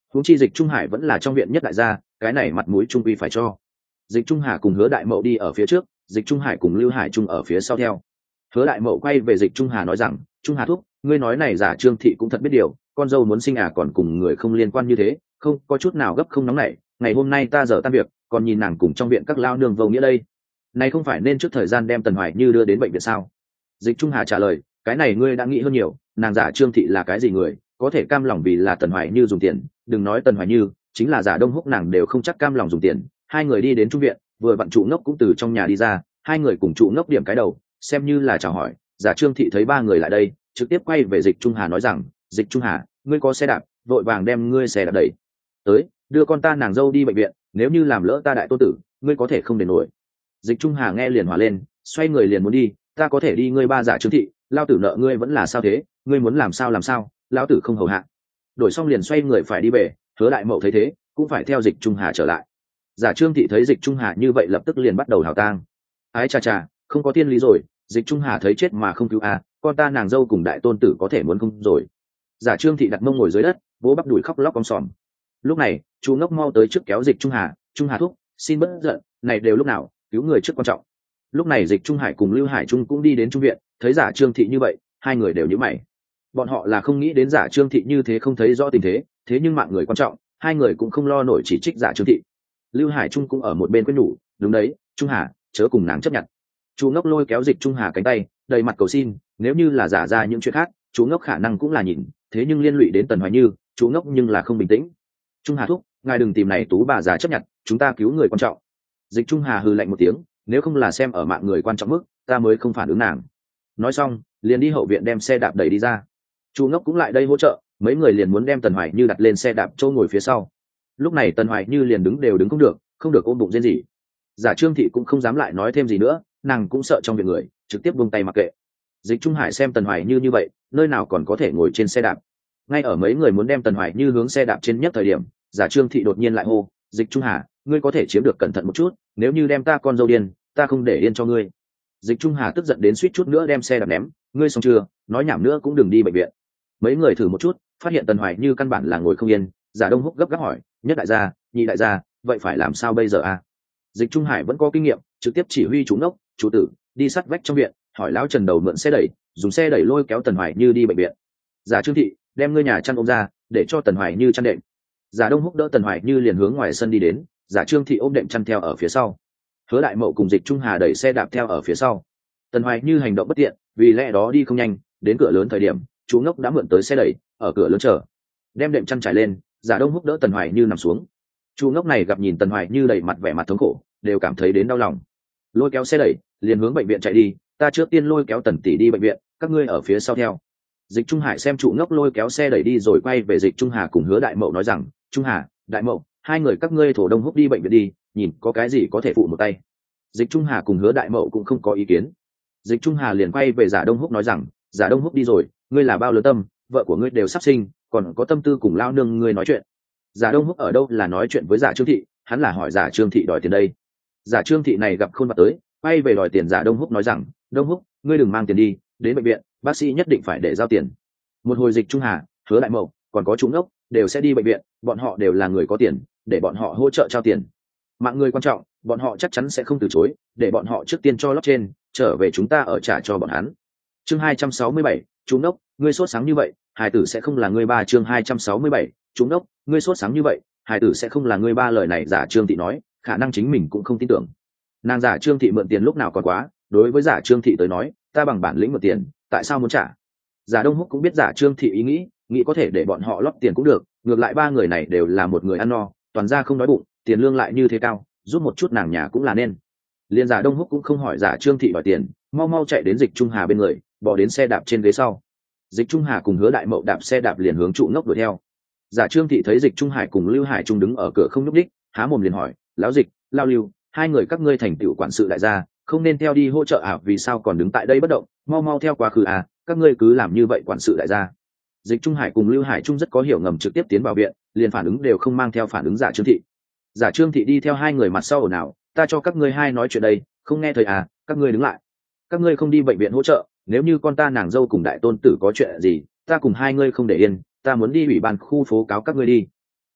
huống chi Dịch Trung Hải vẫn là trong viện nhất đại gia, cái này mặt mũi trung quy phải cho. Dịch Trung Hà cùng Hứa Đại Mậu đi ở phía trước, Dịch Trung Hải cùng Lưu Hải Trung ở phía sau theo. Hứa Đại Mậu quay về Dịch Trung Hà nói rằng, Trung Hà thúc, ngươi nói này giả Trương thị cũng thật biết điều, con dâu muốn sinh còn cùng người không liên quan như thế, không có chút nào gấp không nóng nảy, ngày hôm nay ta giờ tan việc, còn nhìn nàng cùng trong viện các lao nương vô nghĩa đây. Này không phải nên trước thời gian đem Tần Hoài Như đưa đến bệnh viện sao? Dịch Trung Hà trả lời, cái này ngươi đã nghĩ hơn nhiều, nàng giả Trương thị là cái gì người, có thể cam lòng vì là Tần Hoài Như dùng tiền, đừng nói Tần Hoài Như, chính là giả Đông Húc nàng đều không chắc cam lòng dùng tiền. Hai người đi đến trung viện, vừa vặn trụ ngốc cũng từ trong nhà đi ra, hai người cùng trụ ngốc điểm cái đầu, xem như là chào hỏi. Giả Trương thị thấy ba người lại đây, trực tiếp quay về Dịch Trung Hà nói rằng, Dịch Trung Hà, ngươi có xe đạp, vội vàng đem ngươi xe đạp đẩy tới, đưa con ta nàng dâu đi bệnh viện, nếu như làm lỡ ta đại tôn tử, ngươi có thể không đền nổi. Dịch Trung Hà nghe liền hòa lên, xoay người liền muốn đi, ta có thể đi, ngươi ba Giả Trương thị, lao tử nợ ngươi vẫn là sao thế, ngươi muốn làm sao, lao tử không hầu hạ. Đổi xong liền xoay người phải đi về. Hứa Đại Mậu thấy thế, cũng phải theo Dịch Trung Hà trở lại. Giả Trương thị thấy Dịch Trung Hà như vậy lập tức liền bắt đầu hào tang. Ái cha cha, không có tiên lý rồi, Dịch Trung Hà thấy chết mà không cứu con ta nàng dâu cùng đại tôn tử có thể muốn không rồi. Giả Trương thị đặt mông ngồi dưới đất, vỗ bắp đùi khóc lóc om sòm. Lúc này chú ngốc mau tới trước kéo Dịch Trung Hà thúc, xin bớt giận, này đều lúc nào, cứu người trước quan trọng. Lúc này Dịch Trung Hải cùng Lưu Hải Trung cũng đi đến trung viện, thấy Giả Trương thị như vậy, hai người đều nhíu mày. Bọn họ là không nghĩ đến Giả Trương thị như thế không thấy rõ tình thế, thế nhưng mạng người quan trọng, hai người cũng không lo nổi chỉ trích Giả Trương thị. Lưu Hải Trung cũng ở một bên quyết nhủ, đúng đấy, Trung Hà, chớ cùng nàng chấp nhận. Chú ngốc lôi kéo Dịch Trung Hà cánh tay, đầy mặt cầu xin, nếu như là giả ra những chuyện khác, chú ngốc khả năng cũng là nhìn, thế nhưng liên lụy đến Tần Hoài Như, chú ngốc nhưng là không bình tĩnh. Trung Hà thúc, ngài đừng tìm này tú bà già chấp nhận, chúng ta cứu người quan trọng. Dịch Trung Hà hừ lạnh một tiếng, nếu không là xem ở mạng người quan trọng mức, ta mới không phản ứng nàng. Nói xong, liền đi hậu viện đem xe đạp đẩy đi ra. Chú ngốc cũng lại đây hỗ trợ, mấy người liền muốn đem Tần Hoài Như đặt lên xe đạp châu ngồi phía sau. Lúc này Tần Hoài Như liền đứng đều đứng không được ôm bụng rên gì. Giả Trương thị cũng không dám lại nói thêm gì nữa, nàng cũng sợ trong viện người, trực tiếp buông tay mặc kệ. Dịch Trung Hải xem Tần Hoài Như vậy, nơi nào còn có thể ngồi trên xe đạp. Ngay ở mấy người muốn đem Tần Hoài Như hướng xe đạp trên nhất thời điểm, Giả Trương thị đột nhiên lại hô, Dịch Trung Hà, ngươi có thể chiếm được cẩn thận một chút, nếu như đem ta con dâu điên, ta không để yên cho ngươi. Dịch Trung Hà tức giận đến suýt chút nữa đem xe đạp ném, ngươi xong chưa, nói nhảm nữa cũng đừng đi bệnh viện. Mấy người thử một chút, phát hiện Tần Hoài Như căn bản là ngồi không yên. Giả Đông Húc gấp gáp hỏi, nhất đại gia, nhị đại gia, vậy phải làm sao bây giờ Dịch Trung Hải vẫn có kinh nghiệm, trực tiếp chỉ huy chú ngốc, chủ tử, đi sát vách trong viện, hỏi lão Trần đầu mượn xe đẩy, dùng xe đẩy lôi kéo Tần Hoài Như đi bệnh viện. Giả Trương thị, đem ngươi nhà chăn ôm ra, để cho Tần Hoài Như chăn đệm. Giả Đông Húc đỡ Tần Hoài Như liền hướng ngoài sân đi đến, Giả Trương thị ôm đệm chăn theo ở phía sau. Hứa Đại Mậu cùng Dịch Trung Hà đẩy xe đạp theo ở phía sau. Tần Hoài Như hành động bất tiện, vì lẽ đó đi không nhanh, đến cửa lớn thời điểm, chú ngốc đã mượn tới xe đẩy, ở cửa lớn chờ. Đem đệm chăn trải lên, Giả Đông Húc đỡ Tần Hoài Như nằm xuống. Chú ngốc này gặp nhìn Tần Hoài Như đầy mặt vẻ mặt thống khổ, đều cảm thấy đến đau lòng. Lôi kéo xe đẩy, liền hướng bệnh viện chạy đi, ta trước tiên lôi kéo Tần tỷ đi bệnh viện, các ngươi ở phía sau theo. Dịch Trung Hải xem trụ ngốc lôi kéo xe đẩy đi rồi quay về Dịch Trung Hà cùng Hứa Đại Mậu nói rằng, Trung Hà, Đại Mậu, hai người các ngươi thổ đông húc đi bệnh viện đi, nhìn có cái gì có thể phụ một tay. Dịch Trung Hà cùng Hứa Đại Mậu cũng không có ý kiến. Dịch Trung Hà liền quay về Giả Đông Húc nói rằng, Giả Đông Húc đi rồi, ngươi là bao lớn tâm, vợ của ngươi đều sắp sinh, còn có tâm tư cùng lao nương ngươi nói chuyện. Giả Đông Húc ở đâu là nói chuyện với Giả Trương thị, hắn là hỏi Giả Trương thị đòi tiền đây. Giả Trương thị này gặp khôn mặt tới, quay về đòi tiền Giả Đông Húc nói rằng, Đông Húc, ngươi đừng mang tiền đi, đến bệnh viện, bác sĩ nhất định phải để giao tiền. Một hồi Dịch Trung Hà, Hứa Đại Mậu, còn có chúng ngốc, đều sẽ đi bệnh viện, bọn họ đều là người có tiền, để bọn họ hỗ trợ trao tiền. Mạng người quan trọng, bọn họ chắc chắn sẽ không từ chối, để bọn họ trước tiên cho lót trên, trở về chúng ta ở trả cho bọn hắn. Chương 267, chúng ngốc, ngươi sốt sáng như vậy, hài tử sẽ không là ngươi ba. Chương 267, chúng ngốc, ngươi sốt sáng như vậy, hài tử sẽ không là ngươi ba. Lời này Giả Trương thị nói, khả năng chính mình cũng không tin tưởng. Nàng Giả Trương thị mượn tiền lúc nào còn quá, đối với Giả Trương thị tới nói, ta bằng bản lĩnh mượn tiền, tại sao muốn trả? Giả Đông Húc cũng biết Giả Trương thị ý nghĩ có thể để bọn họ lót tiền cũng được, ngược lại ba người này đều là một người ăn no, toàn ra không đói bụng, tiền lương lại như thế cao, giúp một chút nàng nhà cũng là nên. Liên Giả Đông Húc cũng không hỏi Giả Trương thị đòi tiền, mau mau chạy đến Dịch Trung Hà bên người, bỏ đến xe đạp trên ghế sau. Dịch Trung Hà cùng Hứa Đại Mậu đạp xe đạp liền hướng trụ ngốc đuổi theo. Giả Trương thị thấy Dịch Trung Hải cùng Lưu Hải Trung đứng ở cửa không nhúc nhích, há mồm liền hỏi, lão Dịch, lao Lưu, hai người các ngươi thành tựu quản sự đại gia, không nên theo đi hỗ trợ vì sao còn đứng tại đây bất động, mau mau theo quá khứ các ngươi cứ làm như vậy quản sự đại gia. Dịch Trung Hải cùng Lưu Hải Trung rất có hiểu ngầm trực tiếp tiến vào viện, liền phản ứng đều không mang theo phản ứng Giả Trương thị. Giả Trương thị đi theo hai người mặt sau ồn ào, ta cho các ngươi hai nói chuyện đây, không nghe thấy các ngươi đứng lại. Các ngươi không đi bệnh viện hỗ trợ, nếu như con ta nàng dâu cùng đại tôn tử có chuyện gì, ta cùng hai ngươi không để yên, ta muốn đi ủy ban khu phố cáo các ngươi đi.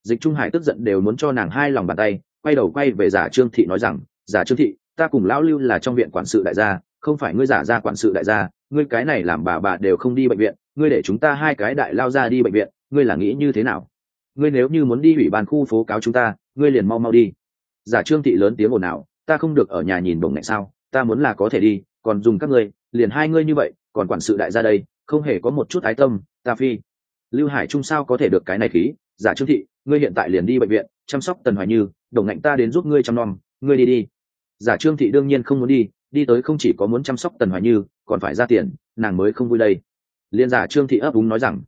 Dịch Trung Hải tức giận đều muốn cho nàng hai lòng bàn tay, quay đầu quay về giả Trương Thị nói rằng, giả Trương Thị, ta cùng lão Lưu là trong viện quản sự đại gia, không phải ngươi giả ra quản sự đại gia, ngươi cái này làm bà đều không đi bệnh viện, ngươi để chúng ta hai cái đại lao ra đi bệnh viện, ngươi là nghĩ như thế nào? Ngươi nếu như muốn đi ủy ban khu phố cáo chúng ta, ngươi liền mau mau đi. Giả Trương Thị lớn tiếng ồn ào, ta không được ở nhà nhìn bổng này sao? Ta muốn là có thể đi, còn dùng các ngươi, liền hai ngươi như vậy, còn quản sự đại gia đây, không hề có một chút ái tâm, ta phi. Lưu Hải Trung sao có thể được cái này khí? Giả Trương Thị, ngươi hiện tại liền đi bệnh viện chăm sóc Tần Hoài Như, đồng ngạnh ta đến giúp ngươi chăm nom, ngươi đi đi. Giả Trương Thị đương nhiên không muốn đi, đi tới không chỉ có muốn chăm sóc Tần Hoài Như, còn phải ra tiền, nàng mới không vui đây. Liên giả Trương Thị ấp úng nói rằng,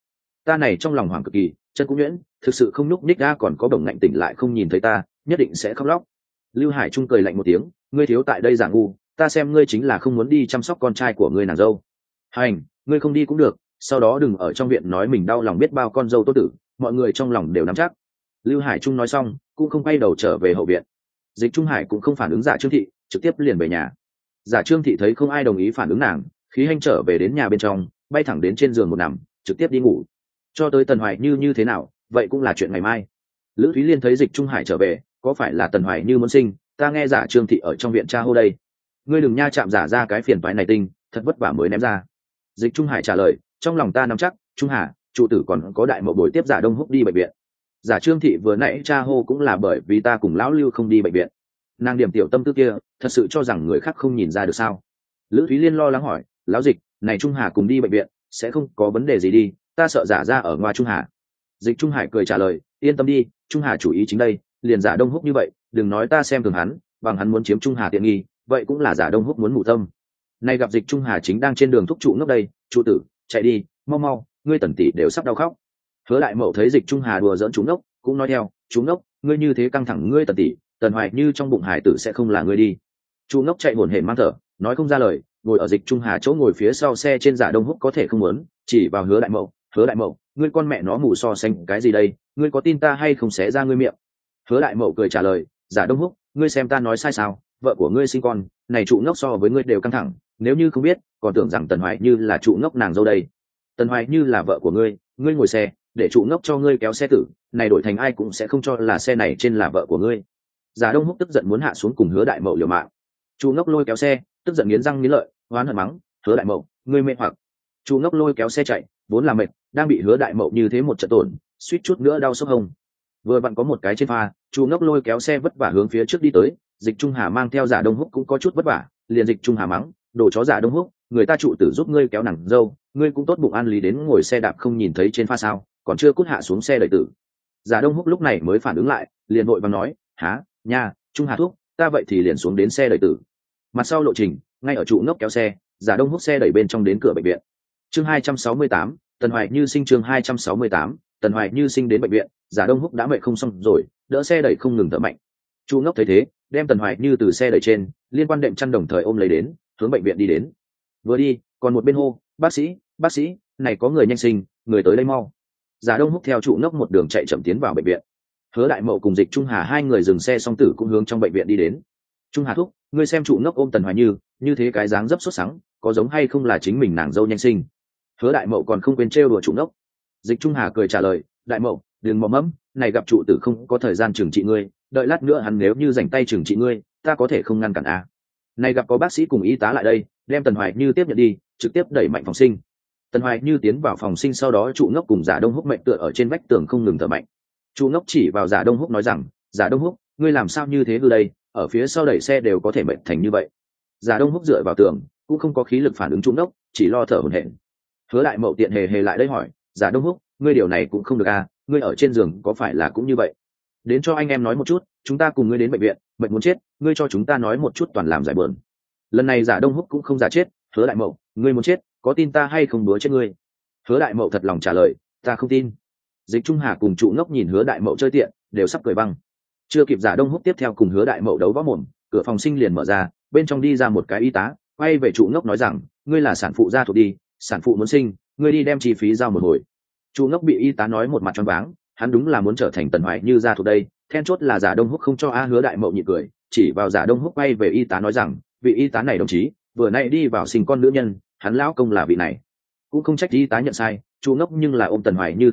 ta này trong lòng hoảng cực kỳ, chân cũng nhuyễn, thực sự không nhúc nhích ra, còn có đồng ngạnh tỉnh lại không nhìn thấy ta, nhất định sẽ khóc lóc. Lưu Hải Trung cười lạnh một tiếng, ngươi thiếu tại đây giả ngu, ta xem ngươi chính là không muốn đi chăm sóc con trai của ngươi nàng dâu. Hành, ngươi không đi cũng được, sau đó đừng ở trong viện nói mình đau lòng biết bao con dâu tốt tử, mọi người trong lòng đều nắm chắc. Lưu Hải Trung nói xong cũng không quay đầu trở về hậu viện. Dịch Trung Hải cũng không phản ứng giả Trương Thị, trực tiếp liền về nhà. Giả Trương Thị thấy không ai đồng ý phản ứng nàng, khí hanh trở về đến nhà bên trong, bay thẳng đến trên giường một nằm, trực tiếp đi ngủ. Cho tới Tần Hoài như thế nào, vậy cũng là chuyện ngày mai. Lữ Thúy Liên thấy Dịch Trung Hải trở về, có phải là Tần Hoài như muốn sinh, ta nghe giả Trương Thị ở trong viện cha hô đây. Ngươi đừng nha chạm giả ra cái phiền toái này tinh, thật vất vả mới ném ra. Dịch Trung Hải trả lời, trong lòng ta nắm chắc, Trung Hà, trụ tử còn có đại mậu buổi tiếp giả Đông Húc đi bệnh viện. Giả Trương Thị vừa nãy cha hô cũng là bởi vì ta cùng lão Lưu không đi bệnh viện. Nàng điểm tiểu tâm tư kia, thật sự cho rằng người khác không nhìn ra được sao? Lữ Thúy Liên lo lắng hỏi, lão Dịch, này Trung Hà cùng đi bệnh viện, sẽ không có vấn đề gì đi, ta sợ giả ra ở ngoài Trung Hà. Dịch Trung Hải cười trả lời, yên tâm đi, Trung Hà chủ ý chính đây, liền giả Đông Húc như vậy, đừng nói ta xem thường hắn, bằng hắn muốn chiếm Trung Hà tiện nghi, vậy cũng là giả Đông Húc muốn mù tâm. Nay gặp Dịch Trung Hà chính đang trên đường thúc trụ ngốc đây, trụ tử, chạy đi, mau mau, ngươi Tần tỷ đều sắp đau khóc. Hứa Đại Mậu thấy Dịch Trung Hà đùa giỡn chú ngốc, cũng nói theo, chú ngốc, ngươi như thế căng thẳng ngươi Tần tỷ, Tần Hoài như trong bụng hải tử sẽ không là ngươi đi. Chú ngốc chạy hổn hển mang thở, nói không ra lời, ngồi ở Dịch Trung Hà chỗ ngồi phía sau xe trên giả Đông Húc có thể không muốn, chỉ vào Hứa Đại Mậu, Hứa Đại Mậu, ngươi con mẹ nó mù so xanh cái gì đây, ngươi có tin ta hay không xé ra ngươi miệng. Hứa Đại Mậu cười trả lời, giả Đông Húc, ngươi xem ta nói sai sao, vợ của ngươi sinh con, này trụ ngốc so với ngươi đều căng thẳng, nếu như không biết, còn tưởng rằng Tần Hoài như là trụ ngốc nàng dâu đây. Tần Hoài như là vợ của ngươi ngồi xe, để trụ ngốc cho ngươi kéo xe tử, này đổi thành ai cũng sẽ không cho là xe này trên là vợ của ngươi. Giả Đông Húc tức giận muốn hạ xuống cùng Hứa Đại Mậu liều mạng. Trụ ngốc lôi kéo xe, tức giận nghiến răng nghiến lợi, oán hận mắng, Hứa Đại Mậu, ngươi mê hoặc. Trụ ngốc lôi kéo xe chạy, vốn là mệt, đang bị Hứa Đại Mậu như thế một trận tổn, suýt chút nữa đau sốc hông. Vừa vặn có một cái trên pha, Trụ ngốc lôi kéo xe vất vả hướng phía trước đi tới, Dịch Trung Hà mang theo giả Đông Húc cũng có chút vất vả, liền Dịch Trung Hà mắng, đồ chó giả Đông Húc, người ta trụ tử giúp ngươi kéo nàng dâu, ngươi cũng tốt bụng an lý đến ngồi xe đạp không nhìn thấy trên pha sao, còn chưa cút hạ xuống xe đợi tử. Giả Đông Húc lúc này mới phản ứng lại, liền vội vàng nói, há, nha, Trung Hà thúc, ta vậy thì liền xuống đến xe đợi tử. Mặt sau lộ trình, ngay ở trụ ngốc kéo xe, giả Đông Húc xe đẩy bên trong đến cửa bệnh viện. Chương 268, Tần Hoài Như sinh chương 268, Tần Hoài Như sinh đến bệnh viện, giả Đông Húc đã mệt không xong rồi, đỡ xe đẩy không ngừng thở mạnh. Chu ngốc thấy thế, đem Tần Hoài Như từ xe đẩy trên, liên quan đệm chăn đồng thời ôm lấy đến, hướng bệnh viện đi đến. Vừa đi, còn một bên hô, bác sĩ, này có người nhanh sinh, người tới đây mau. Giả Đông Húc theo trụ ngốc một đường chạy chậm tiến vào bệnh viện. Hứa Đại Mậu cùng Dịch Trung Hà hai người dừng xe song tử cũng hướng trong bệnh viện đi đến. Trung Hà thúc, ngươi xem trụ ngốc ôm Tần Hoài như thế cái dáng dấp sốt sắng, có giống hay không là chính mình nàng dâu nhanh sinh. Hứa Đại Mậu còn không quên trêu đùa trụ ngốc. Dịch Trung Hà cười trả lời, Đại Mậu, đừng mò mẫm, này gặp trụ tử không có thời gian trừng trị ngươi, đợi lát nữa hắn nếu như rảnh tay trừng trị ngươi, ta có thể không ngăn cản à. Này gặp có bác sĩ cùng y tá lại đây, đem Tần Hoài Như tiếp nhận đi, trực tiếp đẩy mạnh phòng sinh. Tần Hoài Như tiến vào phòng sinh, sau đó trụ ngốc cùng giả Đông Húc mệnh tựa ở trên vách tường không ngừng thở mạnh. Trụ ngốc chỉ vào giả Đông Húc nói rằng, giả Đông Húc, ngươi làm sao như thế từ đây, ở phía sau đẩy xe đều có thể mệnh thành như vậy. Giả Đông Húc dựa vào tường, cũng không có khí lực phản ứng trụ ngốc, chỉ lo thở hổn hển. Hứa Đại Mậu tiện hề lại đây hỏi, giả Đông Húc, ngươi điều này cũng không được à, ngươi ở trên giường có phải là cũng như vậy? Đến cho anh em nói một chút, chúng ta cùng ngươi đến bệnh viện, bệnh muốn chết, ngươi cho chúng ta nói một chút toàn làm giải bờn. Lần này giả Đông Húc cũng không giả chết. Hứa Đại Mậu, ngươi muốn chết, có tin ta hay không búa chết ngươi? Hứa Đại Mậu thật lòng trả lời, ta không tin. Dịch Trung Hà cùng trụ ngốc nhìn Hứa Đại Mậu chơi tiện, đều sắp cười băng. Chưa kịp giả Đông Húc tiếp theo cùng Hứa Đại Mậu đấu võ mồm, cửa phòng sinh liền mở ra, bên trong đi ra một cái y tá, quay về trụ ngốc nói rằng, ngươi là sản phụ gia thuộc đi, sản phụ muốn sinh, ngươi đi đem chi phí giao một hồi. Trụ ngốc bị y tá nói một mặt choáng váng, hắn đúng là muốn trở thành Tần Hoài Như gia thuộc đây, then chốt là giả Đông Húc không cho Hứa Đại Mậu nhịn cười, chỉ vào giả Đông Húc quay về y tá nói rằng, vị y tá này đồng chí, vừa nay đi vào sinh con nữ nhân, hắn lão công là vị này. Cũng không trách y tá nhận sai, Chu ngốc nhưng là ôm Tần Hoài Như tới được,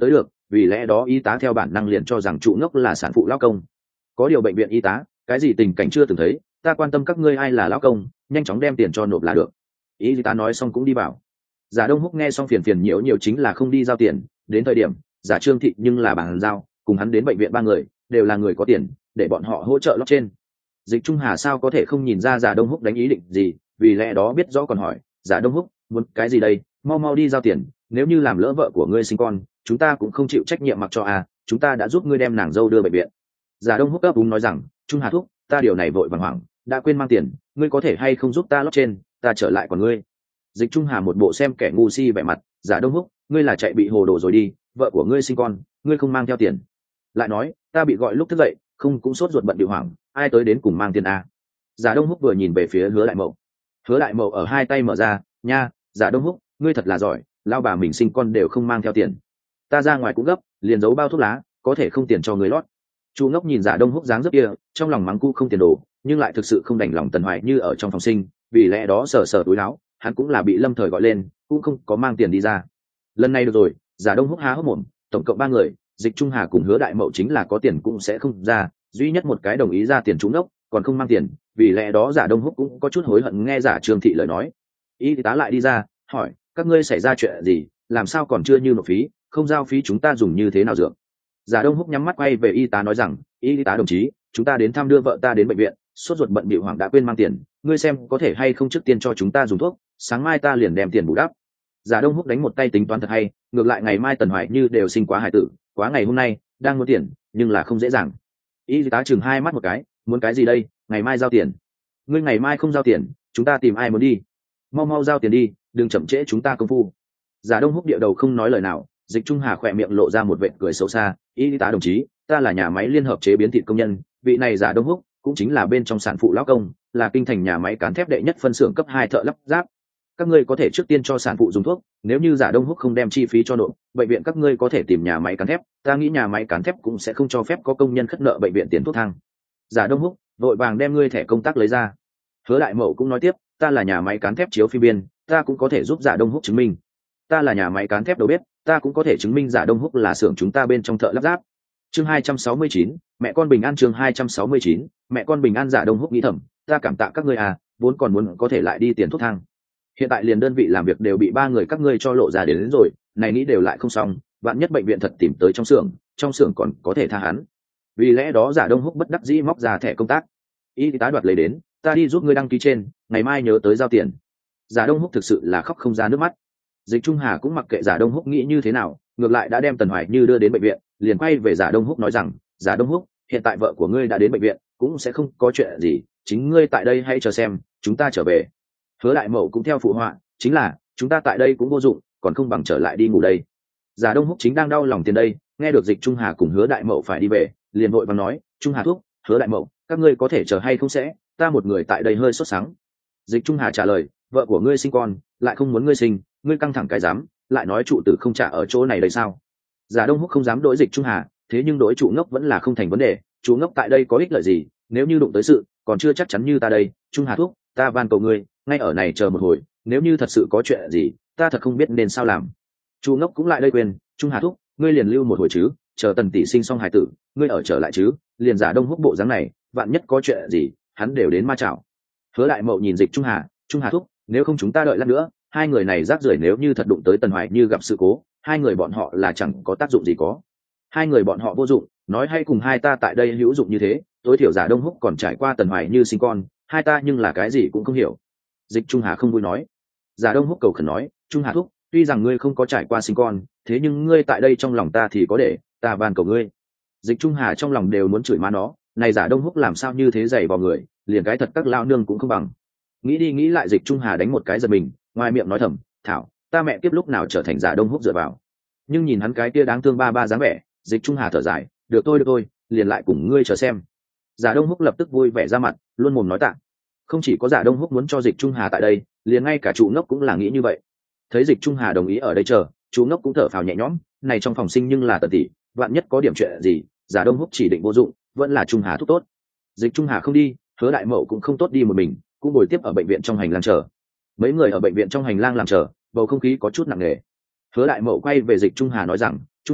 vì lẽ đó y tá theo bản năng liền cho rằng trụ ngốc là sản phụ lão công. Có điều bệnh viện y tá cái gì tình cảnh chưa từng thấy, ta quan tâm các ngươi ai là lão công, nhanh chóng đem tiền cho nộp là được. Y tá nói xong cũng đi vào. Giả Đông Húc nghe xong phiền phiền nhiễu nhiều chính là không đi giao tiền, đến thời điểm giả Trương Thị nhưng là bàn giao cùng hắn đến bệnh viện ba người đều là người có tiền, để bọn họ hỗ trợ lót trên. Dịch Trung Hà sao có thể không nhìn ra giả Đông Húc đánh ý định gì, vì lẽ đó biết rõ còn hỏi, giả Đông Húc muốn cái gì đây, mau mau đi giao tiền, nếu như làm lỡ vợ của ngươi sinh con chúng ta cũng không chịu trách nhiệm mặc cho chúng ta đã giúp ngươi đem nàng dâu đưa bệnh viện. Giả Đông Húc ấp úng nói rằng, Trung Hà thúc, ta điều này vội vàng hoảng đã quên mang tiền, ngươi có thể hay không giúp ta lót trên, ta trở lại còn ngươi. Dịch Trung Hà một bộ xem kẻ ngu si vẻ mặt, giả Đông Húc, ngươi là chạy bị hồ đồ rồi đi, vợ của ngươi sinh con ngươi không mang theo tiền, lại nói ta bị gọi lúc thức dậy không cũng sốt ruột bận điệu hoảng, ai tới đến cùng mang tiền Giả Đông Húc vừa nhìn về phía Hứa Đại Mậu. Hứa Đại Mậu ở hai tay mở ra, nha, giả Đông Húc, ngươi thật là giỏi, lao bà mình sinh con đều không mang theo tiền, ta ra ngoài cũng gấp, liền giấu bao thuốc lá, có thể không tiền cho người lót. Chu Ngốc nhìn giả Đông Húc dáng dấp kia, trong lòng mắng cu không tiền đồ, nhưng lại thực sự không đành lòng Tần Hoài Như ở trong phòng sinh, vì lẽ đó sờ sờ túi áo, hắn cũng là bị Lâm Thời gọi lên, cũng không có mang tiền đi ra. Lần này được rồi, giả Đông Húc há hốc mồm, tổng cộng ba người, Dịch Trung Hà cùng Hứa Đại Mậu chính là có tiền cũng sẽ không ra, duy nhất một cái đồng ý ra tiền Chu Ngốc, còn không mang tiền, vì lẽ đó giả Đông Húc cũng có chút hối hận nghe giả Trương Thị lời nói. Y tá lại đi ra, hỏi, các ngươi xảy ra chuyện gì, làm sao còn chưa như nộp phí, không giao phí chúng ta dùng như thế nào dược. Giả Đông Húc nhắm mắt quay về y tá nói rằng, y tá đồng chí, chúng ta đến thăm đưa vợ ta đến bệnh viện, sốt ruột bận bịu hoảng đã quên mang tiền, ngươi xem có thể hay không trước tiên cho chúng ta dùng thuốc, sáng mai ta liền đem tiền bù đắp. Giả Đông Húc đánh một tay tính toán thật hay, ngược lại ngày mai Tần Hoài Như đều sinh quá hải tử, quá ngày hôm nay đang muốn tiền nhưng là không dễ dàng. Y tá chừng hai mắt một cái, muốn cái gì đây, ngày mai giao tiền. Ngươi ngày mai không giao tiền chúng ta tìm ai muốn đi, mau mau giao tiền đi, đừng chậm trễ chúng ta công phu. Giả Đông Húc địa đầu không nói lời nào. Dịch Trung Hà khỏe miệng lộ ra một vệt cười xấu xa, y tá đồng chí, ta là nhà máy liên hợp chế biến thịt công nhân, vị này giả Đông Húc cũng chính là bên trong sản phụ lão công, là kinh thành nhà máy cán thép đệ nhất phân xưởng cấp 2 thợ lắp ráp. Các ngươi có thể trước tiên cho sản phụ dùng thuốc, nếu như giả Đông Húc không đem chi phí cho nộp, bệnh viện các ngươi có thể tìm nhà máy cán thép, ta nghĩ nhà máy cán thép cũng sẽ không cho phép có công nhân khất nợ bệnh viện tiền thuốc thang. Giả Đông Húc vội vàng đem ngươi thẻ công tác lấy ra. Hứa Đại Mậu cũng nói tiếp, ta là nhà máy cán thép chiếu phi biên, ta cũng có thể giúp giả Đông Húc chứng minh. Ta là nhà máy cán thép đầu bếp, ta cũng có thể chứng minh giả Đông Húc là xưởng chúng ta bên trong thợ lắp ráp. Chương 269, mẹ con bình an. Chương 269, mẹ con bình an. Giả Đông Húc nghĩ thầm, ta cảm tạ các ngươi vốn còn muốn có thể lại đi tiền thuốc thang, hiện tại liền đơn vị làm việc đều bị ba người các ngươi cho lộ ra đến rồi, này nghĩ đều lại không xong, vạn nhất bệnh viện thật tìm tới trong xưởng còn có thể tha hắn. Vì lẽ đó giả Đông Húc bất đắc dĩ móc ra thẻ công tác. Y tá đoạt lấy đến, ta đi giúp ngươi đăng ký trên, ngày mai nhớ tới giao tiền. Giả Đông Húc thực sự là khóc không ra nước mắt. Dịch Trung Hà cũng mặc kệ giả Đông Húc nghĩ như thế nào, ngược lại đã đem Tần Hoài Như đưa đến bệnh viện, liền quay về giả Đông Húc nói rằng, giả Đông Húc, hiện tại vợ của ngươi đã đến bệnh viện, cũng sẽ không có chuyện gì, chính ngươi tại đây hãy chờ xem, chúng ta trở về. Hứa Đại Mậu cũng theo phụ họa, chính là chúng ta tại đây cũng vô dụng, còn không bằng trở lại đi ngủ đây. Giả Đông Húc chính đang đau lòng tiền đây, nghe được Dịch Trung Hà cùng Hứa Đại Mậu phải đi về, liền vội vàng nói, Trung Hà thúc, Hứa Đại Mậu, các ngươi có thể chờ hay không sẽ, ta một người tại đây hơi sốt sắng. Dịch Trung Hà trả lời, vợ của ngươi sinh con lại không muốn ngươi sinh, ngươi căng thẳng cái dám, lại nói trụ tử không trả ở chỗ này đây sao? Giả Đông Húc không dám đối Dịch Trung Hà, thế nhưng đối trụ ngốc vẫn là không thành vấn đề, trụ ngốc tại đây có ích lợi gì, nếu như đụng tới sự còn chưa chắc chắn như ta đây. Trung Hà thúc, ta van cầu ngươi ngay ở này chờ một hồi, nếu như thật sự có chuyện gì ta thật không biết nên sao làm. Trụ ngốc cũng lại đây quên, Trung Hà thúc, ngươi liền lưu một hồi chứ, chờ Tần tỷ sinh xong hài tử ngươi ở trở lại chứ. Liền giả Đông Húc bộ dáng này, vạn nhất có chuyện gì hắn đều đến ma chảo. Hứa Đại Mậu nhìn Dịch Trung Hà thúc, nếu không chúng ta đợi lát nữa, hai người này rác rưởi nếu như thật đụng tới Tần Hoài Như gặp sự cố, hai người bọn họ là chẳng có tác dụng gì có. Hai người bọn họ vô dụng, nói hay cùng hai ta tại đây hữu dụng như thế, tối thiểu giả Đông Húc còn trải qua Tần Hoài Như sinh con, hai ta nhưng là cái gì cũng không hiểu. Dịch Trung Hà không vui nói. Giả Đông Húc cầu khẩn nói, Trung Hà thúc, tuy rằng ngươi không có trải qua sinh con, thế nhưng ngươi tại đây trong lòng ta thì có để, ta van cầu ngươi. Dịch Trung Hà trong lòng đều muốn chửi má nó, này giả Đông Húc làm sao như thế dày vào người, liền cái thật các lao nương cũng không bằng. Nghĩ đi nghĩ lại Dịch Trung Hà đánh một cái giật mình, ngoài miệng nói thầm, thảo, ta mẹ kiếp lúc nào trở thành giả Đông Húc dựa vào. Nhưng nhìn hắn cái kia đáng thương ba dáng vẻ, Dịch Trung Hà thở dài, được thôi, liền lại cùng ngươi chờ xem. Giả Đông Húc lập tức vui vẻ ra mặt, luôn mồm nói tạ. Không chỉ có giả Đông Húc muốn cho Dịch Trung Hà tại đây, liền ngay cả trụ ngốc cũng là nghĩ như vậy. Thấy Dịch Trung Hà đồng ý ở đây chờ, trụ ngốc cũng thở phào nhẹ nhõm, này trong phòng sinh nhưng là Tần tỷ, vạn nhất có điểm chuyện gì, giả Đông Húc chỉ định vô dụng, vẫn là Trung Hà thúc tốt. Dịch Trung Hà không đi, Hứa Đại Mậu cũng không tốt đi một mình, cũng ngồi tiếp ở bệnh viện trong hành lang chờ. Mấy người ở bệnh viện trong hành lang làm chờ, bầu không khí có chút nặng nề. Hứa Đại Mậu quay về Dịch Trung Hà nói rằng, Trung Hà thúc,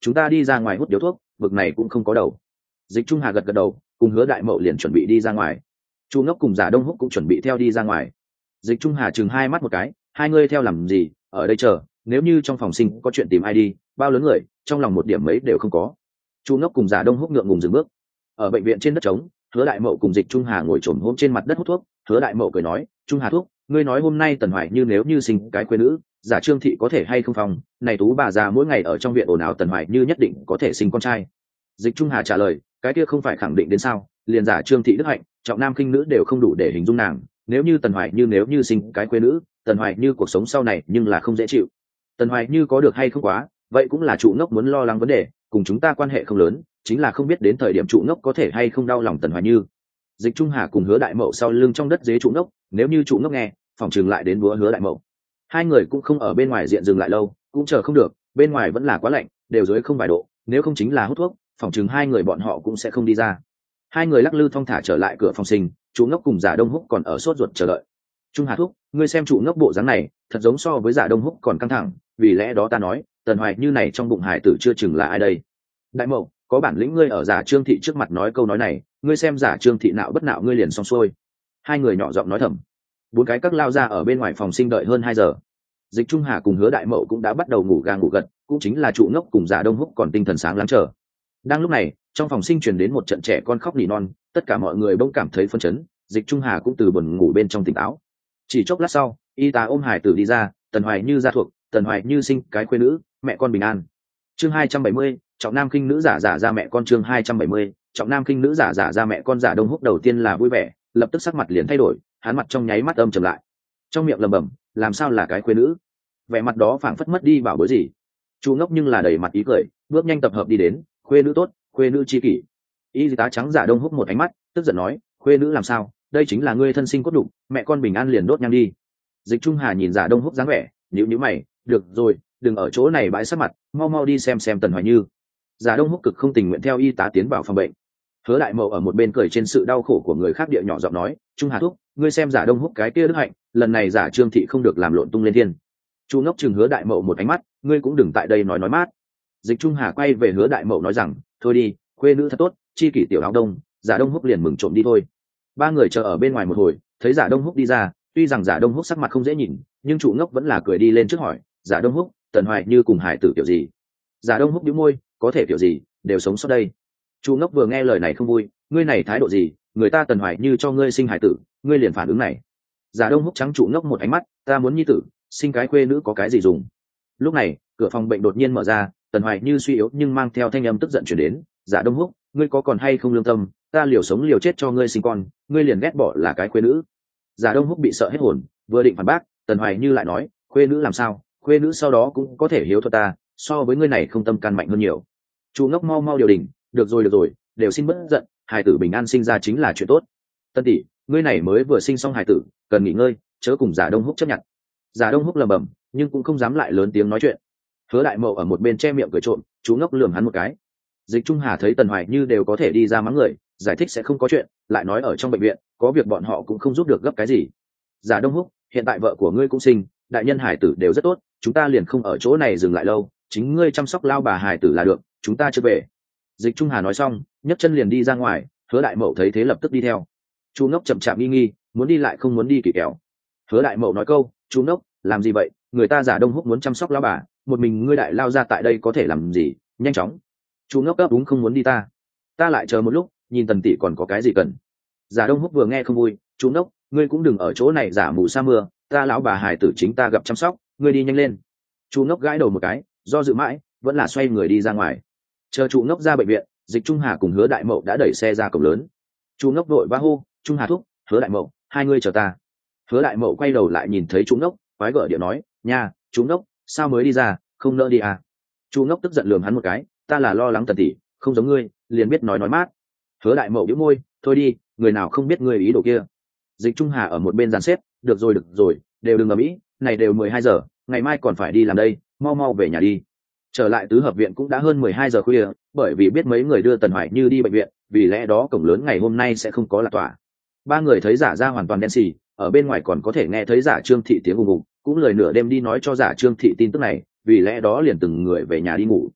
chúng ta đi ra ngoài hút điếu thuốc, vực này cũng không có đầu. Dịch Trung Hà gật gật đầu, cùng Hứa Đại Mậu liền chuẩn bị đi ra ngoài. Chu Ngốc cùng Giả Đông Húc cũng chuẩn bị theo đi ra ngoài. Dịch Trung Hà chừng hai mắt một cái, hai ngươi theo làm gì, ở đây chờ, nếu như trong phòng sinh có chuyện tìm ai đi, bao lớn người, trong lòng một điểm mấy đều không có. Chu Ngốc cùng Giả Đông Húc ngượng ngùng dừng bước. Ở bệnh viện trên đất trống, Hứa Đại Mậu cùng Dịch Trung Hà ngồi chồm hôm trên mặt đất hút thuốc. Hứa Đại Mậu cười nói, Trung Hà thuốc, ngươi nói hôm nay Tần Hoài Như nếu như sinh cái quê nữ, Giả Trương thị có thể hay không phòng, này tú bà già mỗi ngày ở trong viện ồn ào, Tần Hoài Như nhất định có thể sinh con trai. Dịch Trung Hà trả lời, cái kia không phải khẳng định đến sao, liền Giả Trương thị đức hạnh, trọng nam khinh nữ đều không đủ để hình dung nàng, nếu như Tần Hoài Như nếu như sinh cái quê nữ, Tần Hoài Như cuộc sống sau này nhưng là không dễ chịu. Tần Hoài Như có được hay không quá, vậy cũng là trụ ngốc muốn lo lắng vấn đề, cùng chúng ta quan hệ không lớn, chính là không biết đến thời điểm trụ ngốc có thể hay không đau lòng Tần Hoài Như. Dịch Trung Hà cùng Hứa Đại Mậu sau lưng trong đất dế trụ ngốc, nếu như trụ ngốc nghe, phòng trường lại đến búa Hứa Đại Mậu. Hai người cũng không ở bên ngoài diện dừng lại lâu, cũng chờ không được, bên ngoài vẫn là quá lạnh, đều dưới không vài độ, nếu không chính là hút thuốc, phòng trường hai người bọn họ cũng sẽ không đi ra. Hai người lắc lư thong thả trở lại cửa phòng sinh, trụ ngốc cùng Giả Đông Húc còn ở sốt ruột chờ đợi. Trung Hà thúc, ngươi xem trụ ngốc bộ dáng này, thật giống so với Giả Đông Húc còn căng thẳng, vì lẽ đó ta nói, Tần Hoài Như này trong bụng hải tử chưa chừng là ai đây. Đại Mậu, có bản lĩnh ngươi ở Giả Trương thị trước mặt nói câu nói này, ngươi xem Giả Trương thị nạo bất nạo ngươi liền xong xuôi. Hai người nhỏ giọng nói thầm. Bốn cái các lao ra ở bên ngoài phòng sinh đợi hơn 2 giờ. Dịch Trung Hà cùng Hứa Đại Mậu cũng đã bắt đầu ngủ ga ngủ gật, cũng chính là trụ ngốc cùng Giả Đông Húc còn tinh thần sáng láng chờ. Đang lúc này, trong phòng sinh truyền đến một trận trẻ con khóc nỉ non, tất cả mọi người bỗng cảm thấy phấn chấn, Dịch Trung Hà cũng từ buồn ngủ bên trong tỉnh táo. Chỉ chốc lát sau, y tá ôm hải tử đi ra, Tần Hoài Như ra thuộc, Tần Hoài Như sinh cái khuê nữ, mẹ con bình an. Chương 270, trọng nam khinh nữ giả ra mẹ con. Chương 270, trọng nam khinh nữ giả ra mẹ con. Giả Đông Húc đầu tiên là vui vẻ, lập tức sắc mặt liền thay đổi, hắn mặt trong nháy mắt âm trầm lại, trong miệng lẩm bẩm, làm sao là cái khuê nữ? Vẻ mặt đó phảng phất mất đi bảo bối gì. Chu Ngốc nhưng là đầy mặt ý cười, bước nhanh tập hợp đi đến, khuê nữ tốt, khuê nữ chi kỷ. Y tá trắng Giả Đông Húc một ánh mắt, tức giận nói, khuê nữ làm sao, đây chính là ngươi thân sinh cốt đục, mẹ con bình an liền đốt nhang đi. Dịch Trung Hà nhìn Giả Đông Húc dáng vẻ, nhíu nhíu mày, được rồi, đừng ở chỗ này bãi sắc mặt, mau mau đi xem Tần Hoài Như. Giả Đông Húc cực không tình nguyện theo y tá tiến vào phòng bệnh. Hứa Đại Mậu ở một bên cười trên sự đau khổ của người khác, địa nhỏ giọng nói, Trung Hà thúc, ngươi xem Giả Đông Húc cái kia đức hạnh, lần này Giả Trương thị không được làm lộn tung lên thiên. Chu Ngốc chừng Hứa Đại Mậu một ánh mắt, ngươi cũng đừng tại đây nói mát. Dịch Trung Hà quay về Hứa Đại Mậu nói rằng, thôi đi, khuê nữ thật tốt, chi kỷ tiểu áo đông. Giả Đông Húc liền mừng trộm đi thôi. Ba người chờ ở bên ngoài một hồi, thấy Giả Đông Húc đi ra, tuy rằng Giả Đông Húc sắc mặt không dễ nhìn, nhưng Trụ Ngốc vẫn là cười đi lên trước hỏi, Giả Đông Húc, Tần Hoài Như cùng hải tử kiểu gì? Giả Đông Húc bĩu môi, có thể kiểu gì, đều sống sót đây. Trụ Ngốc vừa nghe lời này không vui, ngươi này thái độ gì, người ta Tần Hoài Như cho ngươi sinh hải tử, ngươi liền phản ứng này. Giả Đông Húc trắng Trụ Ngốc một ánh mắt, ta muốn nhi tử, sinh cái khuê nữ có cái gì dùng? Lúc này, cửa phòng bệnh đột nhiên mở ra, Tần Hoài Như suy yếu nhưng mang theo thanh âm tức giận truyền đến, Giả Đông Húc, ngươi có còn hay không lương tâm, ta liều sống liều chết cho ngươi sinh con, ngươi liền ghét bỏ là cái khuê nữ. Giả Đông Húc bị sợ hết hồn, vừa định phản bác, Tần Hoài Như lại nói, khuê nữ làm sao, khuê nữ sau đó cũng có thể hiếu thuận ta, so với ngươi này không tâm can mạnh hơn nhiều. Chu Ngốc mau mau điều đình, được rồi, đều xin bất giận, hài tử bình an sinh ra chính là chuyện tốt. Tân tỷ, ngươi này mới vừa sinh xong hài tử, cần nghỉ ngơi, chớ cùng Giả Đông Húc chấp nhận. Giả Đông Húc lẩm bẩm, nhưng cũng không dám lại lớn tiếng nói chuyện. Hứa Đại Mậu ở một bên che miệng cười trộm, Chu Ngốc lườm hắn một cái. Dịch Trung Hà thấy Tần Hoài Như đều có thể đi ra mắng người, giải thích sẽ không có chuyện, lại nói ở trong bệnh viện có việc bọn họ cũng không giúp được gấp cái gì. Giả Đông Húc, hiện tại vợ của ngươi cũng sinh, đại nhân hải tử đều rất tốt, chúng ta liền không ở chỗ này dừng lại lâu, chính ngươi chăm sóc lao bà hải tử là được, chúng ta chưa về. Dịch Trung Hà nói xong, nhấc chân liền đi ra ngoài. Hứa Đại Mậu thấy thế lập tức đi theo. Chu Ngốc chậm chạp nghi, muốn đi lại không muốn đi kỳ kèo. Hứa Đại Mậu nói câu, Chu Ngốc, làm gì vậy, người ta Giả Đông Húc muốn chăm sóc lao bà, một mình ngươi đại lao ra tại đây có thể làm gì, nhanh chóng. Chu Ngốc ấp đúng không muốn đi ta lại chờ một lúc, nhìn Tần tỷ còn có cái gì cần. Giả Đông Húc vừa nghe không vui, Chu Ngốc, ngươi cũng đừng ở chỗ này giả mù sa mưa, ta lão bà hài tử chính ta gặp chăm sóc, ngươi đi nhanh lên. Chu Ngốc gãi đầu một cái, do dự mãi, vẫn là xoay người đi ra ngoài. Chờ Chu Ngốc ra bệnh viện, Dịch Trung Hà cùng Hứa Đại Mậu đã đẩy xe ra cổng lớn. Chu Ngốc vội vã hô, Trung Hà thúc, Hứa Đại Mậu, hai người chờ ta. Hứa Đại Mậu quay đầu lại nhìn thấy Chu Ngốc, quái gở điệu nói, nha, Chu Ngốc, sao mới đi ra, không nỡ đi à? Chu Ngốc tức giận lườm hắn một cái, ta là lo lắng Tần tỷ, không giống ngươi, liền biết nói mát. Hứa Đại Mậu bĩu môi, thôi đi, người nào không biết ngươi ý đồ kia. Dịch Trung Hà ở một bên dàn xếp, được rồi, đều đừng ầm ĩ, này đều 12 giờ, ngày mai còn phải đi làm đây, mau mau về nhà đi. Trở lại tứ hợp viện cũng đã hơn 12 giờ khuya, bởi vì biết mấy người đưa Tần Hoài Như đi bệnh viện, vì lẽ đó cổng lớn ngày hôm nay sẽ không có lạc tỏa. Ba người thấy Giả ra hoàn toàn đen xì, ở bên ngoài còn có thể nghe thấy Giả Trương thị tiếng ùng ùng, cũng lời nửa đêm đi nói cho Giả Trương thị tin tức này, vì lẽ đó liền từng người về nhà đi ngủ.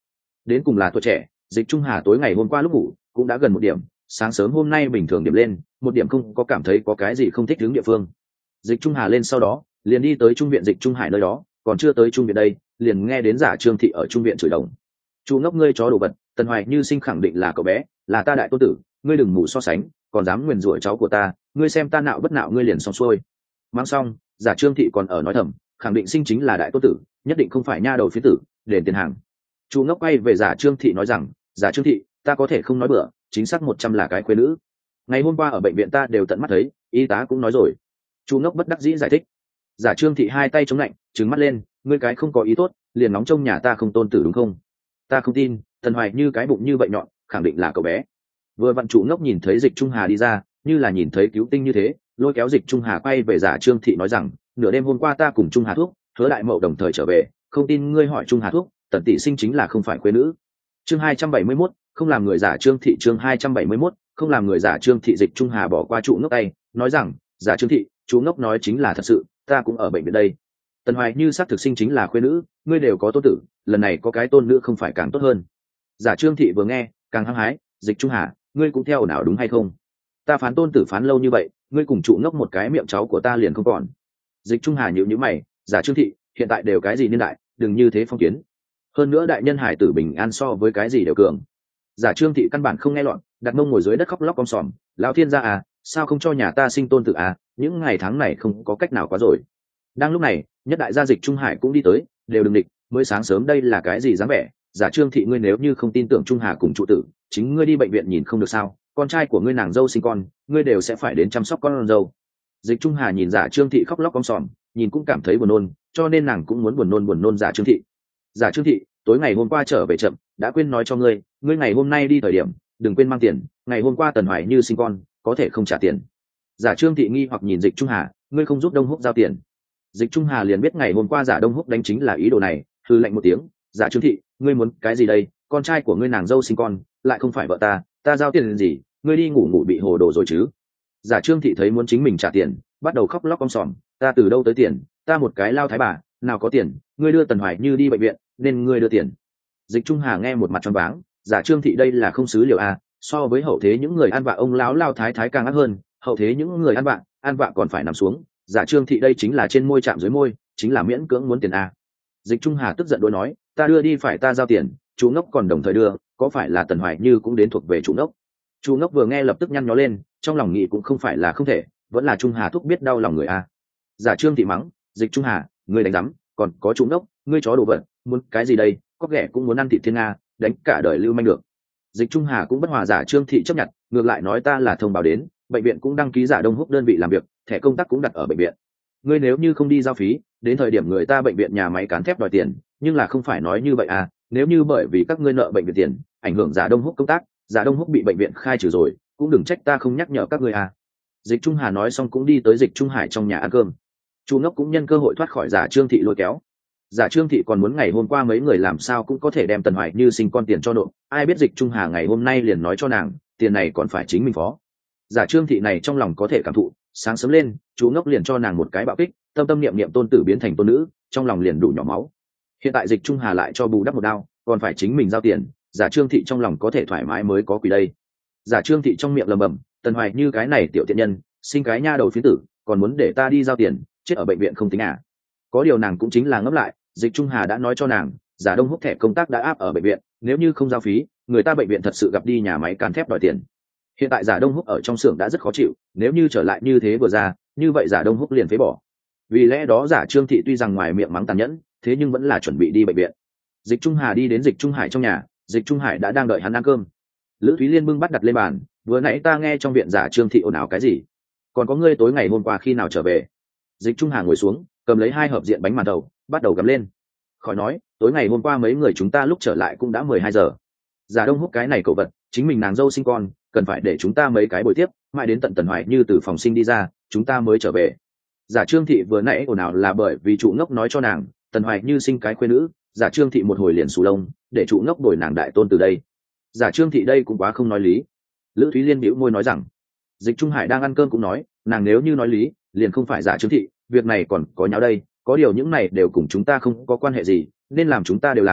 đến cùng là tuổi trẻ. Dịch Trung Hà tối ngày hôm qua lúc ngủ cũng đã gần 1 điểm, sáng sớm hôm nay bình thường điểm lên 1 điểm, không có cảm thấy có cái gì không thích đứng địa phương. Dịch Trung Hà lên sau đó liền đi tới trung viện Dịch Trung Hải nơi đó, còn chưa tới trung viện đây liền nghe đến giả Trương Thị ở trung viện chửi đồng: "Chu ngốc ngươi chó đồ vật, Tần Hoài Như sinh khẳng định là cậu bé, là ta đại tôn tử, ngươi đừng mù so sánh, còn dám nguyền rủa cháu của ta, ngươi xem ta nạo bất nạo ngươi liền xong xuôi." Mang xong, giả Trương Thị còn ở nói thầm, khẳng định sinh chính là đại tôn tử, nhất định không phải nha đầu phía tử, đền tiền hàng. Chu ngốc quay về giả Trương Thị nói rằng: "Giả Trương Thị, ta có thể không nói bừa, chính xác 100 là cái khuê nữ. Ngày hôm qua ở bệnh viện ta đều tận mắt thấy, y tá cũng nói rồi." Chu ngốc bất đắc dĩ giải thích. Giả Trương Thị hai tay chống lạnh, trừng mắt lên: "Ngươi cái không có ý tốt, liền nóng trông nhà ta không tôn tử đúng không? Ta không tin, Tần Hoài Như cái bụng như vậy nhọn, khẳng định là cậu bé." Vừa vặn Chu ngốc nhìn thấy Dịch Trung Hà đi ra, như là nhìn thấy cứu tinh như thế, lôi kéo Dịch Trung Hà quay về giả Trương Thị nói rằng: "Nửa đêm hôm qua ta cùng Trung Hà Thuốc, Hứa Đại Mậu đồng thời trở về, không tin ngươi hỏi Trung Hà Thuốc, Tần tỷ sinh chính là không phải khuê nữ." Chương 271, không làm người giả Trương Thị. Chương 271, không làm người giả Trương Thị. Dịch Trung Hà bỏ qua Chu ngốc tay, nói rằng: "Giả Trương Thị, Chu ngốc nói chính là thật sự, ta cũng ở bệnh viện đây. Tần Hoài Như xác thực sinh chính là khuê nữ, ngươi đều có tôn tử, lần này có cái tôn nữ không phải càng tốt hơn." Giả Trương Thị vừa nghe càng hăng hái: "Dịch Trung Hà, ngươi cũng theo nào đúng hay không? Ta phán tôn tử phán lâu như vậy, ngươi cùng Chu ngốc một cái miệng cháu của ta liền không còn." Dịch Trung Hà nhíu nhíu mày: "Giả Trương Thị, hiện tại đều cái gì niên đại, đừng như thế phong kiến. Hơn nữa đại nhân hải tử bình an so với cái gì đều cường." Giả Trương Thị căn bản không nghe lọt, đặt mông ngồi dưới đất khóc lóc om sòm: "Lão thiên gia à, sao không cho nhà ta sinh tôn tử à, những ngày tháng này không có cách nào quá rồi." Đang lúc này, nhất đại gia Dịch Trung Hải cũng đi tới: "Đều đừng địch, mới sáng sớm đây là cái gì dáng vẻ? Giả Trương Thị, ngươi nếu như không tin tưởng Trung Hà cùng trụ tử, chính ngươi đi bệnh viện nhìn không được sao? Con trai của ngươi nàng dâu sinh con, ngươi đều sẽ phải đến chăm sóc con dâu." Dịch Trung Hà nhìn Giả Trương Thị khóc lóc om sòm, nhìn cũng cảm thấy buồn nôn, cho nên nàng cũng muốn buồn nôn Giả Trương Thị. "Giả Trương Thị, tối ngày hôm qua trở về chậm, đã quên nói cho ngươi, ngươi ngày hôm nay đi thời điểm đừng quên mang tiền, ngày hôm qua Tần Hoài Như sinh con, có thể không trả tiền." Giả Trương Thị nghi hoặc nhìn Dịch Trung Hà: "Ngươi không giúp Đông Húc giao tiền?" Dịch Trung Hà liền biết ngày hôm qua Giả Đông Húc đánh chính là ý đồ này, hừ lạnh một tiếng: "Giả Trương Thị, ngươi muốn cái gì đây? Con trai của ngươi nàng dâu sinh con, lại không phải vợ ta giao tiền làm gì? Ngươi đi ngủ bị hồ đồ rồi chứ?" Giả Trương Thị thấy muốn chính mình trả tiền, bắt đầu khóc lóc om sòm: "Ta từ đâu tới tiền, ta một cái lao thái bà, nào có tiền, ngươi đưa Tần Hoài Như đi bệnh viện, nên ngươi đưa tiền." Dịch Trung Hà nghe một mặt choáng váng: Giả Trương Thị đây là không xứ liệu à, so với hậu thế những người ăn vạ ông lão lao thái thái càng ác hơn, hậu thế những người ăn vạ còn phải nằm xuống, Giả Trương Thị đây chính là trên môi chạm dưới môi, chính là miễn cưỡng muốn tiền à. Dịch Trung Hà tức giận đối nói: "Ta đưa đi phải ta giao tiền, chú ngốc còn đồng thời đưa, có phải là Tần Hoài Như cũng đến thuộc về chú ngốc?" Chú ngốc vừa nghe lập tức nhăn nhó lên, trong lòng nghĩ cũng không phải là không thể, vẫn là Trung Hà thúc biết đau lòng người à. Giả Trương Thị mắng: "Dịch Trung Hà, ngươi đánh rắm, còn có chú ngốc, ngươi chó đồ vật, muốn cái gì đây, có ghẻ cũng muốn ăn thịt thiên nga, đánh cả đời lưu manh được." Dịch Trung Hà cũng bất hòa Giả Trương Thị chấp nhận, ngược lại nói: "Ta là thông báo đến, bệnh viện cũng đăng ký Giả Đông Húc đơn vị làm việc, thẻ công tác cũng đặt ở bệnh viện. Ngươi nếu như không đi giao phí, đến thời điểm người ta bệnh viện nhà máy cán thép đòi tiền, nhưng là không phải nói như vậy à, nếu như bởi vì các ngươi nợ bệnh viện tiền, ảnh hưởng Giả Đông Húc công tác, Giả Đông Húc bị bệnh viện khai trừ rồi, cũng đừng trách ta không nhắc nhở các ngươi à." Dịch Trung Hà nói xong cũng đi tới Dịch Trung Hải trong nhà ăn cơm. Chu ngốc cũng nhân cơ hội thoát khỏi Giả Trương Thị lôi kéo. Giả Trương Thị còn muốn ngày hôm qua mấy người làm sao cũng có thể đem Tần Hoài Như sinh con tiền cho nộp, ai biết Dịch Trung Hà ngày hôm nay liền nói cho nàng, tiền này còn phải chính mình phó. Giả Trương Thị này trong lòng có thể cảm thụ, sáng sớm lên, chú ngốc liền cho nàng một cái bạo kích, tâm tâm niệm niệm tôn tử biến thành tôn nữ, trong lòng liền đủ nhỏ máu. Hiện tại Dịch Trung Hà lại cho bù đắp một đao, còn phải chính mình giao tiền, Giả Trương Thị trong lòng có thể thoải mái mới có quỷ đây. Giả Trương Thị trong miệng lầm bầm: "Tần Hoài Như cái này tiểu tiện nhân, sinh cái nha đầu phiến tử, còn muốn để ta đi giao tiền, chết ở bệnh viện không tính à." Có điều nàng cũng chính là ngấp lại, Dịch Trung Hà đã nói cho nàng, Giả Đông Húc thẻ công tác đã áp ở bệnh viện, nếu như không giao phí, người ta bệnh viện thật sự gặp đi nhà máy cán thép đòi tiền. Hiện tại Giả Đông Húc ở trong xưởng đã rất khó chịu, nếu như trở lại như thế vừa ra, như vậy Giả Đông Húc liền phế bỏ. Vì lẽ đó Giả Trương Thị tuy rằng ngoài miệng mắng tàn nhẫn, thế nhưng vẫn là chuẩn bị đi bệnh viện. Dịch Trung Hà đi đến Dịch Trung Hải trong nhà, Dịch Trung Hải đã đang đợi hắn ăn cơm. Lữ Thúy Liên bưng bát đặt lên bàn: "Vừa nãy ta nghe trong viện Giả Trương Thị ồn ào cái gì? Còn có ngươi tối ngày hôm qua khi nào trở về?" Dịch Trung Hà ngồi xuống, cầm lấy 2 hộp diện bánh màn thầu, bắt đầu gặm lên. Khỏi nói, tối ngày hôm qua mấy người chúng ta lúc trở lại cũng đã 12 giờ. Giả Đông Húc cái này cậu vật, chính mình nàng dâu sinh con, cần phải để chúng ta mấy cái buổi tiếp, mãi đến tận Tần Hoài Như từ phòng sinh đi ra, chúng ta mới trở về. Giả Trương Thị vừa nãy ồn ào là bởi vì trụ ngốc nói cho nàng, Tần Hoài Như sinh cái khuê nữ, Giả Trương Thị một hồi liền sù lông, để trụ ngốc đổi nàng đại tôn từ đây. Giả Trương Thị đây cũng quá không nói lý. Lữ Thúy Liên bĩu môi nói rằng. Dịch Trung Hải đang ăn cơm cũng nói, nàng nếu như nói lý, liền không phải Giả Trương Thị, việc này còn có nháo đây, có điều những này đều cùng chúng ta không có quan hệ gì, nên làm chúng ta đều làm,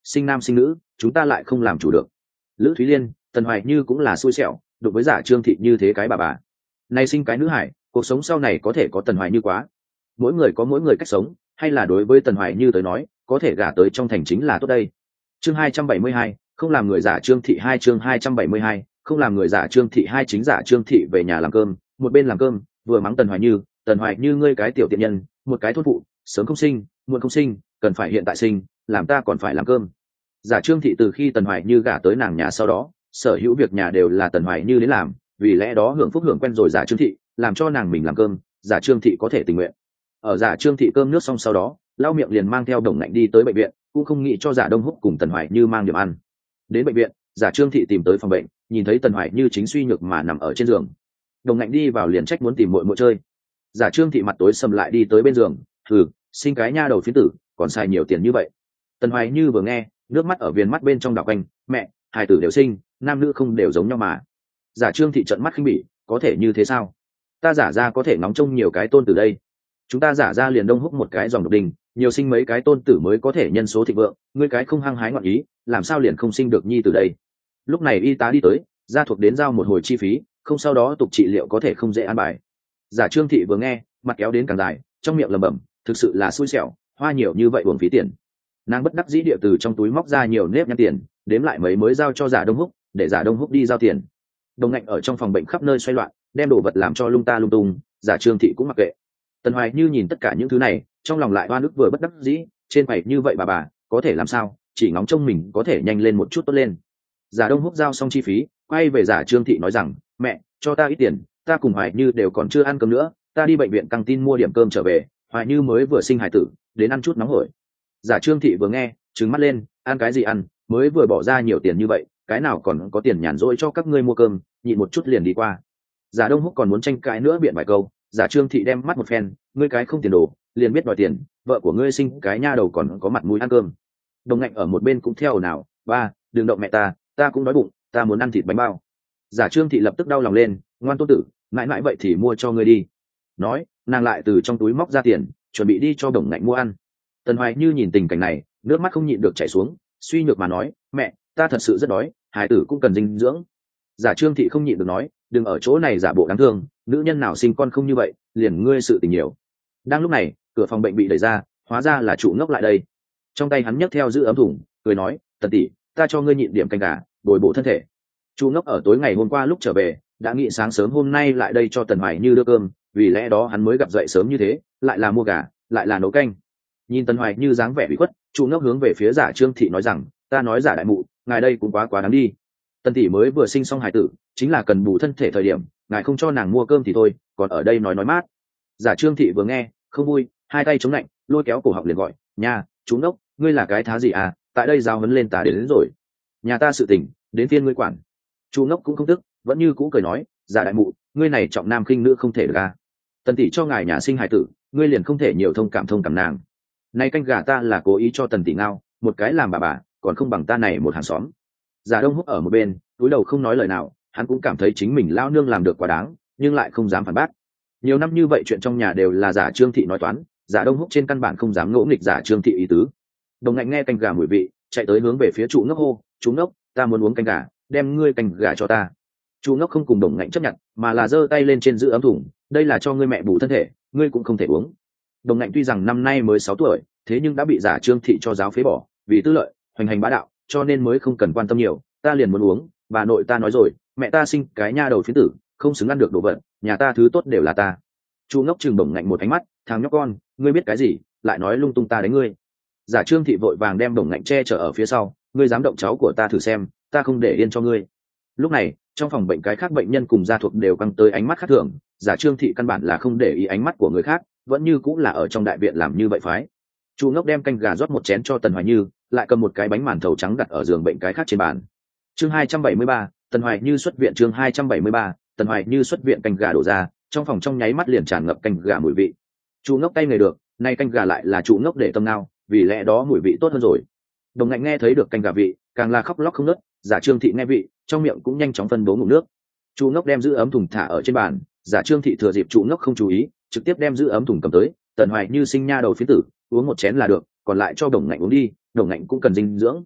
sinh nam sinh nữ chúng ta lại không làm chủ được. Lữ Thúy Liên, Tần Hoài Như cũng là xui xẻo, đụng với giả Trương Thị như thế cái bà này sinh cái nữ hải, cuộc sống sau này có thể có Tần Hoài Như quá. Mỗi người có mỗi người cách sống, hay là đối với Tần Hoài Như tới nói có thể gả tới trong thành chính là tốt đây. Chương 272, không làm người giả Trương Thị 2. Chương 272, không làm người giả Trương Thị 2. Chính giả Trương Thị về nhà làm cơm, một bên làm cơm vừa mắng Tần Hoài Như ngươi cái tiểu tiện nhân, một cái thôn phụ, sớm không sinh muộn không sinh, cần phải hiện tại sinh, làm ta còn phải làm cơm. Giả Trương Thị từ khi Tần Hoài Như gả tới nàng nhà sau đó, sở hữu việc nhà đều là Tần Hoài Như đến làm, vì lẽ đó hưởng phúc hưởng quen rồi giả Trương Thị làm cho nàng mình làm cơm, giả Trương Thị có thể tình nguyện. Ở giả Trương Thị cơm nước xong sau đó, lau miệng liền mang theo Đồng Ngạnh đi tới bệnh viện, cũng không nghĩ cho giả Đông Húc cùng Tần Hoài Như mang điểm ăn. Đến bệnh viện, giả Trương Thị tìm tới phòng bệnh, nhìn thấy Tần Hoài Như chính suy nhược mà nằm ở trên giường. Đồng Ngạnh đi vào liền trách muốn tìm muội muội chơi. Giả Trương Thị mặt tối sầm lại đi tới bên giường, sinh cái nha đầu phiến tử, còn xài nhiều tiền như vậy. Tần Hoài Như vừa nghe, nước mắt ở viền mắt bên trong đảo quanh, mẹ, hai tử đều sinh, nam nữ không đều giống nhau mà. Giả Trương Thị trợn mắt khinh bỉ, có thể như thế sao? Ta giả ra có thể nóng trông nhiều cái tôn tử đây. Chúng ta giả ra liền Đông Húc một cái dòng độc đình, nhiều sinh mấy cái tôn tử mới có thể nhân số thịnh vượng, ngươi cái không hăng hái ngọn ý, làm sao liền không sinh được nhi từ đây. Lúc này y tá đi tới, gia thuộc đến giao một hồi chi phí, không sau đó tục trị liệu có thể không dễ an bài. Giả Trương Thị vừa nghe, mặt kéo đến càng dài, trong miệng lẩm bẩm, thực sự là xui xẻo, hoa nhiều như vậy uổng phí tiền. Nàng bất đắc dĩ địa từ trong túi móc ra nhiều nếp nhăn tiền, đếm lại mấy mới giao cho giả Đông Húc, để giả Đông Húc đi giao tiền. Đồng Ngạnh ở trong phòng bệnh khắp nơi xoay loạn, đem đồ vật làm cho lung ta lung tung, giả Trương Thị cũng mặc kệ. Tần Hoài Như nhìn tất cả những thứ này, trong lòng lại oan ức vừa bất đắc dĩ, trên bảy như vậy bà có thể làm sao, chỉ ngóng trông mình có thể nhanh lên một chút tốt lên. Giả Đông Húc giao xong chi phí, quay về giả Trương Thị nói rằng, mẹ, cho ta ít tiền, ta cùng Hoài Như đều còn chưa ăn cơm nữa, ta đi bệnh viện căng tin mua điểm cơm trở về, Hoài Như mới vừa sinh hài tử, đến ăn chút nóng hổi. Giả Trương Thị vừa nghe, trừng mắt lên, ăn cái gì ăn, mới vừa bỏ ra nhiều tiền như vậy, cái nào còn có tiền nhàn rỗi cho các ngươi mua cơm, nhịn một chút liền đi qua. Giả Đông Húc còn muốn tranh cãi nữa biện vài câu, giả Trương Thị đem mắt một phen, ngươi cái không tiền đồ, liền biết đòi tiền, vợ của ngươi sinh cái nha đầu còn có mặt mũi ăn cơm. Đồng Ngạnh ở một bên cũng theo nào, ba, đừng động mẹ ta cũng đói bụng, ta muốn ăn thịt bánh bao. Giả Trương Thị lập tức đau lòng lên, ngoan tôn tử, mãi mãi vậy thì mua cho ngươi đi. Nói, nàng lại từ trong túi móc ra tiền, chuẩn bị đi cho Đồng Ngạnh mua ăn. Tần Hoài Như nhìn tình cảnh này, nước mắt không nhịn được chảy xuống, suy nhược mà nói, mẹ, ta thật sự rất đói, hài tử cũng cần dinh dưỡng. Giả Trương Thị không nhịn được nói, đừng ở chỗ này giả bộ đáng thương, nữ nhân nào sinh con không như vậy, liền ngươi sự tình nhiều. Đang lúc này, cửa phòng bệnh bị đẩy ra, hóa ra là Trụ Ngốc lại đây. Trong tay hắn nhấc theo giữ ấm thùng, cười nói, Tần tỷ, ta cho ngươi nhịn điểm canh gà, bồi bổ thân thể. Trụ Ngốc ở tối ngày hôm qua lúc trở về, đã nghĩ sáng sớm hôm nay lại đây cho Tần Hoài Như đưa cơm, vì lẽ đó hắn mới gặp dậy sớm như thế, lại là mua gà, lại là nấu canh. Nhìn Tần Hoài Như dáng vẻ bị khuất, Trụ Ngốc hướng về phía giả Trương Thị nói rằng, ta nói giả đại mụ, ngài đây cũng quá đáng đi. Tần tỷ mới vừa sinh xong hài tử, chính là cần bù thân thể thời điểm, ngài không cho nàng mua cơm thì thôi, còn ở đây nói mát. Giả Trương Thị vừa nghe, không vui, hai tay chống lạnh, lôi kéo cổ họng liền gọi, nha, Chú Ngốc, ngươi là cái thá gì à, tại đây giao huấn lên ta đến rồi. Nhà ta sự tình, đến phiên ngươi quản. Chú Ngốc cũng không tức, vẫn như cũ cười nói, giả đại mụ, ngươi này trọng nam khinh nữ không thể được à. Tần tỷ cho ngài nhà sinh hài tử, ngươi liền không thể nhiều thông cảm nàng. Nay canh gà ta là cố ý cho Tần tỷ ngao, một cái làm bà, còn không bằng ta này một hàng xóm. Giả Đông Húc ở một bên, cúi đầu không nói lời nào, hắn cũng cảm thấy chính mình lao nương làm được quá đáng, nhưng lại không dám phản bác. Nhiều năm như vậy chuyện trong nhà đều là giả Trương Thị nói toán, giả Đông Húc trên căn bản không dám ngỗ nghịch giả Trương Thị ý tứ. Đồng Ngạnh nghe canh gà mùi vị, chạy tới hướng về phía Trụ Ngốc hô, Chú Ngốc, ta muốn uống canh gà, đem ngươi canh gà cho ta. Trụ Ngốc không cùng Đồng Ngạnh chấp nhận, mà là giơ tay lên trên giữ ấm thùng, đây là cho ngươi mẹ bù thân thể, ngươi cũng không thể uống. Đồng Ngạnh tuy rằng năm nay mới 6 tuổi, thế nhưng đã bị giả Trương Thị cho giáo phế bỏ, vì tư lợi, hoành hành bá đạo, cho nên mới không cần quan tâm nhiều, ta liền muốn uống, bà nội ta nói rồi, mẹ ta sinh cái nha đầu phiến tử, không xứng ăn được đồ vật, nhà ta thứ tốt đều là ta. Chu Ngốc chừng Đồng Ngạnh một ánh mắt, thằng nhóc con, ngươi biết cái gì, lại nói lung tung ta đánh ngươi. Giả Trương Thị vội vàng đem Đồng Ngạnh che chở ở phía sau, ngươi dám động cháu của ta thử xem, ta không để yên cho ngươi. Lúc này, trong phòng bệnh cái khác bệnh nhân cùng gia thuộc đều căng tới ánh mắt khác thường, Giả Trương Thị căn bản là không để ý ánh mắt của người khác, vẫn như cũng là ở trong đại viện làm như vậy phái. Chu Ngốc đem canh gà rót một chén cho Tần Hoài Như, lại cầm một cái bánh màn thầu trắng đặt ở giường bệnh cái khác trên bàn. Chương 273, Tần Hoài Như xuất viện. Chương 273, Tần Hoài Như xuất viện. Canh gà đổ ra, trong phòng trong nháy mắt liền tràn ngập canh gà mùi vị. Chu Ngốc tay nghề được, nay canh gà lại là Chu Ngốc để tâm nào, vì lẽ đó mùi vị tốt hơn rồi. Đồng Ngạnh nghe thấy được canh gà vị, càng là khóc lóc không ngớt, giả Trương Thị nghe vị, trong miệng cũng nhanh chóng phân bố ngụm nước. Chu Ngốc đem giữ ấm thùng thả ở trên bàn, giả Trương Thị thừa dịp Chu Ngốc không chú ý, trực tiếp đem giữ ấm thùng cầm tới, Tần Hoài Như sinh nha đầu phiến tử, uống một chén là được, còn lại cho Đồng Ngạnh uống đi, Đồng Ngạnh cũng cần dinh dưỡng,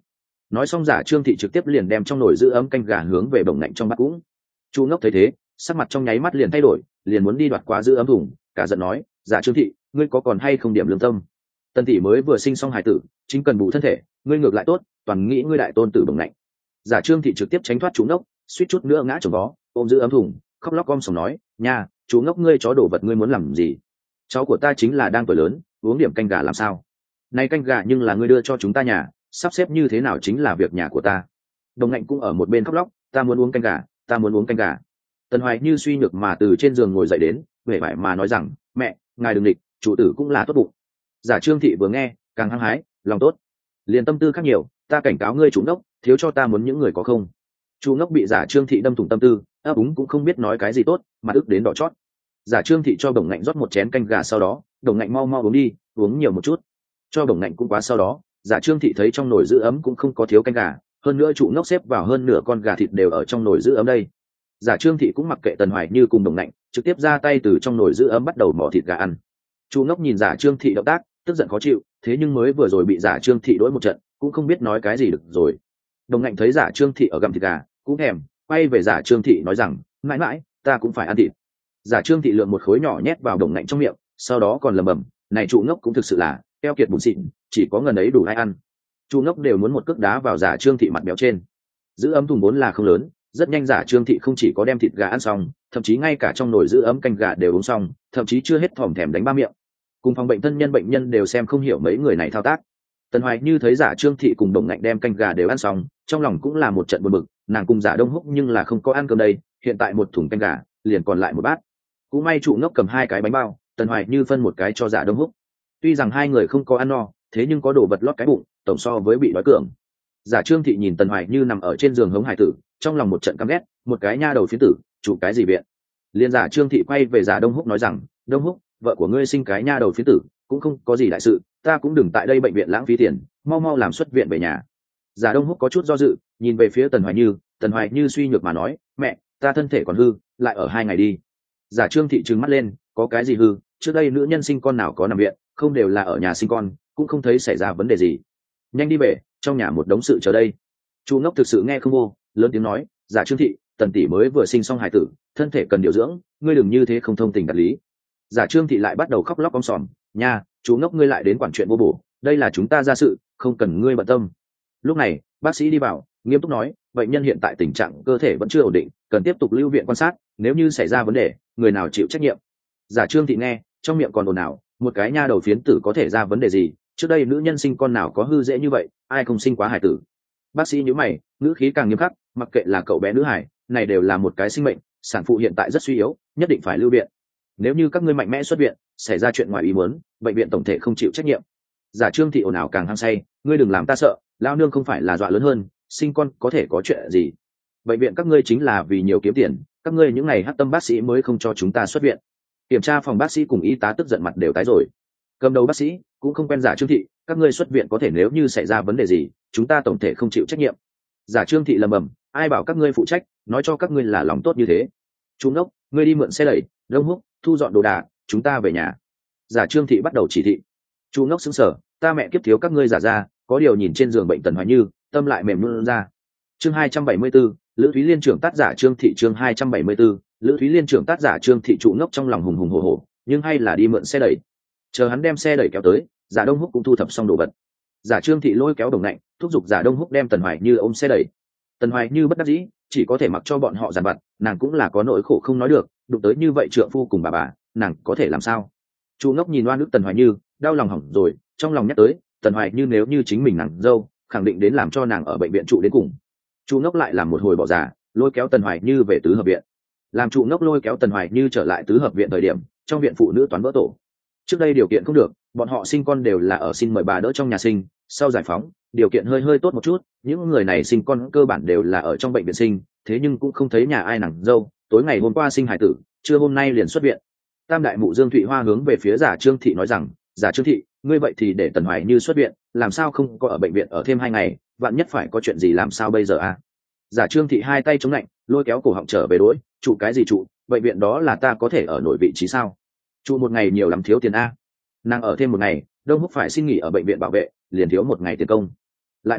Nói xong giả trương thị trực tiếp liền đem trong nồi giữ ấm canh gà hướng về bồng lạnh trong bát cũng. Chu ngốc thấy thế sắc mặt trong nháy mắt liền thay đổi, liền muốn đi đoạt quá giữ ấm thùng, cả giận nói giả trương thị, ngươi có còn hay không điểm lương tâm? Tần tỷ mới vừa sinh xong hài tử, chính cần bù thân thể, ngươi ngược lại tốt, toàn nghĩ ngươi đại tôn tử bồng lạnh. Giả trương thị trực tiếp tránh thoát chú ngốc, suýt chút nữa ngã chồng vó, ôm giữ ấm thùng khóc lóc om sòm nói nha, chú ngốc ngươi chó đổ vật ngươi muốn làm gì? Cháu của ta chính là đang tuổi lớn, uống điểm canh gà làm sao? Này canh gà nhưng là ngươi đưa cho chúng ta nhà, sắp xếp như thế nào chính là việc nhà của ta. Đồng ngạnh cũng ở một bên khóc lóc, ta muốn uống canh gà, ta muốn uống canh gà. Tần Hoài như suy nhược mà từ trên giường ngồi dậy đến, vẻ vải mà nói rằng mẹ, ngài đừng địch, chủ tử cũng là tốt bụng. Giả trương thị vừa nghe càng hăng hái, lòng tốt, liền tâm tư khác nhiều, ta cảnh cáo ngươi chủ ngốc, thiếu cho ta muốn những người có không. Chu ngốc bị giả trương thị đâm thủng tâm tư, ấp úng cũng không biết nói cái gì tốt, mà ức đến đỏ chót. Giả trương thị cho đồng ngạnh rót một chén canh gà, sau đó đồng ngạnh mau mau uống đi, uống nhiều một chút. Cho đồng ngạnh cũng quá, sau đó giả trương thị thấy trong nồi giữ ấm cũng không có thiếu canh gà, hơn nữa chủ ngốc xếp vào hơn nửa con gà thịt đều ở trong nồi giữ ấm đây. Giả trương thị cũng mặc kệ Tần Hoài như cùng đồng ngạnh, trực tiếp ra tay từ trong nồi giữ ấm bắt đầu mỏ thịt gà ăn. Chu ngốc nhìn giả trương thị động tác tức giận khó chịu, thế nhưng mới vừa rồi bị giả trương thị đỗi một trận cũng không biết nói cái gì được rồi. Đồng ngạnh thấy giả trương thị ở gặm thịt gà cũng thèm, quay về giả trương thị nói rằng mãi mãi ta cũng phải ăn thịt. Giả trương thị lượm một khối nhỏ nhét vào đồng ngạnh trong miệng, sau đó còn lầm bầm này trụ ngốc cũng thực sự là keo kiệt bùn xịn, chỉ có ngần ấy đủ ai ăn. Trụ ngốc đều muốn một cước đá vào giả trương thị mặt béo trên. Giữ ấm thùng vốn là không lớn, rất nhanh giả trương thị không chỉ có đem thịt gà ăn xong, thậm chí ngay cả trong nồi giữ ấm canh gà đều uống xong, thậm chí chưa hết thòm thèm đánh ba miệng. Cùng phòng bệnh thân nhân bệnh nhân đều xem không hiểu mấy người này thao tác. Tần Hoài như thấy giả trương thị cùng đồng ngạnh đem canh gà đều ăn xong, trong lòng cũng là một trận buồn bực, nàng cùng giả đông húc nhưng là không có ăn cơm đây, hiện tại một thùng canh gà liền còn lại một bát. Cũng may trụ ngốc cầm 2 cái bánh bao, Tần Hoài như phân một cái cho giả đông húc. Tuy rằng 2 người không có ăn no, thế nhưng có đồ vật lót cái bụng, tổng so với bị đói cường. Giả trương thị nhìn Tần Hoài như nằm ở trên giường hống hải tử, trong lòng một trận căm ghét, một cái nha đầu phiến tử, chủ cái gì viện. Liên giả trương thị quay về giả đông húc nói rằng đông húc, vợ của ngươi sinh cái nha đầu phiến tử cũng không có gì đại sự, ta cũng đừng tại đây bệnh viện lãng phí tiền, mau mau làm xuất viện về nhà. Giả đông húc có chút do dự, nhìn về phía Tần Hoài như suy nhược mà nói mẹ, ta thân thể còn hư, lại ở 2 ngày đi. Giả trương thị trừng mắt lên, có cái gì hư, trước đây nữ nhân sinh con nào có nằm viện, không đều là ở nhà sinh con, cũng không thấy xảy ra vấn đề gì. Nhanh đi về, trong nhà một đống sự chờ đây. Chu ngốc thực sự nghe không vô, lớn tiếng nói giả trương thị, Tần tỷ mới vừa sinh xong hài tử, thân thể cần điều dưỡng, ngươi đừng như thế không thông tình đạt lý. Giả trương thị lại bắt đầu khóc lóc om sòm, nha, chú ngốc ngươi lại đến quản chuyện vô bổ, đây là chúng ta ra sự, không cần ngươi bận tâm. Lúc này bác sĩ đi vào, nghiêm túc nói bệnh nhân hiện tại tình trạng cơ thể vẫn chưa ổn định, cần tiếp tục lưu viện quan sát, nếu như xảy ra vấn đề, người nào chịu trách nhiệm. Giả trương thị nghe trong miệng còn ồn ào, một cái nha đầu phiến tử có thể ra vấn đề gì, trước đây nữ nhân sinh con nào có hư dễ như vậy, ai không sinh quá hài tử. Bác sĩ nhíu mày, ngữ khí càng nghiêm khắc, mặc kệ là cậu bé nữ hài này đều là một cái sinh mệnh, sản phụ hiện tại rất suy yếu, nhất định phải lưu viện. Nếu như các ngươi mạnh mẽ xuất viện, xảy ra chuyện ngoài ý muốn, bệnh viện tổng thể không chịu trách nhiệm. Giả trương thị ồn ào càng hăng say, ngươi đừng làm ta sợ, lao nương không phải là dọa lớn hơn, sinh con có thể có chuyện gì. Bệnh viện các ngươi chính là vì nhiều kiếm tiền, các ngươi những ngày hắc tâm bác sĩ mới không cho chúng ta xuất viện. Kiểm tra phòng bác sĩ cùng y tá tức giận mặt đều tái rồi. Cầm đầu bác sĩ cũng không quen giả trương thị, các ngươi xuất viện có thể nếu như xảy ra vấn đề gì, chúng ta tổng thể không chịu trách nhiệm. Giả trương thị lầm bầm, ai bảo các ngươi phụ trách, nói cho các ngươi là lòng tốt như thế. Chú ngốc, ngươi đi mượn xe đẩy, đông húc, thu dọn đồ đạc, chúng ta về nhà. Giả trương thị bắt đầu chỉ thị. Chú ngốc sững sờ, ta mẹ kiếp thiếu các ngươi giả ra, có điều nhìn trên giường bệnh Tần Hoài như, tâm lại mềm luôn ra. Chương 274, Lữ Thúy Liên trưởng tác giả Trương thị, chương 274, Lữ Thúy Liên trưởng tác giả Trương thị. Trụ ngốc trong lòng hùng hùng hổ hổ, nhưng hay là đi mượn xe đẩy. Chờ hắn đem xe đẩy kéo tới, giả đông húc cũng thu thập xong đồ vật. Giả trương thị lôi kéo đồng nạnh, thúc giục giả đông húc đem Tần Hoài như ôm xe đẩy. Tần Hoài như bất đắc dĩ, chỉ có thể mặc cho bọn họ giàn vặt, nàng cũng là có nỗi khổ không nói được, đụng tới như vậy trượng phu cùng bà, nàng có thể làm sao. Chu ngốc nhìn oan ức Tần Hoài như, đau lòng hỏng rồi, trong lòng nhắc tới Tần Hoài như nếu như chính mình nàng dâu, khẳng định đến làm cho nàng ở bệnh viện trụ đến cùng. Chu ngốc lại làm một hồi bỏ giả, lôi kéo Tần Hoài như về tứ hợp viện. Làm Chu ngốc lôi kéo Tần Hoài như trở lại tứ hợp viện thời điểm, trong viện phụ nữ toán vỡ tổ. Trước đây điều kiện không được, bọn họ sinh con đều là ở xin mời bà đỡ trong nhà sinh, sau giải phóng điều kiện hơi tốt một chút, những người này sinh con cơ bản đều là ở trong bệnh viện sinh, thế nhưng cũng không thấy nhà ai nàng dâu, tối ngày hôm qua sinh hải tử, trưa hôm nay liền xuất viện. Tam đại mụ Dương Thụy Hoa hướng về phía giả trương thị nói rằng, giả trương thị, ngươi vậy thì để Tần Hoài như xuất viện, làm sao không có ở bệnh viện ở thêm 2 ngày, vạn nhất phải có chuyện gì làm sao bây giờ à. Giả trương thị 2 tay chống lạnh, lôi kéo cổ họng trở về đối, trụ cái gì trụ, bệnh viện đó là ta có thể ở nổi vị trí sao? Trụ 1 ngày nhiều lắm thiếu tiền a. Nàng ở thêm 1 ngày, đông húc phải xin nghỉ ở bệnh viện bảo vệ, liền thiếu 1 ngày tiền công. Lại nói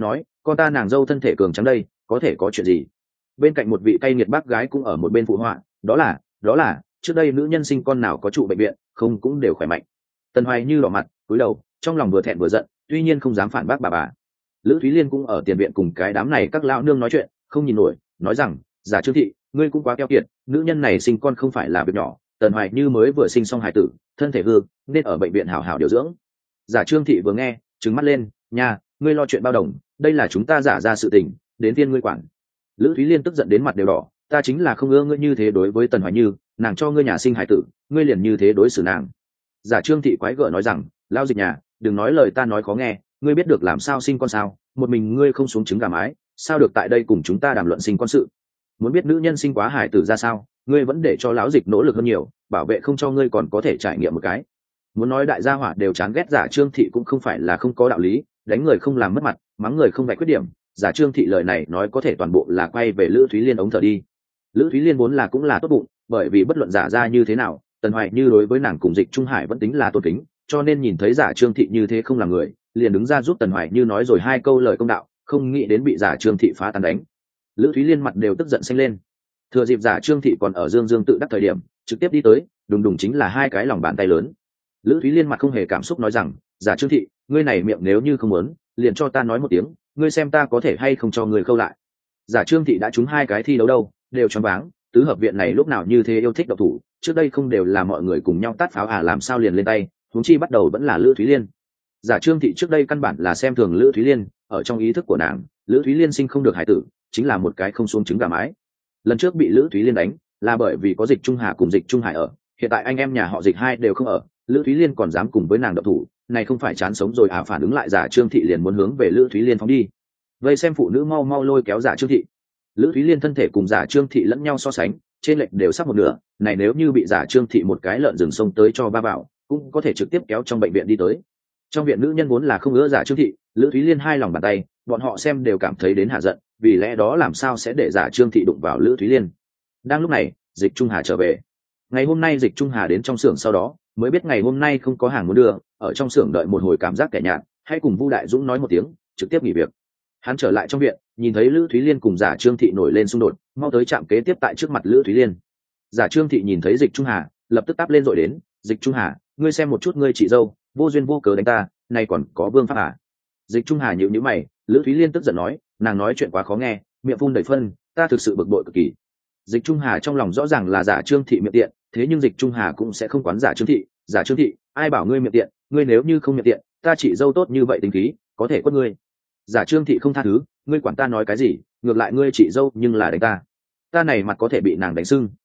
con ta nàng dâu thân thể cường trắng đây có thể có chuyện gì? Bên cạnh một vị cay nghiệt bác gái cũng ở một bên phụ họa, đó là trước đây nữ nhân sinh con nào có trụ bệnh viện không cũng đều khỏe mạnh. Tần Hoài Như đỏ mặt cúi đầu, trong lòng vừa thẹn vừa giận, tuy nhiên không dám phản bác bà. Lữ Thúy Liên cũng ở tiền viện cùng cái đám này các lão nương nói chuyện, không nhìn nổi, nói rằng giả Trương thị, ngươi cũng quá keo kiệt, nữ nhân này sinh con không phải là việc nhỏ. Tần Hoài Như mới vừa sinh xong hài tử, thân thể hư, nên ở bệnh viện hảo hảo điều dưỡng. Giả Trương thị vừa nghe, trừng mắt lên, nha, ngươi lo chuyện bao đồng, đây là chúng ta giả ra sự tình, đến tiên ngươi quản. Lữ Thúy Liên tức giận đến mặt đều đỏ, ta chính là không ưa ngươi như thế đối với Tần Hoài Như, nàng cho ngươi nhà sinh hài tử, ngươi liền như thế đối xử nàng. Giả Trương thị quái gở nói rằng, lao dịch nhà, đừng nói lời ta nói khó nghe, ngươi biết được làm sao sinh con sao? Một mình ngươi không xuống trứng gà mái, sao được tại đây cùng chúng ta đàm luận sinh con sự? Muốn biết nữ nhân sinh quá hài tử ra sao, ngươi vẫn để cho lão dịch nỗ lực hơn nhiều, bảo vệ không cho ngươi còn có thể trải nghiệm một cái. Muốn nói đại gia hỏa đều chán ghét Giả Trương thị cũng không phải là không có đạo lý, đánh người không làm mất mặt, mắng người không vạch khuyết điểm. Giả Trương thị lời này nói có thể toàn bộ là quay về Lữ Thúy Liên ống thở đi. Lữ Thúy Liên vốn là cũng là tốt bụng, bởi vì bất luận giả ra như thế nào, Tần Hoài Như đối với nàng cùng Dịch Trung Hải vẫn tính là tôn kính, cho nên nhìn thấy Giả Trương thị như thế không làm người, liền đứng ra giúp Tần Hoài Như nói rồi hai câu lời công đạo, không nghĩ đến bị Giả Trương thị phá tan đánh. Lữ Thúy Liên mặt đều tức giận xanh lên. Thừa dịp Giả Trương thị còn ở dương dương tự đắc thời điểm, trực tiếp đi tới, đùng đùng chính là hai cái lòng bàn tay lớn. Lữ Thúy Liên mặt không hề cảm xúc nói rằng, Giả Trương thị, ngươi này miệng nếu như không muốn, liền cho ta nói một tiếng, ngươi xem ta có thể hay không cho ngươi khâu lại. Giả Trương thị đã trúng hai cái thi đấu đâu, đều choáng váng, tứ hợp viện này lúc nào như thế yêu thích độc thủ, trước đây không đều là mọi người cùng nhau tát pháo làm sao liền lên tay, huống chi bắt đầu vẫn là Lữ Thúy Liên. Giả Trương thị trước đây căn bản là xem thường Lữ Thúy Liên, ở trong ý thức của nàng, Lữ Thúy Liên sinh không được hải tử, chính là một cái không xuống trứng gà mái. Lần trước bị Lữ Thúy Liên đánh, là bởi vì có Dịch Trung Hà cùng Dịch Trung Hải ở, hiện tại anh em nhà họ Dịch hai đều không ở, Lữ Thúy Liên còn dám cùng với nàng độc thủ, này không phải chán sống rồi à? Phản ứng lại Giả Trương thị liền muốn hướng về Lữ Thúy Liên phóng đi. Vây xem phụ nữ mau mau lôi kéo Giả Trương thị. Lữ Thúy Liên thân thể cùng Giả Trương thị lẫn nhau so sánh, trên lệch đều sắp một nửa, này nếu như bị Giả Trương thị một cái lợn rừng xông tới cho ba bảo, cũng có thể trực tiếp kéo trong bệnh viện đi tới. Trong viện nữ nhân vốn là không ưa Giả Trương thị, Lữ Thúy Liên hai lòng bàn tay, bọn họ xem đều cảm thấy đến hạ giận, vì lẽ đó làm sao sẽ để Giả Trương thị đụng vào Lữ Thúy Liên. Đang lúc này, Dịch Trung Hà trở về. Ngày hôm nay Dịch Trung Hà đến trong xưởng sau đó, mới biết ngày hôm nay không có hàng muốn đưa, ở trong xưởng đợi một hồi cảm giác kẻ nhạt, hãy cùng Vu Đại Dũng nói một tiếng, trực tiếp nghỉ việc. Hắn trở lại trong viện, nhìn thấy Lữ Thúy Liên cùng Giả Trương thị nổi lên xung đột, mau tới trạm kế tiếp tại trước mặt Lữ Thúy Liên. Giả Trương thị nhìn thấy Dịch Trung Hà, lập tức táp lên rồi đến, Dịch Trung Hà, ngươi xem một chút ngươi chị dâu, vô duyên vô cớ đánh ta, này còn có vương pháp à? Dịch Trung Hà nhíu nhíu mày, Lữ Thúy Liên tức giận nói, nàng nói chuyện quá khó nghe, miệng phun đầy phân, ta thực sự bực bội cực kỳ. Dịch Trung Hà trong lòng rõ ràng là Giả Trương thị miệng tiện, thế nhưng Dịch Trung Hà cũng sẽ không quán Giả Trương thị. Giả Trương thị, ai bảo ngươi miệng tiện, ngươi nếu như không miệng tiện, ta chị dâu tốt như vậy tính khí, có thể quất ngươi. Giả Trương thị không tha thứ, ngươi quản ta nói cái gì, ngược lại ngươi chị dâu nhưng là đánh ta, ta này mặt có thể bị nàng đánh sưng.